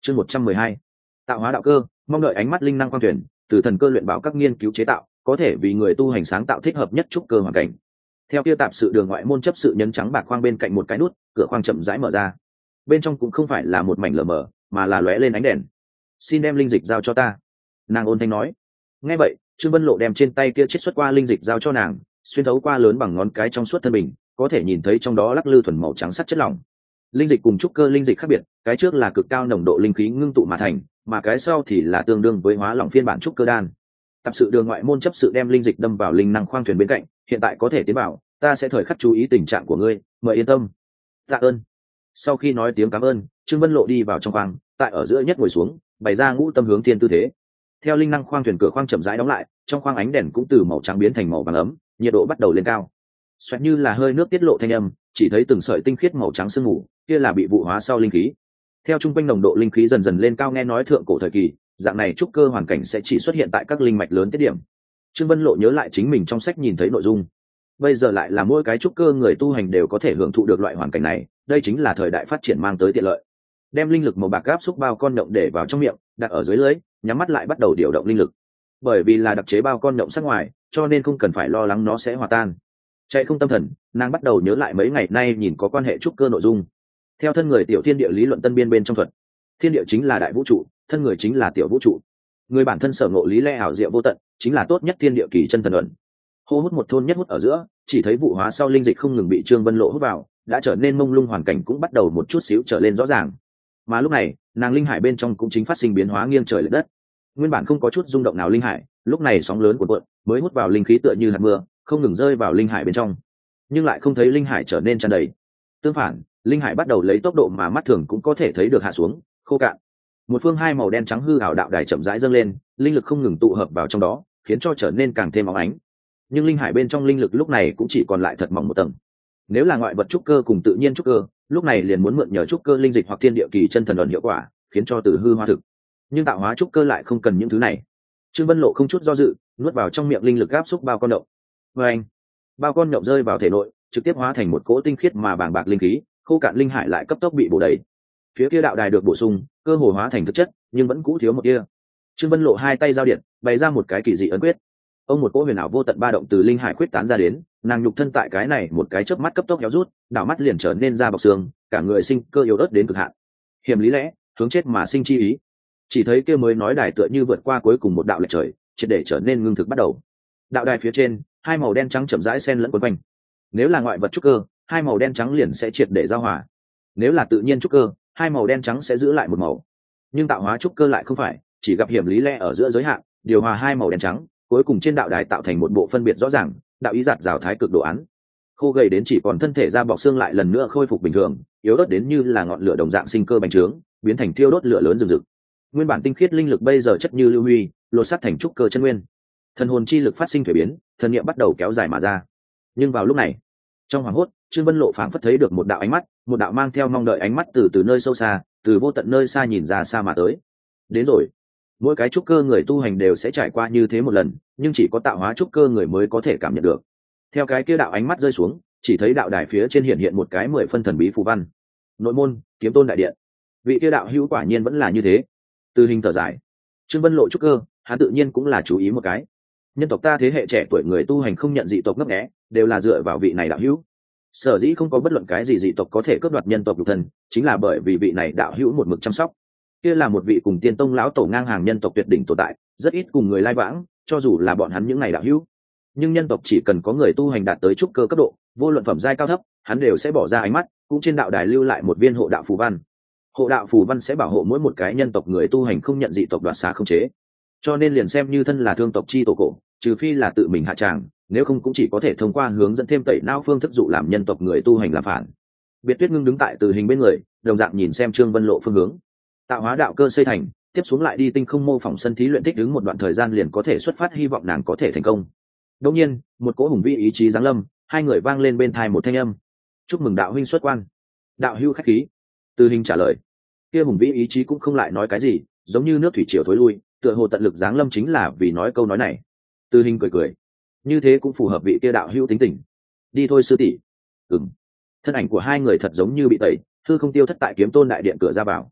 Chương 112. Tạo hóa đạo cơ, mong đợi ánh mắt linh năng quang tuyển, từ thần cơ luyện bảo các nghiên cứu chế tạo, có thể vì người tu hành sáng tạo thích hợp nhất trúc cơ hoàn cảnh. Theo kia tạp sự đường ngoại môn chấp sự nhấn trắng bạc khoang bên cạnh một cái nút, cửa khoang chậm rãi mở ra. Bên trong cũng không phải là một mảnh lờ mờ, mà là lóe lên ánh đèn. Xin đem linh dịch giao cho ta, nàng ôn thanh nói. Nghe vậy, Trương Vân Lộ đem trên tay kia chiết xuất qua linh dịch giao cho nàng, xuyên thấu qua lớn bằng ngón cái trong suốt thân bình, có thể nhìn thấy trong đó lắc lư thuần màu trắng sắt chất lỏng. Linh dịch cùng trúc cơ linh dịch khác biệt, cái trước là cực cao nồng độ linh khí ngưng tụ mà thành, mà cái sau thì là tương đương với hóa lỏng phiên bản trúc cơ đan. Tập sự đường ngoại môn chấp sự đem linh dịch đâm vào linh năng khoang thuyền bên cạnh, hiện tại có thể tiến vào, ta sẽ thời khắc chú ý tình trạng của ngươi, mời yên tâm. Tạ ơn. Sau khi nói tiếng cảm ơn, Trương Vân Lộ đi vào trong khoang, tại ở giữa nhất ngồi xuống, bày ra ngũ tâm hướng thiên tư thế. Theo linh năng khoang thuyền cửa khoang chậm rãi đóng lại, trong khoang ánh đèn cũng từ màu trắng biến thành màu vàng ấm, nhiệt độ bắt đầu lên cao. Xoẹt như là hơi nước tiết lộ thanh âm, chỉ thấy từng sợi tinh khiết màu trắng sương mù, kia là bị vụ hóa sau linh khí. Theo trung quanh nồng độ linh khí dần dần lên cao, nghe nói thượng cổ thời kỳ, dạng này trúc cơ hoàn cảnh sẽ chỉ xuất hiện tại các linh mạch lớn tiết điểm. Trương Vân Lộ nhớ lại chính mình trong sách nhìn thấy nội dung, bây giờ lại là mỗi cái trúc cơ người tu hành đều có thể hưởng thụ được loại hoàn cảnh này, đây chính là thời đại phát triển mang tới tiện lợi. Đem linh lực màu bạc áp xúc bao con nhộng để vào trong miệng, đặt ở dưới lưỡi, nhắm mắt lại bắt đầu điều động linh lực. Bởi vì là đặc chế bao con nhộng sắc ngoài, cho nên không cần phải lo lắng nó sẽ hòa tan. Chạy không tâm thần, nàng bắt đầu nhớ lại mấy ngày nay nhìn có quan hệ trúc cơ nội dung. Theo thân người tiểu thiên địa lý luận tân biên bên trong thuật, thiên địa chính là đại vũ trụ, thân người chính là tiểu vũ trụ. Người bản thân sở ngộ lý lẽ ảo diệu vô tận, chính là tốt nhất thiên địa kỳ chân thần ẩn. Hô hút một thôn nhất hút ở giữa, chỉ thấy vụ hóa sau linh dịch không ngừng bị Trương Vân Lộ hút vào, đã trở nên mông lung, hoàn cảnh cũng bắt đầu một chút xíu trở lên rõ ràng. Mà lúc này, nàng linh hải bên trong cũng chính phát sinh biến hóa nghiêng trời lệch đất. Nguyên bản không có chút rung động nào linh hải, lúc này sóng lớn cuộn cuộn, mới hút vào linh khí tựa như hạt mưa, không ngừng rơi vào linh hải bên trong, nhưng lại không thấy linh hải trở nên tràn đầy. Tương phản, linh hải bắt đầu lấy tốc độ mà mắt thường cũng có thể thấy được hạ xuống, khô cạn. Một phương hai màu đen trắng hư ảo đạo đài chậm rãi dâng lên, linh lực không ngừng tụ hợp vào trong đó, khiến cho trở nên càng thêm óng ánh. Nhưng linh hải bên trong linh lực lúc này cũng chỉ còn lại thật mỏng một tầng. Nếu là ngoại vật trúc cơ cùng tự nhiên trúc cơ, lúc này liền muốn mượn nhờ trúc cơ linh dịch hoặc thiên địa kỳ chân thần ẩn hiệu quả, khiến cho từ hư hóa thực. Nhưng tạo hóa trúc cơ lại không cần những thứ này. Trương Vân Lộ không chút do dự, nuốt vào trong miệng linh lực áp xúc bao con đậu. Và anh, bao con nhộng rơi vào thể nội, trực tiếp hóa thành một cỗ tinh khiết mà bàng bạc linh khí, khô cạn linh hải lại cấp tốc bị bổ đầy. Phía kia đạo đài được bổ sung, cơ hồ hóa thành thực chất, nhưng vẫn cũ thiếu một kia. Trương Vân Lộ hai tay giao điện, bày ra một cái kỳ dị ấn quyết. Ông một cỗ huyền ảo vô tận ba động từ linh hải quyết tán ra đến, nàng nhục thân tại cái này một cái chớp mắt cấp tốc héo rút, đảo mắt liền trở nên da bọc xương, cả người sinh cơ yếu ớt đến cực hạn. Hiểm lý lẽ, hướng chết mà sinh chi ý. Chỉ thấy kia mới nói đài tựa như vượt qua cuối cùng một đạo lệch trời, triệt để trở nên ngưng thực bắt đầu. Đạo đài phía trên, hai màu đen trắng chậm rãi xen lẫn quấn quanh. Nếu là ngoại vật trúc cơ, hai màu đen trắng liền sẽ triệt để giao hòa. Nếu là tự nhiên trúc cơ, hai màu đen trắng sẽ giữ lại một màu. Nhưng tạo hóa trúc cơ lại không phải, chỉ gặp hiểm lý lẽ ở giữa giới hạn, điều hòa hai màu đen trắng, cuối cùng trên đạo đài tạo thành một bộ phân biệt rõ ràng, đạo ý giạt rào thái cực đồ án. Khô gầy đến chỉ còn thân thể da bọc xương lại lần nữa khôi phục bình thường, yếu ớt đến như là ngọn lửa đồng dạng sinh cơ bành trướng, biến thành thiêu đốt lửa lớn rừng rực. Nguyên bản tinh khiết linh lực bây giờ chất như lưu huy, lột xác thành trúc cơ chân nguyên. Thần hồn chi lực phát sinh thuế biến, thần niệm bắt đầu kéo dài mà ra. Nhưng vào lúc này, trong hoàng hốt, Trương Vân Lộ phảng phất thấy được một đạo ánh mắt, một đạo mang theo mong đợi ánh mắt từ nơi sâu xa, từ vô tận nơi xa nhìn ra xa mà tới. Đến rồi. Mỗi cái trúc cơ người tu hành đều sẽ trải qua như thế một lần, nhưng chỉ có tạo hóa trúc cơ người mới có thể cảm nhận được. Theo cái kia đạo ánh mắt rơi xuống, chỉ thấy đạo đài phía trên hiện một cái 10 phân thần bí phù văn. Nội môn, Kiếm Tôn đại điện. Vị kia đạo hữu quả nhiên vẫn là như thế. Từ hình thở dài, Trương Vân Lộ trúc cơ, hắn tự nhiên cũng là chú ý một cái. Nhân tộc ta thế hệ trẻ tuổi người tu hành không nhận dị tộc ngấp nghé, đều là dựa vào vị này đạo hữu. Sở dĩ không có bất luận cái gì dị tộc có thể cướp đoạt nhân tộc nhục thân, chính là bởi vì vị này đạo hữu một mực chăm sóc. Kia là một vị cùng tiên tông lão tổ ngang hàng nhân tộc tuyệt đỉnh tồn tại, rất ít cùng người lai vãng, cho dù là bọn hắn những ngày đạo hữu. Nhưng nhân tộc chỉ cần có người tu hành đạt tới trúc cơ cấp độ, vô luận phẩm giai cao thấp, hắn đều sẽ bỏ ra ánh mắt, cũng trên đạo đài lưu lại một viên hộ đạo phù văn. Hộ đạo phù văn sẽ bảo hộ mỗi một cái nhân tộc người tu hành không nhận dị tộc đoạt xá không chế. Cho nên liền xem như thân là thương tộc chi tổ cổ, trừ phi là tự mình hạ tràng, nếu không cũng chỉ có thể thông qua hướng dẫn thêm tẩy não phương thức dụ làm nhân tộc người tu hành làm phản. Biệt Tuyết ngưng đứng tại từ hình bên người, đồng dạng nhìn xem Trương Vân Lộ phương hướng. Tạo hóa đạo cơ xây thành, tiếp xuống lại đi tinh không mô phỏng sân thí luyện thích đứng một đoạn thời gian liền có thể xuất phát, hy vọng nàng có thể thành công. Đột nhiên, một cỗ hùng vĩ ý chí giáng lâm, hai người vang lên bên tai một thanh âm. Chúc mừng đạo huynh xuất quan. Đạo hữu khách khí. Từ hình trả lời. Kia hùng vĩ ý chí cũng không lại nói cái gì, giống như nước thủy triều thối lui, tựa hồ tận lực giáng lâm chính là vì nói câu nói này. Từ hình cười cười, như thế cũng phù hợp vị kia đạo hữu tính tình. Đi thôi sư tỷ. Thân ảnh của hai người thật giống như bị tẩy, thư không tiêu thất tại Kiếm Tôn đại điện cửa ra vào.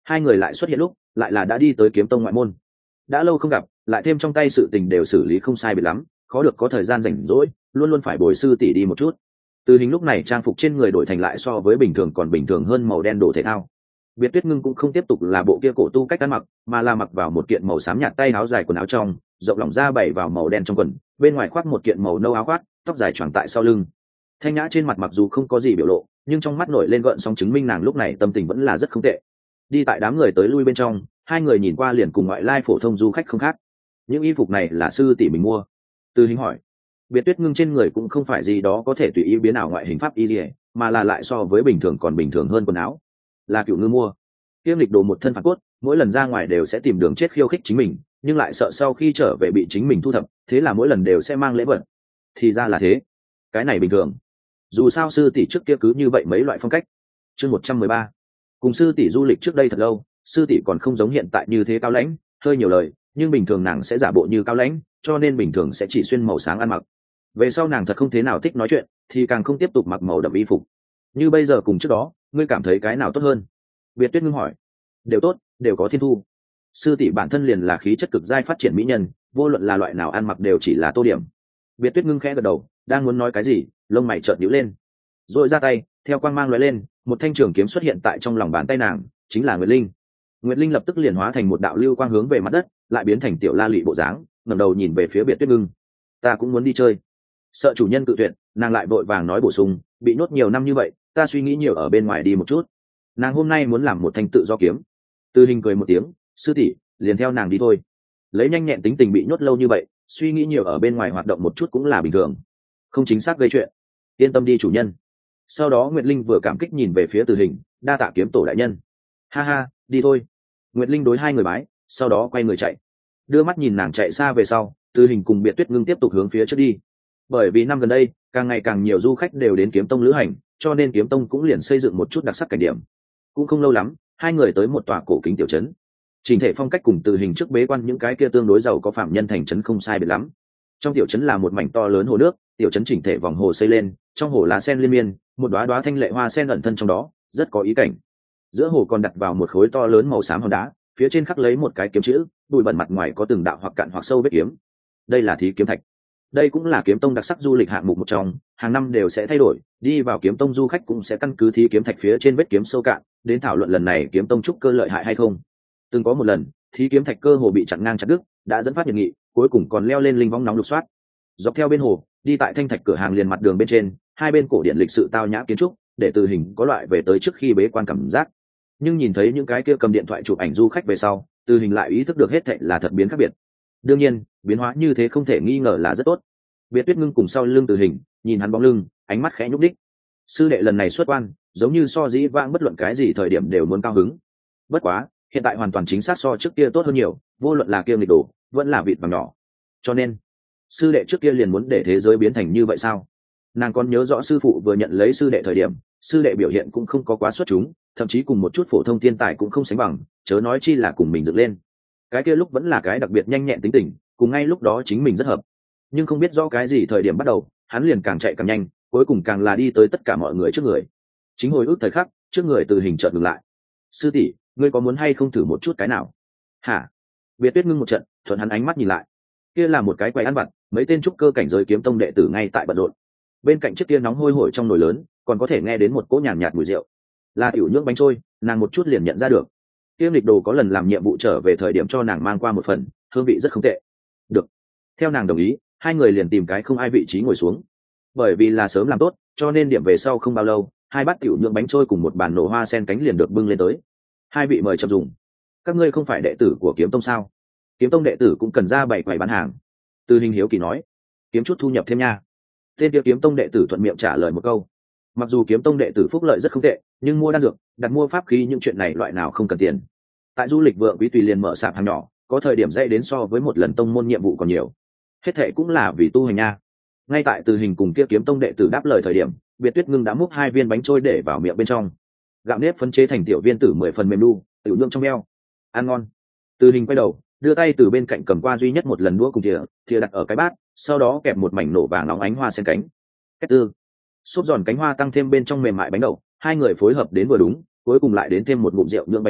hai người lại xuất hiện lúc lại là đã đi tới kiếm tông ngoại môn. Đã lâu không gặp, lại thêm trong tay sự tình đều xử lý không sai biệt lắm, khó được có thời gian rảnh rỗi, luôn luôn phải bồi sư tỷ đi một chút. Từ Hình lúc này trang phục trên người đổi thành lại so với bình thường còn bình thường hơn màu đen đồ thể thao. Biệt Tuyết Ngưng cũng không tiếp tục là bộ kia cổ tu cách ăn mặc, mà là mặc vào một kiện màu xám nhạt tay áo dài quần áo trong, rộng lỏng da bày vào màu đen trong quần, bên ngoài khoác một kiện màu nâu áo khoác, tóc dài choàng tại sau lưng. Thanh nhã trên mặt mặc dù không có gì biểu lộ, nhưng trong mắt nổi lên gợn sóng chứng minh nàng lúc này tâm tình vẫn là rất không tệ. Đi tại đám người tới lui bên trong, hai người nhìn qua liền cùng ngoại lai phổ thông du khách không khác. Những y phục này là sư tỷ mình mua? Từ Hình hỏi. Biệt Tuyết Ngưng trên người cũng không phải gì đó có thể tùy ý biến ảo ngoại hình pháp y liễu, mà là lại so với bình thường còn bình thường hơn quần áo. Là Cửu Ngư mua. Kiêm Lịch Đồ một thân phản cốt, mỗi lần ra ngoài đều sẽ tìm đường chết khiêu khích chính mình, nhưng lại sợ sau khi trở về bị chính mình thu thập, thế là mỗi lần đều sẽ mang lễ vật. Thì ra là thế. Cái này bình thường. Dù sao sư tỷ trước kia cứ như vậy mấy loại phong cách. Chương 113. Cùng sư tỷ du lịch trước đây thật lâu, sư tỷ còn không giống hiện tại như thế cao lãnh, hơi nhiều lời, nhưng bình thường nàng sẽ giả bộ như cao lãnh, cho nên bình thường sẽ chỉ xuyên màu sáng ăn mặc. Về sau nàng thật không thế nào thích nói chuyện, thì càng không tiếp tục mặc màu đậm y phục. Như bây giờ cùng trước đó, ngươi cảm thấy cái nào tốt hơn? Biệt Tuyết Ngưng hỏi. Đều tốt, đều có thiên thu. Sư tỷ bản thân liền là khí chất cực giai phát triển mỹ nhân, vô luận là loại nào ăn mặc đều chỉ là tô điểm. Biệt Tuyết Ngưng khẽ gật đầu, đang muốn nói cái gì, lông mày chợt nhíu lên. Rồi ra tay, theo quang mang lóe lên, một thanh trường kiếm xuất hiện tại trong lòng bàn tay nàng, chính là Nguyệt Linh. Nguyệt Linh lập tức liền hóa thành một đạo lưu quang hướng về mặt đất, lại biến thành tiểu la lị bộ dáng, ngẩng đầu nhìn về phía Biệt Tuyết Ngưng. Ta cũng muốn đi chơi. Sợ chủ nhân cự tuyệt, nàng lại vội vàng nói bổ sung, bị nhốt nhiều năm như vậy, ta suy nghĩ nhiều ở bên ngoài đi một chút. Nàng hôm nay muốn làm một thanh tự do kiếm. Từ Hình cười một tiếng, sư tỷ, liền theo nàng đi thôi. Lấy nhanh nhẹn tính tình bị nhốt lâu như vậy, suy nghĩ nhiều ở bên ngoài hoạt động một chút cũng là bình thường, không chính xác gây chuyện. Yên tâm đi chủ nhân. Sau đó Nguyệt Linh vừa cảm kích nhìn về phía Từ Hình, đa tạ kiếm tổ đại nhân. Ha ha, đi thôi. Nguyệt Linh đối hai người bái, sau đó quay người chạy. Đưa mắt nhìn nàng chạy xa về sau, Từ Hình cùng Biệt Tuyết Ngưng tiếp tục hướng phía trước đi. Bởi vì năm gần đây, càng ngày càng nhiều du khách đều đến Kiếm Tông lữ hành, cho nên Kiếm Tông cũng liền xây dựng một chút đặc sắc cảnh điểm. Cũng không lâu lắm, hai người tới một tòa cổ kính tiểu trấn. Trình thể phong cách cùng Từ Hình trước bế quan những cái kia tương đối giàu có phạm nhân thành trấn không sai biệt lắm. Trong tiểu trấn là một mảnh to lớn hồ nước, tiểu trấn chỉnh thể vòng hồ xây lên, trong hồ lá sen liên miên, một đóa đóa thanh lệ hoa sen ẩn thân trong đó, rất có ý cảnh. Giữa hồ còn đặt vào một khối to lớn màu xám hòn đá, phía trên khắc lấy một cái kiếm chữ, bụi bẩn mặt ngoài có từng đạo hoặc cạn hoặc sâu vết kiếm. Đây là Thí Kiếm Thạch. Đây cũng là Kiếm Tông đặc sắc du lịch hạng mục một trong, hàng năm đều sẽ thay đổi, đi vào Kiếm Tông du khách cũng sẽ căn cứ Thí Kiếm Thạch phía trên vết kiếm sâu cạn, đến thảo luận lần này Kiếm Tông trúc cơ lợi hại hay không. Từng có một lần, Thí Kiếm Thạch cơ hồ bị chặn ngang chặt đứt, đã dẫn phát nhiệt nghị, cuối cùng còn leo lên linh võng nóng lục soát. Dọc theo bên hồ, đi tại thanh thạch cửa hàng liền mặt đường bên trên, hai bên cổ điện lịch sự tao nhã kiến trúc, để Từ Hình có loại về tới trước khi bế quan cảm giác. Nhưng nhìn thấy những cái kia cầm điện thoại chụp ảnh du khách về sau, Từ Hình lại ý thức được hết thảy là thật biến khác biệt. Đương nhiên, biến hóa như thế không thể nghi ngờ là rất tốt. Biệt Tuyết Ngưng cùng sau lưng Từ Hình, nhìn hắn bóng lưng, ánh mắt khẽ nhúc đích. Sư đệ lần này xuất quan, giống như so dĩ vãng bất luận cái gì thời điểm đều muốn cao hứng. Bất quá, hiện tại hoàn toàn chính xác so trước kia tốt hơn nhiều, vô luận là kia nghịch đồ, vẫn là vịt vàng nhỏ. Cho nên, sư đệ trước kia liền muốn để thế giới biến thành như vậy sao? Nàng còn nhớ rõ sư phụ vừa nhận lấy sư đệ thời điểm, sư đệ biểu hiện cũng không có quá xuất chúng, thậm chí cùng một chút phổ thông thiên tài cũng không sánh bằng, chớ nói chi là cùng mình dựng lên. Cái kia lúc vẫn là cái đặc biệt nhanh nhẹn tính tình, cùng ngay lúc đó chính mình rất hợp. Nhưng không biết do cái gì thời điểm bắt đầu, hắn liền càng chạy càng nhanh, cuối cùng càng là đi tới tất cả mọi người trước người. Chính hồi ức thời khắc, trước người Từ Hình chợt ngừng lại. Sư tỷ, ngươi có muốn hay không thử một chút cái nào? Hả? Biệt Tuyết Ngưng một trận, thuận hắn ánh mắt nhìn lại. Kia là một cái quầy ăn vặt, mấy tên trúc cơ cảnh giới Kiếm Tông đệ tử ngay tại bận rộn. Bên cạnh chiếc kia nóng hôi hổi trong nồi lớn, còn có thể nghe đến một cỗ nhàn nhạt mùi rượu. Là tiểu nhưỡng bánh trôi, nàng một chút liền nhận ra được. Kiêm Lịch Đồ có lần làm nhiệm vụ trở về thời điểm cho nàng mang qua một phần, hương vị rất không tệ. Được. Theo nàng đồng ý, hai người liền tìm cái không ai vị trí ngồi xuống. Bởi vì là sớm làm tốt, cho nên điểm về sau không bao lâu, hai bát tiểu nhưỡng bánh trôi cùng một bàn nổ hoa sen cánh liền được bưng lên tới. Hai vị mời chậm dùng. Các ngươi không phải đệ tử của Kiếm Tông sao? Kiếm Tông đệ tử cũng cần ra bày quầy bán hàng. Từ Hình hiếu kỳ nói, kiếm chút thu nhập thêm nha. Tên kia Kiếm Tông đệ tử thuận miệng trả lời một câu. Mặc dù Kiếm Tông đệ tử phúc lợi rất không tệ, nhưng mua đan dược, đặt mua pháp khí những chuyện này loại nào không cần tiền. Tại du lịch vượng quý tùy liền mở sạp hàng nhỏ, có thời điểm dễ đến so với một lần tông môn nhiệm vụ còn nhiều. Hết thệ cũng là vì tu hành nha. Ngay tại Từ Hình cùng kia Kiếm Tông đệ tử đáp lời thời điểm, Biệt Tuyết Ngưng đã múc hai viên bánh trôi để vào miệng bên trong. Gạo nếp phân chế thành tiểu viên tử 10 phần mềm nu, tiểu nhương trong eo. Ăn ngon. Từ Hình quay đầu, đưa tay từ bên cạnh cầm qua duy nhất một lần đũa cùng thìa đặt ở cái bát, sau đó kẹp một mảnh nổ vàng nóng ánh hoa sen cánh. Cách tư, xốp giòn cánh hoa tăng thêm bên trong mềm mại bánh đậu, hai người phối hợp đến vừa đúng, cuối cùng lại đến thêm một ngụm rượu nhượng bánh trôi,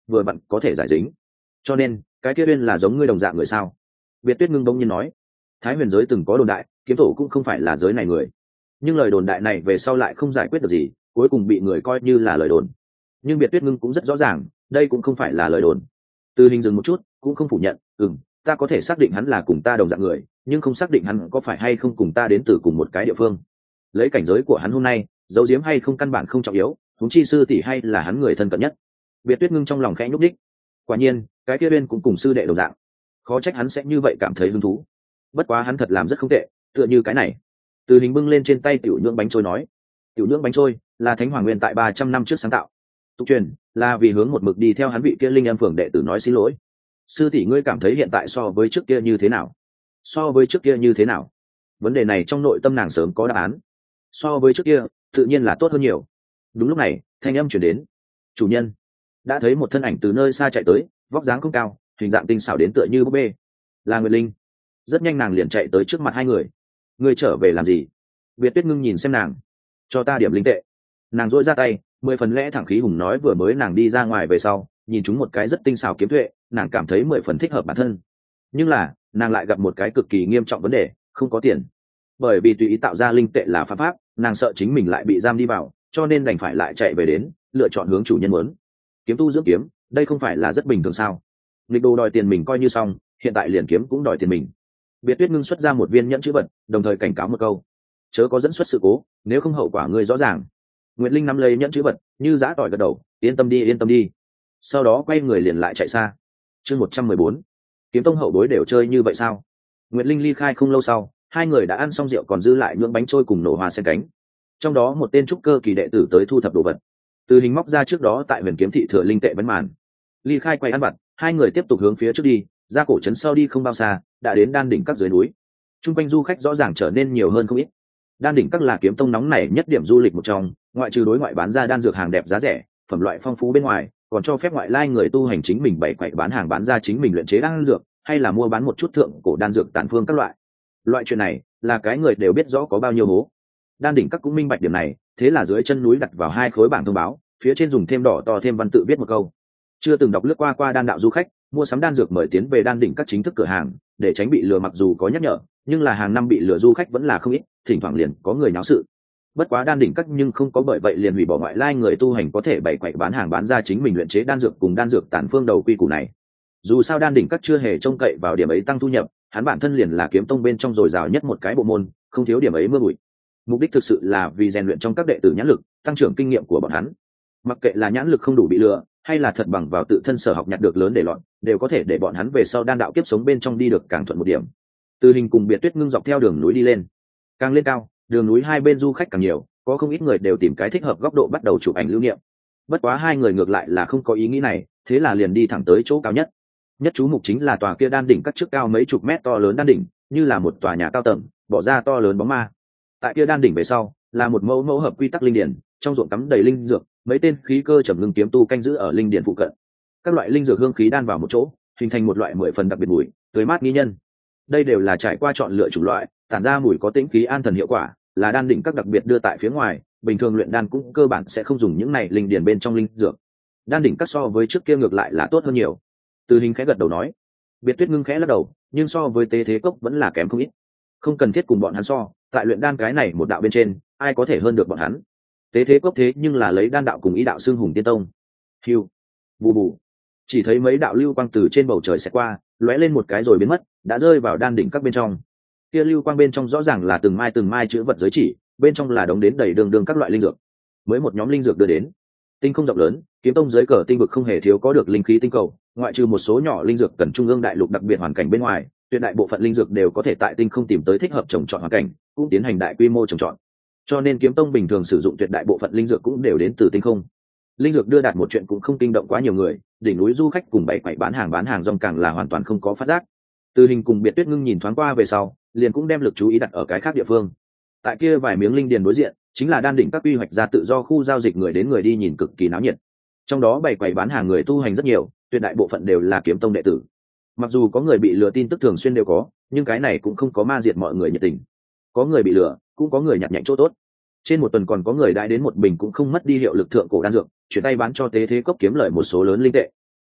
vừa vặn có thể giải dính. Cho nên cái kia uyên là giống ngươi đồng dạng người sao? Biệt Tuyết Ngưng bỗng nhiên nói. Thái huyền giới từng có đồn đại, kiếm tổ cũng không phải là giới này người, nhưng lời đồn đại này về sau lại không giải quyết được gì, cuối cùng bị người coi như là lời đồn. Nhưng Biệt Tuyết Ngưng cũng rất rõ ràng đây cũng không phải là lời đồn. Từ Hình dừng một chút cũng không phủ nhận, ta có thể xác định hắn là cùng ta đồng dạng người, nhưng không xác định hắn có phải hay không cùng ta đến từ cùng một cái địa phương. Lấy cảnh giới của hắn hôm nay, giấu giếm hay không căn bản không trọng yếu, huống chi sư tỷ hay là hắn người thân cận nhất. Biệt Tuyết Ngưng trong lòng khẽ nhúc đích, quả nhiên cái kia bên cũng cùng sư đệ đồng dạng, khó trách hắn sẽ như vậy cảm thấy hứng thú. Bất quá hắn thật làm rất không tệ, tựa như cái này. Từ Hình bưng lên trên tay tiểu nhưỡng bánh trôi nói, tiểu nhưỡng bánh trôi là Thánh Hoàng Nguyên tại 300 năm trước sáng tạo, tục truyền là vì hướng một mực đi theo hắn vị kia linh em phường đệ tử nói xin lỗi. Sư tỷ ngươi cảm thấy hiện tại so với trước kia như thế nào? So với trước kia như thế nào? Vấn đề này trong nội tâm nàng sớm có đáp án. So với trước kia tự nhiên là tốt hơn nhiều. Đúng lúc này thanh âm chuyển đến, chủ nhân. Đã thấy một thân ảnh từ nơi xa chạy tới, vóc dáng không cao, hình dạng tinh xảo đến tựa như búp bê, là Nguyệt Linh. Rất nhanh nàng liền chạy tới trước mặt hai người. Ngươi trở về làm gì? Biệt Tuyết Ngưng nhìn xem nàng, cho ta điểm linh tệ. Nàng dội ra tay, 10 phần lẽ thẳng khí hùng nói, vừa mới nàng đi ra ngoài về sau nhìn chúng một cái rất tinh xảo kiếm tuệ, nàng cảm thấy 10 phần thích hợp bản thân. Nhưng là nàng lại gặp một cái cực kỳ nghiêm trọng vấn đề, không có tiền. Bởi vì tùy ý tạo ra linh tệ là phạm pháp, nàng sợ chính mình lại bị giam đi vào, cho nên đành phải lại chạy về đến lựa chọn hướng chủ nhân muốn. Kiếm tu dưỡng kiếm, đây không phải là rất bình thường sao? Nghịch đồ đòi tiền mình coi như xong, hiện tại liền kiếm cũng đòi tiền mình. Biệt Tuyết Ngưng xuất ra một viên nhẫn chữ vật, đồng thời cảnh cáo một câu, chớ có dẫn xuất sự cố, nếu không hậu quả ngươi rõ ràng. Nguyệt Linh nắm lấy nhẫn chữ vật, như giã tỏi gật đầu, yên tâm đi yên tâm đi. Sau đó quay người liền lại chạy xa. Chương 114. Kiếm tông hậu bối đều chơi như vậy sao? Nguyệt Linh ly khai không lâu sau, hai người đã ăn xong rượu còn dư lại nhưỡng bánh trôi cùng nổ hoa sen cánh. Trong đó một tên trúc cơ kỳ đệ tử tới thu thập đồ vật. Từ Hình móc ra trước đó tại Huyền Kiếm thị thừa linh tệ vấn màn. Ly khai quay ăn vặt, hai người tiếp tục hướng phía trước đi, ra cổ trấn sau đi không bao xa, đã đến Đan đỉnh các dưới núi. Trung quanh du khách rõ ràng trở nên nhiều hơn không ít. Đan đỉnh các là kiếm tông nóng nảy nhất điểm du lịch một trong, ngoại trừ đối ngoại bán ra đan dược hàng đẹp giá rẻ, phẩm loại phong phú bên ngoài, còn cho phép ngoại lai người tu hành chính mình bày quậy bán hàng bán ra chính mình luyện chế đan dược, hay là mua bán một chút thượng cổ đan dược tản phương các loại. Loại chuyện này là cái người đều biết rõ có bao nhiêu hố. Đan đỉnh các cũng minh bạch điểm này, thế là dưới chân núi đặt vào hai khối bảng thông báo, phía trên dùng thêm đỏ to thêm văn tự viết một câu: chưa từng đọc lướt qua đan đạo du khách, mua sắm đan dược mời tiến về Đan đỉnh các chính thức cửa hàng, để tránh bị lừa. Mặc dù có nhắc nhở, nhưng là hàng năm bị lừa du khách vẫn là không ít, thỉnh thoảng liền có người náo sự. Bất quá Đan đỉnh các nhưng không có bởi vậy liền hủy bỏ ngoại lai người tu hành có thể bày quậy bán hàng bán ra chính mình luyện chế đan dược cùng đan dược tản phương đầu quy củ này. Dù sao Đan đỉnh các chưa hề trông cậy vào điểm ấy tăng thu nhập, hắn bản thân liền là kiếm tông bên trong dồi dào nhất một cái bộ môn, không thiếu điểm ấy mưa bụi. Mục đích thực sự là vì rèn luyện trong các đệ tử nhãn lực, tăng trưởng kinh nghiệm của bọn hắn. Mặc kệ là nhãn lực không đủ bị lừa, hay là thật bằng vào tự thân sở học nhặt được lớn để lọt, đều có thể để bọn hắn về sau đan đạo kiếp sống bên trong đi được càng thuận một điểm. Từ Hình cùng Biệt Tuyết Ngưng dọc theo đường núi đi lên, càng lên cao, đường núi hai bên du khách càng nhiều, có không ít người đều tìm cái thích hợp góc độ bắt đầu chụp ảnh lưu niệm. Bất quá hai người ngược lại là không có ý nghĩ này, thế là liền đi thẳng tới chỗ cao nhất. Nhất chú mục chính là tòa kia đan đỉnh các trước cao mấy chục mét to lớn đan đỉnh, như là một tòa nhà cao tầng, bỏ ra to lớn bóng ma. Tại kia đan đỉnh về sau, là một mẫu hợp quy tắc linh điển, trong ruộng cắm đầy linh dược, mấy tên khí cơ trầm ngưng kiếm tu canh giữ ở linh điển phụ cận. Các loại linh dược hương khí đan vào một chỗ, hình thành một loại 10 phần đặc biệt mùi tươi mát nghi nhân. Đây đều là trải qua chọn lựa chủng loại, tản ra mùi có tính khí an thần hiệu quả, là đan đỉnh các đặc biệt đưa tại phía ngoài, bình thường luyện đan cũng cơ bản sẽ không dùng những này linh điển bên trong linh dược. Đan đỉnh các so với trước kia ngược lại là tốt hơn nhiều. Từ Hình khẽ gật đầu nói. Biệt Tuyết Ngưng khẽ lắc đầu, nhưng so với Tế Thế Cốc vẫn là kém không ít. Không cần thiết cùng bọn hắn so, tại luyện đan cái này một đạo bên trên, ai có thể hơn được bọn hắn. Tế Thế Cốc thế nhưng là lấy đan đạo cùng ý đạo xưng hùng tiên tông. Hiu, bù bù, chỉ thấy mấy đạo lưu quang từ trên bầu trời xẹt qua, lóe lên một cái rồi biến mất, đã rơi vào đan đỉnh các bên trong. Kia lưu quang bên trong rõ ràng là từng mai chữ vật giới chỉ, bên trong là đống đến đầy đường đường các loại linh dược. Mới một nhóm linh dược đưa đến. Tinh không rộng lớn, kiếm tông dưới cờ tinh vực không hề thiếu có được linh khí tinh cầu, ngoại trừ một số nhỏ linh dược cần trung ương đại lục đặc biệt hoàn cảnh bên ngoài, tuyệt đại bộ phận linh dược đều có thể tại tinh không tìm tới thích hợp trồng trọt hoàn cảnh, cũng tiến hành đại quy mô trồng trọt. Cho nên kiếm tông bình thường sử dụng tuyệt đại bộ phận linh dược cũng đều đến từ tinh không. Linh dược đưa đạt một chuyện cũng không kinh động quá nhiều người, đỉnh núi du khách cùng bảy quậy bán hàng rong càng là hoàn toàn không có phát giác. Từ Hình cùng Biệt Tuyết Ngưng nhìn thoáng qua về sau, liền cũng đem lực chú ý đặt ở cái khác địa phương. Tại kia vài miếng linh điền đối diện, chính là đan đỉnh các quy hoạch ra tự do khu giao dịch, người đến người đi nhìn cực kỳ náo nhiệt. Trong đó bảy quầy bán hàng người tu hành rất nhiều, tuyệt đại bộ phận đều là kiếm tông đệ tử. Mặc dù có người bị lừa tin tức thường xuyên đều có, nhưng cái này cũng không có ma diệt mọi người nhiệt tình. Có người bị lừa, cũng có người nhặt nhạnh chỗ tốt. Trên một tuần còn có người đãi đến một bình cũng không mất đi hiệu lực thượng cổ đan dược, chuyển tay bán cho Tế Thế Cốc kiếm lợi một số lớn linh tệ.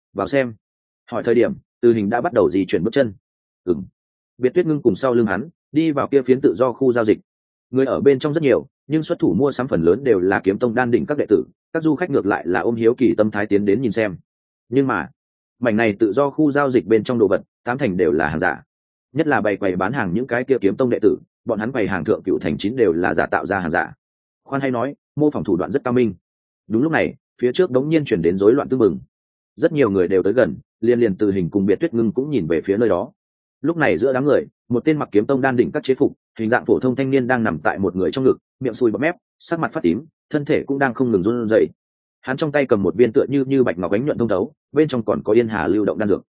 vào xem. Hỏi thời điểm Từ Hình đã bắt đầu di chuyển bước chân. Biệt Tuyết Ngưng cùng sau lưng hắn đi vào kia phiến tự do khu giao dịch. Người ở bên trong rất nhiều, nhưng xuất thủ mua sắm phần lớn đều là kiếm tông đan đỉnh các đệ tử, các du khách ngược lại là ôm hiếu kỳ tâm thái tiến đến nhìn xem. Nhưng mà mảnh này tự do khu giao dịch bên trong đồ vật tám thành đều là hàng giả, nhất là bày quầy bán hàng những cái kia kiếm tông đệ tử, bọn hắn bày hàng thượng cựu thành chín đều là giả tạo ra hàng giả. Khoan hay nói, mô phỏng thủ đoạn rất cao minh. Đúng lúc này phía trước đống nhiên chuyển đến rối loạn tương mừng, rất nhiều người đều tới gần, liền Từ Hình cùng Biệt Tuyết Ngưng cũng nhìn về phía nơi đó. Lúc này giữa đám người, một tên mặc kiếm tông đan đỉnh các chế phục, hình dạng phổ thông thanh niên đang nằm tại một người trong ngực, miệng sùi bọt mép, sắc mặt phát tím, thân thể cũng đang không ngừng run rẩy. Hắn trong tay cầm một viên tựa như bạch ngọc ánh nhuận thông thấu, bên trong còn có yên hà lưu động đan dược.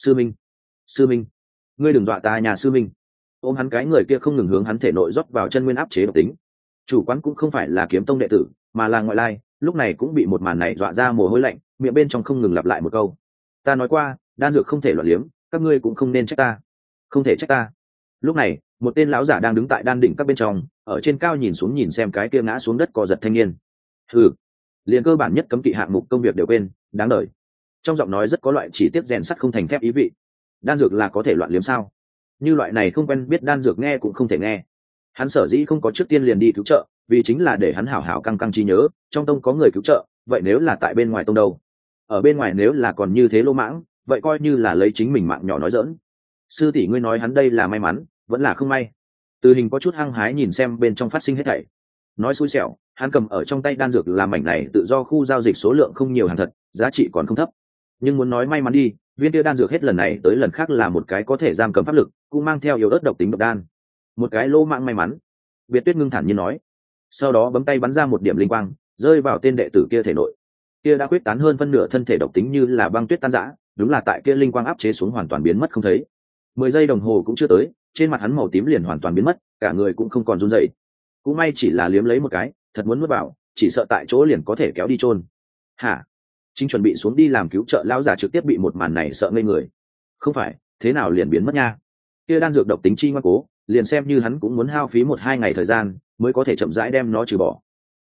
Sư minh, ngươi đừng dọa ta, nhà sư minh. Ôm hắn cái người kia không ngừng hướng hắn thể nội rót vào chân nguyên áp chế độc tính. Chủ quán cũng không phải là kiếm tông đệ tử, mà là ngoại lai, lúc này cũng bị một màn này dọa ra mồ hôi lạnh, miệng bên trong không ngừng lặp lại một câu: ta nói qua, đan dược không thể loạn liếm, các ngươi cũng không nên trách ta. Không thể trách ta. Lúc này một tên lão giả đang đứng tại đan đỉnh các bên trong, ở trên cao nhìn xuống nhìn xem cái kia ngã xuống đất co giật thanh niên. Liền cơ bản nhất cấm kỵ hạng mục công việc đều quên, đáng đời. Trong giọng nói rất có loại chỉ tiếp rèn sắt không thành thép ý vị. Đan dược là có thể loạn liếm sao? Như loại này không quen biết đan dược nghe cũng không thể nghe. Hắn sở dĩ không có trước tiên liền đi cứu trợ, vì chính là để hắn hảo hảo căng trí nhớ, trong tông có người cứu trợ, vậy nếu là tại bên ngoài tông đâu? Ở bên ngoài nếu là còn như thế lô mãng, vậy coi như là lấy chính mình mạng nhỏ nói giỡn. Sư tỷ ngươi nói hắn đây là may mắn, vẫn là không may? Từ Hình có chút hăng hái nhìn xem bên trong phát sinh hết thảy. Nói xui xẻo, hắn cầm ở trong tay đan dược là mảnh này tự do khu giao dịch số lượng không nhiều hàng thật, giá trị còn không thấp. Nhưng muốn nói may mắn đi, viên kia đan dược hết lần này tới lần khác là một cái có thể giam cầm pháp lực, cũng mang theo yếu ớt độc tính độc đan. Một cái lô mạng may mắn. Biệt Tuyết Ngưng thản nhiên nói. Sau đó bấm tay bắn ra một điểm linh quang, rơi vào tên đệ tử kia thể nội. Kia đã quyết tán hơn phân nửa thân thể độc tính như là băng tuyết tan rã, đúng là tại kia linh quang áp chế xuống hoàn toàn biến mất không thấy. 10 giây đồng hồ cũng chưa tới, trên mặt hắn màu tím liền hoàn toàn biến mất, cả người cũng không còn run rẩy. Cũng may chỉ là liếm lấy một cái, thật muốn nuốt vào, chỉ sợ tại chỗ liền có thể kéo đi chôn. Hả? Chính chuẩn bị xuống đi làm cứu trợ lão giả trực tiếp bị một màn này sợ ngây người. Không phải, thế nào liền biến mất nha? Kia đan dược độc tính chi ngoan cố, liền xem như hắn cũng muốn hao phí 1-2 ngày thời gian mới có thể chậm rãi đem nó trừ bỏ.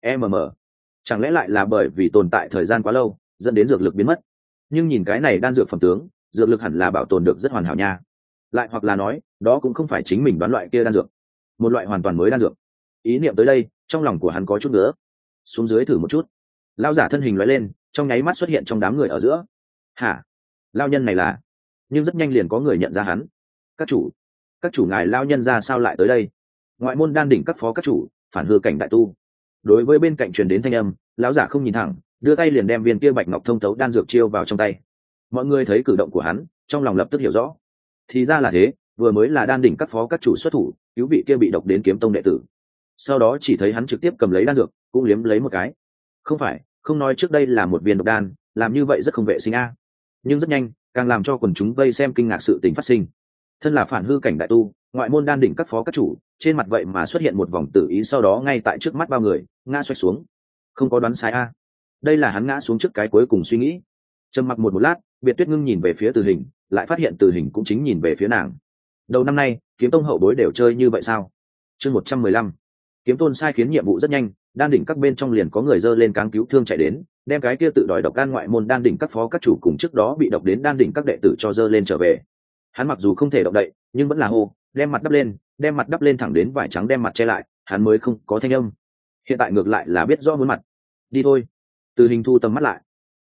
Chẳng lẽ lại là bởi vì tồn tại thời gian quá lâu, dẫn đến dược lực biến mất? Nhưng nhìn cái này đan dược phẩm tướng, dược lực hẳn là bảo tồn được rất hoàn hảo nha. Lại hoặc là nói, đó cũng không phải chính mình đoán loại kia đan dược, một loại hoàn toàn mới đan dược. Ý niệm tới đây, trong lòng của hắn có chút nữa. Xuống dưới thử một chút. Lão giả thân hình lóe lên, trong nháy mắt xuất hiện trong đám người ở giữa. Hả? Lão nhân này là? Nhưng rất nhanh liền có người nhận ra hắn. Các chủ ngài lão nhân ra sao lại tới đây? Ngoại môn đan đỉnh các phó các chủ, Phản Hư cảnh đại tu. Đối với bên cạnh truyền đến thanh âm, lão giả không nhìn thẳng, đưa tay liền đem viên kia bạch ngọc thông thấu đan dược chiêu vào trong tay. Mọi người thấy cử động của hắn, trong lòng lập tức hiểu rõ. Thì ra là thế, vừa mới là đan đỉnh các phó các chủ xuất thủ, cứu vị kia bị độc đến kiếm tông đệ tử. Sau đó chỉ thấy hắn trực tiếp cầm lấy đan dược, cũng liếm lấy một cái. Không phải, không nói trước đây là một viên độc đan, làm như vậy rất không vệ sinh a. Nhưng rất nhanh, càng làm cho quần chúng vây xem kinh ngạc sự tình phát sinh. Thân là Phản Hư cảnh đại tu, ngoại môn đan đỉnh các phó các chủ, trên mặt vậy mà xuất hiện một vòng tử ý, sau đó ngay tại trước mắt bao người, ngã xoay xuống. Không có đoán sai a. Đây là hắn ngã xuống trước cái cuối cùng suy nghĩ. Trầm mặc một lát, Biệt Tuyết Ngưng nhìn về phía Từ Hình, lại phát hiện Từ Hình cũng chính nhìn về phía nàng. Đầu năm nay, kiếm tông hậu bối đều chơi như vậy sao? Chương 115. Kiếm tôn sai khiến nhiệm vụ rất nhanh, đan đỉnh các bên trong liền có người dơ lên cáng cứu thương chạy đến, đem cái kia tự đòi độc đan ngoại môn đan đỉnh các phó các chủ cùng trước đó bị độc đến đan đỉnh các đệ tử cho dơ lên trở về. Hắn mặc dù không thể động đậy, nhưng vẫn là hô, đem mặt đắp lên thẳng đến vải trắng đem mặt che lại, hắn mới không có thanh âm. Hiện tại ngược lại là biết rõ muốn mặt. Đi thôi. Từ Hình thu tầm mắt lại.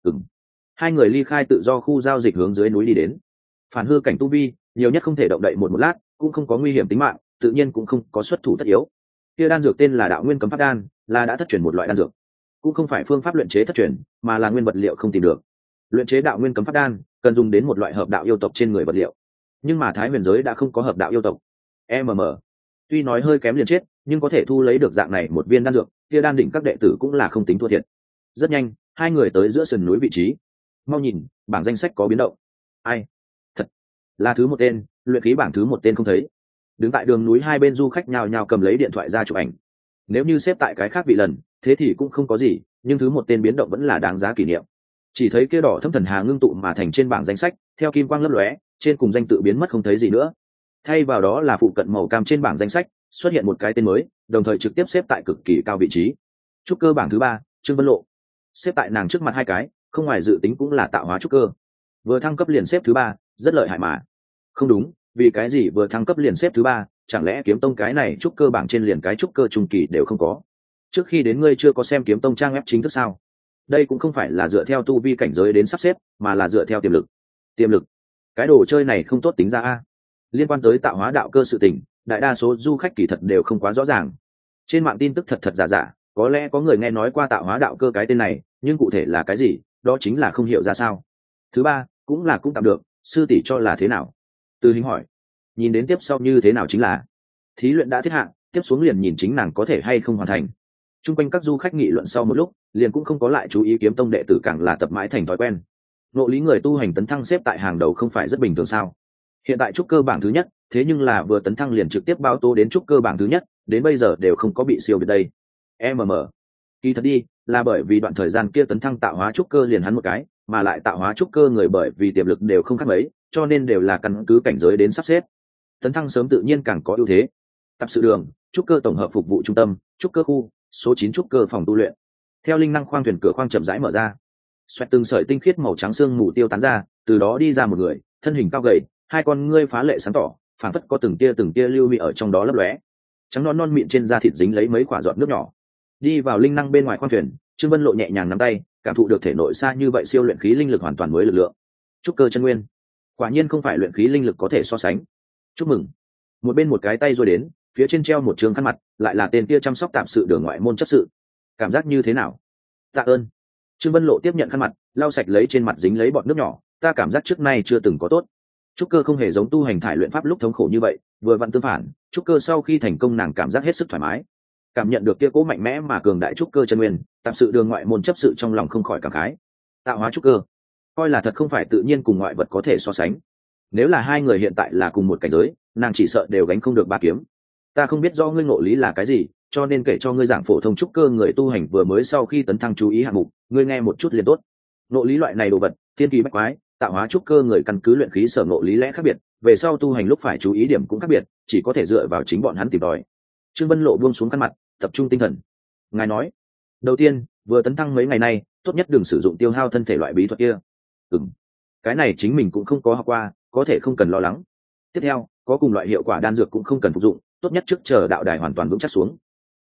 Hai người ly khai tự do khu giao dịch hướng dưới núi đi đến. Phản Hư cảnh tu vi, nhiều nhất không thể động đậy một lát, cũng không có nguy hiểm tính mạng, tự nhiên cũng không có xuất thủ tất yếu. Kia đan dược tên là Đạo Nguyên Cấm Pháp Đan, là đã thất truyền một loại đan dược, cũng không phải phương pháp luyện chế thất truyền, mà là nguyên vật liệu không tìm được. Luyện chế Đạo Nguyên Cấm Pháp Đan cần dùng đến một loại hợp đạo yêu tộc trên người vật liệu, nhưng mà Thái Huyền giới đã không có hợp đạo yêu tộc. Tuy nói hơi kém liền chết, nhưng có thể thu lấy được dạng này một viên đan dược, kia đan đỉnh các đệ tử cũng là không tính thua thiệt. Rất nhanh, hai người tới giữa sườn núi vị trí. Mau nhìn, bảng danh sách có biến động. Ai? Thật là thứ một tên, luyện khí bảng thứ một tên không thấy. Đứng tại đường núi hai bên du khách nhào nhào cầm lấy điện thoại ra chụp ảnh. Nếu như xếp tại cái khác vị lần, thế thì cũng không có gì, nhưng thứ một tên biến động vẫn là đáng giá kỷ niệm. Chỉ thấy kia đỏ thâm thần hà ngưng tụ mà thành trên bảng danh sách, theo kim quang lấp lóe, trên cùng danh tự biến mất không thấy gì nữa. Thay vào đó là phụ cận màu cam trên bảng danh sách xuất hiện một cái tên mới, đồng thời trực tiếp xếp tại cực kỳ cao vị trí. Trúc cơ bảng thứ 3, Trương Vân Lộ. Xếp tại nàng trước mặt hai cái, không ngoài dự tính cũng là tạo hóa trúc cơ. Vừa thăng cấp liền xếp thứ 3, rất lợi hại mà. Không đúng, vì cái gì vừa thăng cấp liền xếp thứ 3? Chẳng lẽ kiếm tông cái này trúc cơ bảng trên liền cái trúc cơ trung kỳ đều không có? Trước khi đến ngươi chưa có xem kiếm tông trang web chính thức sao? Đây cũng không phải là dựa theo tu vi cảnh giới đến sắp xếp, mà là dựa theo tiềm lực. Tiềm lực? Cái đồ chơi này không tốt tính ra a. Liên quan tới tạo hóa đạo cơ sự tình, đại đa số du khách kỳ thật đều không quá rõ ràng. Trên mạng tin tức thật thật giả giả, có lẽ có người nghe nói qua tạo hóa đạo cơ cái tên này, nhưng cụ thể là cái gì, đó chính là không hiểu ra sao. Thứ 3, cũng tạm được, sư tỷ cho là thế nào? Từ Hình hỏi. Nhìn đến tiếp sau như thế nào chính là thí luyện đã thiết hạ, tiếp xuống liền nhìn chính nàng có thể hay không hoàn thành. Trung quanh các du khách nghị luận sau một lúc, liền cũng không có lại chú ý kiếm tông đệ tử, càng là tập mãi thành thói quen. Nội lý người tu hành tấn thăng xếp tại hàng đầu không phải rất bình thường sao? Hiện tại trúc cơ bảng thứ nhất, thế nhưng là vừa tấn thăng liền trực tiếp báo tố đến trúc cơ bảng thứ nhất, đến bây giờ đều không có bị siêu việt đây. Kỳ thật đi, là bởi vì đoạn thời gian kia tấn thăng tạo hóa trúc cơ liền hắn một cái, mà lại tạo hóa trúc cơ người bởi vì tiềm lực đều không khác mấy, cho nên đều là căn cứ cảnh giới đến sắp xếp. Tấn thăng sớm tự nhiên càng có ưu thế. Tập sự đường, trúc cơ tổng hợp phục vụ trung tâm, trúc cơ khu, số 9 trúc cơ phòng tu luyện. Theo linh năng khoang thuyền cửa khoang chậm rãi mở ra, xoẹt từng sợi tinh khiết màu trắng xương mù tiêu tán ra, từ đó đi ra một người, thân hình cao gầy, hai con ngươi phá lệ sáng tỏ, phảng phất có từng tia lưu mị ở trong đó lấp lóe. Trắng non mịn trên da thịt dính lấy mấy quả giọt nước nhỏ. Đi vào linh năng bên ngoài khoang thuyền, Trương Vân Lộ nhẹ nhàng nắm tay, cảm thụ được thể nội xa như vậy siêu luyện khí linh lực hoàn toàn mới lực lượng. Trúc cơ chân nguyên, quả nhiên không phải luyện khí linh lực có thể so sánh. Chúc mừng. Một bên một cái tay rồi đến, phía trên treo một trường khăn mặt, lại là tên kia chăm sóc tạm sự đường ngoại môn chấp sự. Cảm giác như thế nào? Tạ ơn. Trương Vân Lộ tiếp nhận khăn mặt, lau sạch lấy trên mặt dính lấy bọt nước nhỏ, ta cảm giác trước nay chưa từng có tốt. Trúc cơ không hề giống tu hành thải luyện pháp lúc thống khổ như vậy, vừa vặn tương phản, trúc cơ sau khi thành công nàng cảm giác hết sức thoải mái. Cảm nhận được kia cố mạnh mẽ mà cường đại trúc cơ chân nguyên, tạm sự đường ngoại môn chấp sự trong lòng không khỏi cảm khái. Tạo hóa trúc cơ, coi là thật không phải tự nhiên cùng ngoại vật có thể so sánh. Nếu là hai người hiện tại là cùng một cảnh giới, nàng chỉ sợ đều gánh không được 3 kiếm. Ta không biết do ngươi ngộ lý là cái gì, cho nên kể cho ngươi giảng phổ thông trúc cơ người tu hành vừa mới sau khi tấn thăng chú ý hạng mục, ngươi nghe một chút liền tốt. Ngộ lý loại này đồ vật, thiên kỳ bách quái, tạo hóa trúc cơ người căn cứ luyện khí sở ngộ lý lẽ khác biệt, về sau tu hành lúc phải chú ý điểm cũng khác biệt, chỉ có thể dựa vào chính bọn hắn tìm tòi. Trương Vân Lộ buông xuống căn mặt, tập trung tinh thần. Ngài nói, đầu tiên, vừa tấn thăng mấy ngày nay, tốt nhất đừng sử dụng tiêu hao thân thể loại bí thuật kia. Cái này chính mình cũng không có học qua, có thể không cần lo lắng. Tiếp theo, có cùng loại hiệu quả đan dược cũng không cần phục dụng, tốt nhất trước chờ đạo đài hoàn toàn vững chắc xuống.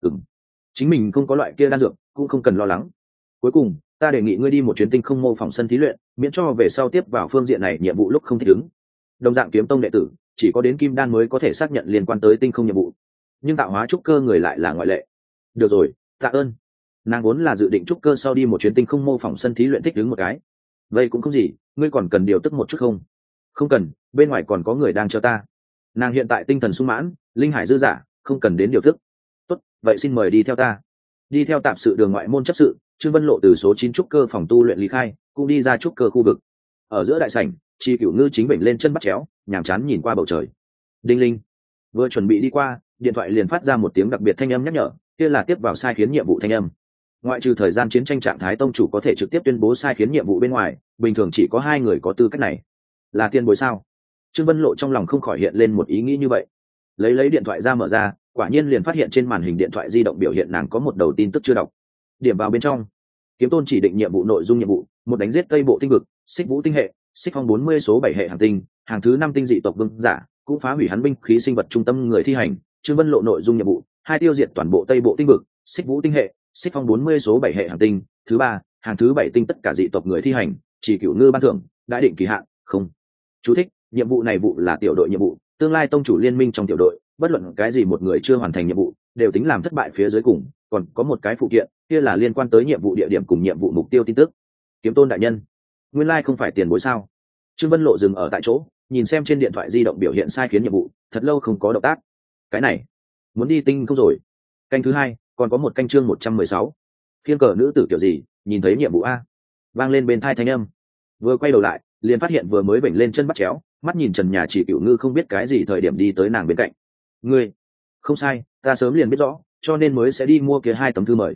Chính mình không có loại kia đan dược, cũng không cần lo lắng. Cuối cùng, ta đề nghị ngươi đi một chuyến tinh không mô phỏng sân thí luyện, miễn cho về sau tiếp vào phương diện này nhiệm vụ lúc không thích ứng. Đồng dạng kiếm tông đệ tử, chỉ có đến kim đan mới có thể xác nhận liên quan tới tinh không nhiệm vụ, nhưng tạo hóa trúc cơ người lại là ngoại lệ. Được rồi, tạ ơn. Nàng vốn là dự định trúc cơ sau đi một chuyến tinh không mô phỏng sân thí luyện thích ứng một cái. Vậy cũng không gì, ngươi còn cần điều tức một chút không? Không cần, bên ngoài còn có người đang chờ ta. Nàng hiện tại tinh thần sung mãn, linh hải dư dả, không cần đến điều tức. Tốt, vậy xin mời đi theo ta. Đi theo tạp sự đường ngoại môn chấp sự, Trương Vân Lộ từ số 9 trúc cơ phòng tu luyện lý khai, cũng đi ra trúc cơ khu vực. Ở giữa đại sảnh, Chi Cửu Ngư chính bệnh lên chân bắt chéo, nhàm chán nhìn qua bầu trời. Đinh linh, vừa chuẩn bị đi qua, điện thoại liền phát ra một tiếng đặc biệt thanh âm nhắc nhở, kia là tiếp vào sai khiến nhiệm vụ thanh âm. Ngoại trừ thời gian chiến tranh trạng thái tông chủ có thể trực tiếp tuyên bố sai khiến nhiệm vụ bên ngoài, bình thường chỉ có 2 người có tư cách này. Là tiền bối sao? Trương Vân Lộ trong lòng không khỏi hiện lên một ý nghĩ như vậy. Lấy điện thoại ra mở ra, quả nhiên liền phát hiện trên màn hình điện thoại di động biểu hiện nàng có một đầu tin tức chưa đọc. Điểm vào bên trong. Kiếm tôn chỉ định nhiệm vụ nội dung nhiệm vụ, một đánh giết Tây Bộ tinh vực, Xích Vũ tinh hệ, Xích Phong 40 số 7 hệ hành tinh, hàng thứ 5 tinh dị tộc vương giả, cũng phá hủy hắn binh khí sinh vật trung tâm người thi hành. Trương Vân Lộ nội dung nhiệm vụ, 2 tiêu diệt toàn bộ Tây Bộ tinh vực, Xích Vũ tinh hệ, Xích Phong 40 số 7 hệ hành tinh, thứ 3, hàng thứ 7 tinh tất cả dị tộc người thi hành, chỉ Cửu Ngư ban thưởng, đã định kỳ hạn, không. Chú thích, nhiệm vụ này vụ là tiểu đội nhiệm vụ, tương lai tông chủ liên minh trong tiểu đội, bất luận cái gì một người chưa hoàn thành nhiệm vụ, đều tính làm thất bại phía dưới cùng, còn có một cái phụ kiện, kia là liên quan tới nhiệm vụ địa điểm cùng nhiệm vụ mục tiêu tin tức. Kiếm tôn đại nhân, nguyên lai không phải tiền bối sao? Trương Vân Lộ dừng ở tại chỗ, nhìn xem trên điện thoại di động biểu hiện sai khiến nhiệm vụ, thật lâu không có động tác. Cái này, muốn đi tinh không rồi. Canh thứ 2, còn có một canh chương 116. Khiên cờ nữ tử kiểu gì, nhìn thấy nhiệm vụ a. Vang lên bên tai thanh âm. Vừa quay đầu lại, liền phát hiện vừa mới bệnh lên chân bắt chéo, mắt nhìn trần nhà chỉ Cửu Ngư không biết cái gì thời điểm đi tới nàng bên cạnh. Ngươi, không sai, ta sớm liền biết rõ, cho nên mới sẽ đi mua kia 2 tấm thư mời.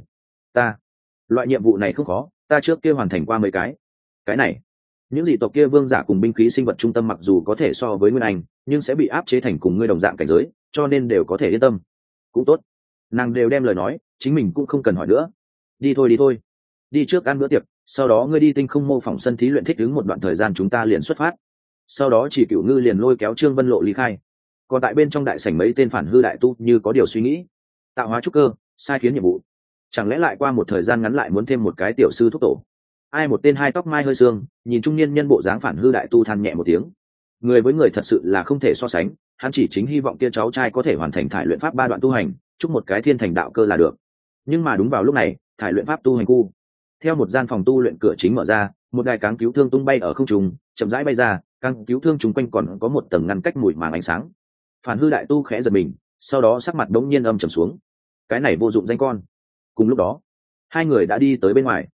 Loại nhiệm vụ này không khó, ta trước kia hoàn thành qua mấy cái. Cái này, những dị tộc kia vương giả cùng binh khí sinh vật trung tâm mặc dù có thể so với Nguyên Anh, nhưng sẽ bị áp chế thành cùng ngươi đồng dạng cảnh giới, cho nên đều có thể yên tâm. Cũng tốt, nàng đều đem lời nói, chính mình cũng không cần hỏi nữa. Đi thôi, đi trước ăn bữa tiệc, sau đó ngươi đi tinh không mô phỏng sân thí luyện thích ứng một đoạn thời gian, chúng ta liền xuất phát. Sau đó Chỉ Cửu Ngư liền lôi kéo Trương Vân Lộ ly khai. Còn tại bên trong đại sảnh mấy tên phản hư đại tu như có điều suy nghĩ. Tạo hóa trúc cơ, sai khiến nhiệm vụ, chẳng lẽ lại qua một thời gian ngắn lại muốn thêm một cái tiểu sư thúc tổ? Ai một tên hai tóc mai hơi sương, nhìn trung niên nhân bộ dáng phản hư đại tu than nhẹ một tiếng. Người với người thật sự là không thể so sánh, hắn chỉ chính hy vọng kia cháu trai có thể hoàn thành thải luyện pháp 3 đoạn tu hành, chúc một cái thiên thành đạo cơ là được. Nhưng mà đúng vào lúc này, thải luyện pháp tu hành khu, theo một gian phòng tu luyện cửa chính mở ra, một đài cáng cứu thương tung bay ở không trung, chậm rãi bay ra, cáng cứu thương chúng quanh còn có một tầng ngăn cách mùi màng ánh sáng. Phản hư đại tu khẽ giật mình, sau đó sắc mặt đống nhiên âm trầm xuống. Cái này vô dụng danh con. Cùng lúc đó, hai người đã đi tới bên ngoài.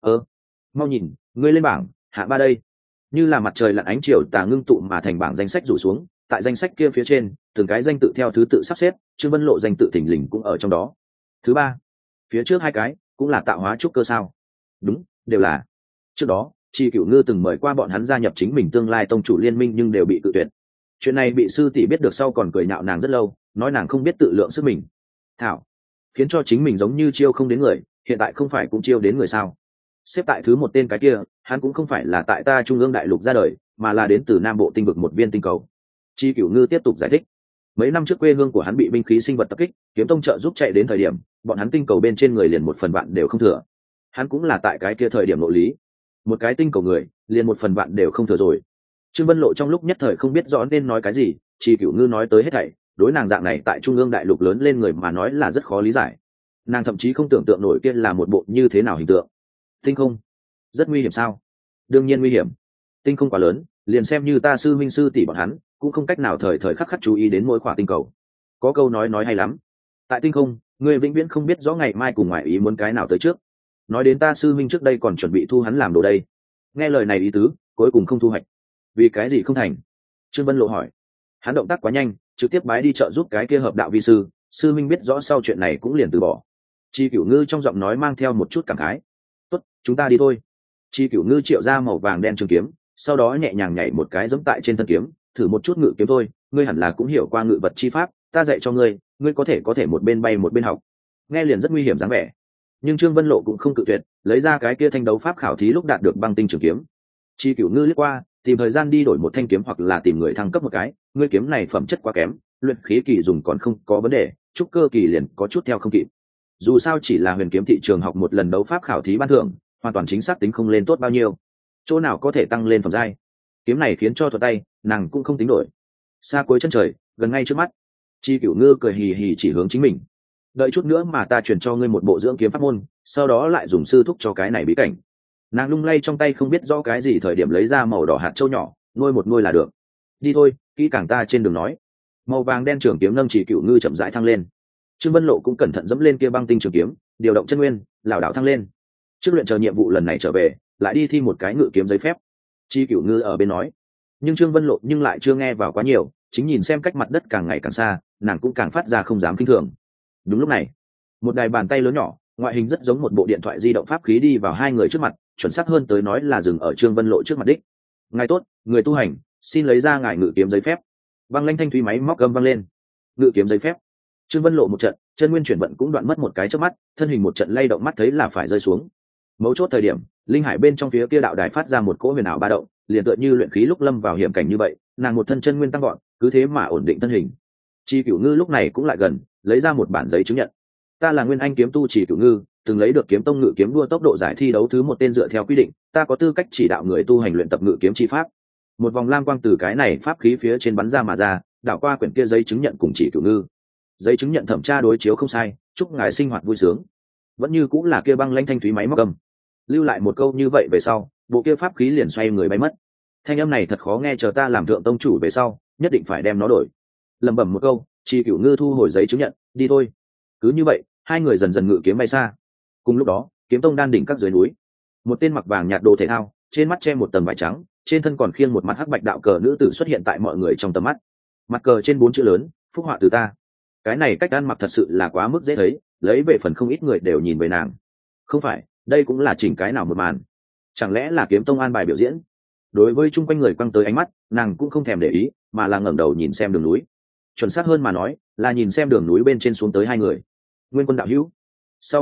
Mau nhìn, ngươi lên bảng hạ 3 đây. Như là mặt trời lặn ánh chiều tà ngưng tụ mà thành bảng danh sách rủ xuống, tại danh sách kia phía trên, từng cái danh tự theo thứ tự sắp xếp, Trương Vân Lộ danh tự thình lình cũng ở trong đó. Thứ 3, phía trước 2 cái cũng là tạo hóa trúc cơ sao? Đúng, đều là. Trước đó, Chi Cửu Ngư từng mời qua bọn hắn gia nhập chính mình tương lai tông chủ liên minh nhưng đều bị cự tuyệt. Chuyện này bị sư tỷ biết được sau còn cười nhạo nàng rất lâu, nói nàng không biết tự lượng sức mình. Thảo, khiến cho chính mình giống như chiêu không đến người, hiện tại không phải cũng chiêu đến người sao? Xếp tại thứ 1 tên cái kia, hắn cũng không phải là tại ta trung ương đại lục ra đời, mà là đến từ Nam Bộ tinh vực một viên tinh cầu. Chi Cửu Ngư tiếp tục giải thích. Mấy năm trước quê hương của hắn bị binh khí sinh vật tập kích, kiếm tông trợ giúp chạy đến thời điểm, bọn hắn tinh cầu bên trên người liền 1/3 đều không thừa. Hắn cũng là tại cái kia thời điểm nội lý, một cái tinh cầu người, liền 1/3 đều không thừa rồi. Trương Vân Lộ trong lúc nhất thời không biết rõ nên nói cái gì, Chi Cửu Ngư nói tới hết thảy, đối nàng dạng này tại trung ương đại lục lớn lên người mà nói là rất khó lý giải. Nàng thậm chí không tưởng tượng nổi kia là một bộ như thế nào hình tượng. Tinh không rất nguy hiểm sao? Đương nhiên nguy hiểm. Tinh không quá lớn, liền xem như ta sư minh sư tỷ bọn hắn cũng không cách nào thời thời khắc khắc chú ý đến mỗi khỏa tinh cầu. Có câu nói hay lắm, tại tinh không người vĩnh viễn không biết rõ ngày mai cùng ngoại ý muốn cái nào tới trước. Nói đến ta sư minh trước đây còn chuẩn bị thu hắn làm đồ đây. Nghe lời này ý tứ, cuối cùng không thu hoạch. Vì cái gì không thành? Trương Vân Lộ hỏi. Hắn động tác quá nhanh, trực tiếp bái đi chợ giúp cái kia hợp đạo vi sư, sư minh biết rõ sau chuyện này cũng liền từ bỏ. Chi Cửu Ngư trong giọng nói mang theo một chút cảm khái. Tốt, chúng ta đi thôi. Chi Cửu Ngư triệu ra màu vàng đen trường kiếm, sau đó nhẹ nhàng nhảy một cái giẫm tại trên thân kiếm, thử một chút ngự kiếm thôi, ngươi hẳn là cũng hiểu qua ngự vật chi pháp, ta dạy cho ngươi, ngươi có thể một bên bay một bên học. Nghe liền rất nguy hiểm dáng vẻ, nhưng Trương Vân Lộ cũng không cự tuyệt, lấy ra cái kia thanh đấu pháp khảo thí lúc đạt được băng tinh trường kiếm. Chi Cửu Ngư liếc qua, tìm thời gian đi đổi một thanh kiếm hoặc là tìm người thăng cấp một cái, ngươi kiếm này phẩm chất quá kém, luyện khí kỳ dùng còn không có vấn đề, trúc cơ kỳ liền có chút theo không kịp. Dù sao chỉ là huyền kiếm thị trường học một lần đấu pháp khảo thí ban thưởng, hoàn toàn chính xác tính không lên tốt bao nhiêu, chỗ nào có thể tăng lên phẩm giai. Kiếm này khiến cho thuận tay, nàng cũng không tính đổi. Xa cuối chân trời, gần ngay trước mắt, Chi Cửu Ngư cười hì hì chỉ hướng chính mình. Đợi chút nữa mà ta truyền cho ngươi một bộ dưỡng kiếm pháp môn, sau đó lại dùng sư thúc cho cái này bí cảnh. Nàng lung lay trong tay không biết rõ cái gì thời điểm lấy ra màu đỏ hạt châu nhỏ, nuôi một nuôi là được. Đi thôi, kỹ càng ta trên đường nói. Màu vàng đen trường kiếm nâng Chỉ Cửu Ngư chậm rãi thăng lên. Trương Vân Lộ cũng cẩn thận dẫm lên kia băng tinh trường kiếm, điều động chân nguyên, lảo đảo thăng lên. Trước luyện chờ nhiệm vụ lần này trở về, lại đi thi một cái ngự kiếm giấy phép. Chi Cửu Ngư ở bên nói, nhưng Trương Vân Lộ nhưng lại chưa nghe vào quá nhiều, chính nhìn xem cách mặt đất càng ngày càng xa, nàng cũng càng phát ra không dám kinh thường. Đúng lúc này, một đài bàn tay lớn nhỏ, ngoại hình rất giống một bộ điện thoại di động pháp khí đi vào hai người trước mặt, chuẩn xác hơn tới nói là dừng ở Trương Vân Lộ trước mặt đích. Ngài tốt, người tu hành, xin lấy ra ngài ngự kiếm giấy phép. Băng lanh thanh thúy máy móc gầm vang lên. Ngự kiếm giấy phép. Trương Vân Lộ một trận, chân nguyên chuyển vận cũng đoạn mất một cái chớp mắt, thân hình một trận lay động, mắt thấy là phải rơi xuống. Mấu chốt thời điểm, linh hải bên trong phía kia đạo đài phát ra một cỗ huyền ảo ba động, liền tựa như luyện khí lúc lâm vào hiểm cảnh như vậy, nàng một thân chân nguyên tăng gọn, cứ thế mà ổn định thân hình. Chi Cửu Ngư lúc này cũng lại gần, lấy ra một bản giấy chứng nhận. Ta là Nguyên Anh kiếm tu Chỉ Cửu Ngư, từng lấy được kiếm tông ngự kiếm đua tốc độ giải thi đấu thứ 1 tên dựa theo quy định, ta có tư cách chỉ đạo người tu hành luyện tập ngự kiếm chi pháp. Một vòng lam quang từ cái này pháp khí phía trên bắn ra mà ra, đảo qua quyển kia giấy chứng nhận cùng Chỉ Cửu Ngư. Giấy chứng nhận thẩm tra đối chiếu không sai, chúc ngài sinh hoạt vui sướng. Vẫn như cũng là kia băng lãnh thanh thúy máy móc cầm. Lưu lại một câu như vậy về sau, bộ kia pháp khí liền xoay người bay mất. Thanh âm này thật khó nghe, chờ ta làm thượng tông chủ về sau, nhất định phải đem nó đổi. Lẩm bẩm một câu, Chi Cửu Ngư thu hồi giấy chứng nhận, đi thôi. Cứ như vậy, hai người dần dần ngự kiếm bay xa. Cùng lúc đó, kiếm tông đan đỉnh các dưới núi, một tên mặc vàng nhạt đồ thể thao, trên mắt che một tầng vải trắng, trên thân còn khiêng một mặt hắc bạch đạo cờ nữ tử xuất hiện tại mọi người trong tầm mắt. Mặt cờ trên 4 chữ lớn, phúc họa từ ta. Cái này cách ăn mặc thật sự là quá mức dễ thấy, lấy về phần không ít người đều nhìn về nàng. Không phải, đây cũng là chỉnh cái nào một màn. Chẳng lẽ là kiếm tông an bài biểu diễn? Đối với chung quanh người quăng tới ánh mắt, nàng cũng không thèm để ý, mà là ngẩng đầu nhìn xem đường núi. Chuẩn xác hơn mà nói, là nhìn xem đường núi bên trên xuống tới hai người. Nguyên Quân đạo hữu. Sau một khắc,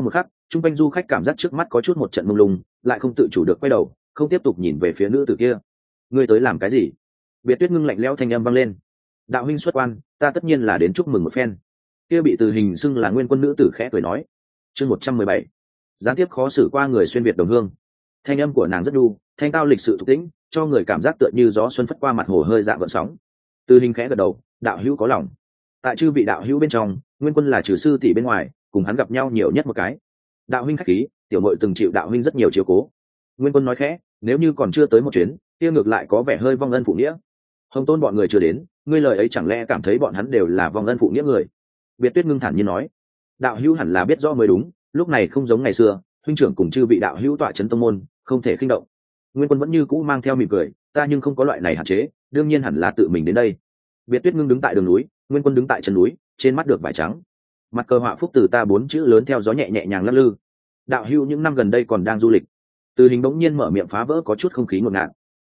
chung quanh du khách cảm giác trước mắt có chút một trận mông lung, lại không tự chủ được quay đầu, không tiếp tục nhìn về phía nữ tử kia. Ngươi tới làm cái gì? Biệt Tuyết Ngưng lạnh lẽo thanh âm vang lên. Đạo huynh xuất quan, ta tất nhiên là đến chúc mừng một phen. Kia bị tử hình xưng là nguyên quân nữ tử khẽ cười nói. Chương 117. Gián tiếp khó xử qua người xuyên việt đồng hương. Thanh âm của nàng rất nhu, thanh cao lịch sự thục tĩnh, cho người cảm giác tựa như gió xuân phất qua mặt hồ hơi dạ gợn sóng. Từ hình khẽ gật đầu, đạo hữu có lòng. Tại chư vị đạo hữu bên trong, nguyên quân là trừ sư tỷ bên ngoài, cùng hắn gặp nhau nhiều nhất một cái. Đạo huynh khách khí, tiểu muội từng chịu đạo huynh rất nhiều chiếu cố. Nguyên quân nói khẽ, nếu như còn chưa tới một chuyến, kia ngược lại có vẻ hơi vong ân phụ nghĩa. Hồng Tôn bọn người chưa đến, ngươi lời ấy chẳng lẽ cảm thấy bọn hắn đều là vong ân phụ nghĩa người? Biệt Tuyết Ngưng thản nhiên nói, đạo hữu hẳn là biết rõ mới đúng, lúc này không giống ngày xưa, huynh trưởng cùng chư vị đạo hữu tọa trấn tông môn, không thể khinh động. Nguyên quân vẫn như cũ mang theo mỉm cười, ta nhưng không có loại này hạn chế, đương nhiên hẳn là tự mình đến đây. Biệt Tuyết Ngưng đứng tại đường núi, Nguyên quân đứng tại chân núi, trên mắt được vải trắng. Mặt cờ họa phúc từ ta 4 chữ lớn theo gió nhẹ nhẹ nhàng lắc lư. Đạo hữu những năm gần đây còn đang du lịch. Từ hình bỗng nhiên mở miệng phá vỡ có chút không khí ngột ngạt.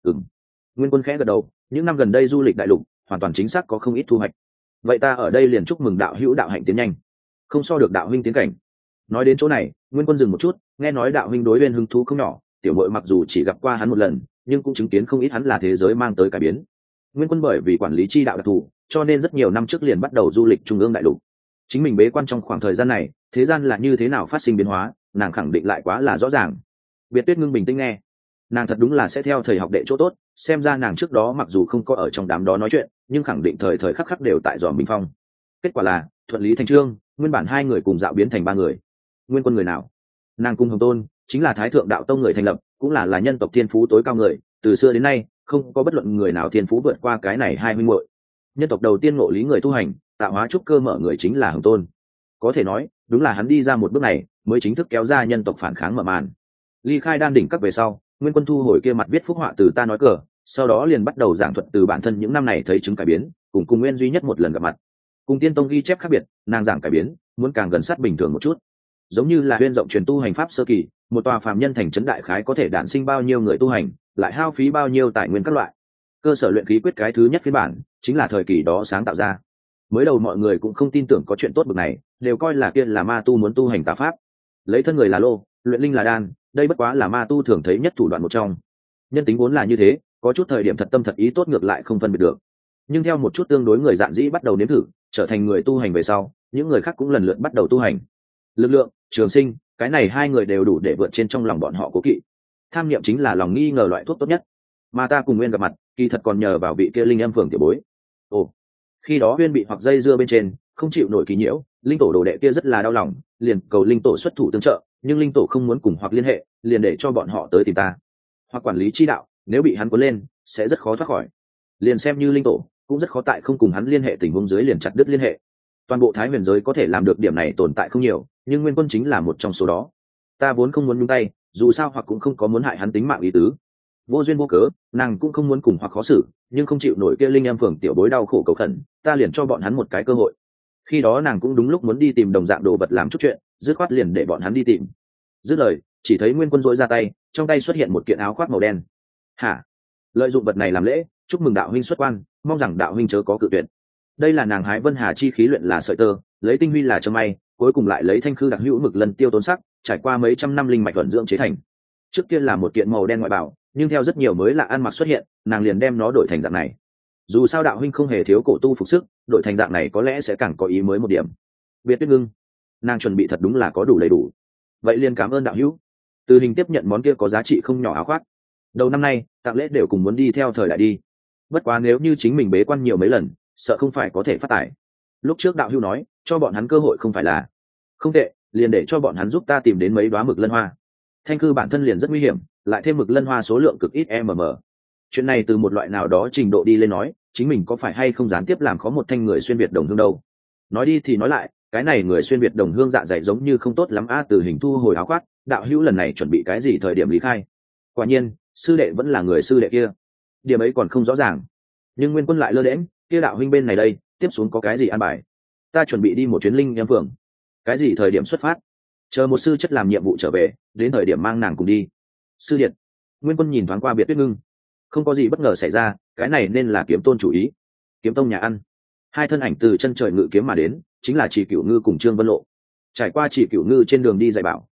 Nguyên quân khẽ gật đầu, những năm gần đây du lịch đại lục, hoàn toàn chính xác có không ít thu hoạch. Vậy ta ở đây liền chúc mừng đạo hữu đạo hạnh tiến nhanh, không so được đạo huynh tiến cảnh. Nói đến chỗ này, Nguyên quân dừng một chút, nghe nói đạo huynh đối Uyên hứng thú không nhỏ, tiểu muội mặc dù chỉ gặp qua hắn một lần, nhưng cũng chứng kiến không ít hắn là thế giới mang tới cải biến. Nguyên quân bởi vì quản lý chi đạo đặc thù, cho nên rất nhiều năm trước liền bắt đầu du lịch trung ương đại lục. Chính mình bế quan trong khoảng thời gian này, thế gian là như thế nào phát sinh biến hóa, nàng khẳng định lại quá là rõ ràng. Biệt Tuyết Ngưng bình tĩnh nghe, nàng thật đúng là sẽ theo thầy học đệ chỗ tốt, xem ra nàng trước đó mặc dù không có ở trong đám đó nói chuyện, nhưng khẳng định thời thời khắc khắc đều tại dòm bình phong. Kết quả là thuận lý thành trương, nguyên bản 2 người cùng dạo biến thành 3 người. Nguyên quân người nào? Nàng cùng Hồng Tôn chính là Thái Thượng đạo tông người thành lập, cũng là nhân tộc thiên phú tối cao người, từ xưa đến nay không có bất luận người nào thiên phú vượt qua cái này 2 huynh muội. Nhân tộc đầu tiên ngộ lý người tu hành, tạo hóa trúc cơ mở người chính là Hồng Tôn. Có thể nói, đúng là hắn đi ra một bước này, mới chính thức kéo ra nhân tộc phản kháng mở màn. Ly khai đan đỉnh các về sau, Nguyên quân thu hồi kia mặt viết phúc họa từ ta nói cờ, sau đó liền bắt đầu giảng thuật từ bản thân những năm này thấy chứng cải biến, cùng Nguyên duy nhất một lần gặp mặt. Cùng Tiên Tông ghi chép khác biệt, nàng giảng cải biến, muốn càng gần sát bình thường một chút. Giống như là Uyên rộng truyền tu hành pháp sơ kỳ, một tòa phàm nhân thành trấn đại khái có thể đản sinh bao nhiêu người tu hành, lại hao phí bao nhiêu tài nguyên các loại. Cơ sở luyện khí quyết cái thứ nhất phiên bản, chính là thời kỳ đó sáng tạo ra. Mới đầu mọi người cũng không tin tưởng có chuyện tốt bực này, đều coi là kia là ma tu muốn tu hành tà pháp. Lấy thân người là lô, luyện linh là đan, đây bất quá là ma tu thường thấy nhất thủ đoạn một trong. Nhân tính vốn là như thế, có chút thời điểm thật tâm thật ý tốt ngược lại không phân biệt được. Nhưng theo một chút tương đối người dạn dĩ bắt đầu nếm thử, trở thành người tu hành về sau, những người khác cũng lần lượt bắt đầu tu hành. Lực lượng, trường sinh, cái này 2 người đều đủ để vượt trên trong lòng bọn họ cố kỵ. Tham niệm chính là lòng nghi ngờ loại thuốc tốt nhất. Mà ta cùng Nguyên gặp mặt, kỳ thật còn nhờ vào vị kia linh âm phường tiểu bối. Ồ, khi đó Uyên bị hoặc dây dưa bên trên, không chịu nổi kỳ nhiễu, linh tổ đồ đệ kia rất là đau lòng, liền cầu linh tổ xuất thủ tương trợ, nhưng linh tổ không muốn cùng hoặc liên hệ, liền để cho bọn họ tới tìm ta. Hoặc quản lý chi đạo, nếu bị hắn cuốn lên, sẽ rất khó thoát khỏi. Liền xem như linh tổ, cũng rất khó tại không cùng hắn liên hệ tình huống dưới liền chặt đứt liên hệ. Toàn bộ Thái Huyền giới có thể làm được điểm này tồn tại không nhiều, nhưng Nguyên quân chính là một trong số đó. Ta vốn không muốn nhúng tay, dù sao hoặc cũng không có muốn hại hắn tính mạng ý tứ. Vô duyên vô cớ, nàng cũng không muốn cùng hoặc khó xử, nhưng không chịu nổi kia linh em phường tiểu bối đau khổ cầu khẩn, ta liền cho bọn hắn một cái cơ hội. Khi đó nàng cũng đúng lúc muốn đi tìm đồng dạng đồ vật làm chút chuyện, dứt khoát liền để bọn hắn đi tìm. Dứt lời, chỉ thấy Nguyên quân rỗi ra tay, trong tay xuất hiện một kiện áo khoác màu đen. Hả? Lợi dụng vật này làm lễ, chúc mừng đạo huynh xuất quan, mong rằng đạo huynh chớ có cự tuyệt. Đây là nàng hái Vân Hà chi khí luyện là sợi tơ, lấy tinh huy là châm may, cuối cùng lại lấy thanh khư đặc hữu mực lần tiêu tốn sắc, trải qua mấy trăm năm linh mạch vận dưỡng chế thành. Trước kia là một kiện màu đen ngoại bảo, nhưng theo rất nhiều mới lạ ăn mặc xuất hiện, nàng liền đem nó đổi thành dạng này. Dù sao đạo huynh không hề thiếu cổ tu phục sức, đổi thành dạng này có lẽ sẽ càng có ý mới một điểm. Biệt Tuyết Ngưng, nàng chuẩn bị thật đúng là có đủ đầy đủ. Vậy liền cảm ơn đạo hữu. Từ hình tiếp nhận món kia có giá trị không nhỏ áo khoác. Đầu năm nay, tặng lễ đều cùng muốn đi theo thời đại đi. Bất quá nếu như chính mình bế quan nhiều mấy lần, sợ không phải có thể phát tài. Lúc trước đạo hữu nói, cho bọn hắn cơ hội không phải là không tệ, liền để cho bọn hắn giúp ta tìm đến mấy đóa mực lân hoa. Thanh cư bản thân liền rất nguy hiểm, lại thêm mực lân hoa số lượng cực ít chuyện này từ một loại nào đó trình độ đi lên nói, chính mình có phải hay không gián tiếp làm khó một thanh người xuyên việt đồng hương đâu. Nói đi thì nói lại, cái này người xuyên việt đồng hương dạ dày giống như không tốt lắm a. Từ hình thu hồi áo khoác, đạo hữu lần này chuẩn bị cái gì thời điểm lý khai? Quả nhiên, sư đệ vẫn là người sư đệ kia, điểm ấy còn không rõ ràng. Nhưng Nguyên quân lại lơ đễnh, kia đạo huynh bên này đây, tiếp xuống có cái gì an bài? Ta chuẩn bị đi một chuyến linh em phường. Cái gì thời điểm xuất phát? Chờ một sư chất làm nhiệm vụ trở về, đến thời điểm mang nàng cùng đi. Sư điện. Nguyên quân nhìn thoáng qua Biệt Tuyết Ngưng, không có gì bất ngờ xảy ra, cái này nên là Kiếm Tôn chủ ý. Kiếm Tông nhà ăn, 2 thân ảnh từ chân trời ngự kiếm mà đến, chính là Chỉ Cửu Ngư cùng Trương Vân Lộ. Trải qua Chỉ Cửu Ngư trên đường đi dạy bảo,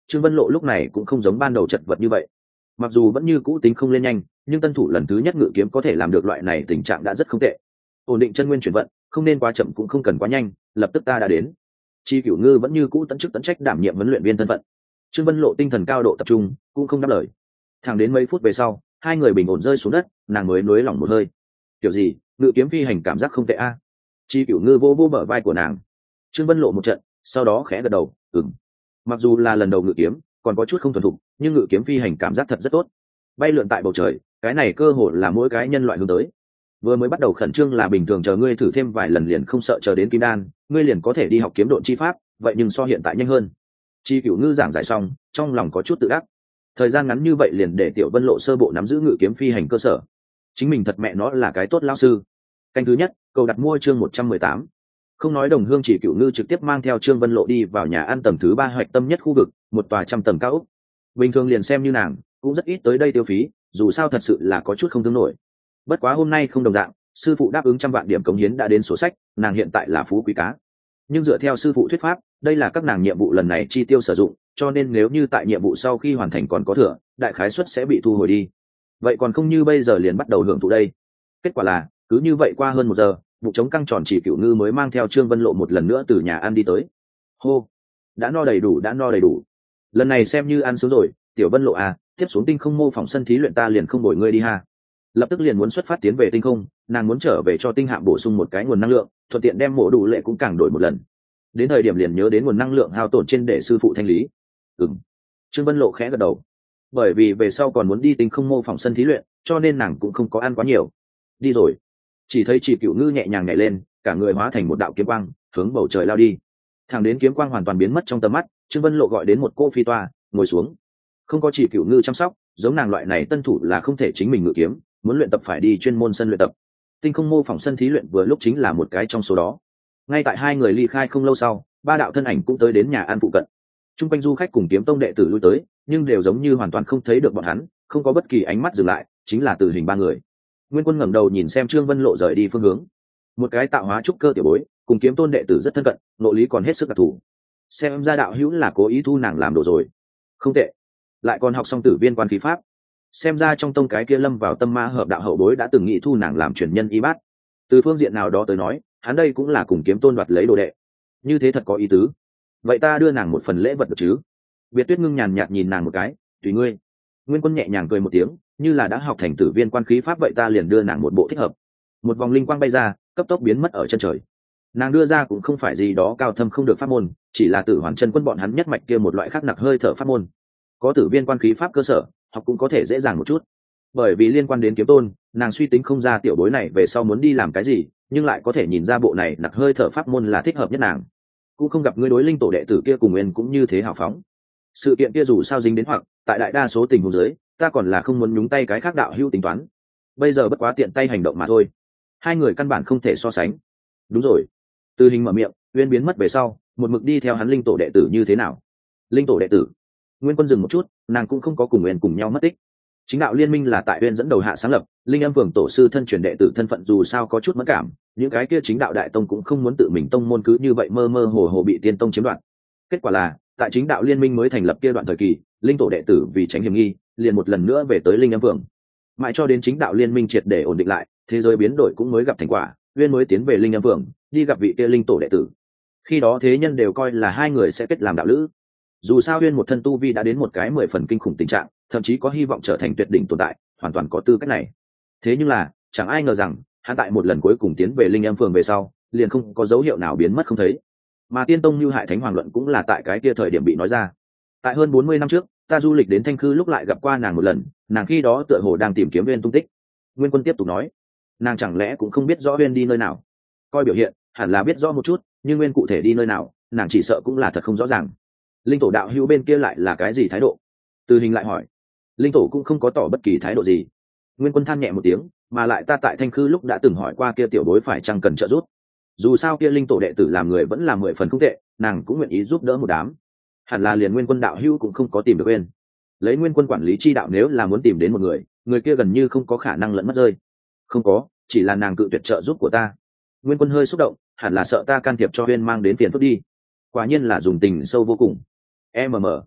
Trương Vân Lộ lúc này cũng không giống ban đầu chật vật như vậy. Mặc dù vẫn như cũ tính không lên nhanh, nhưng tân thủ lần thứ nhất ngự kiếm có thể làm được loại này tình trạng đã rất không tệ. Ổn định chân nguyên chuyển vận, không nên quá chậm cũng không cần quá nhanh, lập tức ta đã đến. Chi Cửu Ngư vẫn như cũ tận chức tận trách đảm nhiệm huấn luyện viên thân phận. Trương Vân Lộ tinh thần cao độ tập trung, cũng không đáp lời. Thẳng đến mấy phút về sau, hai người bình ổn rơi xuống đất, nàng mới nuối lỏng một hơi. Kiểu gì, ngự kiếm phi hành cảm giác không tệ a. Chi Cửu Ngư vô vô bờ vai của nàng. Trương Vân Lộ một trận, sau đó khẽ gật đầu, ừm. Mặc dù là lần đầu ngự kiếm, còn có chút không thuần thục, nhưng ngự kiếm phi hành cảm giác thật rất tốt. Bay lượn tại bầu trời, cái này cơ hội là mỗi cái nhân loại hướng tới. Vừa mới bắt đầu khẩn trương là bình thường, chờ ngươi thử thêm vài lần liền không sợ, chờ đến kim đan, ngươi liền có thể đi học kiếm độn chi pháp, vậy nhưng so hiện tại nhanh hơn. Chi Cửu Ngư giảng giải xong, trong lòng có chút tự ác. Thời gian ngắn như vậy liền để Tiểu Vân Lộ sơ bộ nắm giữ ngự kiếm phi hành cơ sở. Chính mình thật mẹ nó là cái tốt lão sư. Canh thứ nhất, cầu đặt mua chương 118. Không nói đồng hương, Chỉ Cửu Ngư trực tiếp mang theo Trương Vân Lộ đi vào nhà ăn tầng thứ 3 hoạch tâm nhất khu vực, một tòa trăm tầng cao ốc. Bình thường liền xem như nàng, cũng rất ít tới đây tiêu phí, dù sao thật sự là có chút không tương nổi. Bất quá hôm nay không đồng dạng, sư phụ đáp ứng 100 vạn điểm cống hiến đã đến sổ sách, nàng hiện tại là phú quý cá. Nhưng dựa theo sư phụ thuyết pháp, đây là các nàng nhiệm vụ lần này chi tiêu sử dụng, cho nên nếu như tại nhiệm vụ sau khi hoàn thành còn có thừa, đại khái suất sẽ bị thu hồi đi. Vậy còn không như bây giờ liền bắt đầu hưởng thụ đây. Kết quả là, cứ như vậy qua hơn 1 giờ, vụ chống căng tròn Chỉ Cửu Ngư mới mang theo Trương Vân Lộ một lần nữa từ nhà ăn đi tới. Hô, đã no đầy đủ, đã no đầy đủ. Lần này xem như ăn sướng rồi, Tiểu Vân Lộ à, tiếp xuống tinh không mô phỏng sân thí luyện ta liền không bồi ngươi đi ha. Lập tức liền muốn xuất phát tiến về tinh không, nàng muốn trở về cho tinh hạm bổ sung một cái nguồn năng lượng, thuận tiện đem mộ đủ lệ cũng càng đổi một lần. Đến thời điểm liền nhớ đến nguồn năng lượng hao tổn trên để sư phụ thanh lý. Trương Vân Lộ khẽ gật đầu. Bởi vì về sau còn muốn đi tinh không mô phỏng sân thí luyện, cho nên nàng cũng không có ăn quá nhiều. Đi rồi. Chỉ thấy Chỉ Cửu Ngư nhẹ nhàng nhảy lên, cả người hóa thành một đạo kiếm quang, hướng bầu trời lao đi. Thẳng đến kiếm quang hoàn toàn biến mất trong tầm mắt, Trương Vân Lộ gọi đến một cô phi toa, ngồi xuống. Không có Chỉ Cửu Ngư chăm sóc, giống nàng loại này tân thủ là không thể chính mình ngự kiếm, muốn luyện tập phải đi chuyên môn sân luyện tập. Tinh không mô phỏng sân thí luyện vừa lúc chính là một cái trong số đó. Ngay tại hai người ly khai không lâu sau, ba đạo thân ảnh cũng tới đến nhà ăn phụ cận. Trung quanh du khách cùng kiếm tông đệ tử lui tới, nhưng đều giống như hoàn toàn không thấy được bọn hắn, không có bất kỳ ánh mắt dừng lại, chính là Tử Hình ba người. Nguyên Quân ngẩng đầu nhìn xem Trương Vân Lộ rời đi phương hướng. Một cái tạo hóa trúc cơ tiểu bối, cùng kiếm tôn đệ tử rất thân cận, nội lý còn hết sức đặc thù. Xem ra đạo hữu là cố ý thu nàng làm đồ rồi. Không tệ. Lại còn học xong Tử Viên quan khí pháp. Xem ra trong tông cái kia lâm vào tâm ma hợp đạo hậu bối đã từng nghĩ thu nàng làm truyền nhân y bát. Từ phương diện nào đó tới nói, hắn đây cũng là cùng kiếm tôn đoạt lấy đồ đệ. Như thế thật có ý tứ. Vậy ta đưa nàng một phần lễ vật được chứ? Việt Tuyết ngưng nhàn nhạt nhìn nàng một cái, tùy ngươi. Nguyên Quân nhẹ nhàng cười một tiếng, như là đã học thành Tử Viên quan khí pháp vậy ta liền đưa nàng một bộ thích hợp. Một vòng linh quang bay ra, cấp tốc biến mất ở chân trời. Nàng đưa ra cũng không phải gì đó cao thâm không được pháp môn, chỉ là Tử Hoàn Chân Quân bọn hắn nhất mạch kia một loại khác nặc hơi thở pháp môn. Có Tử Viên quan khí pháp cơ sở, học cũng có thể dễ dàng một chút. Bởi vì liên quan đến kiếm tôn, nàng suy tính không ra tiểu bối này về sau muốn đi làm cái gì, nhưng lại có thể nhìn ra bộ này nặc hơi thở pháp môn là thích hợp nhất nàng. Cũng không gặp ngươi đối linh tổ đệ tử kia cùng nguyên cũng như thế hào phóng. Sự kiện kia dù sao dính đến hoặc tại đại đa số tình huống dưới, ta còn là không muốn nhúng tay cái khác đạo hữu tính toán. Bây giờ bất quá tiện tay hành động mà thôi. Hai người căn bản không thể so sánh. Đúng rồi. Từ Hình mở miệng, Uyên biến mất về sau, một mực đi theo hắn linh tổ đệ tử như thế nào? Linh tổ đệ tử? Nguyên Quân dừng một chút, nàng cũng không có cùng Uyên cùng nhau mất tích. Chính đạo liên minh là tại Uyên dẫn đầu hạ sáng lập, Linh Âm Phường tổ sư thân truyền đệ tử thân phận dù sao có chút mẫn cảm, những cái kia chính đạo đại tông cũng không muốn tự mình tông môn cứ như vậy mơ mơ hồ hồ bị tiên tông chiếm đoạt. Kết quả là, tại chính đạo liên minh mới thành lập kia đoạn thời kỳ, linh tổ đệ tử vì tránh hiểm nghi, liền một lần nữa về tới Linh Âm Phường. Mãi cho đến chính đạo liên minh triệt để ổn định lại, thế giới biến đổi cũng mới gặp thành quả, Uyên mới tiến về Linh Âm Phường, đi gặp vị kia linh tổ đệ tử. Khi đó thế nhân đều coi là hai người sẽ kết làm đạo lữ. Dù sao Uyên một thân tu vi đã đến một cái 10 phần kinh khủng tình trạng, thậm chí có hy vọng trở thành tuyệt đỉnh tồn tại, hoàn toàn có tư cách này. Thế nhưng là, chẳng ai ngờ rằng, hắn tại một lần cuối cùng tiến về Linh Âm Phường về sau, liền không có dấu hiệu nào biến mất không thấy. Mà Tiên Tông Như Hại Thánh Hoàng luận cũng là tại cái kia thời điểm bị nói ra. Tại hơn 40 năm trước, ta du lịch đến Thanh Khư lúc lại gặp qua nàng một lần, nàng khi đó tựa hồ đang tìm kiếm Uyên tung tích. Nguyên Quân tiếp tục nói, nàng chẳng lẽ cũng không biết rõ Uyên đi nơi nào? Coi biểu hiện, hẳn là biết rõ một chút, nhưng Uyên cụ thể đi nơi nào, nàng chỉ sợ cũng là thật không rõ ràng. Linh tổ đạo hữu bên kia lại là cái gì thái độ? Từ Hình lại hỏi. Linh tổ cũng không có tỏ bất kỳ thái độ gì. Nguyên Quân than nhẹ một tiếng, mà lại ta tại Thanh Khư lúc đã từng hỏi qua kia tiểu bối phải chăng cần trợ giúp. Dù sao kia linh tổ đệ tử làm người vẫn là 10 phần không tệ, nàng cũng nguyện ý giúp đỡ một đám. Hẳn là liền Nguyên Quân đạo hữu cũng không có tìm được Uyên. Lấy Nguyên Quân quản lý chi đạo nếu là muốn tìm đến một người, người kia gần như không có khả năng lẫn mất rơi. Không có, chỉ là nàng cự tuyệt trợ giúp của ta. Nguyên Quân hơi xúc động, hẳn là sợ ta can thiệp cho Uyên mang đến phiền phức đi. Quả nhiên là dùng tình sâu vô cùng.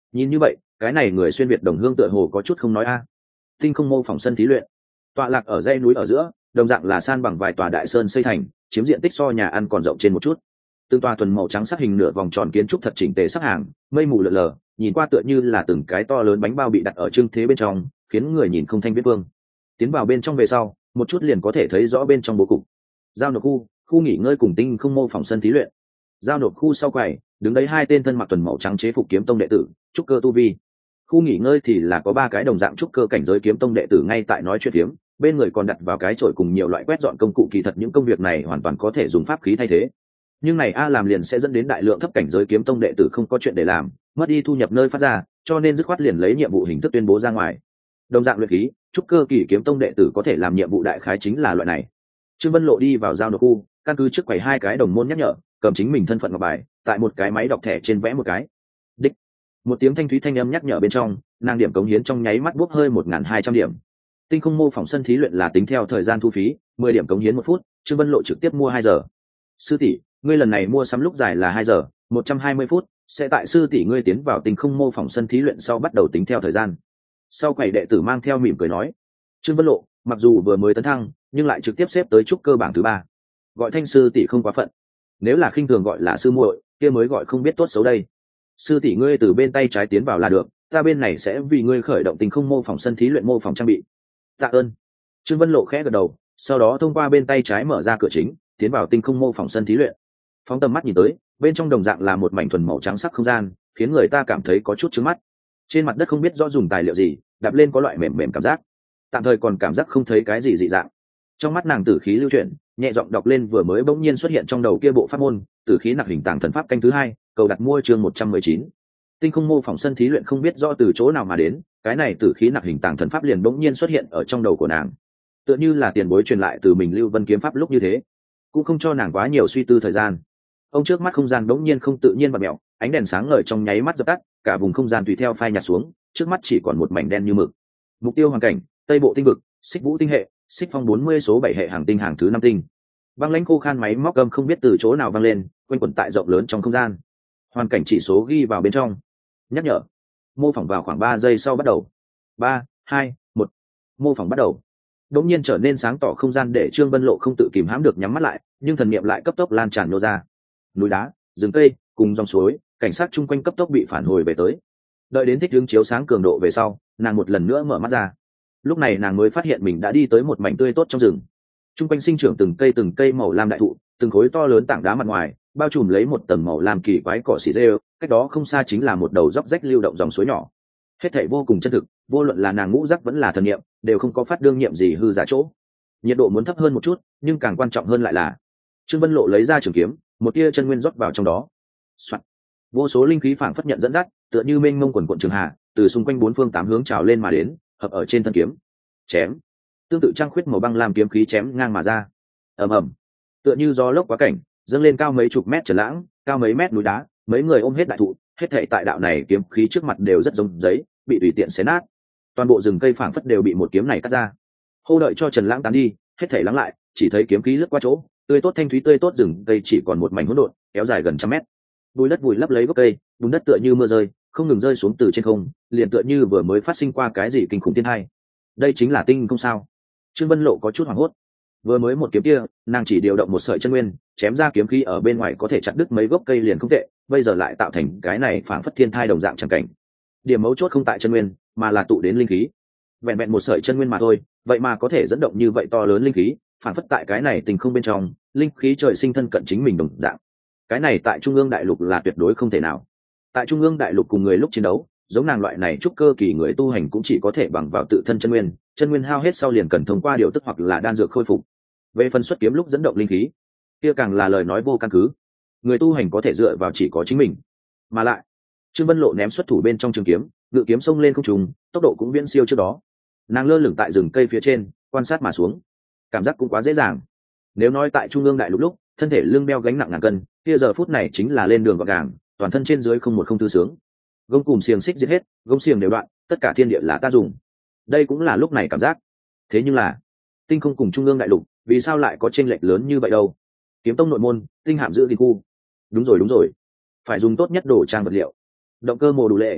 Nhìn như vậy, cái này người xuyên việt đồng hương tựa hồ có chút không nói a. Tinh không mô phỏng sân thí luyện, tọa lạc ở dãy núi ở giữa, đồng dạng là san bằng vài tòa đại sơn xây thành, chiếm diện tích so nhà ăn còn rộng trên một chút. Từng tòa thuần màu trắng sắc hình nửa vòng tròn kiến trúc thật chỉnh tề sắp hàng, mây mù lờ lờ, nhìn qua tựa như là từng cái to lớn bánh bao bị đặt ở trưng thế bên trong, khiến người nhìn không thanh biết vương. Tiến vào bên trong về sau, một chút liền có thể thấy rõ bên trong bố cục. Giao nộp khu, khu nghỉ ngơi cùng tinh không mô phỏng sân thí luyện. Giao nộp khu sau quầy, đứng đấy hai tên thân mặc tuần màu trắng chế phục kiếm tông đệ tử, trúc cơ tu vi. Khu nghỉ ngơi thì là có ba cái đồng dạng trúc cơ cảnh giới kiếm tông đệ tử ngay tại nói chuyện phiếm, bên người còn đặt vào cái chổi cùng nhiều loại quét dọn công cụ, kỳ thật những công việc này hoàn toàn có thể dùng pháp khí thay thế. Nhưng này a làm liền sẽ dẫn đến đại lượng thấp cảnh giới kiếm tông đệ tử không có chuyện để làm, mất đi thu nhập nơi phát ra, cho nên dứt khoát liền lấy nhiệm vụ hình thức tuyên bố ra ngoài. Đồng dạng luyện khí, trúc cơ kỳ kiếm tông đệ tử có thể làm nhiệm vụ đại khái chính là loại này. Trương Vân Lộ đi vào giao nộp khu, căn cứ trước quầy hai cái đồng môn nhắc nhở, cầm chính mình thân phận ngọc bài, tại một cái máy đọc thẻ trên vẽ một cái. Đích. Một tiếng thanh thúy thanh âm nhắc nhở bên trong, nàng điểm cống hiến trong nháy mắt bốc hơi 1.200 điểm. Tinh không mô phỏng sân thí luyện là tính theo thời gian thu phí, 10 điểm cống hiến 1 phút, Trương Vân Lộ trực tiếp mua 2 giờ. Sư tỷ, ngươi lần này mua sắm lúc dài là 2 giờ, 120 phút, sẽ tại sư tỷ ngươi tiến vào tinh không mô phỏng sân thí luyện sau bắt đầu tính theo thời gian. Sau quầy đệ tử mang theo mỉm cười nói. Trương Vân Lộ, mặc dù vừa mới tấn thăng, nhưng lại trực tiếp xếp tới trúc cơ bảng thứ 3. Gọi thanh sư tỷ không quá phận. Nếu là khinh thường gọi là sư muội, kia mới gọi không biết tốt xấu đây. Sư tỷ ngươi từ bên tay trái tiến vào là được, ta bên này sẽ vì ngươi khởi động tinh không mô phỏng sân thí luyện mô phỏng trang bị. Tạ ơn. Trương Vân Lộ khẽ gật đầu, sau đó thông qua bên tay trái mở ra cửa chính, tiến vào tinh không mô phỏng sân thí luyện. Phóng tầm mắt nhìn tới, bên trong đồng dạng là một mảnh thuần màu trắng sắc không gian, khiến người ta cảm thấy có chút chướng mắt. Trên mặt đất không biết rõ dùng tài liệu gì, đạp lên có loại mềm mềm cảm giác. Tạm thời còn cảm giác không thấy cái gì dị dạng. Trong mắt nàng tử khí lưu chuyển, nhẹ giọng đọc lên vừa mới bỗng nhiên xuất hiện trong đầu kia bộ pháp môn, tử khí nặc hình tàng thần pháp canh thứ 2, cầu đặt mua chương 119. Tinh không mô phỏng sân thí luyện không biết rõ từ chỗ nào mà đến, cái này tử khí nặc hình tàng thần pháp liền bỗng nhiên xuất hiện ở trong đầu của nàng. Tựa như là tiền bối truyền lại từ mình Lưu Vân kiếm pháp lúc như thế, cũng không cho nàng quá nhiều suy tư thời gian. Ông trước mắt không gian bỗng nhiên không tự nhiên và mèo, ánh đèn sáng ngời trong nháy mắt dập tắt, cả vùng không gian tùy theo phai nhạt xuống, trước mắt chỉ còn một mảnh đen như mực. Mục tiêu hoàn cảnh: Tây Bộ tinh vực, Xích Vũ tinh hệ, Xích Phong 40 số 7 hệ hàng tinh hàng thứ 5 tinh. Băng lãnh khô khan máy móc gầm không biết từ chỗ nào vang lên, quanh quẩn tại rộng lớn trong không gian. Hoàn cảnh chỉ số ghi vào bên trong. Nhắc nhở: mô phỏng vào khoảng 3 giây sau bắt đầu. 3, 2, 1. Mô phỏng bắt đầu. Đột nhiên trở nên sáng tỏ không gian để Trương Vân Lộ không tự kìm hãm được nhắm mắt lại, nhưng thần niệm lại cấp tốc lan tràn nô ra. Núi đá, rừng cây, cùng dòng suối, cảnh sát chung quanh cấp tốc bị phản hồi về tới. Đợi đến thích ứng chiếu sáng cường độ về sau, nàng một lần nữa mở mắt ra. Lúc này nàng mới phát hiện mình đã đi tới một mảnh tươi tốt trong rừng. Chung quanh sinh trưởng từng cây màu lam đại thụ, từng khối to lớn tảng đá mặt ngoài bao trùm lấy một tầng màu lam kỳ quái cỏ xỉ rêu, cách đó không xa chính là một đầu dốc rách lưu động dòng suối nhỏ. Hết thảy vô cùng chân thực, vô luận là nàng ngũ giác vẫn là thần niệm, đều không có phát đương nhiệm gì hư giả chỗ. Nhiệt độ muốn thấp hơn một chút, nhưng càng quan trọng hơn lại là Trương Vân Lộ lấy ra trường kiếm, một tia chân nguyên rót vào trong đó. Soạn. Vô số linh khí phảng phất nhận dẫn dắt, tựa như mênh mông quần quần trường hà, từ xung quanh bốn phương tám hướng trào lên mà đến, hợp ở trên thân kiếm. Chém. Tương tự trang khuyết màu băng làm kiếm khí chém ngang mà ra. Ầm ầm. Tựa như gió lốc quá cảnh, dâng lên cao mấy chục mét trần lãng, cao mấy mét núi đá, mấy người ôm hết đại thụ, hết thảy tại đạo này kiếm khí trước mặt đều rất giống giấy, bị tùy tiện xé nát. Toàn bộ rừng cây phảng phất đều bị một kiếm này cắt ra. Hô đợi cho trần lãng tán đi, hết thảy lắng lại, chỉ thấy kiếm khí lướt qua chỗ, tươi tốt thanh thúy tươi tốt rừng cây chỉ còn một mảnh hỗn độn, kéo dài gần trăm mét. Bùi đất vùi lấp lấy gốc cây, bùn đất tựa như mưa rơi, không ngừng rơi xuống từ trên không, liền tựa như vừa mới phát sinh qua cái gì kinh khủng thiên hai. Đây chính là tinh không sao? Trương Vân Lộ có chút hoảng hốt. Vừa mới một kiếm kia, nàng chỉ điều động một sợi chân nguyên, chém ra kiếm khí ở bên ngoài có thể chặt đứt mấy gốc cây liền không tệ, bây giờ lại tạo thành cái này phảng phất thiên thai đồng dạng chẳng cảnh. Điểm mấu chốt không tại chân nguyên, mà là tụ đến linh khí. Vẹn vẹn một sợi chân nguyên mà thôi, vậy mà có thể dẫn động như vậy to lớn linh khí, phảng phất tại cái này tình không bên trong, linh khí trời sinh thân cận chính mình đồng dạng. Cái này tại Trung ương đại lục là tuyệt đối không thể nào. Tại Trung ương đại lục cùng người lúc chiến đấu, giống nàng loại này trúc cơ kỳ người tu hành cũng chỉ có thể bằng vào tự thân chân nguyên hao hết sau liền cần thông qua điều tức hoặc là đan dược khôi phục. Về phần xuất kiếm lúc dẫn động linh khí, kia càng là lời nói vô căn cứ. Người tu hành có thể dựa vào chỉ có chính mình. Mà lại, Trương Vân Lộ ném xuất thủ bên trong trường kiếm, ngự kiếm xông lên không trung, tốc độ cũng viễn siêu trước đó. Nàng lơ lửng tại rừng cây phía trên, quan sát mà xuống, cảm giác cũng quá dễ dàng. Nếu nói tại Trung ương đại lục lúc, thân thể lưng beo gánh nặng ngàn cân, kia giờ phút này chính là lên đường gọn gàng, toàn thân trên dưới không một không thư sướng. Gông cùm xiềng xích giết hết, gông xiềng đều đoạn, tất cả thiên địa là ta dùng. Đây cũng là lúc này cảm giác. Thế nhưng là, tinh không cùng Trung ương đại lục, vì sao lại có chênh lệch lớn như vậy đâu? Kiếm tông nội môn, tinh hạm giữ đi khu. Đúng rồi, phải dùng tốt nhất đồ trang vật liệu. Động cơ mồ đủ lệ.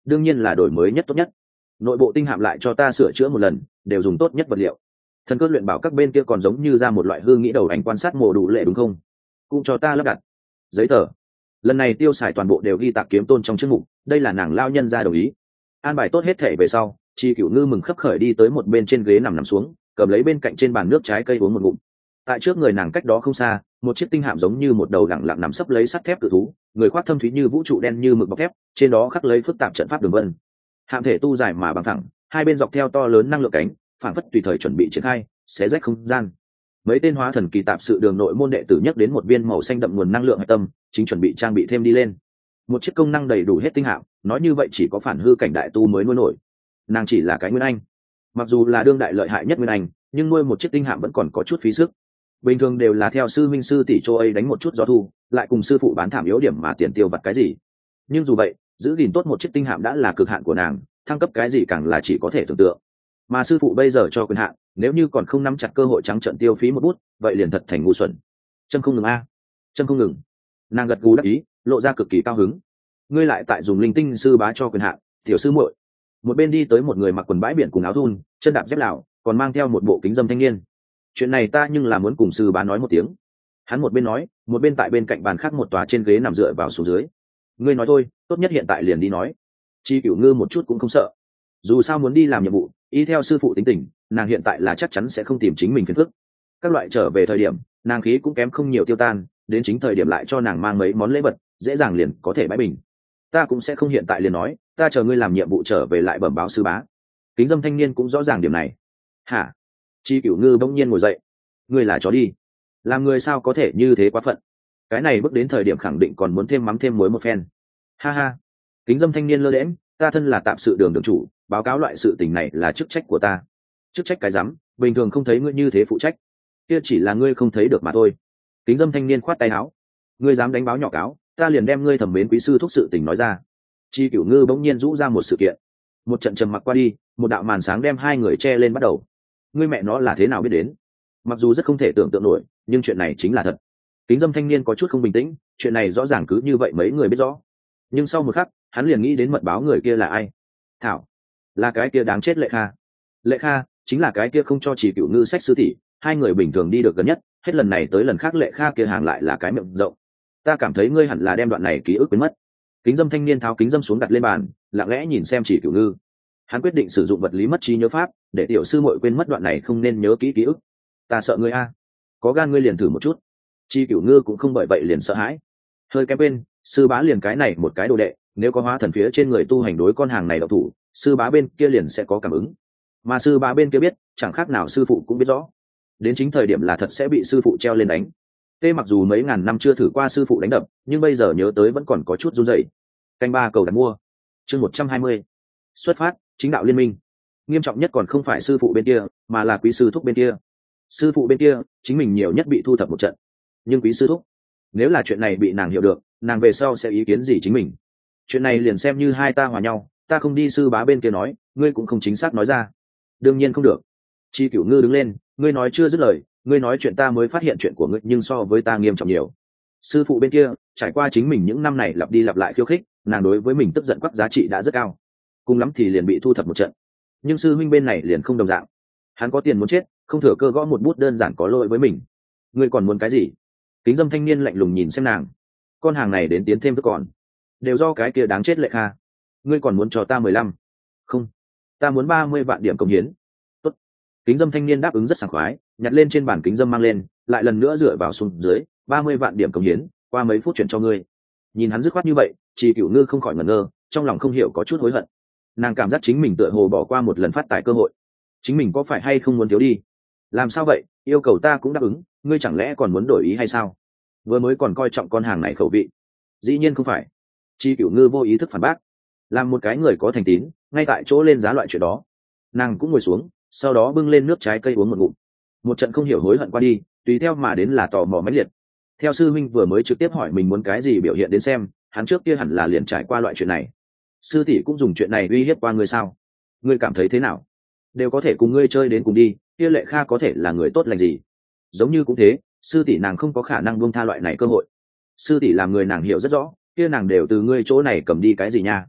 đương nhiên là đổi mới nhất tốt nhất. Nội bộ tinh hạm lại cho ta sửa chữa một lần, đều dùng tốt nhất vật liệu. Thần cơ luyện bảo các bên kia còn giống như ra một loại hư nghĩ đầu ảnh quan sát mổ đủ lệ đúng không? Cũng cho ta lắp đặt giấy tờ. Lần này tiêu xài toàn bộ đều ghi tạc kiếm tôn trong chức mục, đây là nàng lao nhân ra đồng ý. An bài tốt hết thể về sau, Chi Cửu Ngư mừng khấp khởi đi tới một bên trên ghế nằm xuống, cầm lấy bên cạnh trên bàn nước trái cây uống một ngụm. Tại trước người nàng cách đó không xa, một chiếc tinh hạm giống như một đầu lẳng lặng nằm sấp lấy sắt thép cự thú, người khoác thâm thúy như vũ trụ đen như mực bọc thép, trên đó khắc lấy phức tạp trận pháp đường vân. Hạm thể tu dài mà bằng thẳng, hai bên dọc theo to lớn năng lượng cánh, phản phất tùy thời chuẩn bị triển khai, xé rách không gian. Mấy tên hóa thần kỳ tạp sự đường nội môn đệ tử nhắc đến một viên màu xanh đậm nguồn năng lượng hạch tâm, chính chuẩn bị trang bị thêm đi lên. Một chiếc công năng đầy đủ hết tinh hạm, nói như vậy chỉ có phản hư cảnh đại tu mới nuôi nổi. Nàng chỉ là cái nguyên anh, mặc dù là đương đại lợi hại nhất nguyên anh, nhưng nuôi một chiếc tinh hạm vẫn còn có chút phí sức. Bình thường đều là theo sư minh sư tỷ châu ấy đánh một chút gió thu, lại cùng sư phụ bán thảm yếu điểm mà tiền tiêu vặt cái gì. Nhưng dù vậy, giữ gìn tốt một chiếc tinh hạm đã là cực hạn của nàng, thăng cấp cái gì càng là chỉ có thể tưởng tượng. Mà sư phụ bây giờ cho quyền hạn, nếu như còn không nắm chặt cơ hội trắng trợn tiêu phí một bút, vậy liền thật thành ngu xuẩn. Chân không ngừng a, chân không ngừng. Nàng gật gù đắc ý, lộ ra cực kỳ cao hứng. Ngươi lại tại dùng linh tinh sư bá cho quyền hạn, tiểu sư muội. Một bên đi tới một người mặc quần bãi biển cùng áo thun, chân đạp dép lào, còn mang theo một bộ kính dâm thanh niên. Chuyện này ta nhưng là muốn cùng sư bá nói một tiếng. Hắn một bên nói, một bên tại bên cạnh bàn khác một tòa trên ghế nằm dựa vào xuống dưới. Ngươi nói thôi, tốt nhất hiện tại liền đi nói. Chi Cửu Ngư một chút cũng không sợ. Dù sao muốn đi làm nhiệm vụ, y theo sư phụ tính tình, nàng hiện tại là chắc chắn sẽ không tìm chính mình phiền phức. Các loại trở về thời điểm, nàng khí cũng kém không nhiều tiêu tan, đến chính thời điểm lại cho nàng mang mấy món lễ vật, dễ dàng liền có thể bãi bình. Ta cũng sẽ không hiện tại liền nói, ta chờ ngươi làm nhiệm vụ trở về lại bẩm báo sư bá. Kính dâm thanh niên cũng rõ ràng điểm này. Hả? Chi Cửu Ngư bỗng nhiên ngồi dậy. Ngươi là chó đi, làm người sao có thể như thế quá phận. Cái này bước đến thời điểm khẳng định còn muốn thêm mắm thêm muối một phen. Ha ha. Kính dâm thanh niên lơ đễnh, ta thân là tạm sự đường chủ, báo cáo loại sự tình này là chức trách của ta. Chức trách cái rắm, bình thường không thấy ngươi như thế phụ trách. Kia chỉ là ngươi không thấy được mà thôi. Kính dâm thanh niên khoát tay áo. Ngươi dám đánh báo nhỏ cáo, ta liền đem ngươi thẩm mến quý sư thúc sự tình nói ra. Chi Cửu Ngư bỗng nhiên rũ ra một sự kiện. Một trận trầm mặc qua đi, một đạo màn sáng đem hai người che lên bắt đầu. Ngươi mẹ nó là thế nào biết đến? Mặc dù rất không thể tưởng tượng nổi, nhưng chuyện này chính là thật. Kính dâm thanh niên có chút không bình tĩnh, chuyện này rõ ràng cứ như vậy mấy người biết rõ. Nhưng sau một khắc, hắn liền nghĩ đến mật báo người kia là ai. Thảo, là cái kia đáng chết Lệ Kha. Lệ Kha chính là cái kia không cho Chỉ Cửu Ngư sách sư tỷ, hai người bình thường đi được gần nhất, hết lần này tới lần khác Lệ Kha kia hàng lại là cái miệng rộng. Ta cảm thấy ngươi hẳn là đem đoạn này ký ức quên mất. Kính dâm thanh niên tháo kính dâm xuống đặt lên bàn, lặng lẽ nhìn xem Chỉ Cửu Ngư. Hắn quyết định sử dụng vật lý mất trí nhớ pháp để tiểu sư muội quên mất đoạn này không nên nhớ kỹ ký ức. Ta sợ ngươi a, có gan ngươi liền thử một chút. Chi Cửu Ngư cũng không bởi vậy liền sợ hãi. Hơi kém bên, sư bá liền cái này một cái đồ đệ, nếu có hóa thần phía trên người tu hành đối con hàng này độc thủ, sư bá bên kia liền sẽ có cảm ứng. Mà sư bá bên kia biết, chẳng khác nào sư phụ cũng biết rõ. Đến chính thời điểm là thật sẽ bị sư phụ treo lên đánh. Tê mặc dù mấy ngàn năm chưa thử qua sư phụ đánh đập, nhưng bây giờ nhớ tới vẫn còn có chút run rẩy. Canh ba cầu đặt mua. Chương 120. Xuất phát, chính đạo liên minh. Nghiêm trọng nhất còn không phải sư phụ bên kia, mà là quý sư thúc bên kia. Sư phụ bên kia, chính mình nhiều nhất bị thu thập một trận. Nhưng quý sư thúc, nếu là chuyện này bị nàng hiểu được, nàng về sau sẽ ý kiến gì chính mình. Chuyện này liền xem như hai ta hòa nhau, ta không đi sư bá bên kia nói, ngươi cũng không chính xác nói ra. Đương nhiên không được. Chi Cửu Ngư đứng lên, ngươi nói chưa dứt lời, ngươi nói chuyện ta mới phát hiện chuyện của ngươi nhưng so với ta nghiêm trọng nhiều. Sư phụ bên kia, trải qua chính mình những năm này lặp đi lặp lại khiêu khích, nàng đối với mình tức giận quắc giá trị đã rất cao. Cùng lắm thì liền bị thu thập một trận. Nhưng sư huynh bên này liền không đồng dạng. Hắn có tiền muốn chết, không thừa cơ gõ một bút đơn giản có lỗi với mình. Ngươi còn muốn cái gì? Kính dâm thanh niên lạnh lùng nhìn xem nàng. Con hàng này đến tiến thêm tức còn. Đều do cái kia đáng chết Lệ Kha. Ngươi còn muốn cho ta 15? Không, ta muốn 30 vạn điểm công hiến. Tốt. Kính dâm thanh niên đáp ứng rất sảng khoái, nhặt lên trên bàn kính dâm mang lên, lại lần nữa dựa vào xuống dưới, 30 vạn điểm công hiến, qua mấy phút chuyển cho ngươi. Nhìn hắn dứt khoát như vậy, Chỉ Cửu Ngư không khỏi ngẩn ngơ, trong lòng không hiểu có chút hối hận. Nàng cảm giác chính mình tựa hồ bỏ qua một lần phát tài cơ hội. Chính mình có phải hay không muốn thiếu đi? Làm sao vậy, yêu cầu ta cũng đáp ứng, ngươi chẳng lẽ còn muốn đổi ý hay sao? Vừa mới còn coi trọng con hàng này khẩu vị. Dĩ nhiên không phải. Chi Cửu Ngư vô ý thức phản bác. Làm một cái người có thành tín, ngay tại chỗ lên giá loại chuyện đó. Nàng cũng ngồi xuống, sau đó bưng lên nước trái cây uống một ngụm. Một trận không hiểu hối hận qua đi, tùy theo mà đến là tò mò mãnh liệt. Theo sư huynh vừa mới trực tiếp hỏi mình muốn cái gì biểu hiện đến xem, hắn trước kia hẳn là liền trải qua loại chuyện này. Sư tỷ cũng dùng chuyện này uy hiếp qua ngươi sao? Ngươi cảm thấy thế nào? Đều có thể cùng ngươi chơi đến cùng đi, kia Lệ Kha có thể là người tốt lành gì? Giống như cũng thế, sư tỷ nàng không có khả năng buông tha loại này cơ hội. Sư tỷ làm người nàng hiểu rất rõ, kia nàng đều từ ngươi chỗ này cầm đi cái gì nha?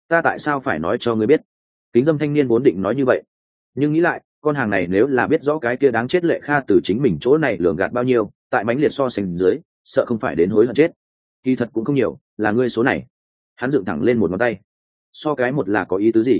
ta tại sao phải nói cho ngươi biết? Kính dâm thanh niên vốn định nói như vậy, nhưng nghĩ lại, con hàng này nếu là biết rõ cái kia đáng chết Lệ Kha từ chính mình chỗ này lường gạt bao nhiêu, tại mãnh liệt so sánh dưới, sợ không phải đến hối hận chết. Kỳ thật cũng không nhiều, là ngươi số này. Hắn dựng thẳng lên một ngón tay. So cái một là có ý tứ gì?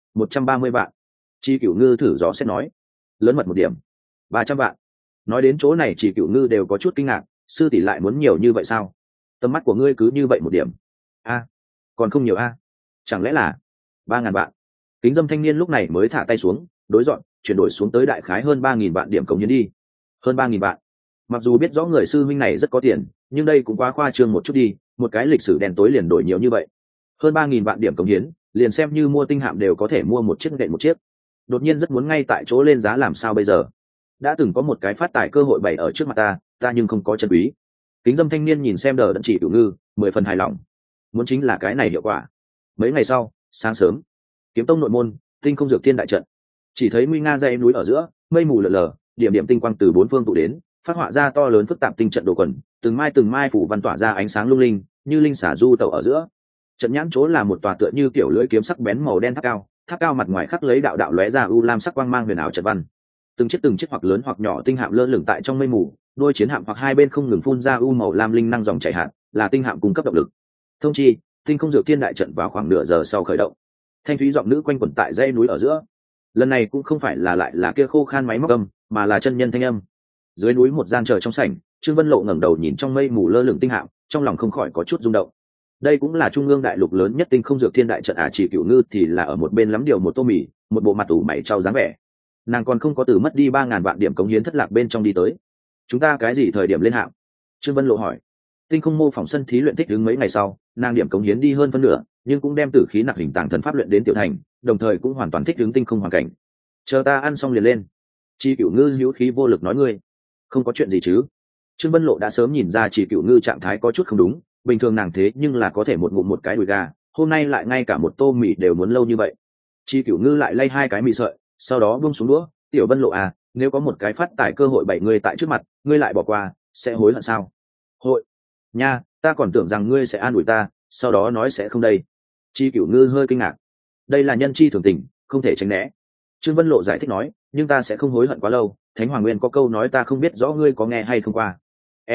130 vạn. Chi Cửu Ngư thử gió xét nói. Lớn mật một điểm. 300 vạn. Nói đến chỗ này Chi Cửu Ngư đều có chút kinh ngạc, sư tỷ lại muốn nhiều như vậy sao? Tầm mắt của ngươi cứ như vậy một điểm. A, còn không nhiều a. Chẳng lẽ là 3.000 vạn? Kính dâm thanh niên lúc này mới thả tay xuống, đối dọn, chuyển đổi xuống tới đại khái hơn 3.000 vạn điểm cống hiến đi. Hơn 3.000 vạn. Mặc dù biết rõ người sư huynh này rất có tiền, nhưng đây cũng quá khoa trương một chút đi, một cái lịch sử đen tối liền đổi nhiều như vậy. Hơn 3.000 vạn điểm cống hiến, liền xem như mua tinh hạm đều có thể mua một chiếc nện một chiếc. Đột nhiên rất muốn ngay tại chỗ lên giá làm sao bây giờ? Đã từng có một cái phát tài cơ hội bày ở trước mặt ta nhưng không có chân quý. Kính dâm thanh niên nhìn xem Đờ Đẫn Chỉ Cửu Ngư, 10 phần hài lòng. Muốn chính là cái này hiệu quả. Mấy ngày sau, sáng sớm, Kiếm Tông nội môn, Tinh Không Dược Thiên đại trận. Chỉ thấy nguy nga dãy núi ở giữa, mây mù lờ lờ, điểm điểm tinh quang từ bốn phương tụ đến, phát họa ra to lớn phức tạp tinh trận đồ quần, từng mai phủ văn tỏa ra ánh sáng lung linh, như linh xả du tẩu ở giữa. Trận nhãn chỗ là một tòa tựa như kiểu lưỡi kiếm sắc bén màu đen tháp cao mặt ngoài khắc lấy đạo đạo lóe ra u lam sắc quang mang huyền ảo trận văn. Từng chiếc hoặc lớn hoặc nhỏ tinh hạm lơ lửng tại trong mây mù, đôi chiến hạm hoặc hai bên không ngừng phun ra u màu lam linh năng dòng chảy hạt, là tinh hạm cung cấp động lực. Thông chi, Tinh Không Dược Thiên đại trận vào khoảng nửa giờ sau khởi động. Thanh thúy giọng nữ quanh quẩn tại dãy núi ở giữa. Lần này cũng không phải là lại là kia khô khan máy móc âm, mà là chân nhân thanh âm. Dưới núi một gian chờ trong sảnh, Trương Vân Lộ ngẩng đầu nhìn trong mây mù lơ lửng tinh hạm, trong lòng không khỏi có chút rung động. Đây cũng là trung ương đại lục lớn nhất Tinh Không Dược Thiên đại trận Chỉ Cửu Ngư thì là ở một bên lắm điều một tô mì, một bộ mặt ủ mày trao dáng vẻ. Nàng còn không có từ mất đi 3.000 vạn điểm cống hiến thất lạc bên trong đi tới. Chúng ta cái gì thời điểm lên hạm? Trương Vân Lộ hỏi. Tinh không mô phỏng sân thí luyện thích ứng mấy ngày sau, nàng điểm cống hiến đi hơn phân nửa, nhưng cũng đem tử khí nặc hình tàng thần pháp luyện đến tiểu thành, đồng thời cũng hoàn toàn thích ứng tinh không hoàn cảnh. Chờ ta ăn xong liền lên. Chi Cửu Ngư hữu khí vô lực nói ngươi, không có chuyện gì chứ? Trương Vân Lộ đã sớm nhìn ra Chi Cửu Ngư trạng thái có chút không đúng, bình thường nàng thế nhưng là có thể một ngụm một cái đùi gà, hôm nay lại ngay cả một tô mì đều muốn lâu như vậy. Chi Cửu Ngư lại lay hai cái mì sợi, sau đó buông xuống đũa, tiểu Vân Lộ à, nếu có một cái phát tài cơ hội bảy người tại trước mặt, ngươi lại bỏ qua, sẽ hối hận sao? Hội nha, ta còn tưởng rằng ngươi sẽ an ủi ta, sau đó nói sẽ không đây. Chi Cửu Ngư hơi kinh ngạc. Đây là nhân chi thường tình, không thể tránh né. Trương Vân Lộ giải thích nói, nhưng ta sẽ không hối hận quá lâu. Thánh Hoàng Nguyên có câu nói ta không biết rõ ngươi có nghe hay không qua.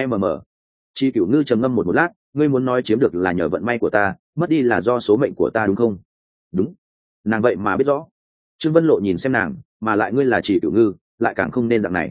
Chi Cửu Ngư trầm ngâm một lát, ngươi muốn nói chiếm được là nhờ vận may của ta, mất đi là do số mệnh của ta đúng không? Đúng. Nàng vậy mà biết rõ. Trương Vân Lộ nhìn xem nàng, mà lại ngươi là Chi Cửu Ngư, lại càng không nên dạng này.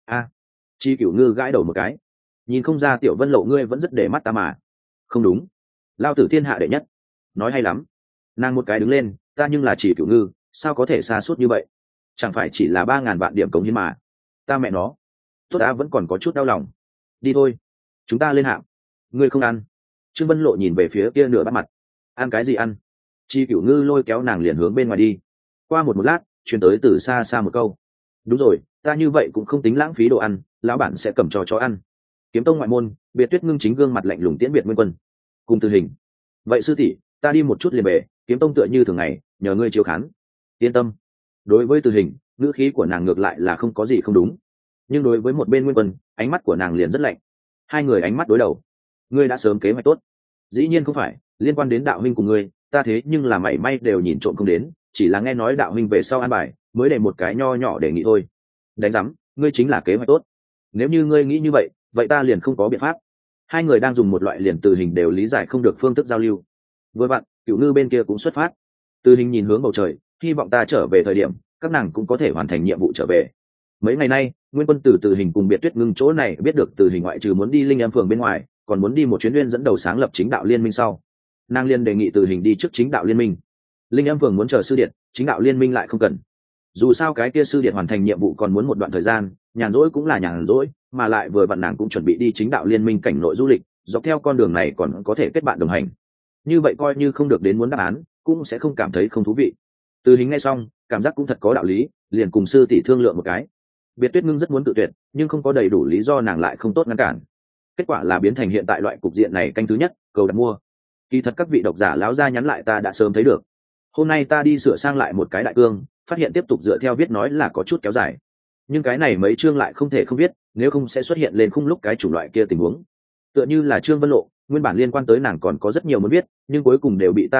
Chi Cửu Ngư gãi đầu một cái. Nhìn không ra tiểu Vân Lộ ngươi vẫn rất để mắt ta mà. Không đúng, lao tử thiên hạ đệ nhất. Nói hay lắm. Nàng một cái đứng lên, ta nhưng là Chỉ Cửu Ngư, sao có thể xa suốt như vậy? Chẳng phải chỉ là 3.000 vạn điểm cống hiến mà. Ta mẹ nó, tốt ta vẫn còn có chút đau lòng. Đi thôi, chúng ta lên hạng. Ngươi không ăn? Trương Vân Lộ nhìn về phía kia nửa bắt mặt. Ăn cái gì ăn? Chi Cửu Ngư lôi kéo nàng liền hướng bên ngoài đi. Qua một lát, truyền tới từ xa xa một câu. Đúng rồi, ta như vậy cũng không tính lãng phí đồ ăn, lão bản sẽ cầm cho chó ăn. Kiếm Tông ngoại môn, Biệt Tuyết ngưng chính gương mặt lạnh lùng tiễn biệt Nguyên Quân. Cùng Tử Hình. Vậy sư tỷ, ta đi một chút liền về, Kiếm Tông tựa như thường ngày, nhờ ngươi chiếu khán. Yên tâm. Đối với Tử Hình, ngữ khí của nàng ngược lại là không có gì không đúng, nhưng đối với một bên Nguyên Quân, ánh mắt của nàng liền rất lạnh. Hai người ánh mắt đối đầu. Ngươi đã sớm kế hoạch tốt? Dĩ nhiên không phải, liên quan đến đạo huynh của ngươi, ta thế nhưng là mảy may đều nhìn trộm không đến, chỉ là nghe nói đạo huynh về sau an bài, mới để một cái nho nhỏ đề nghị thôi. Đánh rắm, ngươi chính là kế hoạch tốt. Nếu như ngươi nghĩ như vậy, vậy ta liền không có biện pháp. Hai người đang dùng một loại liền Từ Hình đều lý giải không được phương thức giao lưu. Vừa vặn, Cửu Ngư bên kia cũng xuất phát. Từ Hình nhìn hướng bầu trời, hy vọng ta trở về thời điểm, các nàng cũng có thể hoàn thành nhiệm vụ trở về. Mấy ngày nay, Nguyên Quân Từ Hình cùng Biệt Tuyết ngưng chỗ này biết được Từ Hình ngoại trừ muốn đi Linh Em phường bên ngoài, còn muốn đi một chuyến nguyên dẫn đầu sáng lập chính đạo liên minh sau. Nàng liên đề nghị Từ Hình đi trước chính đạo liên minh. Linh Em phường muốn chờ sư điện, chính đạo liên minh lại không cần. Dù sao cái kia sư điện hoàn thành nhiệm vụ còn muốn một đoạn thời gian, nhàn rỗi cũng là nhàn rỗi, mà lại vừa vặn nàng cũng chuẩn bị đi chính đạo liên minh cảnh nội du lịch, dọc theo con đường này còn có thể kết bạn đồng hành. Như vậy coi như không được đến muốn đáp án, cũng sẽ không cảm thấy không thú vị. Từ Hình nghe xong, cảm giác cũng thật có đạo lý, liền cùng sư tỷ thương lượng một cái. Biệt Tuyết ngưng rất muốn tự tuyệt, nhưng không có đầy đủ lý do nàng lại không tốt ngăn cản. Kết quả là biến thành hiện tại loại cục diện này canh thứ nhất, cầu đặt mua. Kỳ thật các vị độc giả láo ra nhắn lại ta đã sớm thấy được. Hôm nay ta đi sửa sang lại một cái đại cương, phát hiện tiếp tục dựa theo viết nói là có chút kéo dài. Nhưng cái này mấy chương lại không thể không viết, nếu không sẽ xuất hiện lên khung lúc cái chủng loại kia tình huống. Tựa như là Trương Vân Lộ, nguyên bản liên quan tới nàng còn có rất nhiều muốn viết, nhưng cuối cùng đều bị ta chém đứt,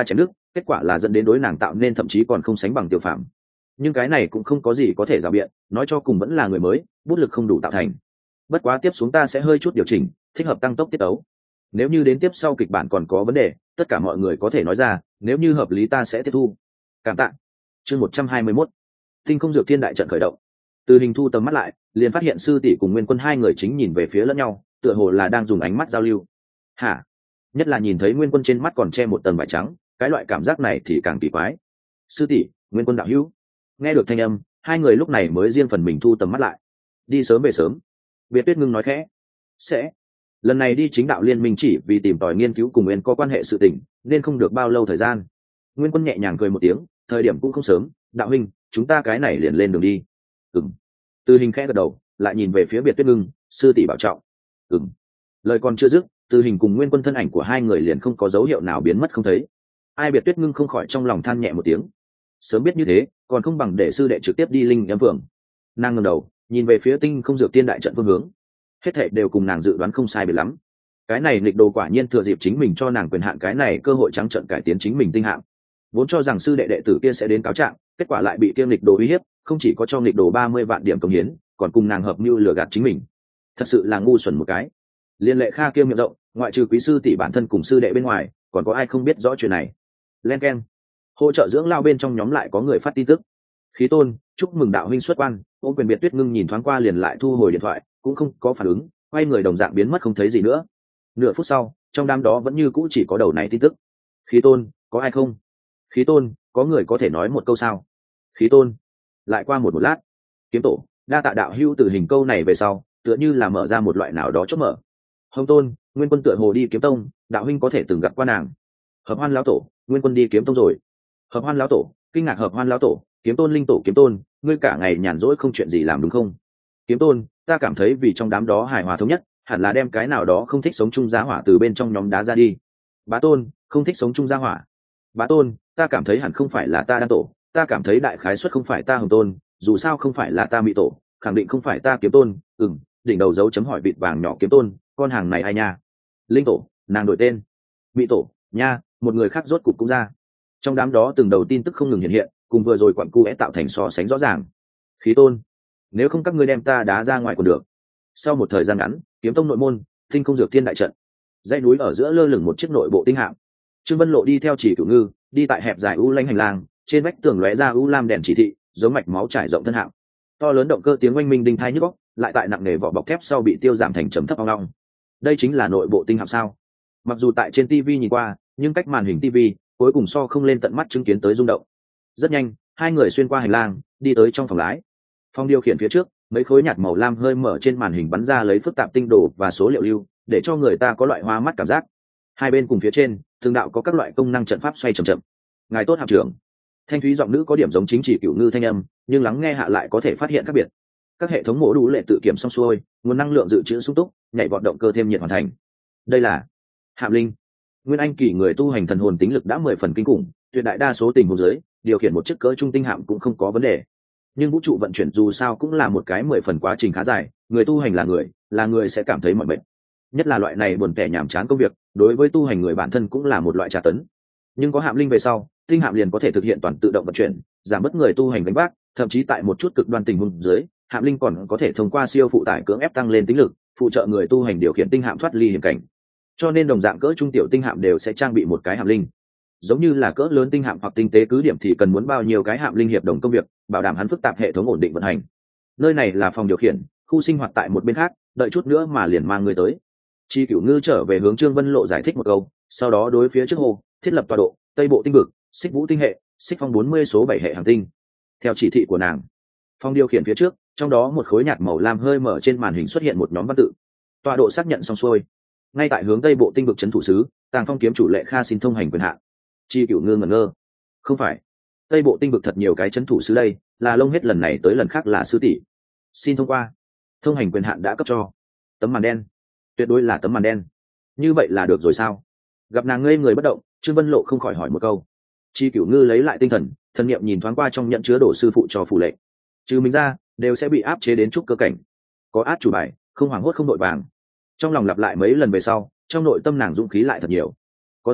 kết quả là dẫn đến đối nàng tạo nên thậm chí còn không sánh bằng Tiêu Phàm. Nhưng cái này cũng không có gì có thể rào biện, nói cho cùng vẫn là người mới, bút lực không đủ tạo thành. Bất quá tiếp xuống ta sẽ hơi chút điều chỉnh, thích hợp tăng tốc tiết tấu. Nếu như đến tiếp sau kịch bản còn có vấn đề, tất cả mọi người có thể nói ra, nếu như hợp lý ta sẽ tiếp thu. Cảm tạ. Chương 121. Tinh không dược thiên đại trận khởi động. Từ Hình thu tầm mắt lại, liền phát hiện sư tỷ cùng Nguyên Quân hai người chính nhìn về phía lẫn nhau, tựa hồ là đang dùng ánh mắt giao lưu. Hả? Nhất là nhìn thấy Nguyên Quân trên mắt còn che một tầng vải trắng, cái loại cảm giác này thì càng kỳ quái. Sư tỷ, Nguyên Quân đạo hữu. Nghe được thanh âm, hai người lúc này mới riêng phần mình thu tầm mắt lại. Đi sớm về sớm. Biệt Tuyết ngưng nói khẽ. Sẽ. Lần này đi chính đạo liên minh chỉ vì tìm tòi nghiên cứu cùng Nguyên có quan hệ sự tình, nên không được bao lâu thời gian. Nguyên Quân nhẹ nhàng cười một tiếng, thời điểm cũng không sớm, đạo huynh, chúng ta cái này liền lên đường đi. Ừm. Từ Hình khẽ gật đầu, lại nhìn về phía Biệt Tuyết ngưng, sư tỷ bảo trọng. Ừm. Lời còn chưa dứt, Từ Hình cùng Nguyên Quân thân ảnh của hai người liền không có dấu hiệu nào biến mất không thấy. Ai Biệt Tuyết ngưng không khỏi trong lòng than nhẹ một tiếng. Sớm biết như thế, còn không bằng để sư đệ trực tiếp đi linh âm phường. Nàng ngẩng đầu, nhìn về phía tinh không dược tiên đại trận phương hướng. Hết thảy đều cùng nàng dự đoán không sai biệt lắm. Cái này nghịch đồ quả nhiên thừa dịp chính mình cho nàng quyền hạn cái này cơ hội trắng trợn cải tiến chính mình tinh hạng. Vốn cho rằng sư đệ đệ tử kia sẽ đến cáo trạng, kết quả lại bị kia nghịch đồ uy hiếp, không chỉ có cho nghịch đồ 30 vạn điểm công hiến, còn cùng nàng hợp mưu lừa gạt chính mình. Thật sự là ngu xuẩn một cái. Liên Lệ Kha kia miệng rộng, ngoại trừ quý sư tỷ bản thân cùng sư đệ bên ngoài, còn có ai không biết rõ chuyện này. Len keng. Hỗ trợ dưỡng lao bên trong nhóm lại có người phát tin tức. Khí Tôn, chúc mừng đạo huynh xuất quan. Ôn Quyền Biệt Tuyết ngưng nhìn thoáng qua liền lại thu hồi điện thoại, cũng không có phản ứng, quay người đồng dạng biến mất không thấy gì nữa. Nửa phút sau, trong đám đó vẫn như cũ chỉ có đầu này tin tức. Khí Tôn, có ai không? Khí Tôn, có người có thể nói một câu sao? Khí Tôn. Lại qua một lát. Kiếm Tổ, đa tạ đạo hữu Từ Hình câu này về sau, tựa như là mở ra một loại nào đó chốt mở. Hồng Tôn, Nguyên Quân tựa hồ đi Kiếm Tông, đạo huynh có thể từng gặp qua nàng. Hợp Hoan lão tổ, Nguyên Quân đi Kiếm Tông rồi. Hợp Hoan lão tổ, kinh ngạc Hợp Hoan lão tổ, Kiếm Tôn linh tổ Kiếm Tôn, ngươi cả ngày nhàn rỗi không chuyện gì làm đúng không? Kiếm Tôn, ta cảm thấy vì trong đám đó hài hòa thống nhất, hẳn là đem cái nào đó không thích sống chung giá hỏa từ bên trong nhóm đá ra đi. Bá Tôn, không thích sống chung giá hỏa. Bá Tôn, ta cảm thấy hẳn không phải là ta đan tổ, ta cảm thấy đại khái suất không phải ta Hồng Tôn, dù sao không phải là ta Mị tổ, khẳng định không phải ta Kiếm Tôn. Đỉnh đầu dấu chấm hỏi vịt vàng nhỏ Kiếm Tôn, con hàng này ai nha? Linh tổ, nàng đổi tên. Mị tổ, nha, một người khác rốt cục cũng ra. Trong đám đó từng đầu tin tức không ngừng hiện hiện, cùng vừa rồi quặn cu é tạo thành so sánh rõ ràng. Khí Tôn, nếu không các ngươi đem ta đá ra ngoài còn được. Sau một thời gian ngắn, Kiếm Tông nội môn, tinh không dược thiên đại trận, dãy núi ở giữa lơ lửng một chiếc nội bộ tinh hạm. Trương Vân Lộ đi theo Chỉ Cửu Ngư, đi tại hẹp dài u lanh hành lang, trên vách tường lóe ra u lam đèn chỉ thị, giống mạch máu trải rộng thân hạm. To lớn động cơ tiếng oanh minh đinh thai nhức óc, lại tại nặng nề vỏ bọc thép sau bị tiêu giảm thành trầm thấp ong ong. Đây chính là nội bộ tinh hạm sao? Mặc dù tại trên TV nhìn qua, nhưng cách màn hình TV, cuối cùng so không lên tận mắt chứng kiến tới rung động. Rất nhanh, hai người xuyên qua hành lang, đi tới trong phòng lái. Phòng điều khiển phía trước, mấy khối nhạt màu lam hơi mở trên màn hình bắn ra lấy phức tạp tinh đồ và số liệu lưu, để cho người ta có loại hoa mắt cảm giác. Hai bên cùng phía trên, từng đạo có các loại công năng trận pháp xoay chậm chậm. Ngài tốt hạm trưởng. Thanh thúy giọng nữ có điểm giống chính Chỉ Cửu Ngư thanh âm, nhưng lắng nghe hạ lại có thể phát hiện khác biệt. Các hệ thống mổ đủ lệ tự kiểm xong xuôi, nguồn năng lượng dự trữ sung túc, nhảy vọt động cơ thêm nhiệt hoàn thành. Đây là Hạm Linh. Nguyên Anh kỳ người tu hành thần hồn tính lực đã 10 phần kinh khủng, tuyệt đại đa số tình huống dưới, điều khiển một chiếc cỡ trung tinh hạm cũng không có vấn đề. Nhưng vũ trụ vận chuyển dù sao cũng là một cái 10 phần quá trình khá dài, người tu hành là người sẽ cảm thấy mỏi mệt. Nhất là loại này buồn tẻ nhàm chán công việc, đối với tu hành người bản thân cũng là một loại tra tấn. Nhưng có Hạm Linh về sau, tinh hạm liền có thể thực hiện toàn tự động vận chuyển, giảm bớt người tu hành gánh vác, thậm chí tại một chút cực đoan tình huống dưới, Hạm Linh còn có thể thông qua siêu phụ tải cưỡng ép tăng lên tính lực, phụ trợ người tu hành điều khiển tinh hạm thoát ly hiểm cảnh. Cho nên đồng dạng cỡ trung tiểu tinh hạm đều sẽ trang bị một cái Hạm Linh. Giống như là cỡ lớn tinh hạm hoặc tinh tế cứ điểm thì cần muốn bao nhiêu cái Hạm Linh hiệp đồng công việc, bảo đảm hắn phức tạp hệ thống ổn định vận hành. Nơi này là phòng điều khiển, khu sinh hoạt tại một bên khác, đợi chút nữa mà liền mang người tới. Chi Cửu Ngư trở về hướng Trương Vân Lộ giải thích một câu, sau đó đối phía trước hồ, thiết lập tọa độ, Tây Bộ tinh vực, Xích Vũ tinh hệ, Xích Phong 40 số 7 hệ hành tinh. Theo chỉ thị của nàng, phòng điều khiển phía trước, trong đó một khối nhạt màu lam hơi mở trên màn hình xuất hiện một nhóm văn tự. Tọa độ xác nhận xong xuôi. Ngay tại hướng Tây Bộ tinh vực trấn thủ sứ, Tàng Phong kiếm chủ Lệ Kha xin thông hành quyền hạn. Chi Cửu Ngư ngẩn ngơ. Không phải, Tây Bộ tinh vực thật nhiều cái trấn thủ sứ đây, là lông hết lần này tới lần khác là sư tỷ. Xin thông qua. Thông hành quyền hạn đã cấp cho. Tấm màn đen. Tuyệt đối là tấm màn đen. Như vậy là được rồi sao? Gặp nàng ngây người bất động, Trương Vân Lộ không khỏi hỏi một câu. Chi Cửu Ngư lấy lại tinh thần, thần niệm nhìn thoáng qua trong nhận chứa đồ sư phụ cho phù lệ. Trừ mình ra, đều sẽ bị áp chế đến trúc cơ cảnh. Có át chủ bài, không hoảng hốt không đội vàng. Trong lòng lặp lại mấy lần về sau, trong nội tâm nàng dũng khí lại thật nhiều. Có thể,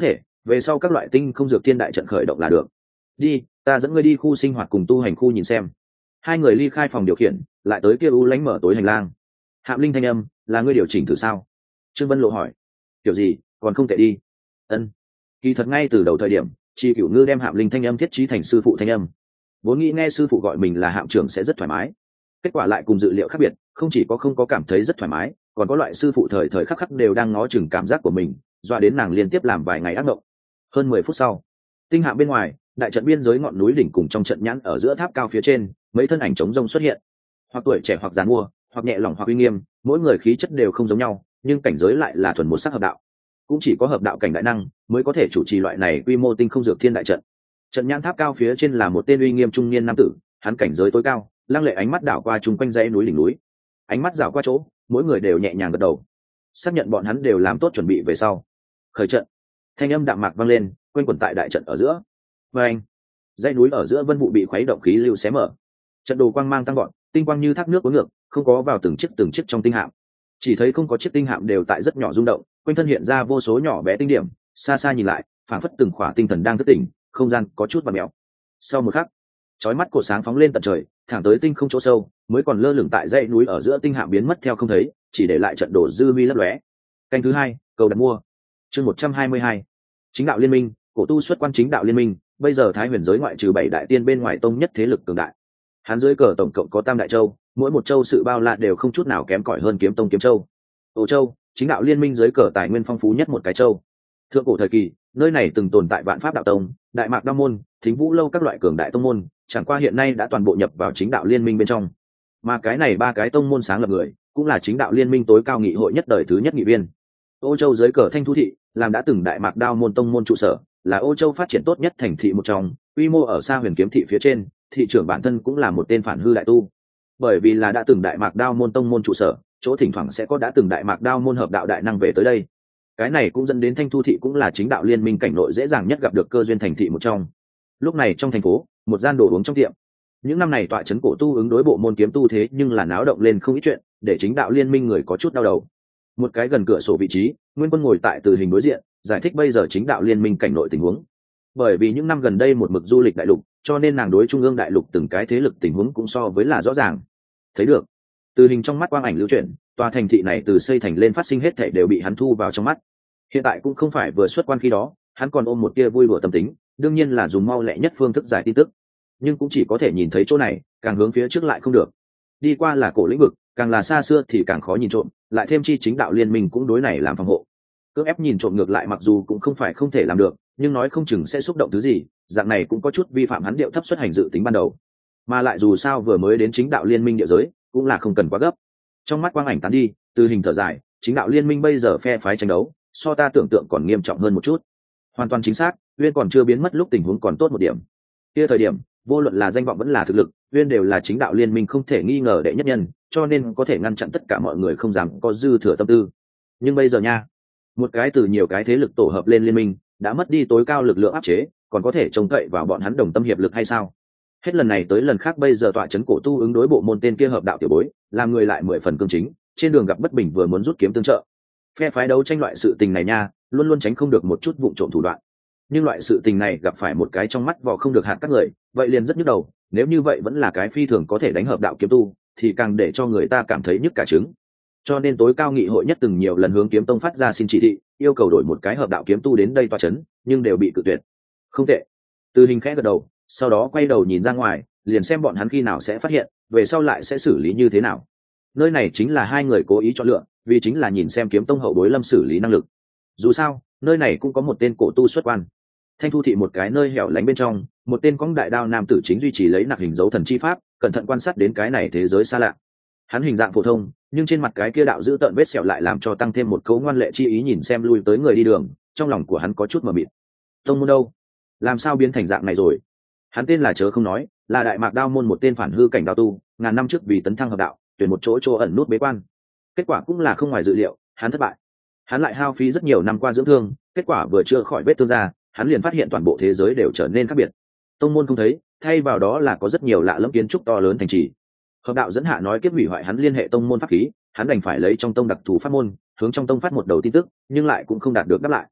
về sau các loại tinh không dược thiên đại trận khởi động là được. Đi, ta dẫn ngươi đi khu sinh hoạt cùng tu hành khu nhìn xem. Hai người ly khai phòng điều khiển, lại tới kia u lánh mở tối hành lang. Hạm Linh thanh âm, là ngươi điều chỉnh thử sao? Trương Vân Lộ hỏi. Kiểu gì, còn không tệ đi. Ân. Kỳ thật ngay từ đầu thời điểm, Chi Cửu Ngư đem Hạm Linh thanh âm thiết trí thành sư phụ thanh âm. Vốn nghĩ nghe sư phụ gọi mình là hạm trưởng sẽ rất thoải mái. Kết quả lại cùng dự liệu khác biệt, không chỉ có không có cảm thấy rất thoải mái, còn có loại sư phụ thời thời khắc khắc đều đang ngó chừng cảm giác của mình, dọa đến nàng liên tiếp làm vài ngày ác mộng. Hơn 10 phút sau, tinh hạm bên ngoài, đại trận biên giới ngọn núi đỉnh cùng trong trận nhãn ở giữa tháp cao phía trên, mấy thân ảnh trống rông xuất hiện. Hoặc tuổi trẻ hoặc giàn mua, hoặc nhẹ lỏng hoặc uy nghiêm, mỗi người khí chất đều không giống nhau, nhưng cảnh giới lại là thuần một sắc hợp đạo. Cũng chỉ có hợp đạo cảnh đại năng mới có thể chủ trì loại này quy mô tinh không dược thiên đại trận. Trận nhãn tháp cao phía trên là một tên uy nghiêm trung niên nam tử, hắn cảnh giới tối cao, lăng lệ ánh mắt đảo qua chung quanh dãy núi đỉnh núi. Ánh mắt dạo qua chỗ, mỗi người đều nhẹ nhàng gật đầu, xác nhận bọn hắn đều làm tốt chuẩn bị về sau. Khởi trận. Thanh âm đạm mạc vang lên, quanh quẩn tại đại trận ở giữa. Và anh, dãy núi ở giữa vân vụ bị khuấy động khí lưu xé mở. Trận đồ quang mang tăng gọn, tinh quang như thác nước cuốn ngược, không có vào từng chiếc trong tinh hạm. Chỉ thấy không có chiếc tinh hạm đều tại rất nhỏ rung động, quanh thân hiện ra vô số nhỏ bé tinh điểm, xa xa nhìn lại, phảng phất từng khỏa tinh thần đang thức tỉnh, không gian có chút vặn mèo. Sau một khắc, chói mắt cổ sáng phóng lên tận trời, thẳng tới tinh không chỗ sâu, mới còn lơ lửng tại dãy núi ở giữa tinh hạm biến mất theo không thấy, chỉ để lại trận đồ dư vi lấp lóe. Canh thứ hai, cầu đặt mua. Chương 122. Chính đạo liên minh, cổ tu xuất quan chính đạo liên minh, bây giờ Thái Huyền giới ngoại trừ 7 đại tiên bên ngoài tông nhất thế lực cường đại. Hắn dưới cờ tổng cộng có Tam đại châu, mỗi một châu sự bao la đều không chút nào kém cỏi hơn Kiếm Tông Kiếm Châu. Ô Châu, chính đạo liên minh dưới cờ tài nguyên phong phú nhất một cái châu. Thượng cổ thời kỳ, nơi này từng tồn tại Vạn Pháp đạo tông, Đại Mạc Đao môn, Thính Vũ lâu các loại cường đại tông môn, chẳng qua hiện nay đã toàn bộ nhập vào chính đạo liên minh bên trong. Mà cái này ba cái tông môn sáng lập người, cũng là chính đạo liên minh tối cao nghị hội nhất đời thứ nhất nghị viên. Ô Châu dưới cờ Thanh Thu thị, làm đã từng Đại Mạc Đao môn tông môn trụ sở, là Ô Châu phát triển tốt nhất thành thị một trong, quy mô ở xa Huyền Kiếm thị phía trên, thị trưởng bản thân cũng là một tên phản hư đại tu. Bởi vì là đã từng Đại Mạc Đao môn tông môn trụ sở, chỗ thỉnh thoảng sẽ có đã từng Đại Mạc Đao môn hợp đạo đại năng về tới đây. Cái này cũng dẫn đến Thanh Thu thị cũng là chính đạo liên minh cảnh nội dễ dàng nhất gặp được cơ duyên thành thị một trong. Lúc này trong thành phố, một gian đồ uống trong tiệm. Những năm này tọa trấn cổ tu ứng đối bộ môn kiếm tu thế nhưng là náo động lên không ít chuyện, để chính đạo liên minh người có chút đau đầu. Một cái gần cửa sổ vị trí, Nguyên Quân ngồi tại từ hình đối diện, giải thích bây giờ chính đạo liên minh cảnh nội tình huống. Bởi vì những năm gần đây một mực du lịch đại lục, cho nên nàng đối trung ương đại lục từng cái thế lực tình huống cũng so với là rõ ràng. Thấy được, từ hình trong mắt quang ảnh lưu chuyển, tòa thành thị này từ xây thành lên phát sinh hết thảy đều bị hắn thu vào trong mắt. Hiện tại cũng không phải vừa xuất quan khi đó, hắn còn ôm một tia vui đùa tâm tính, đương nhiên là dùng mau lẹ nhất phương thức giải tin tức, nhưng cũng chỉ có thể nhìn thấy chỗ này, càng hướng phía trước lại không được. Đi qua là cổ lĩnh vực, càng là xa xưa thì càng khó nhìn trộm, lại thêm chi chính đạo liên minh cũng đối này làm phòng hộ. Cưỡng ép nhìn trộm ngược lại mặc dù cũng không phải không thể làm được, nhưng nói không chừng sẽ xúc động thứ gì, dạng này cũng có chút vi phạm hắn điệu thấp xuất hành dự tính ban đầu. Mà lại dù sao vừa mới đến chính đạo liên minh địa giới, cũng là không cần quá gấp. Trong mắt quang ảnh tán đi, từ hình thở dài, chính đạo liên minh bây giờ phe phái tranh đấu, so ta tưởng tượng còn nghiêm trọng hơn một chút. Hoàn toàn chính xác, Uyên còn chưa biến mất lúc tình huống còn tốt một điểm. Kia thời điểm, vô luận là danh vọng vẫn là thực lực, Uyên đều là chính đạo liên minh không thể nghi ngờ đệ nhất nhân, cho nên có thể ngăn chặn tất cả mọi người không dám có dư thừa tâm tư. Nhưng bây giờ nha, một cái từ nhiều cái thế lực tổ hợp lên liên minh, đã mất đi tối cao lực lượng áp chế, còn có thể trông cậy vào bọn hắn đồng tâm hiệp lực hay sao? Hết lần này tới lần khác bây giờ tọa trấn cổ tu ứng đối bộ môn tên kia hợp đạo tiểu bối, làm người lại 10 phần cương chính, trên đường gặp bất bình vừa muốn rút kiếm tương trợ. Phe phái đấu tranh loại sự tình này nha, luôn luôn tránh không được một chút vụng trộm thủ đoạn. Nhưng loại sự tình này gặp phải một cái trong mắt vò không được hạt các người, vậy liền rất nhức đầu, nếu như vậy vẫn là cái phi thường có thể đánh hợp đạo kiếm tu, thì càng để cho người ta cảm thấy nhức cả trứng. Cho nên tối cao nghị hội nhất từng nhiều lần hướng kiếm tông phát ra xin chỉ thị, yêu cầu đổi một cái hợp đạo kiếm tu đến đây tọa trấn, nhưng đều bị cự tuyệt. Không tệ. Từ hình khẽ gật đầu, sau đó quay đầu nhìn ra ngoài, liền xem bọn hắn khi nào sẽ phát hiện, về sau lại sẽ xử lý như thế nào. Nơi này chính là hai người cố ý chọn lựa, vì chính là nhìn xem kiếm tông hậu bối lâm xử lý năng lực. Dù sao, nơi này cũng có một tên cổ tu xuất quan. Thanh Thu thị một cái nơi hẻo lánh bên trong, một tên cõng đại đao nam tử chính duy trì lấy nặc hình dấu thần chi pháp, cẩn thận quan sát đến cái này thế giới xa lạ. Hắn hình dạng phổ thông, nhưng trên mặt cái kia đạo giữ tợn vết sẹo lại làm cho tăng thêm một cấu ngoan lệ chi ý, nhìn xem lui tới người đi đường, trong lòng của hắn có chút mờ mịt. Tông môn đâu? Làm sao biến thành dạng này rồi? Hắn tên là Chớ Không Nói, là Đại Mạc Đao môn một tên phản hư cảnh đao tu, ngàn năm trước vì tấn thăng hợp đạo, tuyển một chỗ ẩn nút bế quan. Kết quả cũng là không ngoài dự liệu, hắn thất bại. Hắn lại hao phí rất nhiều năm qua dưỡng thương, kết quả vừa chưa khỏi vết thương ra, hắn liền phát hiện toàn bộ thế giới đều trở nên khác biệt. Tông môn không thấy, thay vào đó là có rất nhiều lạ lẫm kiến trúc to lớn thành trì. Hợp đạo dẫn hạ nói kiếp hủy hoại hắn liên hệ tông môn pháp khí, hắn đành phải lấy trong tông đặc thù pháp môn, hướng trong tông phát một đầu tin tức, nhưng lại cũng không đạt được đáp lại.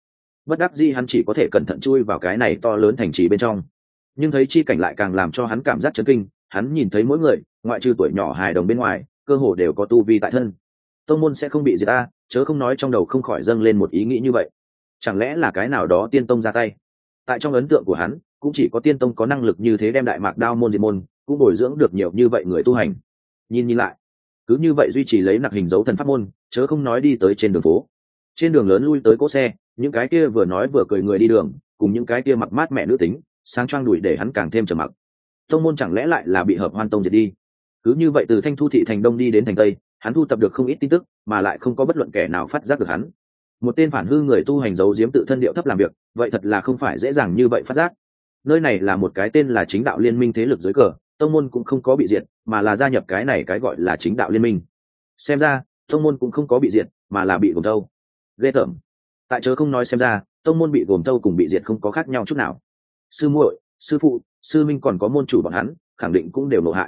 Bất đắc dĩ hắn chỉ có thể cẩn thận chui vào cái này to lớn thành trì bên trong, nhưng thấy chi cảnh lại càng làm cho hắn cảm giác chấn kinh. Hắn nhìn thấy mỗi người, ngoại trừ tuổi nhỏ hài đồng bên ngoài, cơ hồ đều có tu vi tại thân. Tông môn sẽ không bị diệt ta, chớ không nói trong đầu không khỏi dâng lên một ý nghĩ như vậy. Chẳng lẽ là cái nào đó tiên tông ra tay? Tại trong ấn tượng của hắn, cũng chỉ có tiên tông có năng lực như thế đem đại mạc đao môn diệt môn, cũng bồi dưỡng được nhiều như vậy người tu hành. Nhìn lại, cứ như vậy duy trì lấy nặc hình dấu thần pháp môn, chớ không nói đi tới trên đường phố, trên đường lớn lui tới cỗ xe, những cái kia vừa nói vừa cười người đi đường, cùng những cái kia mặc mát mẹ nữ tính, sáng choang đùi để hắn càng thêm trầm mặc. Tông môn chẳng lẽ lại là bị Hợp Hoan tông diệt đi? Cứ như vậy từ Thanh Thu thị thành đông đi đến thành tây, hắn thu tập được không ít tin tức, mà lại không có bất luận kẻ nào phát giác được hắn. Một tên phản hư người tu hành giấu giếm tự thân điệu thấp làm việc, vậy thật là không phải dễ dàng như vậy phát giác. Nơi này là một cái tên là Chính đạo liên minh thế lực dưới cờ, tông môn cũng không có bị diệt, mà là gia nhập cái này cái gọi là Chính đạo liên minh. Xem ra tông môn cũng không có bị diệt, mà là bị gồm thâu. Ghê tởm. Tại chớ không nói, xem ra tông môn bị gồm thâu cùng bị diệt không có khác nhau chút nào. Sư muội, sư phụ, sư minh còn có môn chủ bọn hắn khẳng định cũng đều nộ hại.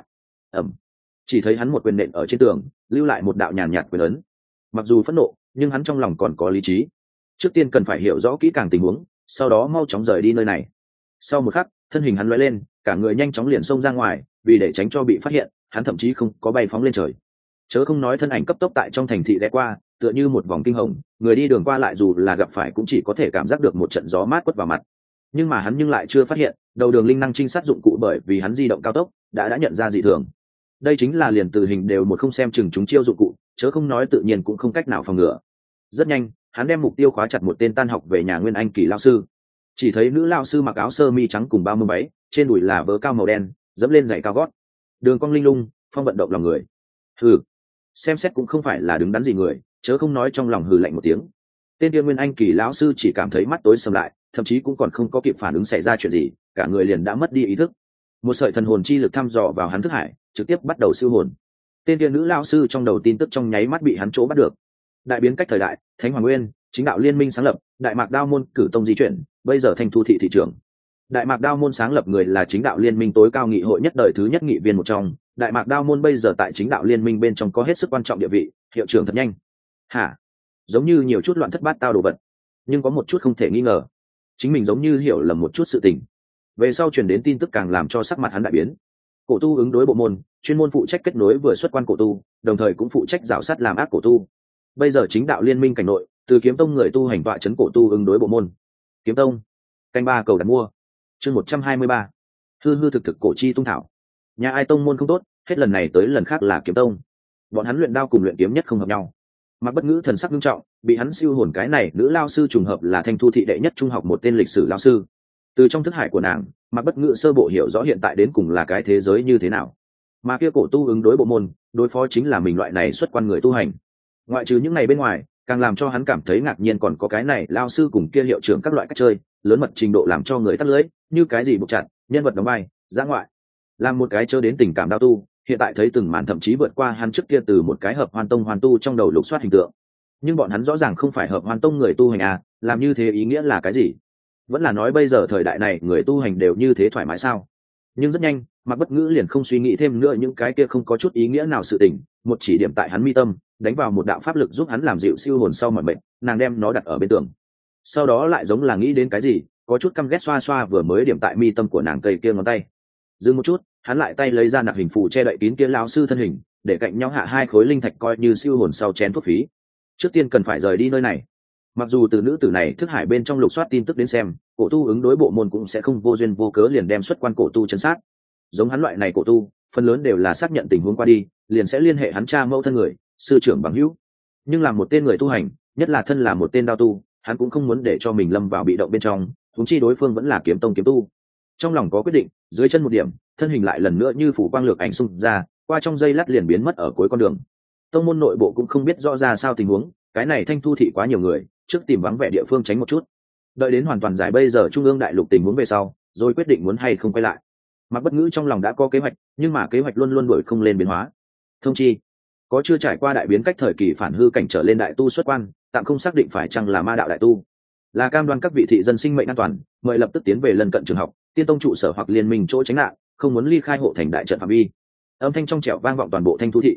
Chỉ thấy hắn một quyền nện ở trên tường, lưu lại một đạo nhàn nhạt quyền ấn. Mặc dù phẫn nộ, nhưng hắn trong lòng còn có lý trí. Trước tiên cần phải hiểu rõ kỹ càng tình huống, sau đó mau chóng rời đi nơi này. Sau một khắc, thân hình hắn lóe lên, cả người nhanh chóng liền xông ra ngoài, vì để tránh cho bị phát hiện, hắn thậm chí không có bay phóng lên trời. Chớ không nói thân ảnh cấp tốc tại trong thành thị lẻ qua, tựa như một vòng kinh hồng, người đi đường qua lại dù là gặp phải cũng chỉ có thể cảm giác được một trận gió mát quất vào mặt. Nhưng mà hắn lại chưa phát hiện, đầu đường linh năng trinh sát dụng cụ bởi vì hắn di động cao tốc, đã nhận ra dị thường. Đây chính là liền từ hình đều một không xem chừng chúng chiêu dụng cụ, chớ không nói tự nhiên cũng không cách nào phòng ngừa. Rất nhanh, hắn đem mục tiêu khóa chặt một tên tan học về nhà Nguyên Anh kỳ lão sư. Chỉ thấy nữ lão sư mặc áo sơ mi trắng cùng bao mưa váy, trên đùi là vớ cao màu đen, dẫm lên giày cao gót, đường cong linh lung, phong vận động lòng người. Hừ, xem xét cũng không phải là đứng đắn gì người, chớ không nói trong lòng hừ lạnh một tiếng. Tên kia Nguyên Anh kỳ lão sư chỉ cảm thấy mắt tối sầm lại, thậm chí cũng còn không có kịp phản ứng xảy ra chuyện gì, cả người liền đã mất đi ý thức. Một sợi thần hồn chi lực thăm dò vào hắn thức hải, trực tiếp bắt đầu siêu hồn. Tên kia nữ lão sư trong đầu tin tức trong nháy mắt bị hắn chỗ bắt được. Đại biến cách thời đại, Thánh Hoàng Nguyên, Chính đạo liên minh sáng lập, Đại Mạc Đao môn cử tông di chuyển, bây giờ Thanh Thu thị thị trưởng. Đại Mạc Đao môn sáng lập người là Chính đạo liên minh tối cao nghị hội nhất đời thứ nhất nghị viên một trong. Đại Mạc Đao môn bây giờ tại Chính đạo liên minh bên trong có hết sức quan trọng địa vị, hiệu trưởng thật nhanh. Hả? Giống như nhiều chút loạn thất bát tao đồ vật, nhưng có một chút không thể nghi ngờ, chính mình giống như hiểu lầm một chút sự tình. Về sau truyền đến tin tức càng làm cho sắc mặt hắn đại biến. Cổ tu ứng đối bộ môn, chuyên môn phụ trách kết nối vừa xuất quan cổ tu, đồng thời cũng phụ trách rào sát làm ác cổ tu. Bây giờ Chính đạo liên minh cảnh nội, từ Kiếm tông người tu hành tọa chấn cổ tu ứng đối bộ môn. Kiếm tông, canh ba cầu đặt mua. Chương 123. Hư thực thực cổ chi tung thảo. Nhà ai tông môn không tốt, hết lần này tới lần khác là Kiếm tông. Bọn hắn luyện đao cùng luyện kiếm nhất không hợp nhau. Mặc Bất Ngữ thần sắc nghiêm trọng, bị hắn siêu hồn cái này nữ lao sư trùng hợp là Thanh Thu thị đệ nhất trung học một tên lịch sử lao sư. Từ trong thức hải của nàng, Mặc Bất Ngữ sơ bộ hiểu rõ hiện tại đến cùng là cái thế giới như thế nào. Mà kia cổ tu ứng đối bộ môn, đối phó chính là mình loại này xuất quan người tu hành. Ngoại trừ những ngày bên ngoài, càng làm cho hắn cảm thấy ngạc nhiên còn có cái này lao sư cùng kia hiệu trưởng các loại cách chơi, lớn mật trình độ làm cho người tắt lưỡi, như cái gì buộc chặt, nhân vật đóng vai, dã ngoại. Làm một cái chớ đến tình cảm đao tu, hiện tại thấy từng màn thậm chí vượt qua hắn trước kia từ một cái Hợp Hoan tông hoàn tu trong đầu lục soát hình tượng. Nhưng bọn hắn rõ ràng không phải Hợp Hoan tông người tu hành à, làm như thế ý nghĩa là cái gì? Vẫn là nói bây giờ thời đại này người tu hành đều như thế thoải mái sao? Nhưng rất nhanh, Mạc Bất Ngữ liền không suy nghĩ thêm nữa những cái kia không có chút ý nghĩa nào sự tình, một chỉ điểm tại hắn mi tâm, đánh vào một đạo pháp lực giúp hắn làm dịu siêu hồn sau mọi mệnh, nàng đem nó đặt ở bên tường. Sau đó lại giống là nghĩ đến cái gì, có chút căm ghét xoa xoa vừa mới điểm tại mi tâm của nàng cây kia ngón tay. Dừng một chút, hắn lại tay lấy ra nạp hình phù che đậy kín kia lão sư thân hình, để cạnh nhau hạ hai khối linh thạch coi như siêu hồn sau chén thuốc phí. Trước tiên cần phải rời đi nơi này. Mặc dù từ nữ tử này thức hải bên trong lục soát tin tức đến xem, cổ tu ứng đối bộ môn cũng sẽ không vô duyên vô cớ liền đem xuất quan cổ tu chấn sát. Giống hắn loại này cổ tu, phần lớn đều là xác nhận tình huống qua đi, liền sẽ liên hệ hắn cha mẫu thân người, sư trưởng bằng hữu. Nhưng làm một tên người tu hành, nhất là thân là một tên đao tu, hắn cũng không muốn để cho mình lâm vào bị động bên trong, huống chi đối phương vẫn là kiếm tông kiếm tu. Trong lòng có quyết định, dưới chân một điểm, thân hình lại lần nữa như phủ quang lược ảnh xung ra, qua trong giây lát liền biến mất ở cuối con đường. Tông môn nội bộ cũng không biết rõ ra sao tình huống, cái này Thanh Thu thị quá nhiều người, trước tìm vắng vẻ địa phương tránh một chút, đợi đến hoàn toàn giải bây giờ trung ương đại lục tình huống về sau, rồi quyết định muốn hay không quay lại. Mạc Bất Ngữ trong lòng đã có kế hoạch, nhưng mà kế hoạch luôn luôn đổi không lên biến hóa. Thông chi, có chưa trải qua đại biến cách thời kỳ phản hư cảnh trở lên đại tu xuất quan, tạm không xác định phải chăng là ma đạo đại tu, là cam đoan các vị thị dân sinh mệnh an toàn, mời lập tức tiến về lân cận trường học, tiên tông trụ sở hoặc liên minh chỗ tránh nạn, không muốn ly khai hộ thành đại trận phạm vi. Âm thanh trong trẻo vang vọng toàn bộ Thanh Thu thị.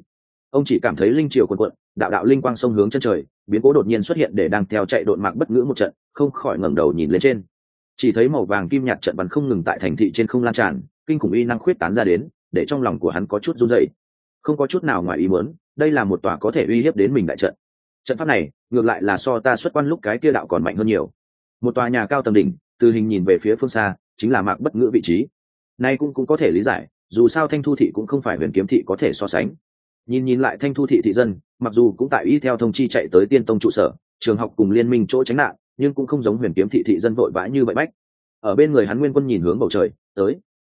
ông chỉ cảm thấy linh triều cuồn cuộn, đạo đạo linh quang sông hướng chân trời, biến cố đột nhiên xuất hiện để đang theo chạy độn mạc bất ngữ một trận, không khỏi ngẩng đầu nhìn lên trên. Chỉ thấy màu vàng kim nhạt trận bắn không ngừng tại thành thị trên không lan tràn, kinh khủng uy năng khuyết tán ra đến, để trong lòng của hắn có chút run rẩy. Không có chút nào ngoài ý muốn, đây là một tòa có thể uy hiếp đến mình đại trận. Trận pháp này, ngược lại là so ta xuất quan lúc cái kia đạo còn mạnh hơn nhiều. Một tòa nhà cao tầng đỉnh, từ hình nhìn về phía phương xa, chính là mạc bất ngữ vị trí. Nay cũng có thể lý giải, dù sao Thanh Thu thị cũng không phải Huyền Kiếm thị có thể so sánh. Nhìn lại Thanh Thu thị thị dân, mặc dù cũng tại y theo thông chi chạy tới Tiên Tông trụ sở, trường học cùng liên minh chỗ tránh nạn, nhưng cũng không giống Huyền Kiếm thị thị dân vội vã như vậy bách. Ở bên người hắn Nguyên Quân nhìn hướng bầu trời, tới.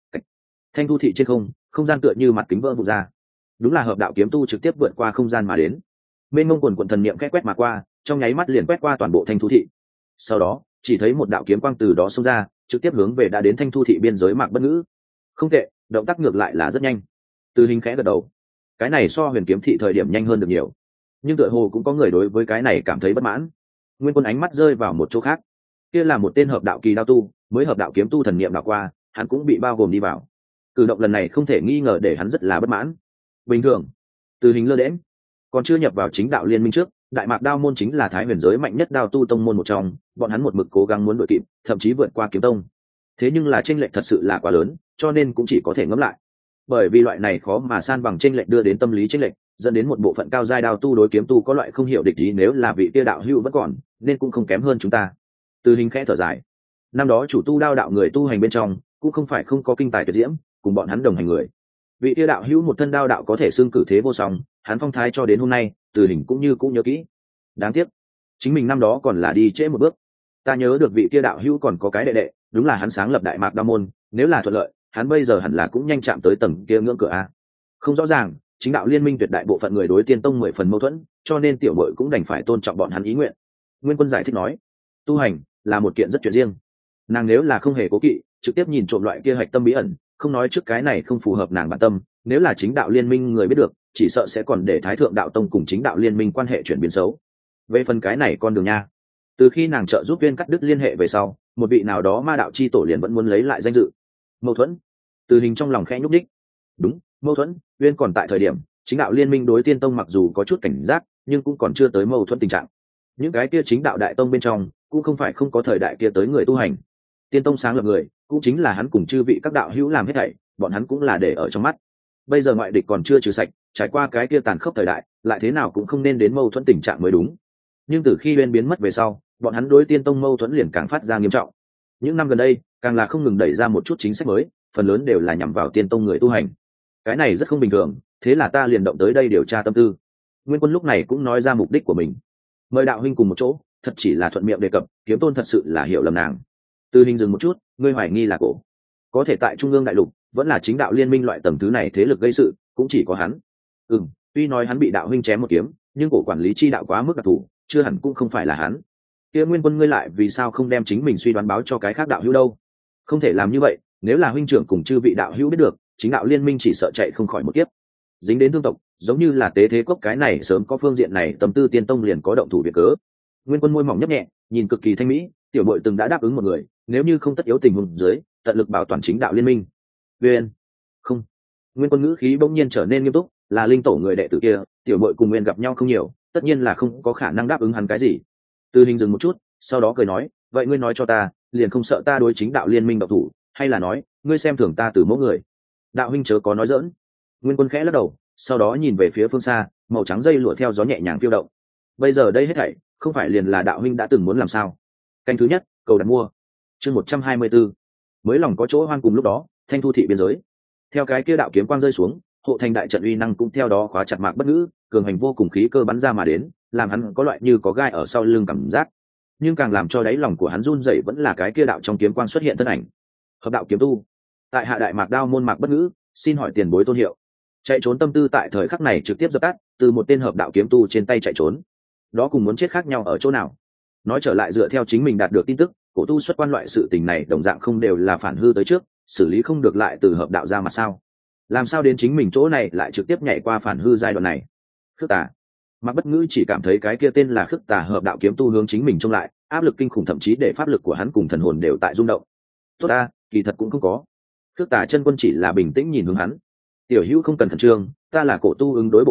Thanh Thu thị trên không gian tựa như mặt kính vỡ vụn ra. Đúng là hợp đạo kiếm tu trực tiếp vượt qua không gian mà đến. Bên mông quần quần thần niệm quét mà qua, trong nháy mắt liền quét qua toàn bộ Thanh Thu thị. Sau đó, chỉ thấy một đạo kiếm quang từ đó xông ra, trực tiếp hướng về đã đến Thanh Thu thị biên giới Mạc Bất Ngữ. Không tệ, động tác ngược lại là rất nhanh. Từ hình khẽ gật đầu. Cái này so Huyền Kiếm thị thời điểm nhanh hơn được nhiều. Nhưng tựa hồ cũng có người đối với cái này cảm thấy bất mãn. Nguyên Quân ánh mắt rơi vào một chỗ khác. Kia là một tên hợp đạo kỳ đao tu, mới hợp đạo kiếm tu thần niệm đảo qua, hắn cũng bị bao gồm đi vào. Cử động lần này không thể nghi ngờ để hắn rất là bất mãn. Bình thường, Từ hình lơ đễnh, còn chưa nhập vào chính đạo liên minh trước, Đại Mạc Đao môn chính là Thái Huyền giới mạnh nhất đao tu tông môn một trong, bọn hắn một mực cố gắng muốn đuổi kịp, thậm chí vượt qua Kiếm Tông. Thế nhưng là chênh lệch thật sự là quá lớn, cho nên cũng chỉ có thể ngẫm lại. Bởi vì loại này khó mà san bằng chênh lệch đưa đến tâm lý chênh lệch, dẫn đến một bộ phận cao giai đao tu đối kiếm tu có loại không hiểu địch ý, nếu là vị kia đạo hữu vẫn còn, nên cũng không kém hơn chúng ta. Từ hình khẽ thở dài. Năm đó chủ tu đao đạo người tu hành bên trong, cũng không phải không có kinh tài tuyệt diễm, cùng bọn hắn đồng hành người. Vị kia đạo hữu một thân đao đạo có thể xưng cử thế vô song, hắn phong thái cho đến hôm nay, Từ hình cũng nhớ kỹ. Đáng tiếc, chính mình năm đó còn là đi trễ một bước. Ta nhớ được vị kia đạo hữu còn có cái đệ đệ, đúng là hắn sáng lập Đại Mạc Đao môn, nếu là thuận lợi, hắn bây giờ hẳn là cũng nhanh chạm tới tầng kia ngưỡng cửa a. Không rõ ràng, chính đạo liên minh tuyệt đại bộ phận người đối Tiên Tông 10 phần mâu thuẫn, cho nên tiểu muội cũng đành phải tôn trọng bọn hắn ý nguyện. Nguyên Quân giải thích nói, tu hành là một kiện rất chuyện riêng. Nàng nếu là không hề cố kỵ, trực tiếp nhìn trộm loại kia hạch tâm bí ẩn, không nói trước cái này không phù hợp nàng bản tâm, nếu là chính đạo liên minh người biết được, chỉ sợ sẽ còn để Thái Thượng đạo tông cùng chính đạo liên minh quan hệ chuyển biến xấu. Về phần cái này con đường nha, từ khi nàng trợ giúp Viên cắt đứt liên hệ về sau, một vị nào đó ma đạo chi tổ liền vẫn muốn lấy lại danh dự. Mâu thuẫn. Từ hình trong lòng khẽ nhúc đích. Đúng, mâu thuẫn. Viên còn tại thời điểm chính đạo liên minh đối Tiên Tông mặc dù có chút cảnh giác, nhưng cũng còn chưa tới mâu thuẫn tình trạng. Những cái kia chính đạo đại tông bên trong cũng không phải không có thời đại kia tới người tu hành. Tiên Tông sáng lập người cũng chính là hắn cùng chư vị các đạo hữu làm hết thảy, bọn hắn cũng là để ở trong mắt. Bây giờ ngoại địch còn chưa trừ sạch, trải qua cái kia tàn khốc thời đại, lại thế nào cũng không nên đến mâu thuẫn tình trạng mới đúng. Nhưng từ khi Viên biến mất về sau, bọn hắn đối Tiên Tông mâu thuẫn liền càng phát ra nghiêm trọng. Những năm gần đây, càng là không ngừng đẩy ra một chút chính sách mới, phần lớn đều là nhằm vào Tiên Tông người tu hành. Cái này rất không bình thường, thế là ta liền động tới đây điều tra tâm tư. Nguyên Quân lúc này cũng nói ra mục đích của mình. Mời đạo huynh cùng một chỗ, thật chỉ là thuận miệng đề cập, Kiếm Tôn thật sự là hiểu lầm nàng. Từ hình dừng một chút, ngươi hoài nghi là cổ. Có thể tại Trung ương đại lục, vẫn là chính đạo liên minh loại tầng thứ này thế lực gây sự, cũng chỉ có hắn. Tuy nói hắn bị đạo huynh chém một kiếm, nhưng cổ quản lý chi đạo quá mức đặc thù, chưa hẳn cũng không phải là hắn. Kia Nguyên Quân ngươi lại vì sao không đem chính mình suy đoán báo cho cái khác đạo hữu đâu? Không thể làm như vậy, nếu là huynh trưởng cùng chư vị đạo hữu biết được, chính đạo liên minh chỉ sợ chạy không khỏi một kiếp. Dính đến thương tộc, giống như là Tế Thế Cốc cái này sớm có phương diện này, tâm tư Tiên Tông liền có động thủ việc cớ. Nguyên Quân môi mỏng nhấp nhẹ, nhìn cực kỳ thanh mỹ, tiểu muội từng đã đáp ứng một người, nếu như không tất yếu tình huống dưới, tận lực bảo toàn chính đạo liên minh. Nguyên, không. Nguyên Quân ngữ khí bỗng nhiên trở nên nghiêm túc, là linh tổ người đệ tử kia, tiểu muội cùng Nguyên gặp nhau không nhiều, tất nhiên là không có khả năng đáp ứng hắn cái gì. Từ hình dừng một chút, sau đó cười nói, vậy ngươi nói cho ta, liền không sợ ta đối chính đạo liên minh động thủ, hay là nói, ngươi xem thường ta từ mẫu người? Đạo huynh chớ có nói giỡn. Nguyên Quân khẽ lắc đầu, sau đó nhìn về phía phương xa, màu trắng dây lụa theo gió nhẹ nhàng phiêu động. Bây giờ đây hết thảy, không phải liền là đạo huynh đã từng muốn làm sao? Canh thứ nhất, cầu đặt mua. Chương 124. Mới lòng có chỗ hoan cùng lúc đó, Thanh Thu thị biên giới. Theo cái kia đạo kiếm quang rơi xuống, hộ thành đại trận uy năng cũng theo đó khóa chặt Mạc Bất Ngữ, cường hành vô cùng khí cơ bắn ra mà đến, làm hắn có loại như có gai ở sau lưng cảm giác. Nhưng càng làm cho đáy lòng của hắn run rẩy vẫn là cái kia đạo trong kiếm quang xuất hiện thân ảnh. Hợp đạo kiếm tu. Tại hạ Đại Mạc Đao môn Mạc Bất Ngữ, xin hỏi tiền bối tôn hiệu. Chạy trốn tâm tư tại thời khắc này trực tiếp dập tắt, từ một tên hợp đạo kiếm tu trên tay chạy trốn. Đó cùng muốn chết khác nhau ở chỗ nào? Nói trở lại dựa theo chính mình đạt được tin tức, cổ tu xuất quan loại sự tình này đồng dạng không đều là phản hư tới trước, xử lý không được lại từ hợp đạo ra mặt sao? Làm sao đến chính mình chỗ này lại trực tiếp nhảy qua phản hư giai đoạn này? Khước Tà. Mạc Bất Ngữ chỉ cảm thấy cái kia tên là Khước Tà hợp đạo kiếm tu hướng chính mình trông lại, áp lực kinh khủng, thậm chí để pháp lực của hắn cùng thần hồn đều tại rung động. Tốt ta, kỳ thật cũng không có. Khước Tà chân quân chỉ là bình tĩnh nhìn hướng hắn. Tiểu hữu không cần khẩn trương, ta là cổ tu ứng đối bộ môn,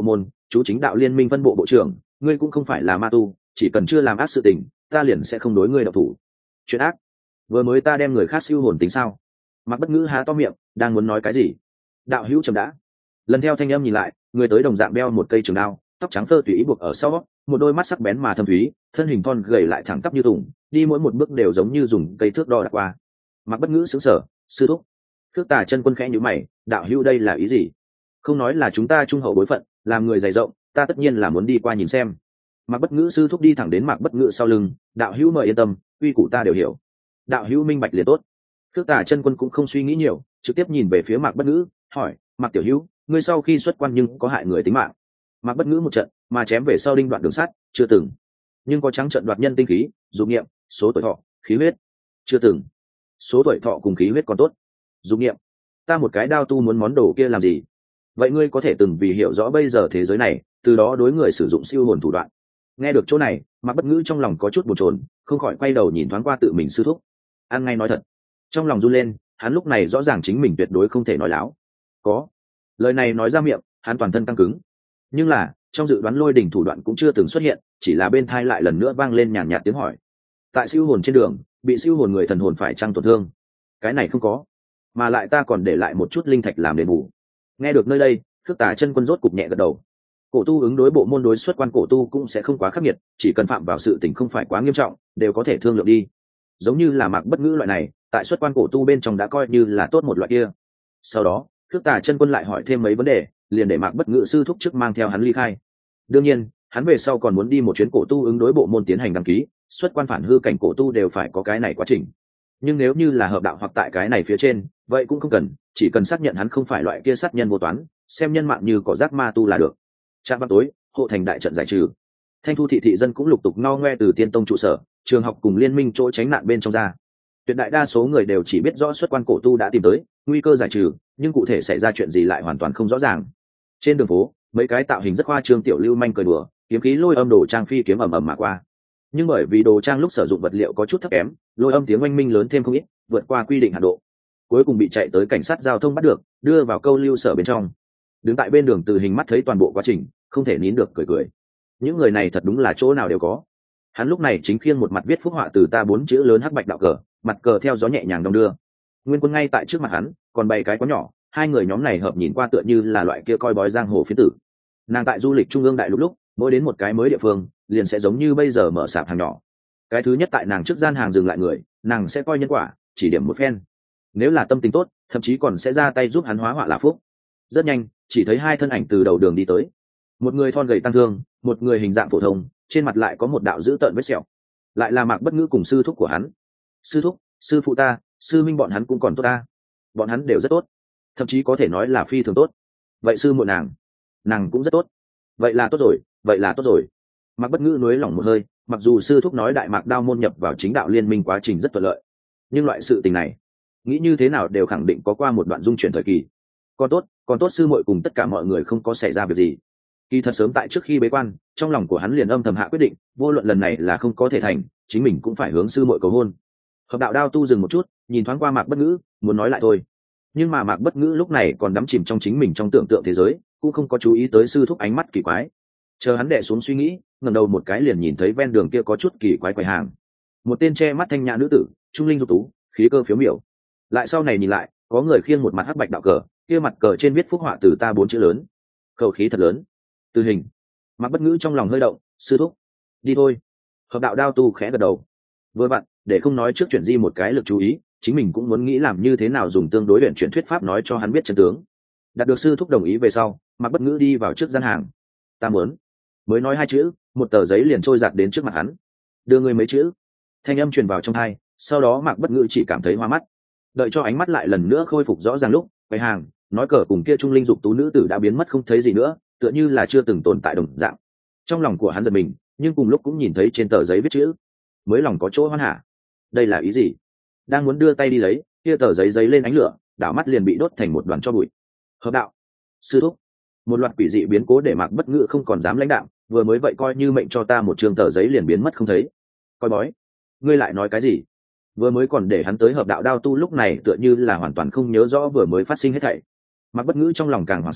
chú chính đạo liên minh phân bộ bộ trưởng, ngươi cũng không phải là ma tu, chỉ cần chưa làm ác sự tình ta liền sẽ không đối ngươi độc thủ. Chuyện ác? Vừa mới ta đem người khác siêu hồn tính sao? Mạc Bất Ngữ há to miệng đang muốn nói cái gì. Đạo hữu chậm đã. Lần theo thanh âm nhìn lại, người tới đồng dạng đeo một cây trường đao, tóc trắng phơ tùy ý buộc ở sau, một đôi mắt sắc bén mà thâm thúy, thân hình thon gầy lại thẳng tắp như tùng, đi mỗi một bước đều giống như dùng cây thước đo đạc qua. Mạc Bất Ngữ sững sờ, sư thúc. Khước Tà chân quân khẽ nhíu mày, đạo hữu đây là ý gì? Không nói là chúng ta trung hậu bối phận, làm người dày rộng, ta tất nhiên là muốn đi qua nhìn xem. Mạc Bất Ngữ sư thúc đi thẳng đến Mạc Bất Ngữ sau lưng, đạo hữu mời yên tâm, uy củ ta đều hiểu. Đạo hữu minh bạch liền tốt. Khước Tà chân quân cũng không suy nghĩ nhiều, trực tiếp nhìn về phía Mạc Bất Ngữ, hỏi, Mạc tiểu hữu, ngươi sau khi xuất quan nhưng có hại người tính mạng? Mạc Bất Ngữ một trận mà chém về sau đinh đoạn đường sắt, chưa từng. Nhưng có trắng trận đoạt nhân tinh khí, dục niệm, số tuổi thọ, khí huyết, chưa từng. Số tuổi thọ cùng khí huyết còn tốt. Dục niệm, ta một cái đao tu muốn món đồ kia làm gì? Vậy ngươi có thể từng vì hiểu rõ bây giờ thế giới này, từ đó đối người sử dụng siêu hồn thủ đoạn. Nghe được chỗ này, Mạc Bất Ngữ trong lòng có chút bồn chồn, không khỏi quay đầu nhìn thoáng qua tự mình sư thúc. Ăn ngay nói thật, trong lòng run lên, hắn lúc này rõ ràng chính mình tuyệt đối không thể nói láo. Có lời này nói ra miệng, hắn toàn thân căng cứng. Nhưng là trong dự đoán lôi đỉnh thủ đoạn cũng chưa từng xuất hiện, chỉ là bên thai lại lần nữa vang lên nhàn nhạt tiếng hỏi. Tại siêu hồn trên đường, bị siêu hồn người thần hồn phải chăng tổn thương? Cái này không có, mà lại ta còn để lại một chút linh thạch làm đền bù. Nghe được nơi đây, Khước Tà chân quân rốt cục nhẹ gật đầu. Cổ tu ứng đối bộ môn đối xuất quan cổ tu cũng sẽ không quá khắc nghiệt, chỉ cần phạm vào sự tình không phải quá nghiêm trọng, đều có thể thương lượng đi. Giống như là Mạc Bất Ngữ loại này, tại xuất quan cổ tu bên trong đã coi như là tốt một loại kia. Sau đó, Khước Tà chân quân lại hỏi thêm mấy vấn đề, liền để Mạc Bất Ngữ sư thúc trước mang theo hắn ly khai. Đương nhiên, hắn về sau còn muốn đi một chuyến cổ tu ứng đối bộ môn tiến hành đăng ký, xuất quan phản hư cảnh cổ tu đều phải có cái này quá trình. Nhưng nếu như là hợp đạo hoặc tại cái này phía trên, vậy cũng không cần, chỉ cần xác nhận hắn không phải loại kia sát nhân vô toán, xem nhân mạng như cỏ rác ma tu là được. Trạm vào tối, hộ thành đại trận giải trừ. Thanh Thu thị thị dân cũng lục tục no ngoe từ Tiên Tông trụ sở, trường học cùng liên minh chỗ tránh nạn bên trong ra. Tuyệt đại đa số người đều chỉ biết rõ xuất quan cổ tu đã tìm tới, nguy cơ giải trừ, nhưng cụ thể xảy ra chuyện gì lại hoàn toàn không rõ ràng. Trên đường phố, mấy cái tạo hình rất khoa trương tiểu lưu manh cười đùa, kiếm khí lôi âm đồ trang phi kiếm ầm ầm mà qua. Nhưng bởi vì đồ trang lúc sử dụng vật liệu có chút thấp kém, lôi âm tiếng oanh minh lớn thêm không ít, vượt qua quy định hạn độ. Cuối cùng bị chạy tới cảnh sát giao thông bắt được, đưa vào câu lưu sở bên trong. Đứng tại bên đường Từ Hình mắt thấy toàn bộ quá trình, không thể nín được cười cười. Những người này thật đúng là chỗ nào đều có. Hắn lúc này chính khiêng một mặt viết phúc họa từ ta 4 chữ lớn hắc bạch đạo cờ, mặt cờ theo gió nhẹ nhàng đong đưa. Nguyên Quân ngay tại trước mặt hắn, còn bày cái quán nhỏ, hai người nhóm này hợp nhìn qua tựa như là loại kia coi bói giang hồ phiến tử. Nàng tại du lịch trung ương đại lúc mỗi đến một cái mới địa phương, liền sẽ giống như bây giờ mở sạp hàng nhỏ. Cái thứ nhất tại nàng trước gian hàng dừng lại người, nàng sẽ coi nhân quả, chỉ điểm một phen. Nếu là tâm tình tốt, thậm chí còn sẽ ra tay giúp hắn hóa họa là phúc. Rất nhanh, chỉ thấy hai thân ảnh từ đầu đường đi tới. Một người thon gầy tăng thương, một người hình dạng phổ thông, trên mặt lại có một đạo dữ tợn vết sẹo. Lại là Mạc Bất Ngữ cùng sư thúc của hắn. Sư thúc, sư phụ ta, sư minh bọn hắn cũng còn tốt ta. Bọn hắn đều rất tốt, thậm chí có thể nói là phi thường tốt. Vậy sư muội nàng cũng rất tốt. Vậy là tốt rồi, vậy là tốt rồi. Mạc Bất Ngữ nuối lòng một hơi, mặc dù sư thúc nói Đại Mạc Đao môn nhập vào chính đạo liên minh quá trình rất thuận lợi, nhưng loại sự tình này, nghĩ như thế nào đều khẳng định có qua một đoạn dung chuyển thời kỳ. Còn tốt sư muội cùng tất cả mọi người không có xảy ra việc gì. Kỳ thật sớm tại trước khi bế quan, trong lòng của hắn liền âm thầm hạ quyết định, vô luận lần này là không có thể thành, chính mình cũng phải hướng sư muội cầu hôn. Hợp đạo đao tu dừng một chút, nhìn thoáng qua Mạc Bất Ngữ, muốn nói lại thôi. Nhưng mà Mạc Bất Ngữ lúc này còn đắm chìm trong chính mình trong tưởng tượng thế giới, cũng không có chú ý tới sư thúc ánh mắt kỳ quái. Chờ hắn đè xuống suy nghĩ, ngẩng đầu một cái liền nhìn thấy ven đường kia có chút kỳ quái quầy hàng. Một tên che mắt thanh nhã nữ tử, trung linh dục tú, khí cơ phiếu miểu. Lại sau này nhìn lại, có người khiêng một mặt hắc bạch đạo cờ, kia mặt cờ trên viết phúc họa từ ta 4 chữ lớn. Khẩu khí thật lớn. Từ Hình. Mạc Bất Ngữ trong lòng hơi động, sư thúc, đi thôi. Hợp đạo đao tu khẽ gật đầu. Vừa vặn, để không nói trước chuyện gì một cái lực chú ý, chính mình cũng muốn nghĩ làm như thế nào dùng tương đối luyện chuyển thuyết pháp nói cho hắn biết chân tướng. Đạt được sư thúc đồng ý về sau, Mạc Bất Ngữ đi vào trước gian hàng. Ta muốn. Mới nói 2 chữ, một tờ giấy liền trôi giạt đến trước mặt hắn. Đưa người mấy chữ. Thanh âm truyền vào trong tai, sau đó Mạc Bất Ngữ chỉ cảm thấy hoa mắt. Đợi cho ánh mắt lại lần nữa khôi phục rõ ràng lúc, quầy hàng, nói cờ cùng kia trung linh dục tú nữ tử đã biến mất không thấy gì nữa, tựa như là chưa từng tồn tại đồng dạng. Trong lòng của hắn giật mình, nhưng cùng lúc cũng nhìn thấy trên tờ giấy viết chữ, mới lòng có chỗ hoan hỉ. Đây là ý gì? Đang muốn đưa tay đi lấy, kia tờ giấy giấy lên ánh lửa, đảo mắt liền bị đốt thành một đoàn tro bụi. Hợp đạo, sư thúc. Một loạt quỷ dị biến cố để Mạc Bất Ngữ không còn dám lãnh đạm, vừa mới vậy coi như mệnh cho ta một trường tờ giấy liền biến mất không thấy. Coi bói, ngươi lại nói cái gì? Vừa mới còn để hắn tới hợp đạo đao tu lúc này tựa như là hoàn toàn không nhớ rõ vừa mới phát sinh hết thảy. Mạc Bất Ngữ trong lòng càng hoảng sợ,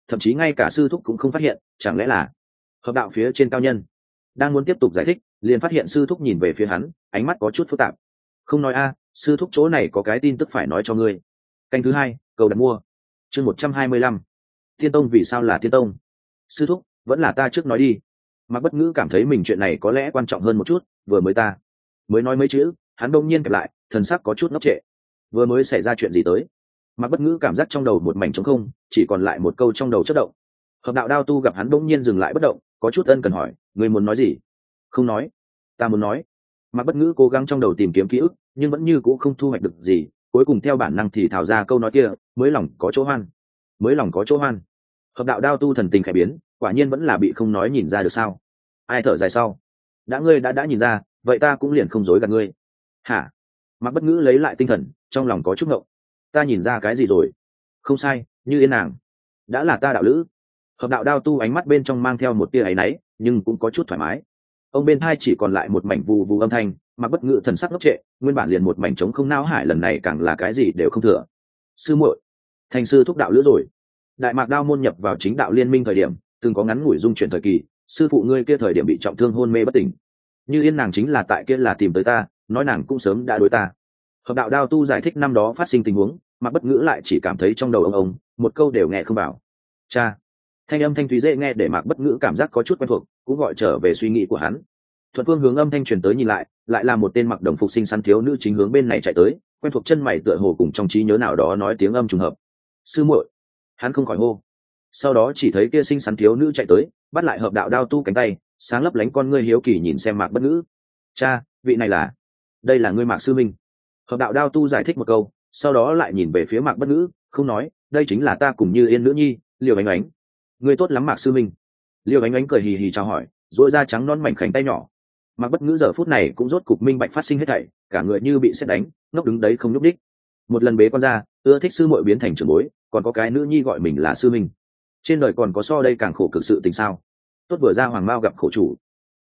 thậm chí ngay cả sư thúc cũng không phát hiện, chẳng lẽ là hợp đạo phía trên cao nhân. Đang muốn tiếp tục giải thích, liền phát hiện sư thúc nhìn về phía hắn, ánh mắt có chút phức tạp. Không nói a, sư thúc chỗ này có cái tin tức phải nói cho ngươi. Canh thứ hai, cầu đặt mua. Chương 125. Tiên tông vì sao là tiên tông? Sư thúc, vẫn là ta trước nói đi. Mạc Bất Ngữ cảm thấy mình chuyện này có lẽ quan trọng hơn một chút, vừa mới ta mới nói mấy chữ, hắn đông nhiên kẹp lại, thần sắc có chút ngốc trệ. Vừa mới xảy ra chuyện gì tới? Mạc Bất Ngữ cảm giác trong đầu một mảnh trống không, chỉ còn lại một câu trong đầu chớp động. Hợp đạo đao tu gặp hắn đông nhiên dừng lại bất động, có chút ân cần hỏi, ngươi muốn nói gì? Không nói, ta muốn nói. Mạc Bất Ngữ cố gắng trong đầu tìm kiếm ký ức, nhưng vẫn như cũ không thu hoạch được gì, cuối cùng theo bản năng thì thào ra câu nói kia, mới lòng có chỗ hoan. Mới lòng có chỗ hoan. Hợp đạo đao tu thần tình khẽ biến, quả nhiên vẫn là bị không nói nhìn ra được sao? Ai thở dài sau? Ngươi đã nhìn ra, vậy ta cũng liền không dối gạt ngươi. Hả? Mạc Bất Ngữ lấy lại tinh thần, trong lòng có chút ngộng. Ta nhìn ra cái gì rồi? Không sai, Như Yên nàng đã là ta đạo lữ. Hợp đạo đao tu ánh mắt bên trong mang theo một tia áy náy, nhưng cũng có chút thoải mái. Ông bên hai chỉ còn lại một mảnh vù vù âm thanh, Mạc Bất Ngữ thần sắc ngốc trệ, nguyên bản liền một mảnh trống không não hải, lần này càng là cái gì đều không thừa. Sư muội, thành sư thúc đạo lữ rồi. Đại Mạc Đao môn nhập vào chính đạo liên minh thời điểm, từng có ngắn ngủi dung chuyển thời kỳ, sư phụ ngươi kia thời điểm bị trọng thương hôn mê bất tỉnh. Như Yên nàng chính là tại kia là tìm tới ta, nói nàng cũng sớm đã đối ta. Hợp đạo đao tu giải thích năm đó phát sinh tình huống, Mạc Bất Ngữ lại chỉ cảm thấy trong đầu ông, một câu đều nghe không vào. Cha. Thanh âm thanh thúy dễ nghe để Mạc Bất Ngữ cảm giác có chút quen thuộc, cũng gọi trở về suy nghĩ của hắn. Thuận phương hướng âm thanh truyền tới nhìn lại, lại là một tên mặc đồng phục xinh xắn thiếu nữ chính hướng bên này chạy tới, quen thuộc chân mày tựa hồ cùng trong trí nhớ nào đó nói tiếng âm trùng hợp. Sư muội. Hắn không khỏi hô. Sau đó chỉ thấy kia xinh xắn thiếu nữ chạy tới, bắt lại hợp đạo đao tu cánh tay, sáng lấp lánh con ngươi hiếu kỳ nhìn xem Mạc Bất Ngữ. Cha, vị này là? Đây là ngươi Mạc sư minh. Hợp đạo đao tu giải thích một câu, sau đó lại nhìn về phía Mạc Bất Ngữ, không nói, đây chính là ta cùng Như Yên nữ nhi, Liêu Ánh Ánh. Ngươi tốt lắm Mạc sư minh. Liêu Ánh Ánh cười hì hì chào hỏi, duỗi ra trắng non mảnh khảnh tay nhỏ. Mạc Bất Ngữ giờ phút này cũng rốt cục minh bạch phát sinh hết thảy, cả người như bị sét đánh, ngốc đứng đấy không nhúc nhích. Một lần bế con ra, ưa thích sư muội biến thành trưởng bối, còn có cái nữ nhi gọi mình là sư minh. Trên đời còn có so đây càng khổ cực sự tình sao? Tốt vừa ra hoàng mao gặp khổ chủ.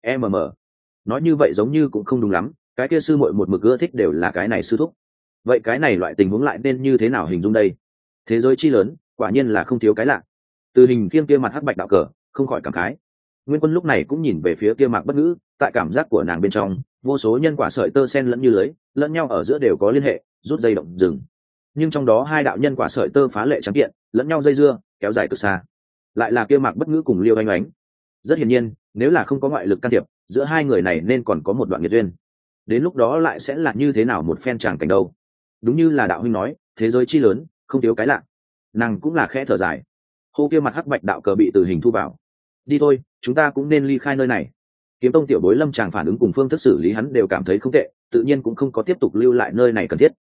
Nói như vậy giống như cũng không đúng lắm, cái kia sư muội một mực ưa thích đều là cái này sư thúc. Vậy cái này loại tình huống lại nên như thế nào hình dung đây? Thế giới chi lớn, quả nhiên là không thiếu cái lạ. Từ hình kiêm kia mặt hắc bạch đạo cờ, không khỏi cảm khái. Nguyên Quân lúc này cũng nhìn về phía kia Mạc Bất Ngữ, tại cảm giác của nàng bên trong, vô số nhân quả sợi tơ xen lẫn như lưới, lẫn nhau ở giữa đều có liên hệ, rút dây động rừng. Nhưng trong đó hai đạo nhân quả sợi tơ phá lệ trắng kiện, lẫn nhau dây dưa, kéo dài cực xa. Lại là kia Mạc Bất Ngữ cùng Liêu Ánh Ánh. Rất hiển nhiên, nếu là không có ngoại lực can thiệp, giữa hai người này nên còn có một đoạn nghiệt duyên. Đến lúc đó lại sẽ là như thế nào một phen tràng cảnh đâu? Đúng như là đạo huynh nói, thế giới chi lớn, không thiếu cái lạ. Nàng cũng là khẽ thở dài. Hô kia mặt hắc bạch đạo cờ bị Từ Hình thu vào. Đi thôi, chúng ta cũng nên ly khai nơi này. Kiếm tông tiểu bối Lâm Tràng phản ứng cùng phương thức xử lý hắn đều cảm thấy không tệ, tự nhiên cũng không có tiếp tục lưu lại nơi này cần thiết.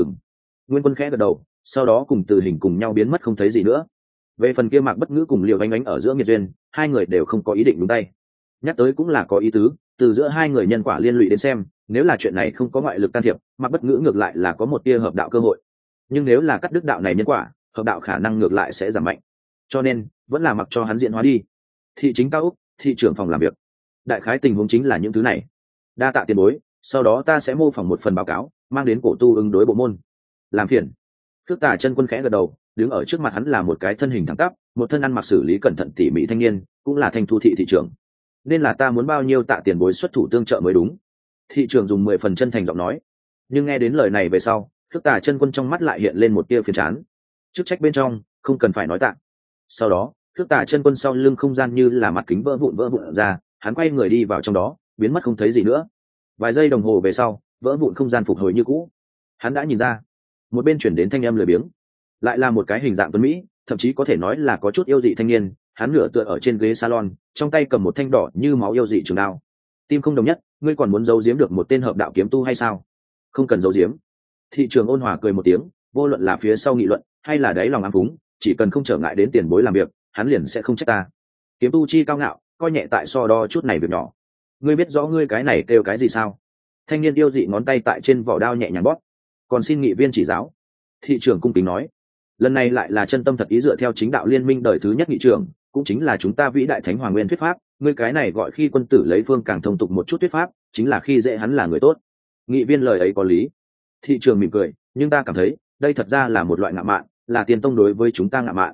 Nguyên Quân khẽ gật đầu, sau đó cùng Từ Hình cùng nhau biến mất không thấy gì nữa. Về phần kia Mạc Bất Ngữ cùng Liêu Ánh Ánh ở giữa nghiệt duyên, hai người đều không có ý định nhúng tay. Nhắc tới cũng là có ý tứ, từ giữa hai người nhân quả liên lụy đến xem, nếu là chuyện này không có ngoại lực can thiệp, Mạc Bất Ngữ ngược lại là có một tia hợp đạo cơ hội. Nhưng nếu là cắt đứt đạo này nhân quả, hợp đạo khả năng ngược lại sẽ giảm mạnh. Cho nên, vẫn là mặc cho hắn diễn hóa đi. Thị chính cao úc, thị trưởng phòng làm việc. Đại khái tình huống chính là những thứ này. Đa tạ tiền bối, sau đó ta sẽ mô phỏng một phần báo cáo, mang đến cổ tu ứng đối bộ môn. Làm phiền. Khước Tà Chân Quân khẽ gật đầu, đứng ở trước mặt hắn là một cái thân hình thẳng tắp, một thân ăn mặc xử lý cẩn thận tỉ mỉ thanh niên, cũng là Thanh Thu thị thị trưởng. Nên là ta muốn bao nhiêu tạ tiền bối xuất thủ tương trợ mới đúng. Thị trưởng dùng 10 phần chân thành giọng nói. Nhưng nghe đến lời này về sau, Khước Tà Chân Quân trong mắt lại hiện lên một tia phiền chán. Chức trách bên trong, không cần phải nói tạ. Sau đó, Khước Tà Chân Quân sau lưng không gian như là mặt kính vỡ vụn ra, hắn quay người đi vào trong đó, biến mất không thấy gì nữa. Vài giây đồng hồ về sau, vỡ vụn không gian phục hồi như cũ. Hắn đã nhìn ra, một bên chuyển đến thanh âm lười biếng, lại là một cái hình dạng tuấn mỹ, thậm chí có thể nói là có chút yêu dị thanh niên. Hắn nửa tựa ở trên ghế salon, trong tay cầm một thanh đỏ như máu yêu dị trường đao. Tim không đồng nhất, ngươi còn muốn giấu giếm được một tên hợp đạo kiếm tu hay sao? Không cần giấu giếm. Thị trường ôn hòa cười một tiếng, vô luận là phía sau nghị luận hay là đáy lòng ám phúng, chỉ cần không trở ngại đến tiền bối làm việc, hắn liền sẽ không trách ta. Kiếm tu chi cao ngạo, coi nhẹ tại so đo chút này việc nhỏ. Ngươi biết rõ ngươi cái này kêu cái gì sao? Thanh niên yêu dị ngón tay tại trên vỏ đao nhẹ nhàng bóp. Còn xin nghị viên chỉ giáo. Thị trưởng cung kính nói. Lần này lại là chân tâm thật ý dựa theo chính đạo liên minh đời thứ nhất nghị trưởng, cũng chính là chúng ta vĩ đại thánh hoàng nguyên thuyết pháp. Ngươi cái này gọi khi quân tử lấy phương càng thông tục một chút thuyết pháp, chính là khi dễ hắn là người tốt. Nghị viên lời ấy có lý. Thị trưởng mỉm cười, nhưng ta cảm thấy đây thật ra là một loại ngạo mạn, là tiền tông đối với chúng ta ngạo mạn.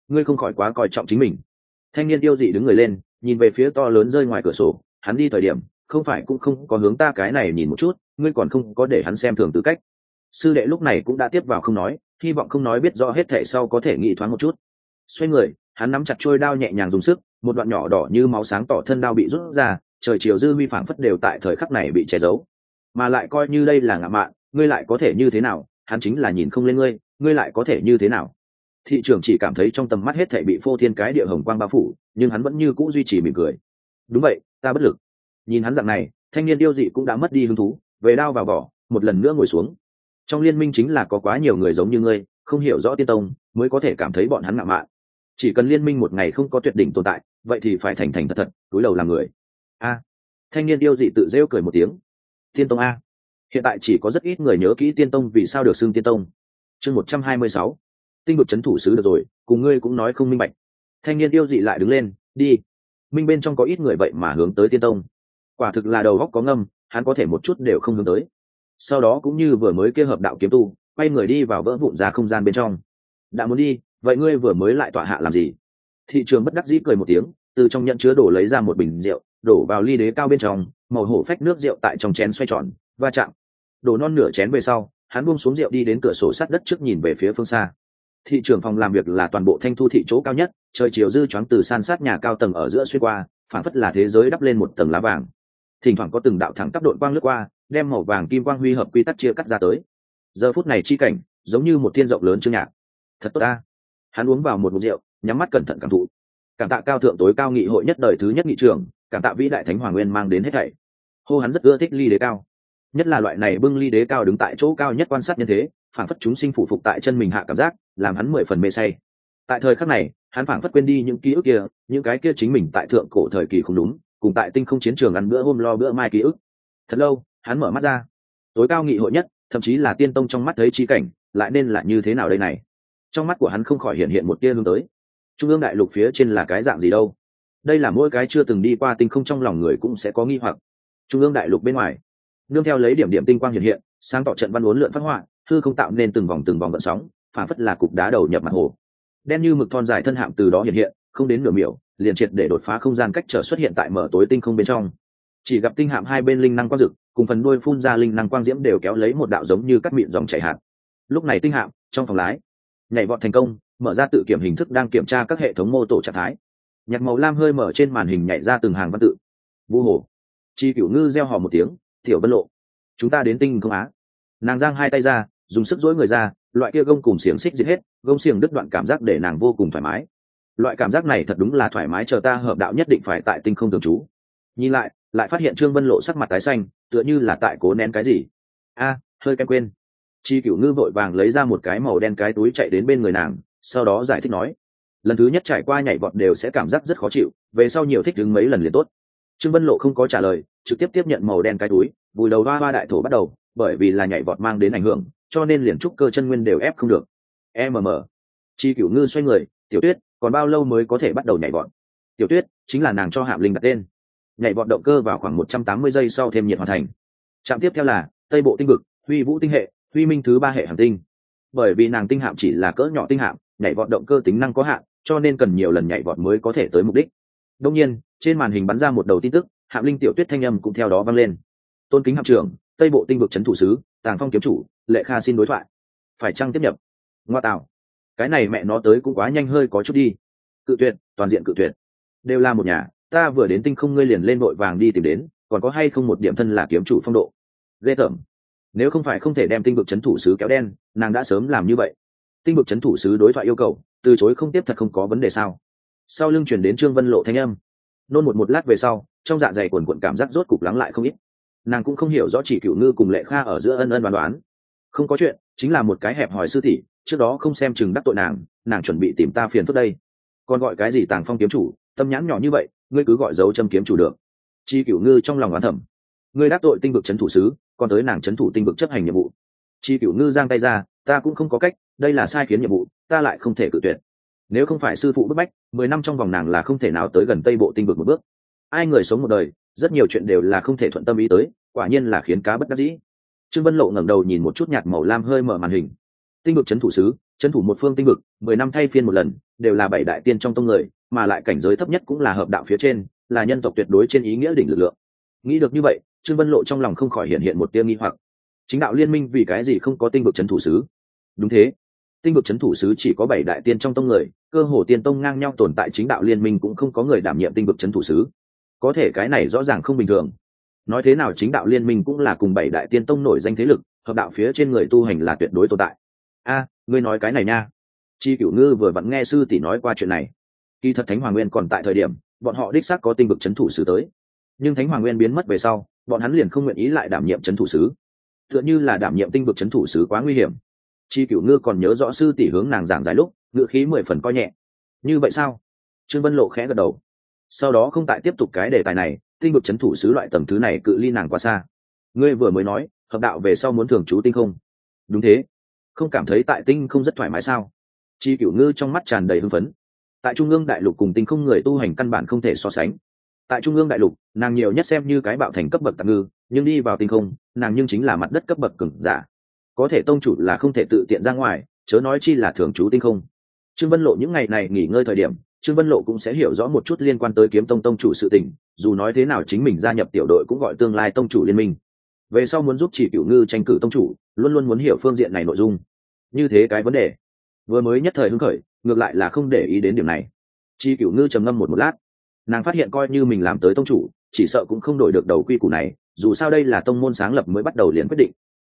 ngươi không khỏi quá coi trọng chính mình. Thanh niên yêu dị đứng người lên, nhìn về phía to lớn rơi ngoài cửa sổ. Hắn đi thời điểm không phải cũng không có hướng ta cái này nhìn một chút, ngươi còn không có để hắn xem thường tư cách. Sư đệ lúc này cũng đã tiếp vào không nói, hy vọng không nói biết rõ hết thể sau có thể nghĩ thoáng một chút. Xoay người, hắn nắm chặt trôi đao nhẹ nhàng dùng sức, một đoạn nhỏ đỏ như máu sáng tỏ thân đao bị rút ra, trời chiều dư huy phảng phất đều tại thời khắc này bị che giấu. Mà lại coi như đây là ngạ mạn, ngươi lại có thể như thế nào? Hắn chính là nhìn không lên ngươi, ngươi lại có thể như thế nào? Thị trưởng chỉ cảm thấy trong tầm mắt hết thảy bị phô thiên cái địa hồng quang bao phủ, nhưng hắn vẫn như cũ duy trì mỉm cười. Đúng vậy, ta bất lực. Nhìn hắn dạng này, thanh niên yêu dị cũng đã mất đi hứng thú, về đao vào vỏ, một lần nữa ngồi xuống. Trong liên minh chính là có quá nhiều người giống như ngươi, không hiểu rõ tiên tông, mới có thể cảm thấy bọn hắn ngạo mạn. Chỉ cần liên minh một ngày không có tuyệt đỉnh tồn tại, vậy thì phải thành thành thật thật, cúi đầu làm người. A. Thanh niên yêu dị tự rêu cười một tiếng. Tiên tông a. Hiện tại chỉ có rất ít người nhớ kỹ tiên tông vì sao được xưng tiên tông. Chương 126. Tinh vực trấn thủ sứ được rồi, cùng ngươi cũng nói không minh bạch. Thanh niên yêu dị lại đứng lên, đi. Minh bên trong có ít người vậy mà hướng tới tiên tông. Quả thực là đầu óc có ngâm, hắn có thể một chút đều không hướng tới. Sau đó cũng như vừa mới kia hợp đạo kiếm tu, quay người đi vào vỡ vụn ra không gian bên trong. Đã muốn đi, vậy ngươi vừa mới lại tọa hạ làm gì? Thị trường bất đắc dĩ cười một tiếng, từ trong nhận chứa đổ lấy ra một bình rượu, đổ vào ly đế cao bên trong, màu hổ phách nước rượu tại trong chén xoay tròn, va chạm. Đổ non nửa chén về sau, hắn buông xuống rượu đi đến cửa sổ sắt đất trước nhìn về phía phương xa. Thị trưởng phòng làm việc là toàn bộ Thanh Thu thị chỗ cao nhất, trời chiều dư choáng từ san sát nhà cao tầng ở giữa xuyên qua, phản phất là thế giới đắp lên một tầng lá vàng. Thỉnh thoảng có từng đạo thẳng tắp độn quang lướt qua, đem màu vàng kim quang huy hợp quy tắc chia cắt ra tới. Giờ phút này chi cảnh, giống như một thiên rộng lớn chương nhạc. Thật tốt ta. Hắn uống vào một ngụm rượu, nhắm mắt cẩn thận cảm thụ. Cảm tạ cao thượng tối cao nghị hội nhất đời thứ nhất nghị trưởng, cảm tạ vĩ đại thánh hoàng nguyên mang đến hết thảy. Hô hắn rất ưa thích ly đế cao, nhất là loại này bưng ly đế cao đứng tại chỗ cao nhất quan sát nhân thế, phảng phất chúng sinh phụ phục tại chân mình hạ cảm giác, làm hắn 10 phần mê say. Tại thời khắc này, hắn phảng phất quên đi những ký ức kia, những cái kia chính mình tại thượng cổ thời kỳ không đúng, cùng tại tinh không chiến trường ăn bữa hôm lo bữa mai ký ức. Thật lâu, hắn mở mắt ra. Tối cao nghị hội nhất, thậm chí là tiên tông trong mắt thấy chi cảnh, lại nên là như thế nào đây này? Trong mắt của hắn không khỏi hiện hiện một tia hướng tới. Trung ương đại lục phía trên là cái dạng gì đâu? Đây là mỗi cái chưa từng đi qua tinh không trong lòng người cũng sẽ có nghi hoặc. Trung ương đại lục bên ngoài, nương theo lấy điểm điểm tinh quang hiện hiện, sáng tỏ trận văn uốn lượn phát họa, hư không tạo nên từng vòng gợn sóng, phản phất là cục đá đầu nhập mặt hồ. Đen như mực thon dài thân hạm từ đó hiện hiện, không đến nửa miểu, liền triệt để đột phá không gian cách trở xuất hiện tại mở tối tinh không bên trong. Chỉ gặp tinh hạm hai bên linh năng quang dực, cùng phần đuôi phun ra linh năng quang diễm đều kéo lấy một đạo giống như cắt mịn dòng chảy hạt. Lúc này tinh hạm trong phòng lái nhảy vọt thành công, mở ra tự kiểm hình thức đang kiểm tra các hệ thống mô tổ trạng thái. Nhạc màu lam hơi mở trên màn hình nhảy ra từng hàng văn tự. Vu hồ. Chi Cửu Ngư reo hò một tiếng, Tiểu Vân Lộ, chúng ta đến tinh không á. Nàng giang hai tay ra, dùng sức dỗi người ra, loại kia gông cùng xiềng xích giết hết, gông xiềng đứt đoạn cảm giác để nàng vô cùng thoải mái. Loại cảm giác này thật đúng là thoải mái, chờ ta hợp đạo nhất định phải tại tinh không thường trú. Nhìn lại phát hiện Trương Vân Lộ sắc mặt tái xanh, tựa như là tại cố nén cái gì. Hơi kem quên. Chi Cửu Ngư vội vàng lấy ra một cái màu đen cái túi chạy đến bên người nàng, sau đó giải thích nói, lần thứ nhất trải qua nhảy vọt đều sẽ cảm giác rất khó chịu, về sau nhiều thích đứng mấy lần liền tốt. Trương Vân Lộ không có trả lời, trực tiếp tiếp nhận màu đen cái túi, vùi đầu hoa đại thổ bắt đầu, bởi vì là nhảy vọt mang đến ảnh hưởng, cho nên liền trúc cơ chân nguyên đều ép không được. Chi Cửu Ngư xoay người, Tiểu Tuyết, còn bao lâu mới có thể bắt đầu nhảy vọt? Tiểu Tuyết chính là nàng cho Hạm Linh đặt tên. Nhảy vọt động cơ vào khoảng 180 giây sau thêm nhiệt hoàn thành. Trạm tiếp theo là Tây Bộ tinh vực, Huy Vũ tinh hệ, Huy Minh thứ 3 hệ hành tinh. Bởi vì nàng tinh hạm chỉ là cỡ nhỏ tinh hạm, nhảy vọt động cơ tính năng có hạn, cho nên cần nhiều lần nhảy vọt mới có thể tới mục đích. Đương nhiên, trên màn hình bắn ra một đầu tin tức, Hạm Linh Tiểu Tuyết thanh âm cũng theo đó vang lên. Tôn kính hạm trưởng, Tây Bộ tinh vực trấn thủ sứ, Tàng Phong kiếm chủ, Lệ Kha xin đối thoại. Phải chăng tiếp nhập? Ngoa tạo, cái này mẹ nó tới cũng quá nhanh, hơi có chút đi. Cự tuyệt, toàn diện cự tuyệt. Đều là một nhà, ta vừa đến tinh không ngươi liền lên vội vàng đi tìm đến, còn có hay không một điểm thân là kiếm chủ phong độ. Ghê tởm. Nếu không phải không thể đem tinh vực trấn thủ sứ kéo đen, nàng đã sớm làm như vậy. Tinh vực trấn thủ sứ đối thoại yêu cầu, từ chối không tiếp thật không có vấn đề sao? Sau lưng chuyển đến Trương Vân Lộ thanh âm. Nôn một lát về sau, trong dạ dày cuồn cuộn cảm giác rốt cục lắng lại không ít. Nàng cũng không hiểu rõ Chỉ Cửu Ngư cùng Lệ Kha ở giữa ân ân đoán đoán. Không có chuyện, chính là một cái hẹp hòi sư tỷ, trước đó không xem chừng đắc tội nàng chuẩn bị tìm ta phiền phức đây. Còn gọi cái gì Tàng Phong kiếm chủ, tâm nhãn nhỏ như vậy, ngươi cứ gọi dấu châm kiếm chủ được. Chi Cửu Ngư trong lòng oán thầm, ngươi đắc tội tinh vực trấn thủ sứ, còn tới nàng trấn thủ tinh vực chấp hành nhiệm vụ. Chi Cửu Ngư giang tay ra, ta cũng không có cách, đây là sai khiến nhiệm vụ, ta lại không thể cự tuyệt. Nếu không phải sư phụ bức bách, 10 năm trong vòng nàng là không thể nào tới gần Tây Bộ tinh vực một bước. Ai người sống một đời, rất nhiều chuyện đều là không thể thuận tâm ý tới, quả nhiên là khiến cá bất đắc dĩ. Trương Vân Lộ ngẩng đầu nhìn một chút nhạt màu lam hơi mở màn hình. Tinh vực trấn thủ sứ, trấn thủ một phương tinh vực 10 năm thay phiên một lần, đều là 7 đại tiên trong tông người, mà lại cảnh giới thấp nhất cũng là hợp đạo phía trên, là nhân tộc tuyệt đối trên ý nghĩa đỉnh lực lượng. Nghĩ được như vậy, Trương Vân Lộ trong lòng không khỏi hiện một tia nghi hoặc. Chính đạo liên minh vì cái gì không có tinh vực trấn thủ sứ? Đúng thế, tinh vực trấn thủ sứ chỉ có 7 đại tiên trong tông người, cơ hồ tiên tông ngang nhau tồn tại, chính đạo liên minh cũng không có người đảm nhiệm tinh vực trấn thủ sứ. Có thể cái này rõ ràng không bình thường. Nói thế nào chính đạo liên minh cũng là cùng 7 đại tiên tông nổi danh thế lực, hợp đạo phía trên người tu hành là tuyệt đối tồn tại. Ngươi nói cái này nha. Chi Cửu Ngư vừa vặn nghe sư tỷ nói qua chuyện này. Kỳ thật Thánh Hoàng Nguyên còn tại thời điểm, bọn họ đích xác có tinh vực trấn thủ sứ tới, nhưng Thánh Hoàng Nguyên biến mất về sau, bọn hắn liền không nguyện ý lại đảm nhiệm trấn thủ sứ. Tựa như là đảm nhiệm tinh vực trấn thủ sứ quá nguy hiểm. Chi Cửu Ngư còn nhớ rõ sư tỷ hướng nàng giảng giải lúc, ngữ khí 10 phần coi nhẹ. Như vậy sao? Trương Vân Lộ khẽ gật đầu. Sau đó không tại tiếp tục cái đề tài này, tinh vực trấn thủ sứ loại tầng thứ này cự ly nàng quá xa. Ngươi vừa mới nói, hợp đạo về sau muốn thường trú tinh không? Đúng thế. Không cảm thấy tại tinh không rất thoải mái sao? Chi Cửu Ngư trong mắt tràn đầy hưng phấn. Tại Trung ương đại lục cùng tinh không người tu hành căn bản không thể so sánh. Tại Trung ương đại lục, nàng nhiều nhất xem như cái bạo thành cấp bậc tạm ngư, nhưng đi vào tinh không, nàng nhưng chính là mặt đất cấp bậc cường giả. Có thể tông chủ là không thể tự tiện ra ngoài, chớ nói chi là thường trú tinh không. Trương Vân Lộ những ngày này nghỉ ngơi thời điểm, Trương Vân Lộ cũng sẽ hiểu rõ một chút liên quan tới kiếm tông tông chủ sự tình, dù nói thế nào chính mình gia nhập tiểu đội cũng gọi tương lai tông chủ liên minh. Về sau muốn giúp Chỉ Cửu Ngư tranh cử tông chủ, luôn luôn muốn hiểu phương diện này nội dung. Như thế cái vấn đề, vừa mới nhất thời hứng khởi, ngược lại là không để ý đến điểm này. Chi Cửu Ngư trầm ngâm một lát, nàng phát hiện coi như mình làm tới tông chủ, chỉ sợ cũng không đổi được đầu quy củ này, dù sao đây là tông môn sáng lập mới bắt đầu liền quyết định.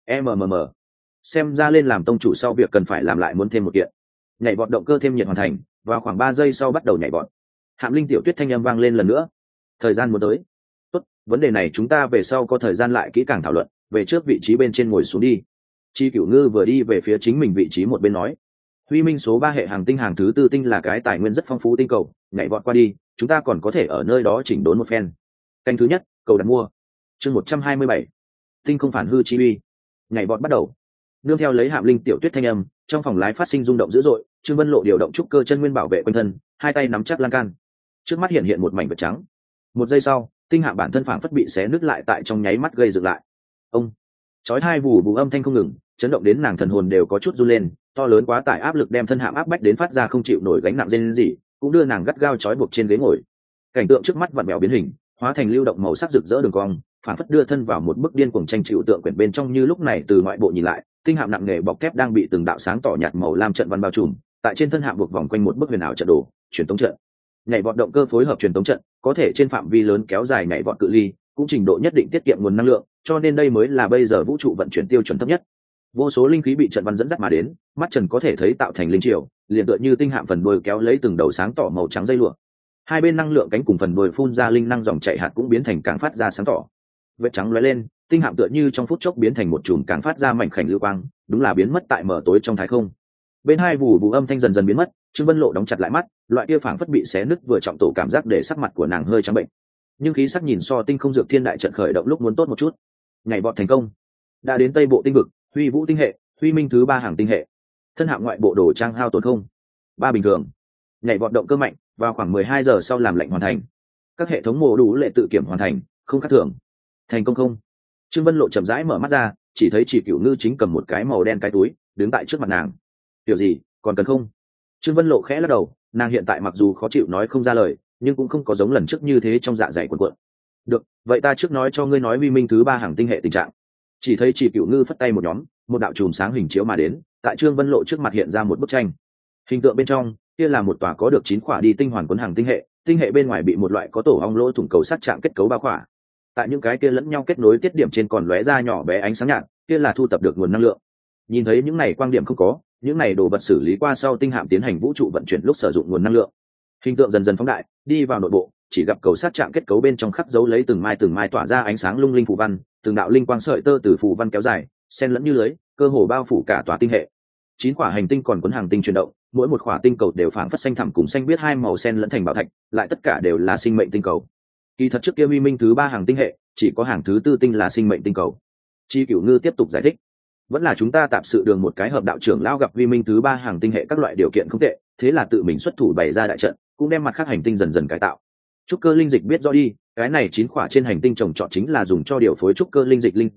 Xem ra lên làm tông chủ sau việc cần phải làm lại muốn thêm một kiện. Nhảy vọt động cơ thêm nhiệt hoàn thành, vào khoảng 3 giây sau bắt đầu nhảy vọt. Hạm Linh tiểu tuyết thanh âm vang lên lần nữa. Thời gian muốn tới. Tốt, vấn đề này chúng ta về sau có thời gian lại kỹ càng thảo luận, về trước vị trí bên trên ngồi xuống đi. Chi Cửu Ngư vừa đi về phía chính mình vị trí một bên nói. Huy Minh số 3 hệ hàng tinh hàng thứ 4 tinh là cái tài nguyên rất phong phú tinh cầu, nhảy vọt qua đi, chúng ta còn có thể ở nơi đó chỉnh đốn một phen. Canh thứ nhất, cầu đặt mua. Chương 127. Tinh không phản hư chi uy. Nhảy vọt bắt đầu. Nương theo lấy Hạm Linh tiểu tuyết thanh âm, trong phòng lái phát sinh rung động dữ dội, Trương Vân Lộ điều động trúc cơ chân nguyên bảo vệ quanh thân, hai tay nắm chắc lan can. Trước mắt hiện một mảnh vật trắng. Một giây sau, tinh hạm bản thân phảng phất bị xé nứt lại tại trong nháy mắt gây dựng lại. Ông, chói hai vù vù âm thanh không ngừng, chấn động đến nàng thần hồn đều có chút run lên, to lớn quá tải áp lực đem thân hạm áp bách đến phát ra không chịu nổi gánh nặng rên rỉ, cũng đưa nàng gắt gao trói buộc trên ghế ngồi. Cảnh tượng trước mắt vặn vẹo biến hình, hóa thành lưu động màu sắc rực rỡ đường cong, phảng phất đưa thân vào một bức điên cuồng tranh chịu tượng quyển bên trong. Như lúc này từ ngoại bộ nhìn lại, tinh hạm nặng nề bọc thép đang bị từng đạo sáng tỏ nhạt màu lam trận văn bao trùm, tại trên thân hạm buộc vòng quanh một bức huyền ảo trận đồ, truyền tống trận. Nhảy vọt động cơ phối hợp truyền tống trận, có thể trên phạm vi lớn kéo dài nhảy vọt cự ly, cũng trình độ nhất định tiết kiệm nguồn năng lượng, cho nên đây mới là bây giờ vũ trụ vận chuyển tiêu chuẩn thấp nhất. Vô số linh khí bị trận văn dẫn dắt mà đến, mắt trần có thể thấy tạo thành linh triều, liền tựa như tinh hạm phần đuôi kéo lấy từng đầu sáng tỏ màu trắng dây lụa. Hai bên năng lượng cánh cùng phần đuôi phun ra linh năng dòng chảy hạt cũng biến thành càng phát ra sáng tỏ. Vết trắng lóe lên, tinh hạm tựa như trong phút chốc biến thành một chùm càng phát ra mảnh khảnh lưu quang, đúng là biến mất tại mờ tối trong thái không. Bên hai vù vù âm thanh dần dần biến mất, Trương Vân Lộ đóng chặt lại mắt, loại kia phảng phất bị xé nứt vừa trọng tổ cảm giác để sắc mặt của nàng hơi trắng bệnh. Nhưng khí sắc nhìn so tinh không dược thiên đại trận khởi động lúc muốn tốt một chút. Nhảy vọt thành công, đã đến Tây Bộ tinh vực, Huy Vũ tinh hệ, Huy Minh thứ 3 hàng tinh hệ. Thân hạm ngoại bộ đồ trang hao tổn không 3 bình thường. Nhảy vọt động cơ mạnh, vào khoảng 12 giờ sau làm lệnh hoàn thành. Các hệ thống mô đủ lệ tự kiểm hoàn thành, không khác thường. Thành công không? Trương Vân Lộ chậm rãi mở mắt ra, chỉ thấy Chỉ Cửu Ngư chính cầm một cái màu đen cái túi, đứng tại trước mặt nàng. Điều gì, còn cần không? Trương Vân Lộ khẽ lắc đầu, nàng hiện tại mặc dù khó chịu nói không ra lời, nhưng cũng không có giống lần trước như thế trong dạ dày cuộn cuộn. Được, vậy ta trước nói cho ngươi nói Huy Minh thứ 3 hàng tinh hệ tình trạng. Chỉ thấy Chỉ Cửu Ngư phất tay một nhóm, một đạo chùm sáng hình chiếu mà đến, tại Trương Vân Lộ trước mặt hiện ra một bức tranh. Hình tượng bên trong, kia là một tòa có được 9 khỏa đi tinh hoàn cuốn hàng tinh hệ bên ngoài bị một loại có tổ ong lỗ thủng cầu sắt chạm kết cấu bao khỏa. Tại những cái kia lẫn nhau kết nối tiết điểm trên còn lóe ra nhỏ bé ánh sáng nhạt, kia là thu tập được nguồn năng lượng. Nhìn thấy những này quang điểm không có, những này đồ vật xử lý qua sau tinh hạm tiến hành vũ trụ vận chuyển lúc sử dụng nguồn năng lượng. Hình tượng dần dần phóng đại, đi vào nội bộ, chỉ gặp cầu sắt chạm kết cấu bên trong khắc dấu lấy từng mai tỏa ra ánh sáng lung linh phù văn, từng đạo linh quang sợi tơ từ phù văn kéo dài, xen lẫn như lưới, cơ hồ bao phủ cả tòa tinh hệ. 9 quả hành tinh còn cuốn hàng tinh chuyển động, mỗi một quả tinh cầu đều phảng phất xanh thẳm cùng xanh biết hai màu xen lẫn thành bảo thạch, lại tất cả đều là sinh mệnh tinh cầu. Kỳ thật trước kia Huy Minh thứ 3 hàng tinh hệ, chỉ có hàng thứ 4 tinh là sinh mệnh tinh cầu. Chi Cửu Ngư tiếp tục giải thích, vẫn là chúng ta tạp sự đường một cái hợp đạo trưởng lão gặp Huy Minh thứ 3 hàng tinh hệ các loại điều kiện không tệ, thế là tự mình xuất thủ bày ra đại trận, cũng đem mặt khác hành tinh dần dần cải tạo. Trúc cơ linh dịch biết rõ đi, cái này 9 quả trên hành tinh trồng trọt chính là dùng cho điều phối trúc cơ linh dịch linh dược,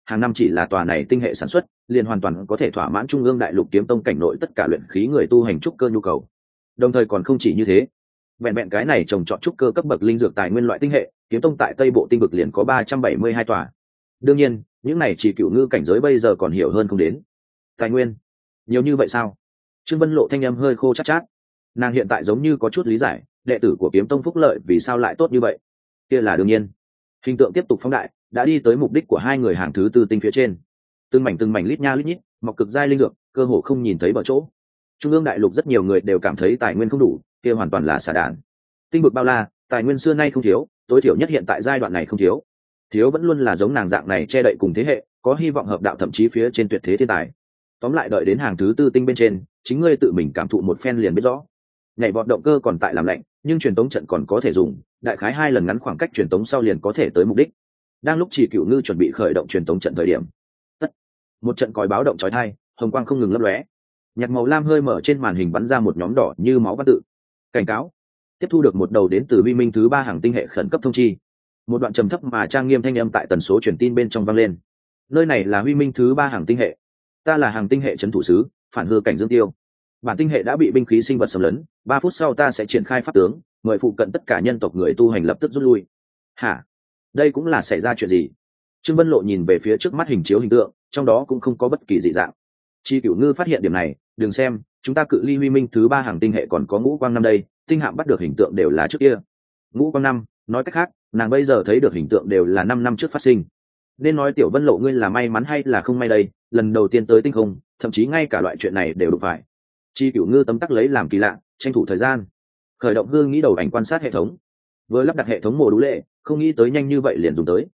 hàng năm chỉ là tòa này tinh hệ sản xuất liền hoàn toàn có thể thỏa mãn trung ương đại lục kiếm tông cảnh nội tất cả luyện khí người tu hành trúc cơ nhu cầu. Đồng thời còn không chỉ như thế, vẹn vẹn cái này trồng trọt trúc cơ cấp bậc linh dược tài nguyên loại tinh hệ, kiếm tông tại Tây Bộ tinh vực liền có 372 tòa. Đương nhiên, những này chỉ cựu ngư cảnh giới bây giờ còn hiểu hơn không đến. Tài nguyên nhiều như vậy sao? Trương Vân Lộ thanh âm hơi khô chát chát. Nàng hiện tại giống như có chút lý giải, đệ tử của kiếm tông phúc lợi vì sao lại tốt như vậy. Kia là đương nhiên. Hình tượng tiếp tục phóng đại, đã đi tới mục đích của hai người hàng thứ tư tinh phía trên. Từng mảnh lít nha lít nhít, mọc cực giai linh dược, cơ hồ không nhìn thấy bờ chỗ. Trung ương đại lục rất nhiều người đều cảm thấy tài nguyên không đủ, kia hoàn toàn là xả đạn. Tinh vực bao la, tài nguyên xưa nay không thiếu, tối thiểu nhất hiện tại giai đoạn này không thiếu. Thiếu vẫn luôn là giống nàng dạng này che đậy cùng thế hệ, có hy vọng hợp đạo thậm chí phía trên tuyệt thế thiên tài. Tóm lại đợi đến hàng thứ tư tinh bên trên, chính ngươi tự mình cảm thụ một phen liền biết rõ. Nhảy vọt động cơ còn tại làm lạnh, nhưng truyền tống trận còn có thể dùng, đại khái 2 lần ngắn khoảng cách truyền tống sau liền có thể tới mục đích. Đang lúc Chỉ Cửu Ngư chuẩn bị khởi động truyền tống trận thời điểm, một trận còi báo động chói tai, hồng quang không ngừng lấp lóe. Nhạt màu lam hơi mở trên màn hình bắn ra một nhóm đỏ như máu văn tự. Cảnh cáo: tiếp thu được một đầu đến từ Vi Minh thứ 3 hàng tinh hệ khẩn cấp thông chi. Một đoạn trầm thấp mà trang nghiêm thanh âm tại tần số truyền tin bên trong vang lên. Nơi này là Vi Minh thứ 3 hàng tinh hệ. Ta là hàng tinh hệ trấn thủ sứ, phản hư cảnh Dương Tiêu. Bản tinh hệ đã bị binh khí sinh vật xâm lấn, 3 phút sau ta sẽ triển khai pháp tướng, mời phụ cận tất cả nhân tộc người tu hành lập tức rút lui. Hả? Đây cũng là xảy ra chuyện gì? Trương Vân Lộ nhìn về phía trước mắt hình chiếu hình tượng, trong đó cũng không có bất kỳ dị dạng. Chi Cửu Ngư phát hiện điểm này, đừng xem, chúng ta cự ly Huy Minh thứ 3 hàng tinh hệ còn có Ngũ Quang năm đây, tinh hạm bắt được hình tượng đều là trước kia. Ngũ Quang năm, nói cách khác, nàng bây giờ thấy được hình tượng đều là 5 năm trước phát sinh. Nên nói Tiểu Vân Lộ ngươi là may mắn hay là không may đây, lần đầu tiên tới tinh không, thậm chí ngay cả loại chuyện này đều đụng phải. Chi Cửu Ngư tấm tắc lấy làm kỳ lạ, tranh thủ thời gian, khởi động hương nghĩ đầu ảnh quan sát hệ thống. Vừa lắp đặt hệ thống mồ đũ lệ, không nghĩ tới nhanh như vậy liền dùng tới.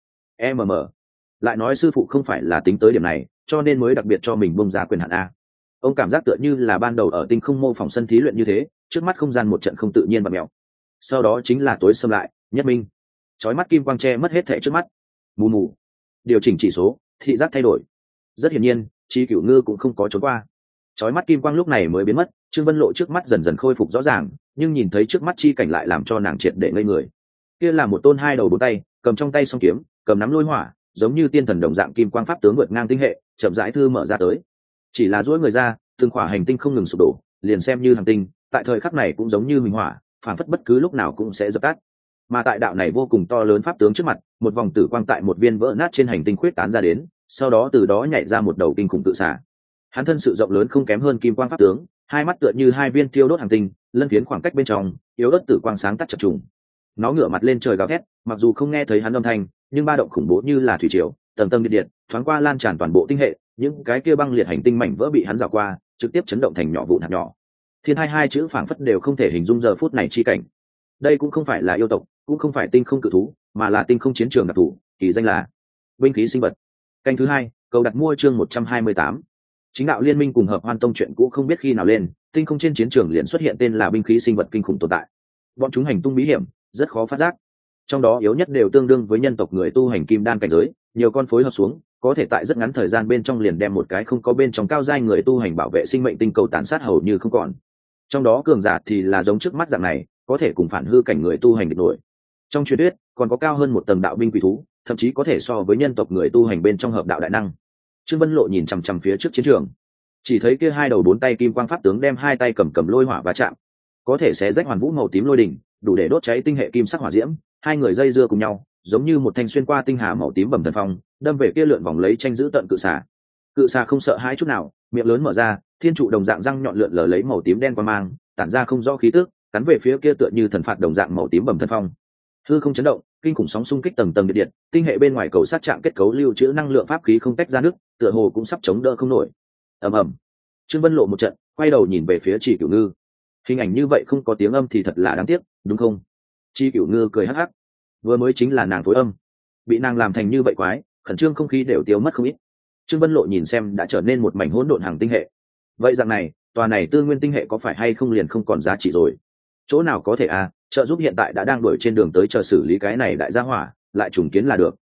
Lại nói sư phụ không phải là tính tới điểm này, cho nên mới đặc biệt cho mình bung ra quyền hạn a. Ông cảm giác tựa như là ban đầu ở tinh không mô phỏng sân thí luyện như thế, trước mắt không gian một trận không tự nhiên và mèo. Sau đó chính là tối xâm lại, nhất minh. Chói mắt kim quang che mất hết thảy trước mắt. Mù mù. Điều chỉnh chỉ số, thị giác thay đổi. Rất hiển nhiên, Chi Cửu Ngư cũng không có trốn qua. Chói mắt kim quang lúc này mới biến mất, Trương Vân Lộ trước mắt dần dần khôi phục rõ ràng, nhưng nhìn thấy trước mắt chi cảnh lại làm cho nàng triệt để ngây người. Kia là một tôn 2 đầu 4 tay, cầm trong tay song kiếm, cầm nắm lôi hỏa, giống như tiên thần đồng dạng kim quang pháp tướng vượt ngang tinh hệ, chậm rãi thư mở ra tới. Chỉ là duỗi người ra, từng khỏa hành tinh không ngừng sụp đổ, liền xem như hành tinh, tại thời khắc này cũng giống như minh hỏa, phản phất bất cứ lúc nào cũng sẽ dập tắt. Mà tại đạo này vô cùng to lớn pháp tướng trước mặt, một vòng tử quang tại một viên vỡ nát trên hành tinh khuyết tán ra đến, sau đó từ đó nhảy ra một đầu kinh khủng tự xả. Hắn thân sự rộng lớn không kém hơn kim quang pháp tướng, hai mắt tựa như hai viên tiêu đốt hành tinh, lân phiến khoảng cách bên trong, yếu ớt tử quang sáng tắt chập trùng. Nó ngửa mặt lên trời gào thét, mặc dù không nghe thấy hắn âm thanh, nhưng ba động khủng bố như là thủy triều, tầng tầng điện điện, thoáng qua lan tràn toàn bộ tinh hệ, những cái kia băng liệt hành tinh mảnh vỡ bị hắn rào qua, trực tiếp chấn động thành nhỏ vụn hạt nhỏ. Thiên hai chữ phảng phất đều không thể hình dung giờ phút này chi cảnh. Đây cũng không phải là yêu tộc, cũng không phải tinh không cự thú, mà là tinh không chiến trường đặc thù, kỳ danh là binh khí sinh vật. Canh thứ 2, cầu đặt mua chương 128. Chính đạo liên minh cùng hợp hoan tông chuyện cũ không biết khi nào lên, tinh không trên chiến trường liền xuất hiện tên là binh khí sinh vật kinh khủng tồn tại. Bọn chúng hành tung bí hiểm, rất khó phát giác. Trong đó yếu nhất đều tương đương với nhân tộc người tu hành kim đan cảnh giới, nhiều con phối hợp xuống, có thể tại rất ngắn thời gian bên trong liền đem một cái không có bên trong cao giai người tu hành bảo vệ sinh mệnh tinh cầu tàn sát hầu như không còn. Trong đó cường giả thì là giống trước mắt dạng này, có thể cùng phản hư cảnh người tu hành địch nổi. Trong truyền thuyết, còn có cao hơn một tầng đạo binh quỷ thú, thậm chí có thể so với nhân tộc người tu hành bên trong hợp đạo đại năng. Trương Vân Lộ nhìn chằm chằm phía trước chiến trường, chỉ thấy kia 2 đầu 4 tay kim quang pháp tướng đem 2 tay cầm lôi hỏa va chạm, có thể xé rách hoàn vũ màu tím lôi đỉnh, đủ để đốt cháy tinh hệ kim sắc hỏa diễm. Hai người dây dưa cùng nhau, giống như một thanh xuyên qua tinh hà màu tím bầm thần phong, đâm về kia lượn vòng lấy tranh giữ tận cự xà. Cự xà không sợ hãi chút nào, miệng lớn mở ra, thiên trụ đồng dạng răng nhọn lượn lờ lấy màu tím đen quang mang, tản ra không rõ khí tức, cắn về phía kia tựa như thần phạt đồng dạng màu tím bầm thần phong. Hư không chấn động, kinh khủng sóng xung kích tầng tầng điện, tinh hệ bên ngoài cầu sát trạng kết cấu lưu trữ năng lượng pháp khí không tách ra nước, tựa hồ cũng sắp chống đỡ không nổi. Ầm ầm. Trương Vân Lộ một trận, quay đầu nhìn về phía Chỉ Cửu Ngư. Hình ảnh như vậy không có tiếng âm thì thật là đáng tiếc, đúng không? Chi Cửu Ngư cười hắc hắc. Vừa mới chính là nàng phối âm, bị nàng làm thành như vậy quái, khẩn trương không khí đều tiêu mất không ít. Trương Vân Lộ nhìn xem đã trở nên một mảnh hỗn độn hàng tinh hệ. Vậy rằng này, tòa này tư nguyên tinh hệ có phải hay không liền không còn giá trị rồi? Chỗ nào có thể à, trợ giúp hiện tại đã đang đuổi trên đường tới chờ xử lý cái này đại gia hỏa, lại trùng kiến là được.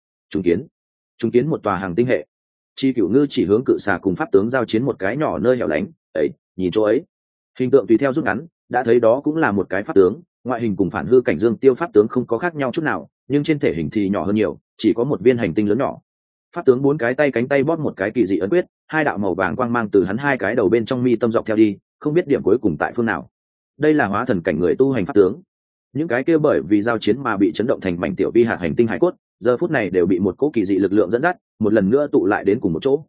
Trùng kiến một tòa hàng tinh hệ. Chi Cửu Ngư chỉ hướng cự xà cùng pháp tướng giao chiến một cái nhỏ nơi hẻo lánh, ấy, nhìn chỗ ấy. Hình tượng tùy theo rút ngắn, đã thấy đó cũng là một cái pháp tướng, ngoại hình cùng phản hư cảnh Dương Tiêu pháp tướng không có khác nhau chút nào, nhưng trên thể hình thì nhỏ hơn nhiều, chỉ có một viên hành tinh lớn nhỏ. pháp tướng 4 cái tay cánh tay bóp một cái kỳ dị ấn quyết, hai đạo màu vàng quang mang từ hắn hai cái đầu bên trong mi tâm dọc theo đi, không biết điểm cuối cùng tại phương nào. Đây là hóa thần cảnh người tu hành pháp tướng. Những cái kia bởi vì giao chiến mà bị chấn động thành mảnh tiểu vi hạt hành tinh hải cốt, giờ phút này đều bị một cỗ kỳ dị lực lượng dẫn dắt, một lần nữa tụ lại đến cùng một chỗ.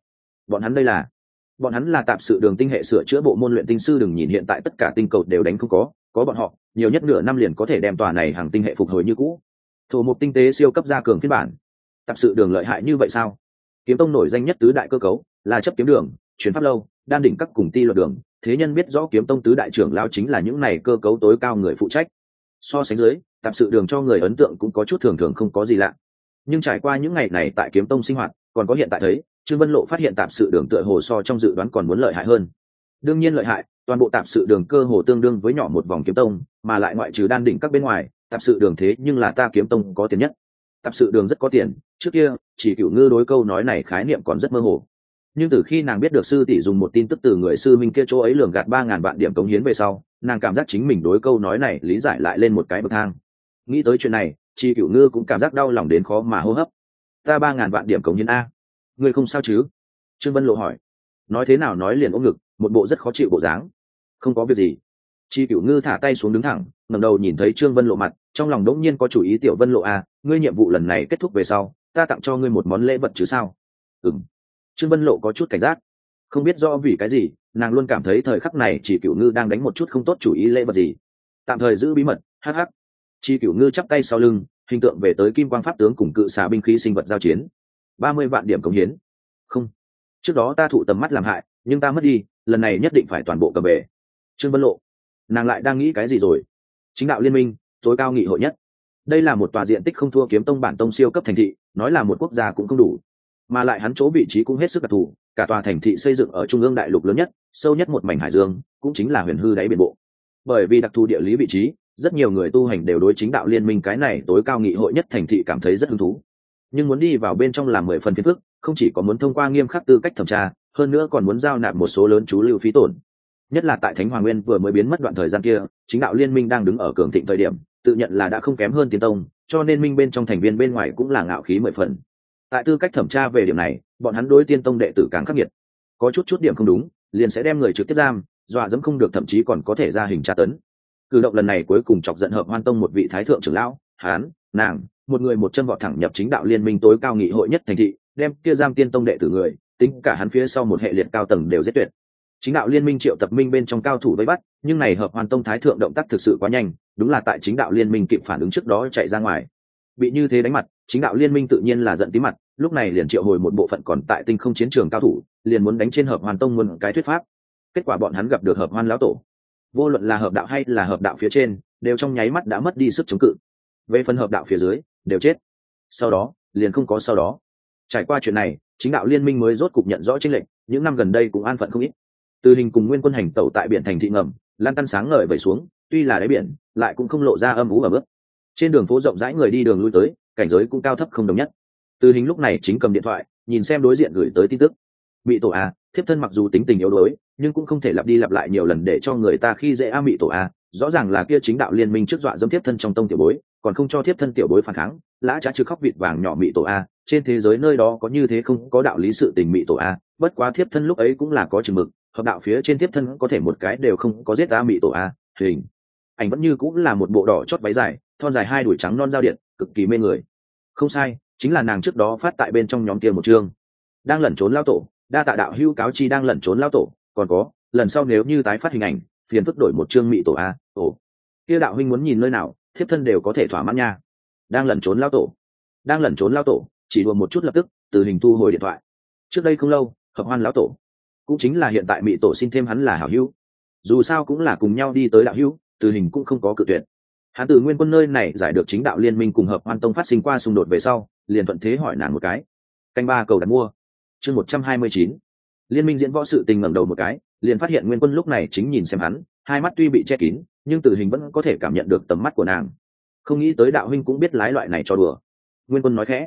Bọn hắn là tạp sự đường tinh hệ sửa chữa bộ môn luyện tinh sư, đừng nhìn hiện tại tất cả tinh cầu đều đánh không có bọn họ, nhiều nhất nửa năm liền có thể đem tòa này hàng tinh hệ phục hồi như cũ. Thổ mục tinh tế siêu cấp gia cường phiên bản. Tạp sự đường lợi hại như vậy sao? Kiếm tông nổi danh nhất tứ đại cơ cấu là chấp kiếm đường, chuyển pháp lâu, đan đỉnh các cùng ti luật đường, thế nhân biết rõ kiếm tông tứ đại trưởng lao chính là những này cơ cấu tối cao người phụ trách. So sánh dưới, tạp sự đường cho người ấn tượng cũng có chút thường thường không có gì lạ. Nhưng trải qua những ngày này tại kiếm tông sinh hoạt, còn có hiện tại thấy, Trương Vân Lộ phát hiện tạp sự đường tựa hồ so trong dự đoán còn muốn lợi hại hơn. Đương nhiên lợi hại, toàn bộ tạp sự đường cơ hồ tương đương với nhỏ một vòng kiếm tông, mà lại ngoại trừ đan đỉnh các bên ngoài, tạp sự đường thế nhưng là ta kiếm tông có tiền nhất. Tạp sự đường rất có tiền, trước kia chỉ Cửu Ngư đối câu nói này khái niệm còn rất mơ hồ. Nhưng từ khi nàng biết được sư tỷ dùng một tin tức từ người sư minh kia chỗ ấy lường gạt 3000 vạn điểm cống hiến về sau, nàng cảm giác chính mình đối câu nói này lý giải lại lên một cái bậc thang. Nghĩ tới chuyện này, Chi Cửu Ngư cũng cảm giác đau lòng đến khó mà hô hấp. Ta 3000 vạn điểm cống hiến a? Ngươi không sao chứ? Trương Vân Lộ hỏi. Nói thế nào nói liền ôm ngực, một bộ rất khó chịu bộ dáng. Không có việc gì. Chi Cửu Ngư thả tay xuống đứng thẳng, ngẩng đầu nhìn thấy Trương Vân Lộ mặt, trong lòng đống nhiên có chủ ý. Tiểu Vân Lộ a, ngươi nhiệm vụ lần này kết thúc về sau, ta tặng cho ngươi một món lễ vật chứ sao? Ừm. Trương Vân Lộ có chút cảnh giác, không biết rõ vì cái gì, nàng luôn cảm thấy thời khắc này Chỉ Cửu Ngư đang đánh một chút không tốt chủ ý. Lễ vật gì? Tạm thời giữ bí mật. Hắc hắc. Chi Cửu Ngư chắp tay sau lưng, hình tượng về tới kim quang pháp tướng cùng cự xà binh khí sinh vật giao chiến. 30 vạn điểm cống hiến. Không, trước đó ta thụ tầm mắt làm hại, nhưng ta mất đi, lần này nhất định phải toàn bộ cầm về. Trương Vân Lộ, nàng lại đang nghĩ cái gì rồi? Chính đạo liên minh, tối cao nghị hội nhất. Đây là một tòa diện tích không thua kiếm tông bản tông siêu cấp thành thị, nói là một quốc gia cũng không đủ. Mà lại hắn chỗ vị trí cũng hết sức đặc thù, cả tòa thành thị xây dựng ở trung ương đại lục lớn nhất, sâu nhất một mảnh hải dương, cũng chính là huyền hư đáy biển bộ. Bởi vì đặc thù địa lý vị trí, rất nhiều người tu hành đều đối chính đạo liên minh cái này tối cao nghị hội nhất thành thị cảm thấy rất hứng thú. Nhưng muốn đi vào bên trong là 10 phần phiền phức, không chỉ có muốn thông qua nghiêm khắc tư cách thẩm tra, hơn nữa còn muốn giao nạp một số lớn chú lưu phí tổn. Nhất là tại Thánh Hoàng Nguyên vừa mới biến mất đoạn thời gian kia, chính đạo liên minh đang đứng ở cường thịnh thời điểm, tự nhận là đã không kém hơn Tiên Tông, cho nên minh bên trong thành viên bên ngoài cũng là ngạo khí 10 phần. Tại tư cách thẩm tra về điểm này, bọn hắn đối Tiên Tông đệ tử càng khắc nghiệt. Có chút điểm không đúng, liền sẽ đem người trực tiếp giam, dọa dẫm không được, thậm chí còn có thể ra hình tra tấn. Cử động lần này cuối cùng chọc giận Hợp Hoan Tông một vị thái thượng trưởng lão, hắn, nàng, một người một chân vọt thẳng nhập chính đạo liên minh tối cao nghị hội nhất thành thị, đem kia giam Tiên Tông đệ tử người, tính cả hắn phía sau một hệ liệt cao tầng đều giết tuyệt. Chính đạo liên minh triệu tập minh bên trong cao thủ vây bắt, nhưng này Hợp Hoan Tông thái thượng động tác thực sự quá nhanh, đúng là tại chính đạo liên minh kịp phản ứng trước đó chạy ra ngoài. Bị như thế đánh mặt, chính đạo liên minh tự nhiên là giận tí mặt, lúc này liền triệu hồi một bộ phận còn tại tinh không chiến trường cao thủ, liền muốn đánh trên Hợp Hoan Tông muôn cái thuyết pháp. Kết quả bọn hắn gặp được Hợp Hoan lão tổ. Vô luận là hợp đạo hay là hợp đạo phía trên, đều trong nháy mắt đã mất đi sức chống cự. Về phần hợp đạo phía dưới, đều chết. Sau đó, liền không có sau đó. Trải qua chuyện này, chính đạo liên minh mới rốt cục nhận rõ chênh lệch, những năm gần đây cũng an phận không ít. Từ Hình cùng Nguyên Quân hành tẩu tại biển thành thị ngầm, lan tăn sáng ngời vẩy xuống, tuy là đáy biển, lại cũng không lộ ra âm u ở bước. Trên đường phố rộng rãi người đi đường lui tới, cảnh giới cũng cao thấp không đồng nhất. Từ Hình lúc này chính cầm điện thoại, nhìn xem đối diện gửi tới tin tức. Mị tổ a, thiếp thân mặc dù tính tình yếu đuối, nhưng cũng không thể lặp đi lặp lại nhiều lần để cho người ta khi dễ. Mị tổ a, rõ ràng là kia chính đạo liên minh trước dọa dẫm thiếp thân trong tông tiểu bối, còn không cho thiếp thân tiểu bối phản kháng, lã trá chứ khóc vịt vàng nhỏ. Mị tổ a, trên thế giới nơi đó có như thế không có đạo lý sự tình. Mị tổ a, bất quá thiếp thân lúc ấy cũng là có chừng mực, hợp đạo phía trên thiếp thân có thể một cái đều không có giết ta. Mị tổ a, hình ảnh vẫn như cũng là một bộ đỏ chót váy dài, thon dài hai đùi trắng non giao điện, cực kỳ mê người. Không sai, chính là nàng trước đó phát tại bên trong nhóm kia một chương. Đang lẩn trốn lao tổ, đa tạ đạo hữu cáo chi đang lẩn trốn lao tổ, còn có lần sau nếu như tái phát hình ảnh, phiền phức đổi một chương Mị tổ a. Ồ, kia đạo huynh muốn nhìn nơi nào, thiếp thân đều có thể thỏa mãn nha. Đang lẩn trốn lao tổ, đang lẩn trốn lao tổ, chỉ đùa một chút lập tức Từ Hình thu hồi điện thoại. Trước đây không lâu, Hợp Hoan lão tổ, cũng chính là hiện tại Mị tổ xin thêm hắn là hảo hữu, dù sao cũng là cùng nhau đi tới đạo hữu, Từ Hình cũng không có cự tuyệt. Hắn từ Nguyên Quân nơi này giải được chính đạo liên minh cùng Hợp Hoan Tông phát sinh qua xung đột về sau, liền thuận thế hỏi nàng một cái. Canh ba cầu đặt mua. Chương 129. Liên minh diễn võ sự tình ngẩng đầu một cái, liền phát hiện Nguyên Quân lúc này chính nhìn xem hắn, hai mắt tuy bị che kín, nhưng Từ Hình vẫn có thể cảm nhận được tầm mắt của nàng. Không nghĩ tới đạo huynh cũng biết lái loại này cho đùa. Nguyên Quân nói khẽ.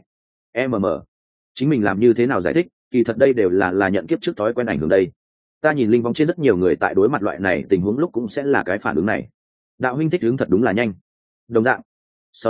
Chính mình làm như thế nào giải thích, kỳ thật đây đều là nhận kiếp trước thói quen ảnh hưởng đây. Ta nhìn linh vong trên rất nhiều người tại đối mặt loại này tình huống lúc cũng sẽ là cái phản ứng này. Đạo huynh thích ứng thật đúng là nhanh. Đồng dạng. Sau đó,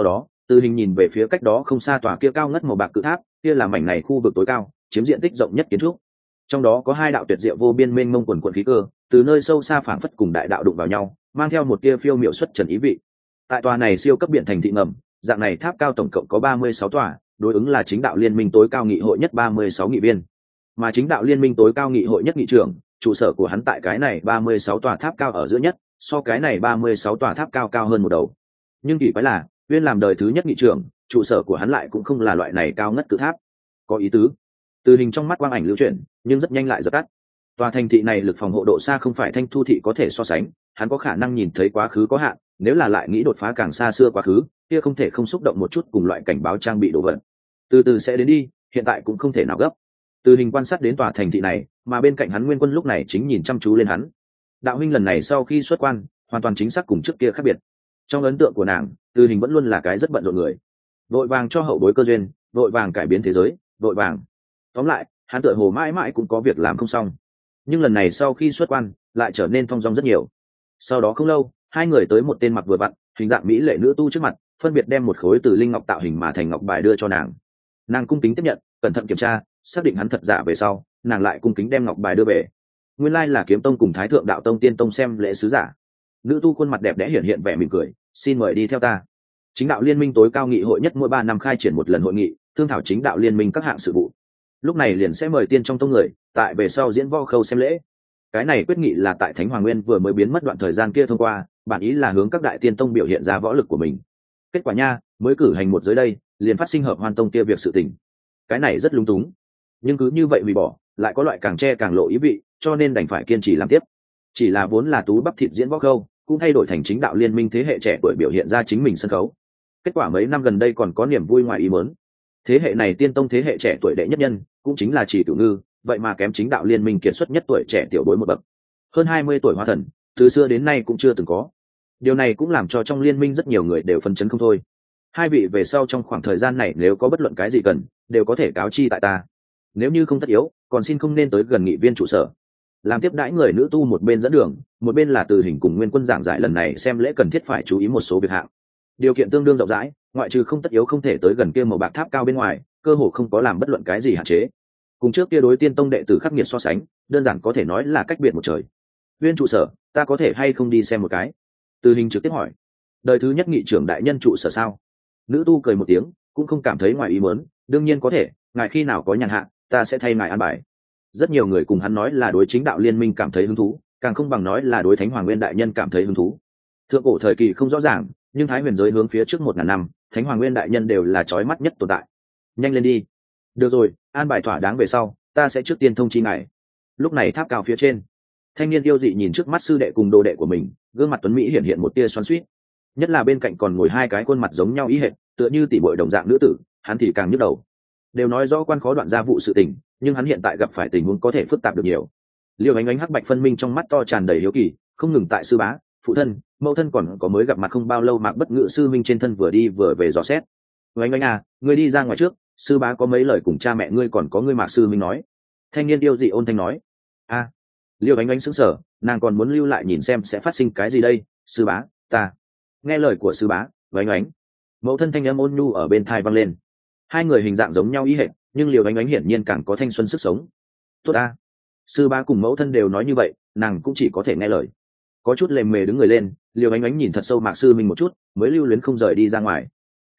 Từ Hình nhìn về phía cách đó không xa tòa kia cao ngất màu bạc cự tháp, kia là mảnh này khu vực tối cao, chiếm diện tích rộng nhất kiến trúc. Trong đó có hai đạo tuyệt diệu vô biên mênh mông quần quần khí cơ, từ nơi sâu xa phảng phất cùng đại đạo đụng vào nhau, mang theo một tia phiêu miểu xuất trần ý vị. Tại tòa này siêu cấp biển thành thị ngầm, dạng này tháp cao tổng cộng có 36 tòa, đối ứng là chính đạo liên minh tối cao nghị hội nhất 36 nghị viên. Mà chính đạo liên minh tối cao nghị hội nhất nghị trưởng, trụ sở của hắn tại cái này 36 tòa tháp cao ở giữa nhất, so cái này 36 tòa tháp cao cao hơn một đầu. Nhưng kỳ quái là, Uyên làm đời thứ nhất nghị trưởng, trụ sở của hắn lại cũng không là loại này cao ngất cự tháp. Có ý tứ. Từ Hình trong mắt quang ảnh lưu chuyển, nhưng rất nhanh lại dập tắt. Tòa thành thị này lực phòng hộ độ xa không phải Thanh Thu thị có thể so sánh, hắn có khả năng nhìn thấy quá khứ có hạn, nếu là lại nghĩ đột phá càng xa xưa quá khứ, kia không thể không xúc động một chút cùng loại cảnh báo trang bị đồ vật. Từ từ sẽ đến đi, hiện tại cũng không thể nào gấp. Từ Hình quan sát đến tòa thành thị này, mà bên cạnh hắn Nguyên Quân lúc này chính nhìn chăm chú lên hắn. Đạo huynh lần này sau khi xuất quan, hoàn toàn chính xác cùng trước kia khác biệt. Trong ấn tượng của nàng, Từ Hình vẫn luôn là cái rất bận rộn người, vội vàng cho hậu bối cơ duyên, vội vàng cải biến thế giới, vội vàng. Tóm lại, hắn tựa hồ mãi mãi cũng có việc làm không xong. Nhưng lần này sau khi xuất quan, lại trở nên thong dong rất nhiều. Sau đó không lâu, hai người tới một tên mặc vừa vặn, hình dạng mỹ lệ nữ tu trước mặt, phân biệt đem một khối từ linh ngọc tạo hình mà thành ngọc bài đưa cho nàng. Nàng cung kính tiếp nhận, cẩn thận kiểm tra, xác định hắn thật giả về sau, nàng lại cung kính đem ngọc bài đưa về. Nguyên lai là Kiếm Tông cùng Thái Thượng Đạo Tông Tiên Tông xem lễ sứ giả. Nữ tu khuôn mặt đẹp đẽ hiện vẻ mỉm cười, xin mời đi theo ta. Chính đạo liên minh tối cao nghị hội nhất mỗi 3 năm khai triển một lần hội nghị, thương thảo chính đạo liên minh các hạng sự vụ. Lúc này liền sẽ mời tiên trong tông người, tại về sau diễn võ khâu xem lễ. Cái này quyết nghị là tại Thánh Hoàng Nguyên vừa mới biến mất đoạn thời gian kia thông qua, bản ý là hướng các đại tiên tông biểu hiện ra võ lực của mình. Kết quả nha, mới cử hành một giới đây, liền phát sinh hợp Hoan Tông kia việc sự tình. Cái này rất lung túng, nhưng cứ như vậy hủy bỏ, lại có loại càng che càng lộ ý vị, cho nên đành phải kiên trì làm tiếp. Chỉ là vốn là tú bắp thịt diễn võ khâu, cũng thay đổi thành chính đạo liên minh thế hệ trẻ tuổi biểu hiện ra chính mình sân khấu. Kết quả mấy năm gần đây còn có niềm vui ngoài ý muốn. Thế hệ này tiên tông thế hệ trẻ tuổi đệ nhất nhân, cũng chính là Chỉ Cửu Ngư, vậy mà kém chính đạo liên minh kiệt xuất nhất tuổi trẻ tiểu bối một bậc. Hơn 20 tuổi hóa thần, từ xưa đến nay cũng chưa từng có. Điều này cũng làm cho trong liên minh rất nhiều người đều phấn chấn không thôi. Hai vị về sau trong khoảng thời gian này nếu có bất luận cái gì cần, đều có thể cáo chi tại ta. Nếu như không tất yếu, còn xin không nên tới gần nghị viên trụ sở. Làm tiếp đãi người nữ tu một bên dẫn đường, một bên là Từ Hình cùng Nguyên Quân giảng giải lần này xem lễ cần thiết phải chú ý một số việc hạng. Điều kiện tương đương rộng rãi, ngoại trừ không tất yếu không thể tới gần kia màu bạc tháp cao bên ngoài, cơ hồ không có làm bất luận cái gì hạn chế. Cùng trước kia đối tiên tông đệ tử khắc nghiệt so sánh, đơn giản có thể nói là cách biệt một trời. Viên trụ sở, ta có thể hay không đi xem một cái? Từ Hình trực tiếp hỏi. Đời thứ nhất nghị trưởng đại nhân trụ sở sao? Nữ tu cười một tiếng, cũng không cảm thấy ngoài ý muốn, đương nhiên có thể, ngài khi nào có nhàn hạ, ta sẽ thay ngài an bài. Rất nhiều người cùng hắn nói là đối chính đạo liên minh cảm thấy hứng thú, càng không bằng nói là đối Thánh Hoàng Nguyên đại nhân cảm thấy hứng thú. Thượng cổ thời kỳ không rõ ràng, nhưng Thái Huyền giới hướng phía trước 1000 năm, Thánh Hoàng Nguyên đại nhân đều là chói mắt nhất tồn tại. Nhanh lên đi. Được rồi, an bài thỏa đáng về sau, ta sẽ trước tiên thông chi ngài. Lúc này tháp cao phía trên, thanh niên yêu dị nhìn trước mắt sư đệ cùng đồ đệ của mình, gương mặt tuấn mỹ hiện hiện một tia xoắn xuýt. Nhất là bên cạnh còn ngồi hai cái khuôn mặt giống nhau ý hệt, tựa như tỷ muội đồng dạng nữ tử, hắn thì càng nhức đầu. Đều nói rõ quan khó đoạn gia vụ sự tình, nhưng hắn hiện tại gặp phải tình huống có thể phức tạp được nhiều. Liêu Ánh Ánh hắc bạch phân minh trong mắt to tràn đầy hiếu kỳ, không ngừng tại sư bá, phụ thân, mẫu thân còn có mới gặp mặt không bao lâu Mạc Bất Ngữ sư minh trên thân vừa đi vừa về dò xét. Ánh Ánh à, ngươi đi ra ngoài trước, sư bá có mấy lời cùng cha mẹ ngươi còn có ngươi Mạc sư minh nói. Thanh niên yêu dị ôn thanh nói. A. Liêu Ánh Ánh sững sờ, nàng còn muốn lưu lại nhìn xem sẽ phát sinh cái gì đây. Sư bá, ta. Nghe lời của sư bá, Ánh Ánh. Mẫu thân thanh âm ôn nhu ở bên tai vang lên. Hai người hình dạng giống nhau ý hệt, nhưng Liêu Ánh Ánh hiển nhiên càng có thanh xuân sức sống. Tốt a. Sư bá cùng mẫu thân đều nói như vậy, nàng cũng chỉ có thể nghe lời. Có chút lềm mề đứng người lên, Liêu Ánh Ánh nhìn thật sâu Mạc sư minh một chút, mới lưu luyến không rời đi ra ngoài.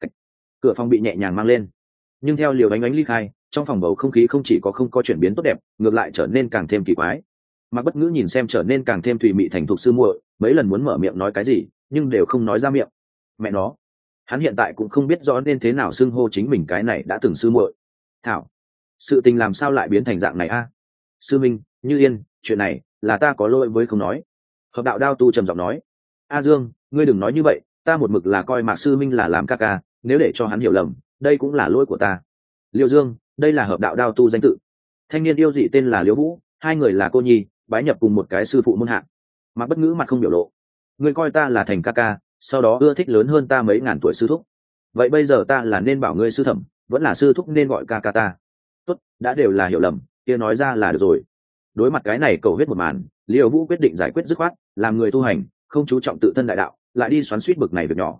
Cửa phòng bị nhẹ nhàng mang lên, nhưng theo Liêu Ánh Ánh ly khai, trong phòng bầu không khí không chỉ có không có chuyển biến tốt đẹp, ngược lại trở nên càng thêm kỳ quái. Mạc Bất Ngữ nhìn xem trở nên càng thêm thùy mị thành thục sư muội, mấy lần muốn mở miệng nói cái gì, nhưng đều không nói ra miệng. Mẹ nó, hắn hiện tại cũng không biết rõ nên thế nào xưng hô chính mình cái này đã từng sư muội. Thảo, sự tình làm sao lại biến thành dạng này a? Sư minh, Như Yên, chuyện này là ta có lỗi với không nói. Hợp đạo đao tu trầm giọng nói. A Dương, ngươi đừng nói như vậy, ta một mực là coi Mạc sư minh là làm ca ca, nếu để cho hắn hiểu lầm, đây cũng là lỗi của ta. Liêu Dương, đây là hợp đạo đao tu danh tự. Thanh niên yêu dị tên là Liêu Vũ, hai người là cô nhi, bái nhập cùng một cái sư phụ môn hạ. Mạc Bất Ngữ mặt không biểu lộ. Ngươi coi ta là thành ca ca, sau đó ưa thích lớn hơn ta mấy ngàn tuổi sư thúc. Vậy bây giờ ta là nên bảo ngươi sư thẩm, vẫn là sư thúc nên gọi ca ca ta? Tốt, đã đều là hiểu lầm, kia nói ra là được rồi. Đối mặt cái này cầu huyết một màn, Liêu Vũ quyết định giải quyết dứt khoát, làm người tu hành, không chú trọng tự thân đại đạo, lại đi xoắn xuýt bực này việc nhỏ.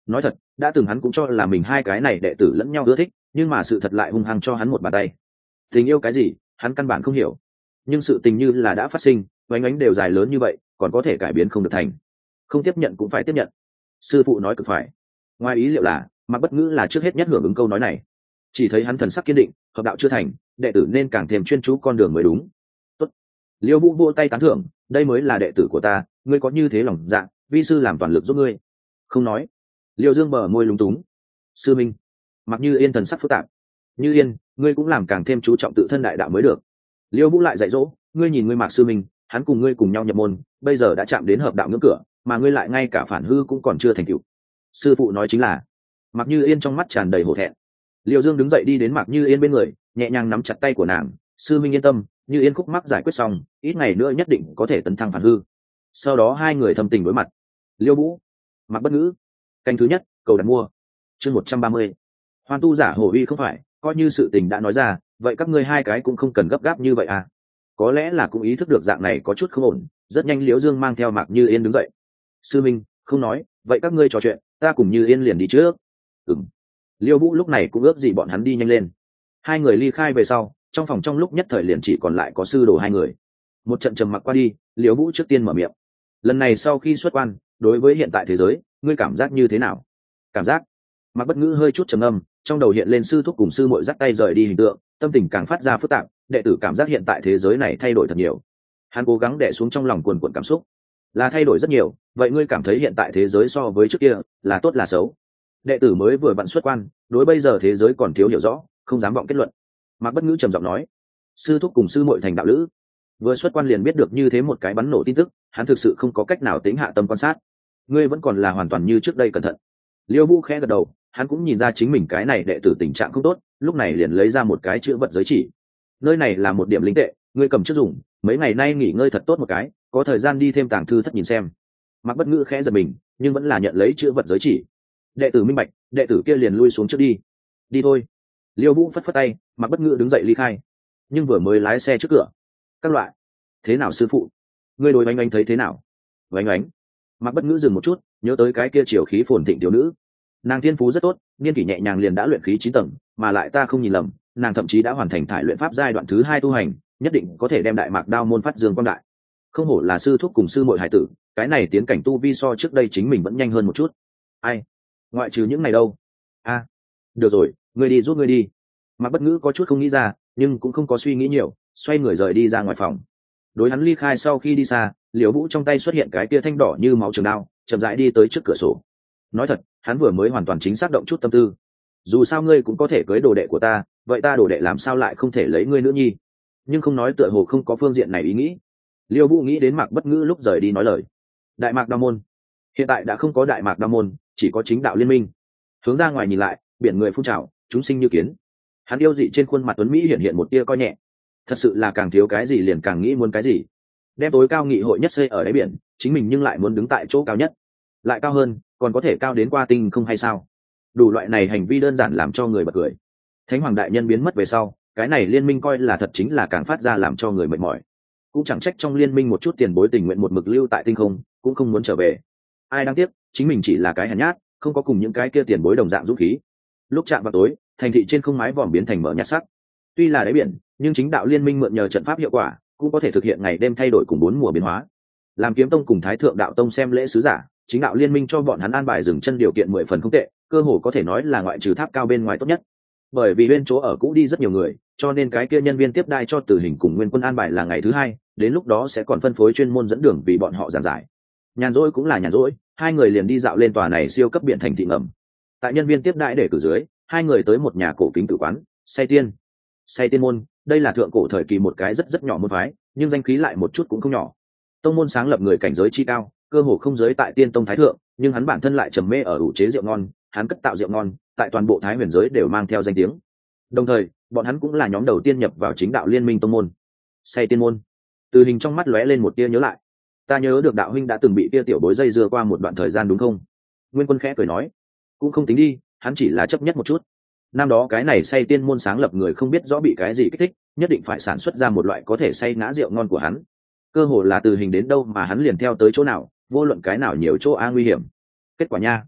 Nói thật, đã từng hắn cũng cho là mình hai cái này đệ tử lẫn nhau ưa thích, nhưng mà sự thật lại hung hăng cho hắn một bàn tay. Tình yêu cái gì, hắn căn bản không hiểu. Nhưng sự tình như là đã phát sinh, oánh oánh đều dài lớn như vậy, còn có thể cải biến không được thành. Không tiếp nhận cũng phải tiếp nhận. Sư phụ nói cực phải. Ngoài ý liệu là, Mạc Bất Ngữ là trước hết nhất hưởng ứng câu nói này. Chỉ thấy hắn thần sắc kiên định, hợp đạo chưa thành, đệ tử nên càng thêm chuyên chú con đường mới đúng. Tốt. Liêu Vũ vỗ tay tán thưởng, đây mới là đệ tử của ta, ngươi có như thế lòng dạ, vi sư làm toàn lực giúp ngươi. Không nói. Liêu Dương bờ môi lúng túng. Sư minh. Mặc Như Yên thần sắc phức tạp. Như Yên, ngươi cũng làm càng thêm chú trọng tự thân đại đạo mới được. Liêu Vũ lại dạy dỗ, ngươi nhìn ngươi Mạc sư minh, hắn cùng ngươi cùng nhau nhập môn, bây giờ đã chạm đến hợp đạo ngưỡng cửa, mà ngươi lại ngay cả phản hư cũng còn chưa thành tựu. Sư phụ nói chính là. Mạc Như Yên trong mắt tràn đầy hổ thẹn. Liêu Dương đứng dậy đi đến Mạc Như Yên bên người, nhẹ nhàng nắm chặt tay của nàng. Sư minh yên tâm, Như Yên khúc mắc giải quyết xong, ít ngày nữa nhất định có thể tấn thăng phản hư. Sau đó hai người thâm tình đối mặt. Liêu Vũ, Mạc Bất Ngữ. Canh thứ nhất, cầu đặt mua. Chương 130. Hoan tu giả hổ uy không phải, coi như sự tình đã nói ra, vậy các ngươi hai cái cũng không cần gấp gáp như vậy à? Có lẽ là cũng ý thức được dạng này có chút không ổn, rất nhanh Liễu Dương mang theo Mạc Như Yên đứng dậy. Sư minh, không nói, vậy các ngươi trò chuyện, ta cùng Như Yên liền đi trước. Ừm. Liêu Vũ lúc này cũng ước gì bọn hắn đi nhanh lên. Hai người ly khai về sau, trong phòng trong lúc nhất thời liền chỉ còn lại có sư đồ hai người. Một trận trầm mặc qua đi, Liêu Vũ trước tiên mở miệng. Lần này sau khi xuất quan, đối với hiện tại thế giới, ngươi cảm giác như thế nào? Cảm giác? Mạc Bất Ngữ hơi chút trầm ngâm, trong đầu hiện lên sư thúc cùng sư muội dắt tay rời đi hình tượng, tâm tình càng phát ra phức tạp, đệ tử cảm giác hiện tại thế giới này thay đổi thật nhiều. Hắn cố gắng đè xuống trong lòng cuồn cuộn cảm xúc. Là thay đổi rất nhiều, vậy ngươi cảm thấy hiện tại thế giới so với trước kia, là tốt là xấu? Đệ tử mới vừa vặn xuất quan, đối bây giờ thế giới còn thiếu hiểu rõ, không dám vọng kết luận. Mạc Bất Ngữ trầm giọng nói, sư thúc cùng sư muội thành đạo lữ, vừa xuất quan liền biết được như thế một cái bắn nổ tin tức, hắn thực sự không có cách nào tính hạ tâm quan sát. Ngươi vẫn còn là hoàn toàn như trước đây cẩn thận. Liêu Vũ khẽ gật đầu, hắn cũng nhìn ra chính mình cái này đệ tử tình trạng không tốt, lúc này liền lấy ra một cái chữ vật giới chỉ. Nơi này là một điểm linh tệ, ngươi cầm trước dùng, mấy ngày nay nghỉ ngơi thật tốt một cái, có thời gian đi thêm tàng thư thất nhìn xem. Mạc Bất Ngữ khẽ giật mình, nhưng vẫn là nhận lấy chữ vật giới chỉ. Đệ tử minh bạch, đệ tử kia liền lui xuống trước đi. Đi thôi. Liêu Vũ phất phất tay, Mạc Bất Ngữ đứng dậy ly khai. Nhưng vừa mới lái xe trước cửa, các loại. Thế nào sư phụ? Ngươi đối Oánh Oánh thấy thế nào? Oánh Oánh. Mạc Bất Ngữ dừng một chút, nhớ tới cái kia triều khí phồn thịnh tiểu nữ. Nàng thiên phú rất tốt, niên kỷ nhẹ nhàng liền đã luyện khí 9 tầng, mà lại ta không nhìn lầm, nàng thậm chí đã hoàn thành thải luyện pháp giai đoạn thứ 2 tu hành, nhất định có thể đem Đại Mạc Đao môn phát dương quang đại. Không hổ là sư thúc cùng sư muội hải tử, cái này tiến cảnh tu vi so trước đây chính mình vẫn nhanh hơn một chút. Ai? Ngoại trừ những này đâu? A, được rồi, ngươi đi giúp ngươi đi. Mạc Bất Ngữ có chút không nghĩ ra, nhưng cũng không có suy nghĩ nhiều, xoay người rời đi ra ngoài phòng. Đối hắn ly khai sau khi đi xa, Liễu Vũ trong tay xuất hiện cái tia thanh đỏ như máu trường đao, chậm rãi đi tới trước cửa sổ. Nói thật, hắn vừa mới hoàn toàn chính xác động chút tâm tư. Dù sao ngươi cũng có thể cưới đồ đệ của ta, vậy ta đồ đệ làm sao lại không thể lấy ngươi nữa nhi? Nhưng không nói tựa hồ không có phương diện này ý nghĩ. Liêu Vũ nghĩ đến Mạc Bất Ngữ lúc rời đi nói lời. Đại Mạc Đao môn. Hiện tại đã không có Đại Mạc Đao môn, chỉ có chính đạo liên minh. Hướng ra ngoài nhìn lại, biển người phun trào, chúng sinh như kiến. Hắn yêu dị trên khuôn mặt tuấn mỹ hiện hiện một tia coi nhẹ. Thật sự là càng thiếu cái gì liền càng nghĩ muốn cái gì. Đem tối cao nghị hội nhất xây ở đáy biển, chính mình nhưng lại muốn đứng tại chỗ cao nhất. Lại cao hơn, còn có thể cao đến qua tinh không hay sao? Đủ loại này hành vi đơn giản làm cho người bật cười. Thánh hoàng đại nhân biến mất về sau, cái này liên minh coi là thật chính là càng phát ra làm cho người mệt mỏi. Cũng chẳng trách trong liên minh một chút tiền bối tình nguyện một mực lưu tại tinh không, cũng không muốn trở về. Ai đáng tiếc, chính mình chỉ là cái hèn nhát, không có cùng những cái kia tiền bối đồng dạng dũng khí. Lúc chạm vào tối, thành thị trên không mái vòm biến thành mở nhạt sắc. Tuy là đáy biển, nhưng chính đạo liên minh mượn nhờ trận pháp hiệu quả, cũng có thể thực hiện ngày đêm thay đổi cùng 4 mùa biến hóa. Làm Kiếm Tông cùng Thái Thượng Đạo Tông xem lễ sứ giả, chính đạo liên minh cho bọn hắn an bài dừng chân điều kiện 10 phần không tệ, cơ hồ có thể nói là ngoại trừ tháp cao bên ngoài tốt nhất. Bởi vì bên chỗ ở cũ đi rất nhiều người, cho nên cái kia nhân viên tiếp đai cho Tử Hình cùng Nguyên Quân an bài là ngày thứ 2, đến lúc đó sẽ còn phân phối chuyên môn dẫn đường vì bọn họ giảng giải. Nhàn rỗi cũng là nhàn rỗi, hai người liền đi dạo lên tòa này siêu cấp biển thành thị ngầm. Tại nhân viên tiếp đãi để cử dưới, hai người tới một nhà cổ kính tử quán, Say Tiên. Say Tiên môn, đây là thượng cổ thời kỳ một cái rất nhỏ môn phái, nhưng danh khí lại một chút cũng không nhỏ. Tông môn sáng lập người cảnh giới chi cao, cơ hồ không giới tại Tiên Tông Thái Thượng, nhưng hắn bản thân lại trầm mê ở ủ chế rượu ngon, hắn cất tạo rượu ngon, tại toàn bộ Thái Huyền giới đều mang theo danh tiếng. Đồng thời, bọn hắn cũng là nhóm đầu tiên nhập vào chính đạo liên minh tông môn. Say Tiên môn. Từ Hình trong mắt lóe lên một tia nhớ lại. Ta nhớ được đạo huynh đã từng bị tia tiểu bối dây dưa qua một đoạn thời gian đúng không? Nguyên Quân khẽ cười nói, cũng không tính đi, hắn chỉ là chấp nhất một chút. Năm đó cái này Say Tiên môn sáng lập người không biết rõ bị cái gì kích thích, nhất định phải sản xuất ra một loại có thể say ngã rượu ngon của hắn. Cơ hồ là Từ Hình đến đâu mà hắn liền theo tới chỗ nào, vô luận cái nào nhiều chỗ nguy hiểm. Kết quả nha,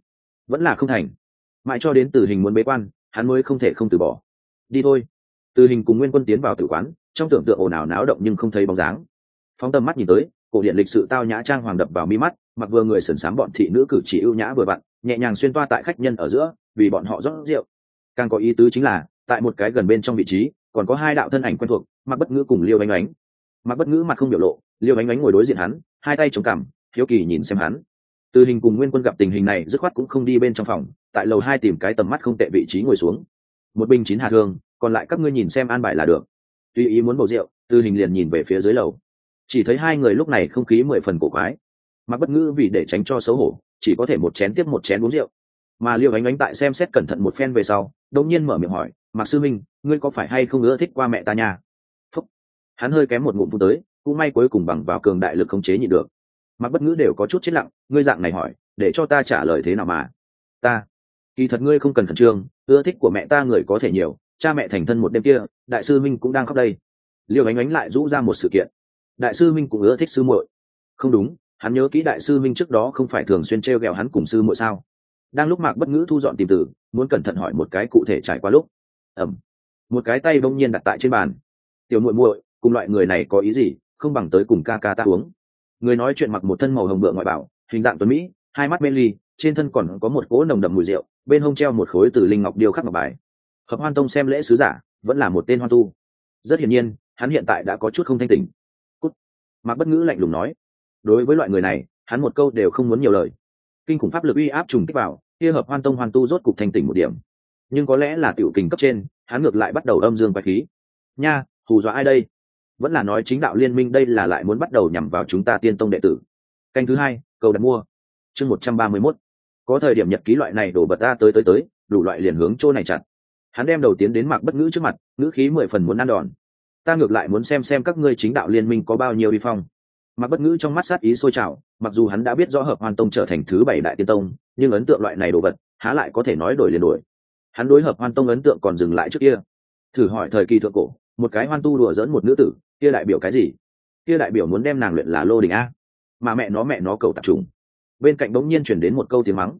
vẫn là không thành. Mãi cho đến Tử Hình muốn bế quan, hắn mới không thể không từ bỏ. Đi thôi. Tử Hình cùng Nguyên Quân tiến vào tử quán, trong tưởng tượng ồn ào náo động nhưng không thấy bóng dáng. Phóng tầm mắt nhìn tới, cổ điện lịch sự tao nhã trang hoàng đập vào mi mắt, mặc vừa người sườn xám bọn thị nữ cử chỉ ưu nhã vừa vặn, nhẹ nhàng xuyên toa tại khách nhân ở giữa, vì bọn họ rót rượu. Càng có ý tứ chính là, tại một cái gần bên trong vị trí, còn có hai đạo thân ảnh quen thuộc, Mạc Bất Ngữ cùng Liêu Ánh Ánh. Mạc Bất Ngữ mặt không biểu lộ, Liêu Ánh Ánh ngồi đối diện hắn, hai tay chống cằm, hiếu kỳ nhìn xem hắn. Từ Hình cùng Nguyên Quân gặp tình hình này, dứt khoát cũng không đi bên trong phòng, tại lầu 2 tìm cái tầm mắt không tệ vị trí ngồi xuống. Một bình 9 hạt thương, còn lại các ngươi nhìn xem an bài là được. Tùy ý muốn bầu rượu, Từ Hình liền nhìn về phía dưới lầu. Chỉ thấy hai người lúc này không khí 10 phần cổ quái. Mạc Bất Ngữ vì để tránh cho xấu hổ, chỉ có thể một chén tiếp một chén uống rượu. Mà Liêu Ánh Ánh tại xem xét cẩn thận một phen về sau, đột nhiên mở miệng hỏi, "Mạc sư minh, ngươi có phải hay không ưa thích qua mẹ ta nha?" Phúc. Hắn hơi kém một ngụm phun tới, cũng may cuối cùng bằng vào cường đại lực khống chế nhịn được. Mạc Bất Ngữ đều có chút chết lặng, ngươi dạng này hỏi, để cho ta trả lời thế nào mà? Ta, kỳ thật ngươi không cần khẩn trương, ưa thích của mẹ ta người có thể nhiều, cha mẹ thành thân một đêm kia, đại sư minh cũng đang khóc đây. Liêu Ánh Ánh lại rũ ra một sự kiện. Đại sư minh cũng ưa thích sư muội. Không đúng, hắn nhớ kỹ đại sư minh trước đó không phải thường xuyên trêu ghẹo hắn cùng sư muội sao? Đang lúc Mạc Bất Ngữ thu dọn tìm từ, muốn cẩn thận hỏi một cái cụ thể trải qua lúc, một cái tay bỗng nhiên đặt tại trên bàn. Tiểu muội muội, cùng loại người này có ý gì, không bằng tới cùng ca ca ta uống. Người nói chuyện mặc một thân màu hồng bựa ngoại bảo, hình dạng tuấn mỹ, hai mắt mê ly, trên thân còn có một cỗ nồng đậm mùi rượu, bên hông treo một khối từ linh ngọc điêu khắc ngọc bài. Hợp Hoan Tông xem lễ sứ giả, vẫn là một tên hoan tu. Rất hiển nhiên, hắn hiện tại đã có chút không thanh tỉnh. Cút. Mạc Bất Ngữ lạnh lùng nói. Đối với loại người này, hắn một câu đều không muốn nhiều lời. Kinh khủng pháp lực uy áp trùng kích vào, kia Hợp Hoan Tông hoan tu rốt cục thanh tỉnh một điểm. Nhưng có lẽ là tiểu kình cấp trên, hắn ngược lại bắt đầu âm dương quái khí. Nha, hù dọa ai đây? Vẫn là nói chính đạo liên minh đây là lại muốn bắt đầu nhằm vào chúng ta Tiên Tông đệ tử. Canh thứ 2, cầu đặt mua. Chương 131. Có thời điểm nhật ký loại này đổ bật ta tới, đủ loại liền hướng chỗ này chặt. Hắn đem đầu tiến đến Mạc Bất Ngữ trước mặt, ngữ khí 10 phần muốn ăn đòn. Ta ngược lại muốn xem các ngươi chính đạo liên minh có bao nhiêu uy phong. Mạc Bất Ngữ trong mắt sát ý sôi trào, mặc dù hắn đã biết rõ Hợp Hoan Tông trở thành thứ 7 đại tiên tông, nhưng ấn tượng loại này đồ vật, há lại có thể nói đổi liền đổi. Hắn đối Hợp Hoan Tông ấn tượng còn dừng lại trước kia. Thử hỏi thời kỳ thượng cổ, một cái hoan tu đùa giỡn một nữ tử, kia đại biểu cái gì? Kia đại biểu muốn đem nàng luyện là lô đình a. Mà mẹ nó cầu tạp trùng. Bên cạnh bỗng nhiên truyền đến một câu tiếng mắng.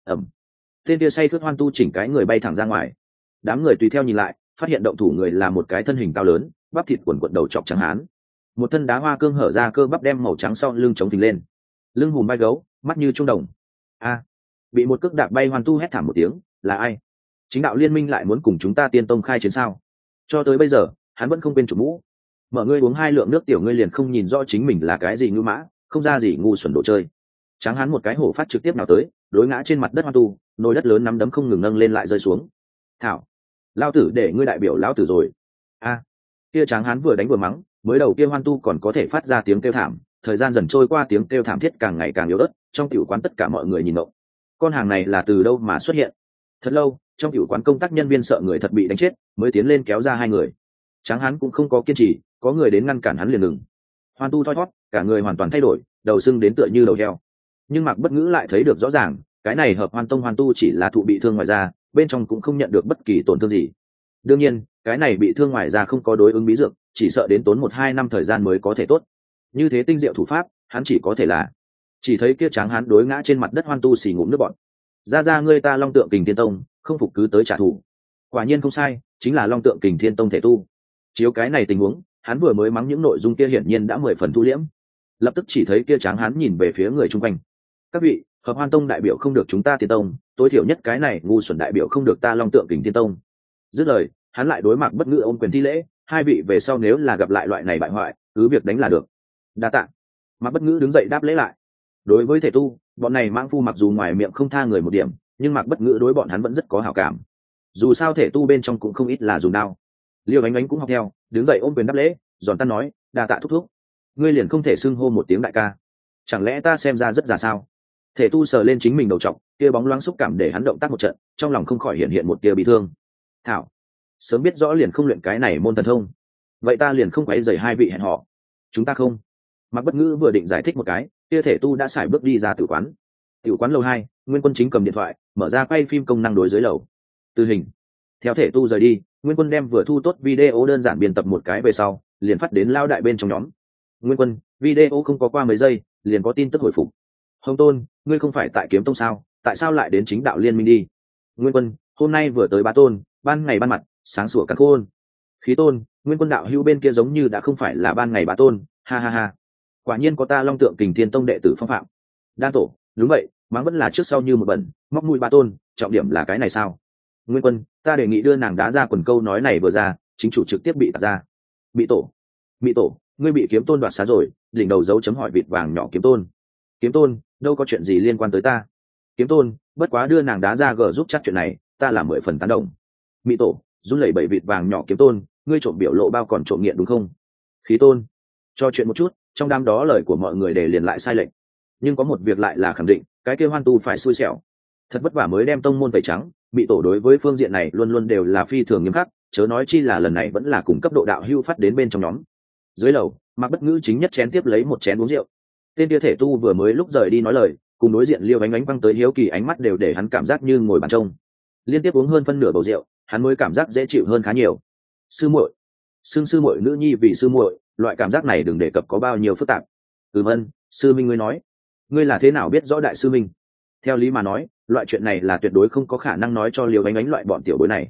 Tên kia say khướt hoan tu chỉnh cái người bay thẳng ra ngoài. Đám người tùy theo nhìn lại, phát hiện động thủ người là một cái thân hình cao lớn, bắp thịt quần quật đầu chọc trắng hán. Một thân đá hoa cương hở ra cơ bắp đem màu trắng sau lưng chống thình lên. Lưng hùm vai gấu, mắt như trung đồng. Bị một cước đạp bay hoan tu hét thảm một tiếng, là ai? Chính đạo liên minh lại muốn cùng chúng ta Tiên Tông khai chiến sao? Cho tới bây giờ, hắn vẫn không quên chủ mũ. Mở ngươi uống 2 lượng nước tiểu ngươi liền không nhìn rõ chính mình là cái gì ngư mã, không ra gì ngu xuẩn đồ chơi. Tráng hắn một cái hổ phát trực tiếp nào tới, đối ngã trên mặt đất hoan tu, nồi đất lớn nắm đấm không ngừng nâng lên lại rơi xuống. Thảo, lao tử để ngươi đại biểu lão tử rồi. Kia tráng hắn vừa đánh vừa mắng, mới đầu kia hoan tu còn có thể phát ra tiếng kêu thảm, thời gian dần trôi qua tiếng kêu thảm thiết càng ngày càng yếu ớt, trong tiểu quán tất cả mọi người nhìn ngộng. Con hàng này là từ đâu mà xuất hiện? Thật lâu, trong tiểu quán công tác nhân viên sợ người thật bị đánh chết, mới tiến lên kéo ra hai người. Tráng hắn cũng không có kiên trì, có người đến ngăn cản hắn liền ngừng. Hoan tu thoi thoát, cả người hoàn toàn thay đổi, đầu sưng đến tựa như đầu heo. Nhưng Mạc Bất Ngữ lại thấy được rõ ràng, cái này Hợp Hoan Tông hoan tu chỉ là thụ bị thương ngoài da, bên trong cũng không nhận được bất kỳ tổn thương gì. Đương nhiên, cái này bị thương ngoài da không có đối ứng bí dược, chỉ sợ đến tốn 1-2 năm thời gian mới có thể tốt. Như thế tinh diệu thủ pháp, hắn chỉ có thể là. Chỉ thấy kia tráng hắn đối ngã trên mặt đất hoan tu xì ngụm nước bọt. Ra ngươi ta Long Tượng Kình Thiên Tông, không phục cứ tới trả thù. Quả nhiên không sai, chính là Long Tượng Kình Thiên Tông thể tu. Chiếu cái này tình huống, hắn vừa mới mắng những nội dung kia hiển nhiên đã 10 phần thu liễm. Lập tức chỉ thấy kia tráng hắn nhìn về phía người chung quanh. Các vị, Hợp Hoan Tông đại biểu không được chúng ta Tiên Tông, tối thiểu nhất cái này ngu xuẩn đại biểu không được ta Long Tượng Kình Thiên Tông. Dứt lời, hắn lại đối Mạc Bất Ngữ ôm quyền thi lễ, hai vị về sau nếu là gặp lại loại này bại hoại, cứ việc đánh là được. Đa tạ. Mạc Bất Ngữ đứng dậy đáp lễ lại. Đối với thể tu, bọn này mãng phu mặc dù ngoài miệng không tha người một điểm, nhưng Mạc Bất Ngữ đối bọn hắn vẫn rất có hảo cảm. Dù sao thể tu bên trong cũng không ít là dùng đao. Liêu Ánh Ánh cũng học theo, đứng dậy ôm quyền đáp lễ, giòn tan nói, đa tạ thúc thúc. Ngươi liền không thể xưng hô một tiếng đại ca? Chẳng lẽ ta xem ra rất già sao? Thể tu sờ lên chính mình đầu trọc, kia bóng loáng xúc cảm để hắn động tác một trận, trong lòng không khỏi hiện một tia bị thương. Thảo, sớm biết rõ liền không luyện cái này môn thần thông. Vậy ta liền không quấy rầy hai vị hẹn họ. Chúng ta không. Mạc Bất Ngữ vừa định giải thích một cái, kia thể tu đã xài bước đi ra tử quán. Tiểu quán lầu 2, Nguyên Quân chính cầm điện thoại, mở ra quay phim công năng đối dưới lầu. Từ hình. Theo thể tu rời đi, Nguyên Quân đem vừa thu tốt video đơn giản biên tập một cái về sau, liền phát đến lao đại bên trong nhóm. Nguyên Quân, video không có qua mấy giây, liền có tin tức hồi phục. Hồng Tôn, ngươi không phải tại Kiếm Tông sao? tại sao lại đến chính đạo liên minh đi? Nguyên Quân, hôm nay vừa tới Bá Tôn, ban ngày ban mặt, sáng sủa cắn khôn. Khí Tôn, Nguyên Quân đạo hữu bên kia giống như đã không phải là ban ngày Bá Tôn, ha ha ha. Quả nhiên có ta Long Tượng Kình Thiên Tông đệ tử phong phạm. Đan Tổ, đúng vậy, mắng vẫn là trước sau như một bẩn, móc mũi Bá Tôn, trọng điểm là cái này sao? Nguyên Quân, ta đề nghị đưa nàng đá ra quần câu nói này vừa ra, chính chủ trực tiếp bị tạt ra. Bị tổ, ngươi bị Kiếm Tôn đoạt xá rồi, đỉnh đầu dấu chấm hỏi vịt vàng nhỏ Kiếm Tôn. Kiếm Tôn, đâu có chuyện gì liên quan tới ta. Kiếm Tôn, bất quá đưa nàng đá ra gờ giúp chắc chuyện này, ta là 10 phần tán đồng. Mị Tổ, run lẩy bẩy vịt vàng nhỏ Kiếm Tôn, ngươi trộm biểu lộ bao còn trộm nghiện đúng không? Khí Tôn, cho chuyện một chút, trong đám đó lời của mọi người để liền lại sai lệch, nhưng có một việc lại là khẳng định, cái kia Hoan Tu phải xui xẻo, thật vất vả mới đem tông môn tẩy trắng. Mị Tổ đối với phương diện này luôn luôn đều là phi thường nghiêm khắc, chớ nói chi là lần này vẫn là cùng cấp độ đạo hưu phát đến bên trong nhóm. Dưới lầu, Mạc Bất Ngữ chính nhất chén tiếp lấy một chén uống rượu. Tên kia thể tu vừa mới lúc rời đi nói lời, cùng đối diện Liêu Ánh Ánh văng tới hiếu kỳ ánh mắt đều để hắn cảm giác như ngồi bàn trông. Liên tiếp uống hơn phân nửa bầu rượu, hắn mới cảm giác dễ chịu hơn khá nhiều. Sư muội, xưng sư muội nữ nhi vì sư muội, loại cảm giác này đừng đề cập có bao nhiêu phức tạp. Vân, sư minh ngươi nói, ngươi là thế nào biết rõ đại sư minh? Theo lý mà nói, loại chuyện này là tuyệt đối không có khả năng nói cho Liêu Ánh Ánh loại bọn tiểu bối này.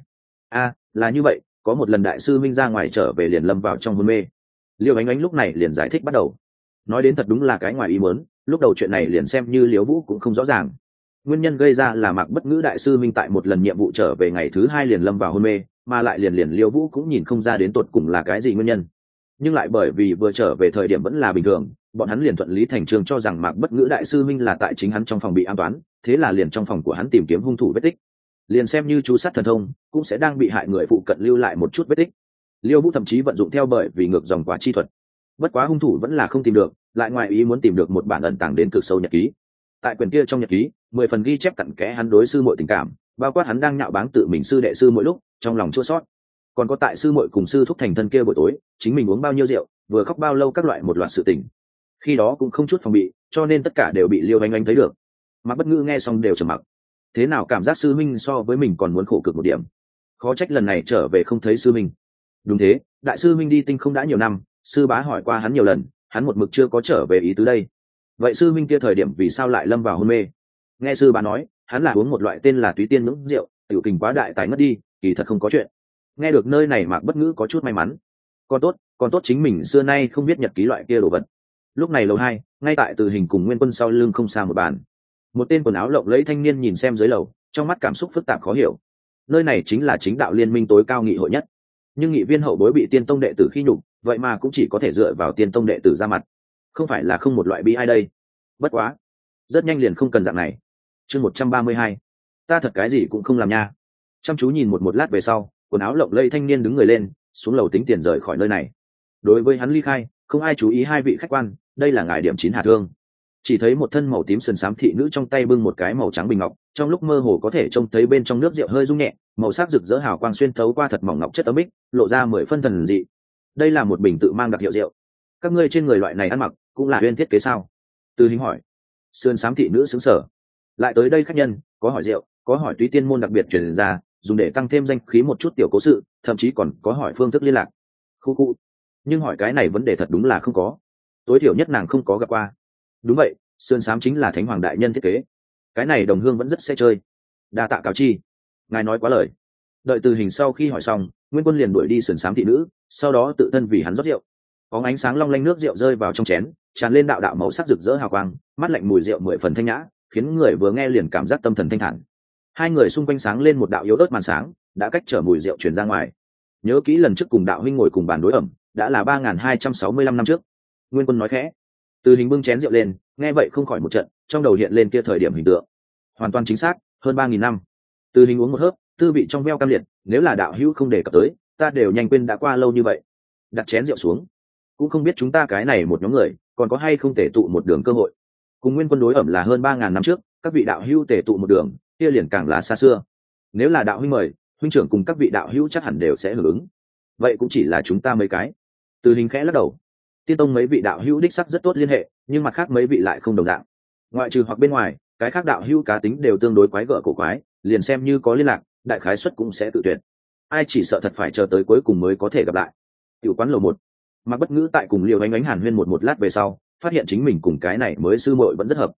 Là như vậy, có một lần đại sư minh ra ngoài trở về liền lâm vào trong hôn mê. Liêu Ánh Ánh lúc này liền giải thích bắt đầu. Nói đến thật đúng là cái ngoài ý muốn, lúc đầu chuyện này liền xem như Liễu Vũ cũng không rõ ràng. Nguyên nhân gây ra là Mạc Bất Ngữ đại sư minh tại một lần nhiệm vụ trở về ngày thứ 2 liền lâm vào hôn mê, mà lại liền Liễu Vũ cũng nhìn không ra đến tột cùng là cái gì nguyên nhân. Nhưng lại bởi vì vừa trở về thời điểm vẫn là bình thường, bọn hắn liền thuận lý thành trương cho rằng Mạc Bất Ngữ đại sư minh là tại chính hắn trong phòng bị an toán, thế là liền trong phòng của hắn tìm kiếm hung thủ vết tích. Liền xem như chú sát thần thông, cũng sẽ đang bị hại người phụ cận lưu lại một chút vết tích. Liêu Vũ thậm chí vận dụng theo bởi vì ngược dòng quả chi thuật. Bất quá hung thủ vẫn là không tìm được, lại ngoài ý muốn tìm được một bản ẩn tàng đến cực sâu nhật ký. Tại quyển kia trong nhật ký, 10 phần ghi chép cặn kẽ hắn đối sư muội tình cảm, bao quát hắn đang nhạo báng tự mình sư đệ sư mỗi lúc, trong lòng chua xót. Còn có tại sư muội cùng sư thúc thành thân kia buổi tối, chính mình uống bao nhiêu rượu, vừa khóc bao lâu các loại một loạt sự tình. Khi đó cũng không chút phòng bị, cho nên tất cả đều bị Liêu Ánh Ánh thấy được. Mạc Bất Ngữ nghe xong đều trầm mặc. Thế nào cảm giác sư minh so với mình còn muốn khổ cực một điểm. Khó trách lần này trở về không thấy sư minh. Đúng thế, đại sư minh đi Tinh Không đã nhiều năm, sư bá hỏi qua hắn nhiều lần, hắn một mực chưa có trở về ý tứ đây. Vậy sư minh kia thời điểm vì sao lại lâm vào hôn mê? Nghe sư bá nói, hắn là uống một loại tên là Túy Tiên Ngưỡng rượu, tiểu kình quá đại tài ngất đi, kỳ thật không có chuyện. Nghe được nơi này Mạc Bất Ngữ có chút may mắn. Còn tốt chính mình xưa nay không biết nhật ký loại kia đồ vật. Lúc này lầu 2, ngay tại Từ Hình cùng Nguyên Quân sau lưng không xa một bàn. Một tên quần áo lộng lẫy thanh niên nhìn xem dưới lầu, trong mắt cảm xúc phức tạp khó hiểu. Nơi này chính là chính đạo liên minh tối cao nghị hội nhất, nhưng nghị viên hậu bối bị Tiên Tông đệ tử khi nhục, vậy mà cũng chỉ có thể dựa vào Tiên Tông đệ tử ra mặt, không phải là không một loại bi ai đây. Bất quá rất nhanh liền không cần dạng này. Chương 132, ta thật cái gì cũng không làm nha. Chăm chú nhìn một lát về sau, quần áo lộng lẫy thanh niên đứng người lên, xuống lầu tính tiền rời khỏi nơi này. Đối với hắn ly khai, không ai chú ý hai vị khách quan, đây là ngài điểm 9 Hà Thương. Chỉ thấy một thân màu tím sườn xám thị nữ trong tay bưng một cái màu trắng bình ngọc, trong lúc mơ hồ có thể trông thấy bên trong nước rượu hơi rung nhẹ, màu sắc rực rỡ hào quang xuyên thấu qua thật mỏng ngọc chất ấm bích, lộ ra 10 phân thần dị. Đây là một bình tự mang đặc hiệu rượu. Các ngươi trên người loại này ăn mặc cũng là uyên thiết kế sao? Từ Hình hỏi. Sườn xám thị nữ sững sờ. Lại tới đây khách nhân, có hỏi rượu, có hỏi Túy Tiên môn đặc biệt truyền ra, dùng để tăng thêm danh khí một chút tiểu cố sự, thậm chí còn có hỏi phương thức liên lạc. Khu. Nhưng hỏi cái này vấn đề thật đúng là không có. Tối thiểu nhất nàng không có gặp qua. Đúng vậy, sườn xám chính là Thánh Hoàng đại nhân thiết kế. Cái này đồng hương vẫn rất sẽ chơi. Đa tạ cáo chi. Ngài nói quá lời. Đợi Từ Hình sau khi hỏi xong, Nguyên Quân liền đuổi đi sườn xám thị nữ, sau đó tự thân vì hắn rót rượu. Có ánh sáng long lanh nước rượu rơi vào trong chén, tràn lên đạo đạo màu sắc rực rỡ hào quang, mát lạnh mùi rượu 10 phần thanh nhã, khiến người vừa nghe liền cảm giác tâm thần thanh thản. Hai người xung quanh sáng lên một đạo yếu ớt màn sáng, đã cách trở mùi rượu truyền ra ngoài. Nhớ kỹ lần trước cùng đạo huynh ngồi cùng bàn đối ẩm, đã là 3265 năm trước. Nguyên Quân nói khẽ. Từ Hình bưng chén rượu lên, nghe vậy không khỏi một trận, trong đầu hiện lên kia thời điểm hình tượng. Hoàn toàn chính xác, hơn 3000 năm. Từ Hình uống một hớp, tư vị trong veo cam liệt, nếu là đạo hữu không đề cập tới, ta đều nhanh quên đã qua lâu như vậy. Đặt chén rượu xuống, cũng không biết chúng ta cái này một nhóm người, còn có hay không tề tụ một đường cơ hội. Cùng Nguyên Quân đối ẩm là hơn 3000 năm trước, các vị đạo hữu tề tụ một đường, kia liền càng là xa xưa. Nếu là đạo huynh mời, huynh trưởng cùng các vị đạo hữu chắc hẳn đều sẽ hưởng ứng. Vậy cũng chỉ là chúng ta mấy cái. Từ Hình khẽ lắc đầu. Tiên Tông mấy vị đạo hữu đích sắc rất tốt liên hệ, nhưng mặt khác mấy vị lại không đồng dạng. Ngoại trừ hoặc bên ngoài, cái khác đạo hữu cá tính đều tương đối quái gở cổ quái, liền xem như có liên lạc, đại khái suất cũng sẽ tự tuyệt. Ai chỉ sợ thật phải chờ tới cuối cùng mới có thể gặp lại. Tiểu quán lầu 1. Mạc Bất Ngữ tại cùng Liêu Ánh Ánh hàn huyên một lát về sau, phát hiện chính mình cùng cái này mới sư muội vẫn rất hợp.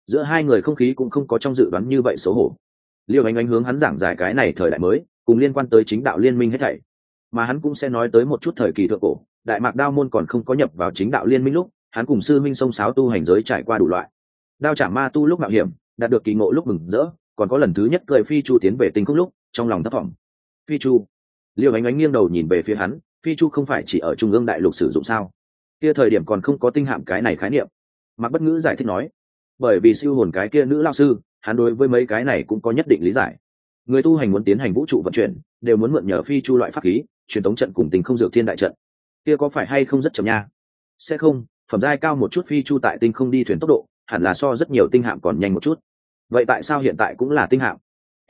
giữa hai người không khí cũng không có trong dự đoán như vậy xấu hổ. Liêu Ánh Ánh hướng hắn giảng giải cái này thời đại mới cùng liên quan tới chính đạo liên minh hết thảy, mà hắn cũng sẽ nói tới một chút thời kỳ thượng cổ đại mạc đao môn còn không có nhập vào chính đạo liên minh lúc hắn cùng sư minh sông sáo tu hành giới trải qua đủ loại đao trả ma tu lúc mạo hiểm đạt được kỳ ngộ lúc mừng rỡ, còn có lần thứ nhất cười phi chu tiến về tinh không lúc trong lòng thất vọng. Phi chu. Liêu Ánh Ánh nghiêng đầu nhìn về phía hắn, phi chu không phải chỉ ở trung ương đại lục sử dụng sao? Kia thời điểm còn không có tinh hạm cái này khái niệm. Mạc Bất Ngữ giải thích nói, bởi vì siêu hồn cái kia nữ lao sư, hắn đối với mấy cái này cũng có nhất định lý giải. Người tu hành muốn tiến hành vũ trụ vận chuyển, đều muốn mượn nhờ phi chu loại pháp khí, truyền tống trận cùng tình không dược thiên đại trận. Kia có phải hay không rất chậm nha? Sẽ không, phẩm giai cao một chút phi chu tại tinh không đi thuyền tốc độ, hẳn là so rất nhiều tinh hạm còn nhanh một chút. Vậy tại sao hiện tại cũng là tinh hạm?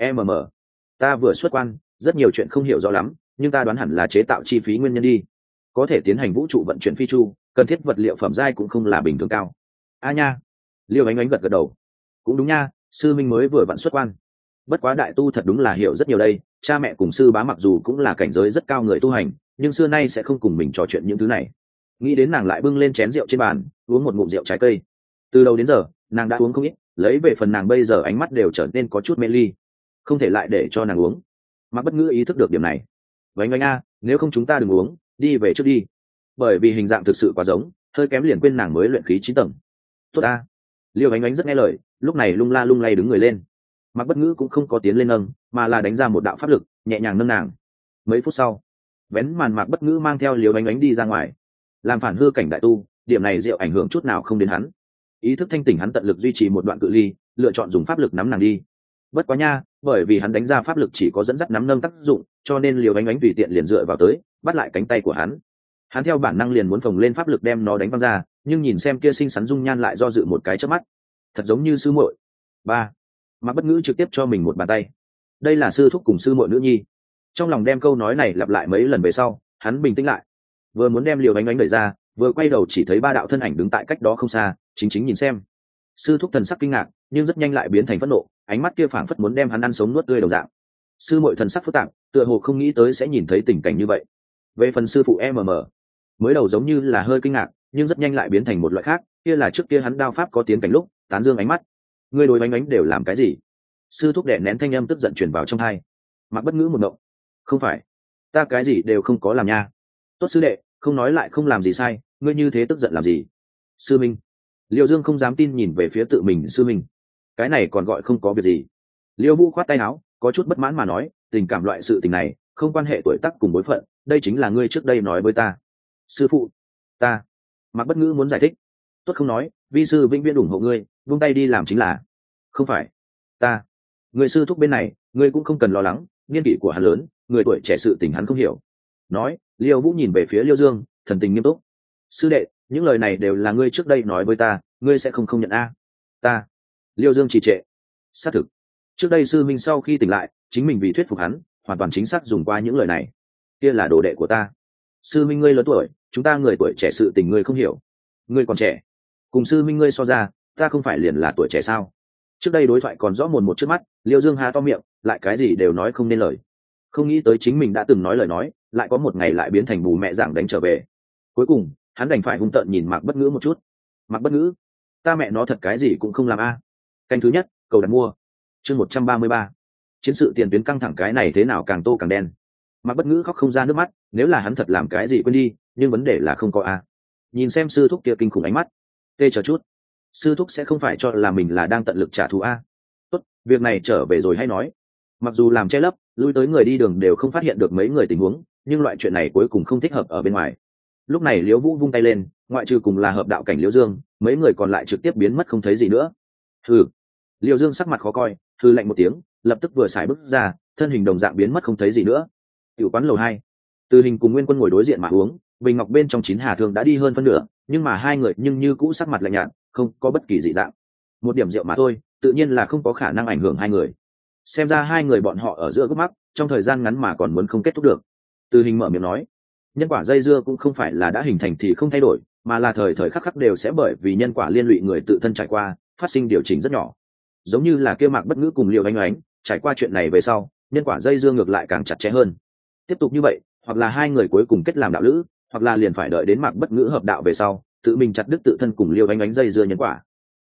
Ta vừa xuất quan, rất nhiều chuyện không hiểu rõ lắm, nhưng ta đoán hẳn là chế tạo chi phí nguyên nhân đi. Có thể tiến hành vũ trụ vận chuyển phi chu, cần thiết vật liệu phẩm giai cũng không là bình thường cao. A nha. Liêu Ánh Ánh gật gật đầu. Cũng đúng nha, sư minh mới vừa vặn xuất quan. Bất quá đại tu thật đúng là hiểu rất nhiều đây, cha mẹ cùng sư bá mặc dù cũng là cảnh giới rất cao người tu hành, nhưng xưa nay sẽ không cùng mình trò chuyện những thứ này. Nghĩ đến nàng lại bưng lên chén rượu trên bàn, uống một ngụm rượu trái cây. Từ đầu đến giờ, nàng đã uống không ít, lấy về phần nàng bây giờ ánh mắt đều trở nên có chút mê ly. Không thể lại để cho nàng uống. Mạc Bất Ngữ ý thức được điểm này. Vánh Vánh a, nếu không chúng ta đừng uống, đi về trước đi. Bởi vì hình dạng thực sự quá giống, hơi kém liền quên nàng mới luyện khí 9 tầng. Tốt a. Liêu Ánh Ánh rất nghe lời, lúc này lung la lung lay đứng người lên. Mạc Bất Ngữ cũng không có tiến lên nâng, mà là đánh ra một đạo pháp lực, nhẹ nhàng nâng nàng. Mấy phút sau, vén màn Mạc Bất Ngữ mang theo Liêu Ánh Ánh đi ra ngoài. Làm phản hư cảnh đại tu, điểm này rượu ảnh hưởng chút nào không đến hắn. Ý thức thanh tỉnh hắn tận lực duy trì một đoạn cự ly, lựa chọn dùng pháp lực nắm nàng đi. Bất quá nha, bởi vì hắn đánh ra pháp lực chỉ có dẫn dắt nắm nâng tác dụng, cho nên Liêu Ánh Ánh tùy tiện liền dựa vào tới, bắt lại cánh tay của hắn. Hắn theo bản năng liền muốn phồng lên pháp lực đem nó đánh văng ra, nhưng nhìn xem kia xinh xắn dung nhan lại do dự một cái chớp mắt. Thật giống như sư muội. Ba. Mạc Bất Ngữ trực tiếp cho mình một bàn tay. Đây là sư thúc cùng sư muội nữ nhi. Trong lòng đem câu nói này lặp lại mấy lần về sau, hắn bình tĩnh lại. Vừa muốn đem Liêu Ánh Ánh đẩy ra, vừa quay đầu chỉ thấy ba đạo thân ảnh đứng tại cách đó không xa, chính chính nhìn xem. Sư thúc thần sắc kinh ngạc, nhưng rất nhanh lại biến thành phẫn nộ, ánh mắt kia phảng phất muốn đem hắn ăn sống nuốt tươi đồng dạng. Sư muội thần sắc phức tạp, tựa hồ không nghĩ tới sẽ nhìn thấy tình cảnh như vậy. Về phần sư phụ mới đầu giống như là hơi kinh ngạc, nhưng rất nhanh lại biến thành một loại khác, kia là trước kia hắn đao pháp có tiến cảnh lúc, tán dương ánh mắt. Ngươi đối Ánh Ánh đều làm cái gì? Sư thúc đè nén thanh âm tức giận truyền vào trong tai. Mạc Bất Ngữ một ngộng. Không phải, ta cái gì đều không có làm nha. Tốt sư đệ, không nói lại không làm gì sai, ngươi như thế tức giận làm gì? Sư minh. Liêu Dương không dám tin nhìn về phía tự mình sư minh. Cái này còn gọi không có việc gì. Liêu Vũ khoát tay áo, có chút bất mãn mà nói, tình cảm loại sự tình này không quan hệ tuổi tác cùng bối phận, đây chính là ngươi trước đây nói với ta. Sư phụ, ta. Mạc Bất Ngữ muốn giải thích. Tốt không nói, vi sư vĩnh viễn ủng hộ ngươi, buông tay đi làm chính là. Không phải, ta. Người sư thúc bên này, ngươi cũng không cần lo lắng, niên kỷ của hắn lớn, người tuổi trẻ sự tình hắn không hiểu. Nói, Liêu Vũ nhìn về phía Liêu Dương, thần tình nghiêm túc. Sư đệ, những lời này đều là ngươi trước đây nói với ta, ngươi sẽ không nhận a? Ta. Liêu Dương trì trệ. Xác thực, trước đây sư minh sau khi tỉnh lại, chính mình vì thuyết phục hắn, hoàn toàn chính xác dùng qua những lời này. Kia là đồ đệ của ta. Sư minh ngươi lớn tuổi, chúng ta người tuổi trẻ sự tình ngươi không hiểu. Ngươi còn trẻ, cùng sư minh ngươi so ra, ta không phải liền là tuổi trẻ sao? Trước đây đối thoại còn rõ mồn một trước mắt, Liêu Dương há to miệng, lại cái gì đều nói không nên lời. Không nghĩ tới chính mình đã từng nói lời nói, lại có một ngày lại biến thành bù mẹ giảng đánh trở về. Cuối cùng, hắn đành phải hung tợn nhìn Mạc Bất Ngữ một chút. Mạc Bất Ngữ, ta mẹ nó thật cái gì cũng không làm a. Canh thứ nhất, cầu đặt mua. Chương 133. Chiến sự tiền tuyến căng thẳng, cái này thế nào càng tô càng đen. Mạc Bất Ngữ khóc không ra nước mắt, nếu là hắn thật làm cái gì quên đi, nhưng vấn đề là không có a. Nhìn xem sư thúc kia kinh khủng ánh mắt. Tê chờ chút. Sư thúc sẽ không phải cho là mình là đang tận lực trả thù a. Tốt, việc này trở về rồi hay nói. Mặc dù làm che lấp, lui tới người đi đường đều không phát hiện được mấy người tình huống, nhưng loại chuyện này cuối cùng không thích hợp ở bên ngoài. Lúc này Liễu Vũ vung tay lên, ngoại trừ cùng là hợp đạo cảnh Liễu Dương, mấy người còn lại trực tiếp biến mất không thấy gì nữa. Hừ. Liễu Dương sắc mặt khó coi, hừ lạnh một tiếng, lập tức vừa xài bước ra, thân hình đồng dạng biến mất không thấy gì nữa. Tiểu quán lầu 2. Từ Hình cùng Nguyên Quân ngồi đối diện mà uống, bình ngọc bên trong 9 hà thương đã đi hơn phân nửa, nhưng mà hai người nhưng như cũ sắc mặt lạnh nhạt, không có bất kỳ dị dạng. Một điểm rượu mà thôi, tự nhiên là không có khả năng ảnh hưởng hai người. Xem ra hai người bọn họ ở giữa gốc mắc, trong thời gian ngắn mà còn muốn không kết thúc được. Từ Hình mở miệng nói, nhân quả dây dưa cũng không phải là đã hình thành thì không thay đổi, mà là thời thời khắc khắc đều sẽ bởi vì nhân quả liên lụy người tự thân trải qua, phát sinh điều chỉnh rất nhỏ. Giống như là kia Mạc Bất Ngữ cùng Liêu Ánh Ánh, trải qua chuyện này về sau, nhân quả dây dưa ngược lại càng chặt chẽ hơn. Tiếp tục như vậy, hoặc là hai người cuối cùng kết làm đạo lữ, hoặc là liền phải đợi đến Mạc Bất Ngữ hợp đạo về sau, tự mình chặt đứt tự thân cùng Liêu Ánh Ánh dây dưa nhân quả.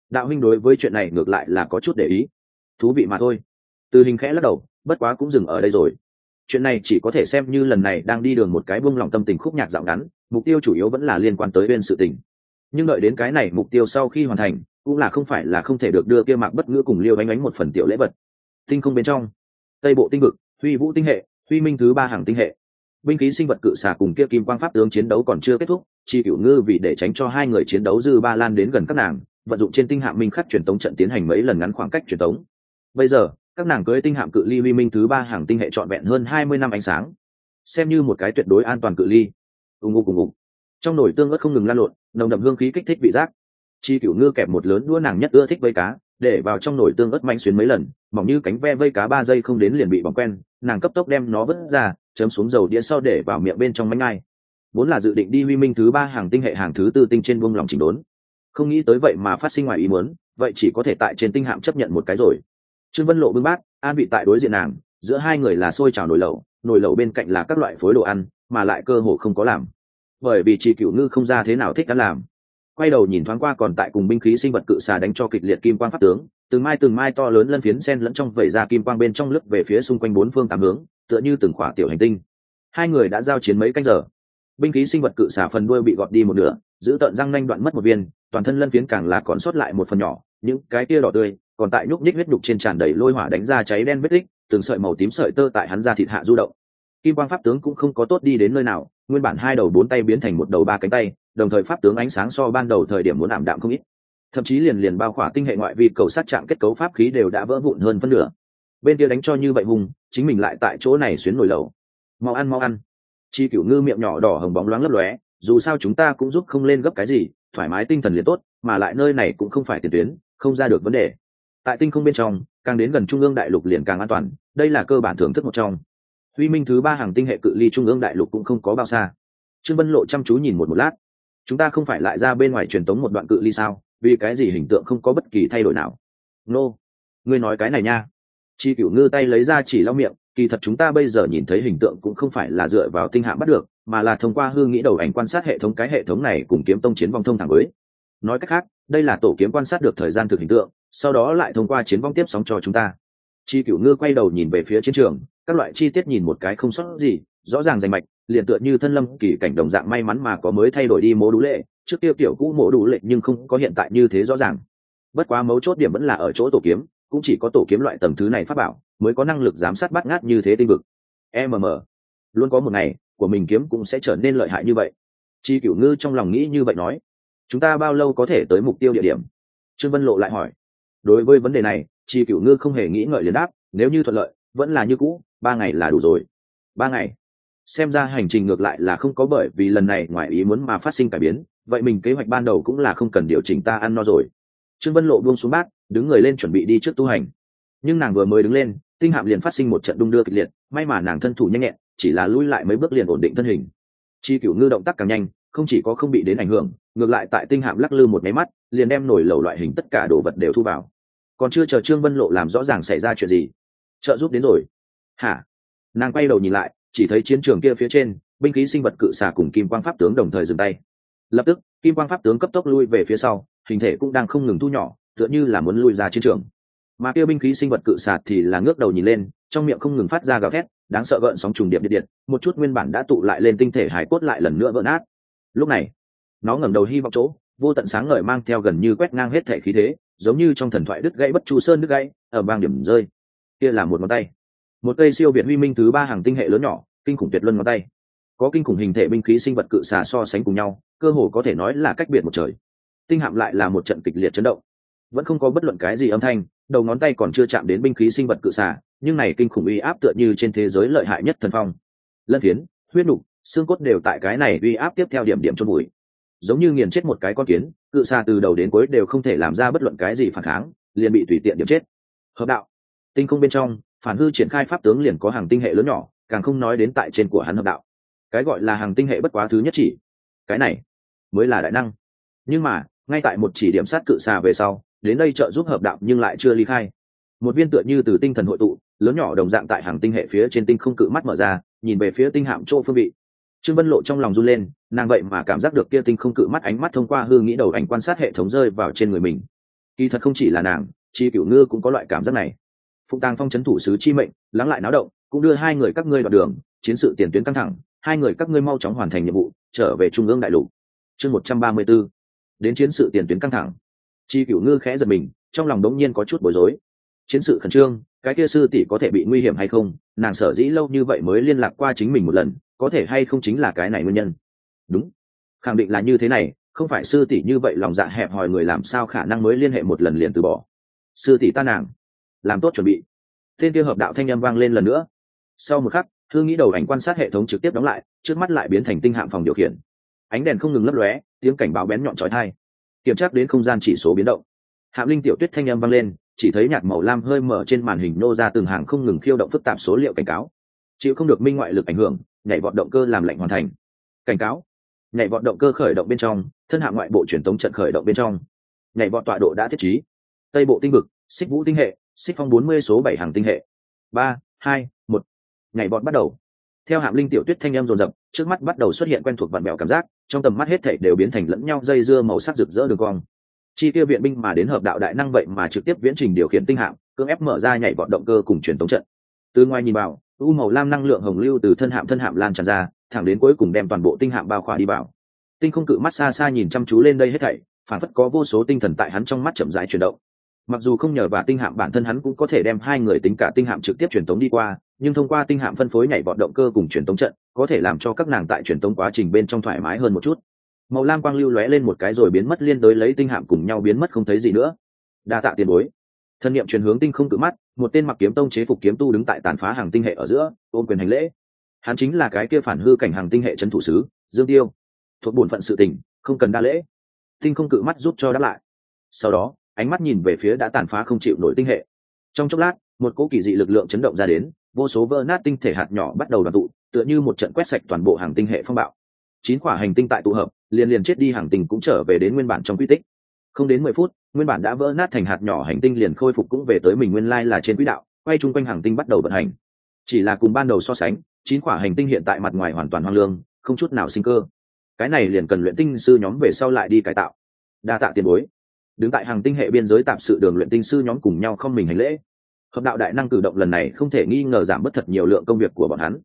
Đạo huynh đối với chuyện này ngược lại là có chút để ý. Thú vị mà thôi. Từ Hình khẽ lắc đầu, bất quá cũng dừng ở đây rồi. Chuyện này chỉ có thể xem như lần này đang đi đường một cái buông lòng tâm tình khúc nhạc dạo ngắn, mục tiêu chủ yếu vẫn là liên quan tới bên sự tình. Nhưng đợi đến cái này mục tiêu sau khi hoàn thành, cũng là không phải là không thể được đưa kia Mạc Bất Ngữ cùng Liêu Ánh Ánh một phần tiểu lễ vật. Tinh không bên trong, Tây Bộ tinh vực, Huy Vũ tinh hệ, Huy Minh thứ ba hàng tinh hệ. Binh khí sinh vật cự xà cùng kia Kim Quang pháp tướng chiến đấu còn chưa kết thúc, Chi Cửu Ngư vì để tránh cho hai người chiến đấu dư ba lan đến gần các nàng, vận dụng trên tinh hạm minh khắc truyền tống trận tiến hành mấy lần ngắn khoảng cách truyền tống. Bây giờ, các nàng cưỡi tinh hạm cự ly Huy Minh thứ ba hàng tinh hệ trọn vẹn hơn 20 năm ánh sáng, xem như một cái tuyệt đối an toàn cự ly. Ùng ục ùng ục. Trong nồi tương ớt không ngừng lan lộn, nồng đậm hương khí kích thích vị giác. Chi Cửu Ngư kẹp một lớn đũa nàng nhất ưa thích vây cá, để vào trong nồi tương ớt mạnh xuyến mấy lần, mỏng như cánh ve vây cá 3 giây không đến liền bị bỏng quen, nàng cấp tốc đem nó vứt ra, chấm xuống dầu đĩa sau để vào miệng bên trong mánh ngay. Vốn là dự định đi Huy Minh thứ ba hàng tinh hệ hàng thứ tư tinh trên buông lòng chỉnh đốn, không nghĩ tới vậy mà phát sinh ngoài ý muốn, vậy chỉ có thể tại trên tinh hạm chấp nhận một cái rồi. Trương Vân Lộ bưng bát, an vị tại đối diện nàng, giữa hai người là xôi trào nồi lẩu bên cạnh là các loại phối đồ ăn, mà lại cơ hồ không có làm, bởi vì Chi Cửu Ngư không ra thế nào thích ăn làm. Quay đầu nhìn thoáng qua còn tại cùng binh khí sinh vật cự xà đánh cho kịch liệt Kim Quang pháp tướng, từng mai to lớn lân phiến sen lẫn trong vẩy ra kim quang bên trong lướt về phía xung quanh bốn phương tám hướng, tựa như từng khỏa tiểu hành tinh. Hai người đã giao chiến mấy canh giờ, binh khí sinh vật cự xà phần đuôi bị gọt đi một nửa, giữ tận răng nanh đoạn mất một viên, toàn thân lân phiến càng là còn sót lại một phần nhỏ, những cái kia đỏ tươi còn tại nhúc nhích huyết đục trên tràn đầy lôi hỏa đánh ra cháy đen vết tích, từng sợi màu tím sợi tơ tại hắn da thịt hạ du động. Kim Quang pháp tướng cũng không có tốt đi đến nơi nào, nguyên bản hai đầu bốn tay biến thành một đầu ba cánh tay, đồng thời pháp tướng ánh sáng so ban đầu thời điểm muốn ảm đạm không ít, thậm chí liền bao khỏa tinh hệ ngoại vi cầu sát trạng kết cấu pháp khí đều đã vỡ vụn hơn phân nửa. Bên kia đánh cho như vậy hùng, chính mình lại tại chỗ này xuyến nồi lẩu. Mau ăn. Chi Cửu Ngư miệng nhỏ đỏ hồng bóng loáng lấp lóe, dù sao chúng ta cũng giúp không lên gấp cái gì, thoải mái tinh thần liền tốt, mà lại nơi này cũng không phải tiền tuyến, không ra được vấn đề. Tại tinh không bên trong, càng đến gần trung ương đại lục liền càng an toàn, đây là cơ bản thưởng thức một trong. Huy Minh thứ ba hàng tinh hệ cự ly trung ương đại lục cũng không có bao xa. Trương Vân Lộ chăm chú nhìn một lát. Chúng ta không phải lại ra bên ngoài truyền tống một đoạn cự ly sao, vì cái gì hình tượng không có bất kỳ thay đổi nào? Nô, ngươi nói cái này nha. Chi Cửu Ngư tay lấy ra chỉ lau miệng, kỳ thật chúng ta bây giờ nhìn thấy hình tượng cũng không phải là dựa vào tinh hạm bắt được, mà là thông qua hư nghĩ đầu ảnh quan sát hệ thống, cái hệ thống này cùng kiếm tông chiến vong thông thẳng với. Nói cách khác, đây là tổ kiếm quan sát được thời gian thực hình tượng, sau đó lại thông qua chiến vong tiếp sóng cho chúng ta. Chi Cửu Ngư quay đầu nhìn về phía chiến trường, các loại chi tiết nhìn một cái không sót gì, rõ ràng rành mạch, liền tựa như thân lâm kỳ cảnh đồng dạng, may mắn mà có mới thay đổi đi mô đủ lệ, trước kia tiểu cũ mô đủ lệ nhưng không có hiện tại như thế rõ ràng. Bất quá mấu chốt điểm vẫn là ở chỗ tổ kiếm, cũng chỉ có tổ kiếm loại tầng thứ này pháp bảo mới có năng lực giám sát bắt ngát như thế tinh vực. Luôn có một ngày của mình kiếm cũng sẽ trở nên lợi hại như vậy. Chi Cửu Ngư trong lòng nghĩ như vậy nói. Chúng ta bao lâu có thể tới mục tiêu địa điểm? Trương Vân Lộ lại hỏi. Đối với vấn đề này, Chi Cửu Ngư không hề nghĩ ngợi liền đáp, nếu như thuận lợi vẫn là như cũ, 3 ngày là đủ rồi. 3 ngày? Xem ra hành trình ngược lại là không có bởi vì lần này ngoài ý muốn mà phát sinh cải biến, vậy mình kế hoạch ban đầu cũng là không cần điều chỉnh, ta ăn no rồi. Trương Vân Lộ buông xuống bát, đứng người lên chuẩn bị đi trước tu hành. Nhưng nàng vừa mới đứng lên, tinh hạm liền phát sinh một trận đung đưa kịch liệt, may mà nàng thân thủ nhanh nhẹn, chỉ là lui lại mấy bước liền ổn định thân hình. Chi Cửu Ngư động tác càng nhanh, không chỉ có không bị đến ảnh hưởng, ngược lại tại tinh hạm lắc lư một cái mắt, liền đem nổi lẩu loại hình tất cả đồ vật đều thu vào. Còn chưa chờ Trương Vân Lộ làm rõ ràng xảy ra chuyện gì, trợ giúp đến rồi. Hả? Nàng quay đầu nhìn lại, chỉ thấy chiến trường kia phía trên, binh khí sinh vật cự xà cùng Kim Quang pháp tướng đồng thời dừng tay. Lập tức, Kim Quang pháp tướng cấp tốc lui về phía sau, hình thể cũng đang không ngừng thu nhỏ, tựa như là muốn lui ra chiến trường. Mà kia binh khí sinh vật cự xà thì là ngước đầu nhìn lên, trong miệng không ngừng phát ra gào thét, đáng sợ gợn sóng trùng điệp điện, một chút nguyên bản đã tụ lại lên tinh thể hải cốt lại lần nữa vỡ nát. Lúc này, nó ngẩng đầu hy vọng chỗ, vô tận sáng ngời mang theo gần như quét ngang hết thể khí thế, giống như trong thần thoại đứt gãy bất chu sơn đứt gãy, ở bang điểm rơi. Kia là một ngón tay, một cây siêu việt Huy Minh thứ ba hàng tinh hệ lớn nhỏ, kinh khủng tuyệt luân ngón tay. Có kinh khủng hình thể binh khí sinh vật cự xà so sánh cùng nhau, cơ hồ có thể nói là cách biệt một trời. Tinh hạm lại là một trận kịch liệt chấn động, vẫn không có bất luận cái gì âm thanh, đầu ngón tay còn chưa chạm đến binh khí sinh vật cự xà, nhưng này kinh khủng uy áp tựa như trên thế giới lợi hại nhất thần phong. Lân phiến, huyết nục, xương cốt đều tại cái này uy áp tiếp theo điểm chôn bụi, giống như nghiền chết một cái con kiến, cự xà từ đầu đến cuối đều không thể làm ra bất luận cái gì phản kháng, liền bị tùy tiện điểm chết. Hợp đạo, tinh không bên trong, phản hư triển khai pháp tướng liền có hàng tinh hệ lớn nhỏ, càng không nói đến tại trên của hắn hợp đạo. Cái gọi là hàng tinh hệ bất quá thứ nhất chỉ, cái này mới là đại năng. Nhưng mà ngay tại một chỉ điểm sát cự xà về sau, đến đây trợ giúp hợp đạo nhưng lại chưa ly khai. Một viên tựa như từ tinh thần hội tụ, lớn nhỏ đồng dạng tại hàng tinh hệ phía trên tinh không cự mắt mở ra, nhìn về phía tinh hạm chỗ phương vị. Trương Vân Lộ trong lòng run lên, nàng vậy mà cảm giác được kia tinh không cự mắt ánh mắt thông qua hư nghĩ đầu ảnh quan sát hệ thống rơi vào trên người mình. Kỳ thật không chỉ là nàng, Chi Cửu Ngư cũng có loại cảm giác này. Phụng Tàng Phong trấn thủ sứ chi mệnh, lắng lại náo động, cũng đưa hai người các ngươi đoạn đường, chiến sự tiền tuyến căng thẳng, hai người các ngươi mau chóng hoàn thành nhiệm vụ, trở về trung ương đại lục. Chương 134. Đến chiến sự tiền tuyến căng thẳng. Chi Cửu Ngư khẽ giật mình, trong lòng đống nhiên có chút bối rối. Chiến sự khẩn trương, cái kia sư tỷ có thể bị nguy hiểm hay không? Nàng sở dĩ lâu như vậy mới liên lạc qua chính mình một lần, có thể hay không chính là cái này nguyên nhân. Đúng, khẳng định là như thế này, không phải sư tỷ như vậy lòng dạ hẹp hòi người làm sao khả năng mới liên hệ một lần liền từ bỏ. Sư tỷ ta nàng, làm tốt chuẩn bị. Tên kia hợp đạo thanh âm vang lên lần nữa. Sau một khắc, Thư Nghĩ đầu ảnh quan sát hệ thống trực tiếp đóng lại, trước mắt lại biến thành tinh hạm phòng điều khiển. Ánh đèn không ngừng lấp lóe, tiếng cảnh báo bén nhọn chói tai. Kiểm tra đến không gian chỉ số biến động. Hạm Linh Tiểu Tuyết thanh âm vang lên, chỉ thấy nhạt màu lam hơi mở trên màn hình nô ra từng hàng không ngừng khiêu động phức tạp số liệu cảnh cáo. Chịu không được minh ngoại lực ảnh hưởng, nhảy vọt động cơ làm lệnh hoàn thành. Cảnh cáo: nhảy vọt động cơ khởi động bên trong, thân hạm ngoại bộ truyền tống trận khởi động bên trong. Nhảy vọt tọa độ đã thiết trí. Tây bộ tinh vực, Xích Vũ tinh hệ, Xích Phong 40 số 7 hàng tinh hệ. 3, 2, 1. Nhảy vọt bắt đầu. Theo Hạm Linh Tiểu Tuyết thanh âm dồn dập, trước mắt bắt đầu xuất hiện quen thuộc vặn vẹo cảm giác, trong tầm mắt hết thảy đều biến thành lẫn nhau dây dưa màu sắc rực rỡ đường cong. Chi kia viện binh mà đến hợp đạo đại năng vậy mà trực tiếp viễn trình điều khiển tinh hạm, cưỡng ép mở ra nhảy vọt động cơ cùng truyền tống trận. Từ ngoài nhìn vào, u màu lam năng lượng hồng lưu từ thân hạm lan tràn ra, thẳng đến cuối cùng đem toàn bộ tinh hạm bao khỏa đi vào. Tinh Không Cự mắt xa xa nhìn chăm chú lên đây hết thảy, phản phất có vô số tinh thần tại hắn trong mắt chậm rãi chuyển động. Mặc dù không nhờ vào tinh hạm bản thân hắn cũng có thể đem hai người tính cả tinh hạm trực tiếp truyền tống đi qua, nhưng thông qua tinh hạm phân phối nhảy vọt động cơ cùng truyền tống trận, có thể làm cho các nàng tại truyền tống quá trình bên trong thoải mái hơn một chút. Màu lam quang lưu lóe lên một cái rồi biến mất, liên đối lấy tinh hạm cùng nhau biến mất không thấy gì nữa. Đa tạ tiền bối. Thân niệm truyền hướng Tinh Không Cự mắt, một tên mặc kiếm tông chế phục kiếm tu đứng tại tàn phá hàng tinh hệ ở giữa, ôm quyền hành lễ. Hắn chính là cái kia phản hư cảnh hàng tinh hệ trấn thủ sứ Dương Tiêu. Thuộc bổn phận sự tình, không cần đa lễ. Tinh Không Cự mắt giúp cho đáp lại. Sau đó, ánh mắt nhìn về phía đã tàn phá không chịu nổi tinh hệ. Trong chốc lát, một cỗ kỳ dị lực lượng chấn động ra đến, vô số vỡ nát tinh thể hạt nhỏ bắt đầu đoàn tụ, tựa như một trận quét sạch toàn bộ hàng tinh hệ phong bạo. 9 quả hành tinh tại tụ hợp, liền chết đi hàng tinh cũng trở về đến nguyên bản trong quy tích. Không đến 10 phút, nguyên bản đã vỡ nát thành hạt nhỏ hành tinh liền khôi phục cũng về tới mình nguyên lai là trên quỹ đạo, quay chung quanh hàng tinh bắt đầu vận hành. Chỉ là cùng ban đầu so sánh, 9 quả hành tinh hiện tại mặt ngoài hoàn toàn hoang lương, không chút nào sinh cơ. Cái này liền cần luyện tinh sư nhóm về sau lại đi cải tạo. Đa tạ tiền bối. Đứng tại hàng tinh hệ biên giới tạm sự đường luyện tinh sư nhóm cùng nhau không mình hành lễ. Hợp đạo đại năng cử động lần này không thể nghi ngờ giảm bớt thật nhiều lượng công việc của bọn hắn.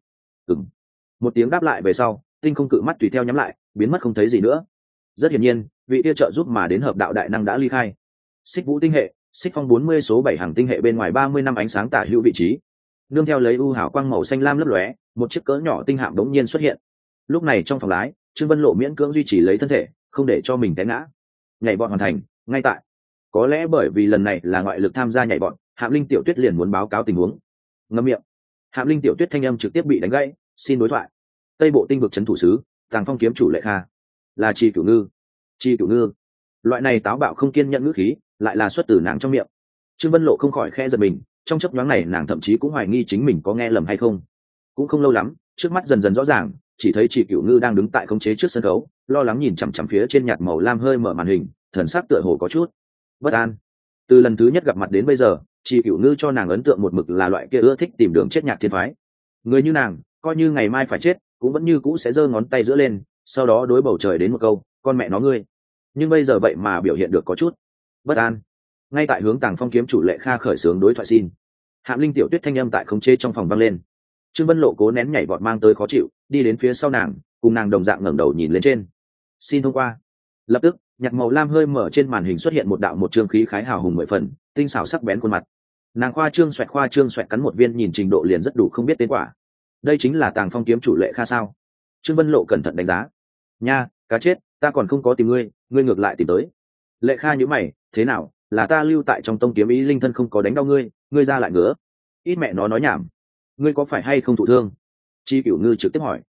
Một tiếng đáp lại về sau, Tinh Không Cự mắt tùy theo nhắm lại, biến mất không thấy gì nữa. Rất hiển nhiên, vị kia trợ giúp mà đến hợp đạo đại năng đã ly khai. Xích Vũ tinh hệ, Xích Phong 40 số 7 hàng tinh hệ bên ngoài 30 năm ánh sáng tả hữu vị trí. Nương theo lấy u hào quang màu xanh lam lấp lóe, một chiếc cỡ nhỏ tinh hạm đống nhiên xuất hiện. Lúc này trong phòng lái, Trương Vân Lộ miễn cưỡng duy trì lấy thân thể, không để cho mình té ngã. Nhảy vọt hoàn thành, ngay tại. Có lẽ bởi vì lần này là ngoại lực tham gia nhảy vọt, Hạm Linh Tiểu Tuyết liền muốn báo cáo tình huống. Ngậm miệng. Hạm Linh Tiểu Tuyết thanh âm trực tiếp bị đánh gãy, xin đối thoại. Tây bộ tinh vực trấn thủ sứ, Tàng Phong kiếm chủ Lệ Kha, là Chi Cửu Ngư. Chi Cửu Ngư. Loại này táo bạo không kiên nhẫn ngữ khí, lại là xuất từ nàng trong miệng. Trương Vân Lộ không khỏi khẽ giật mình, trong chốc nhoáng này nàng thậm chí cũng hoài nghi chính mình có nghe lầm hay không. Cũng không lâu lắm, trước mắt dần dần rõ ràng, chỉ thấy Chi Cửu Ngư đang đứng tại khống chế trước sân khấu, lo lắng nhìn chằm chằm phía trên nhạt màu lam hơi mở màn hình, thần sắc tựa hồ có chút bất an. Từ lần thứ nhất gặp mặt đến bây giờ, Chi Cửu Ngư cho nàng ấn tượng một mực là loại kia ưa thích tìm đường chết nhạc thiên phái. Người như nàng, coi như ngày mai phải chết, cũng vẫn như cũ sẽ giơ ngón tay giữa lên, sau đó đối bầu trời đến một câu, con mẹ nó ngươi. Nhưng bây giờ vậy mà biểu hiện được có chút bất an. Ngay tại hướng Tàng Phong kiếm chủ Lệ Kha khởi xướng đối thoại xin. Hạm Linh Tiểu Tuyết thanh âm tại khống chế trong phòng vang lên. Trương Vân Lộ cố nén nhảy vọt mang tới khó chịu, đi đến phía sau nàng, cùng nàng đồng dạng ngẩng đầu nhìn lên trên. Xin thông qua. Lập tức, nhạt màu lam hơi mở trên màn hình xuất hiện một trương khí khái hào hùng 10 phần, tinh xảo sắc bén khuôn mặt. Nàng khoa trương xoẹt cắn một viên, nhìn trình độ liền rất đủ không biết tên quả. Đây chính là Tàng Phong kiếm chủ Lệ Kha sao? Trương Vân Lộ cẩn thận đánh giá. Nha, cá chết, ta còn không có tìm ngươi, ngươi ngược lại tìm tới. Lệ Kha nhíu mày, thế nào, là ta lưu tại trong tông kiếm ý linh thân không có đánh đau ngươi, ngươi ra lại ngứa. Ít mẹ nó nói nhảm, ngươi có phải hay không thụ thương? Chi Cửu Ngư trực tiếp hỏi.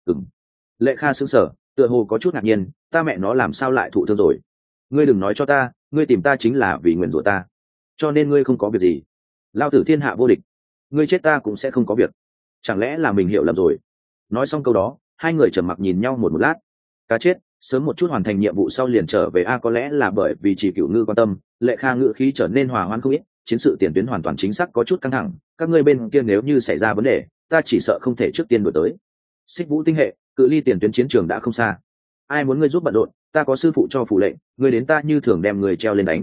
Lệ Kha sững sờ, tựa hồ có chút ngạc nhiên, ta mẹ nó làm sao lại thụ thương rồi? Ngươi đừng nói cho ta, ngươi tìm ta chính là vì nguyền rủa ta, cho nên ngươi không có việc gì. Lao tử thiên hạ vô địch, ngươi chết ta cũng sẽ không có việc. Chẳng lẽ là mình hiểu lầm rồi? Nói xong câu đó, hai người trầm mặc nhìn nhau một lát. Cá chết, sớm một chút hoàn thành nhiệm vụ sau liền trở về a. Có lẽ là bởi vì Chỉ Cửu Ngư quan tâm, Lệ Kha ngữ khí trở nên hòa hoãn không ít. Chiến sự tiền tuyến hoàn toàn chính xác có chút căng thẳng, các ngươi bên kia nếu như xảy ra vấn đề, ta chỉ sợ không thể trước tiên đuổi tới. Xích Vũ tinh hệ, cự ly tiền tuyến chiến trường đã không xa. Ai muốn ngươi giúp bận rộn, ta có sư phụ cho phủ lệnh, ngươi đến ta như thường đem người treo lên đánh.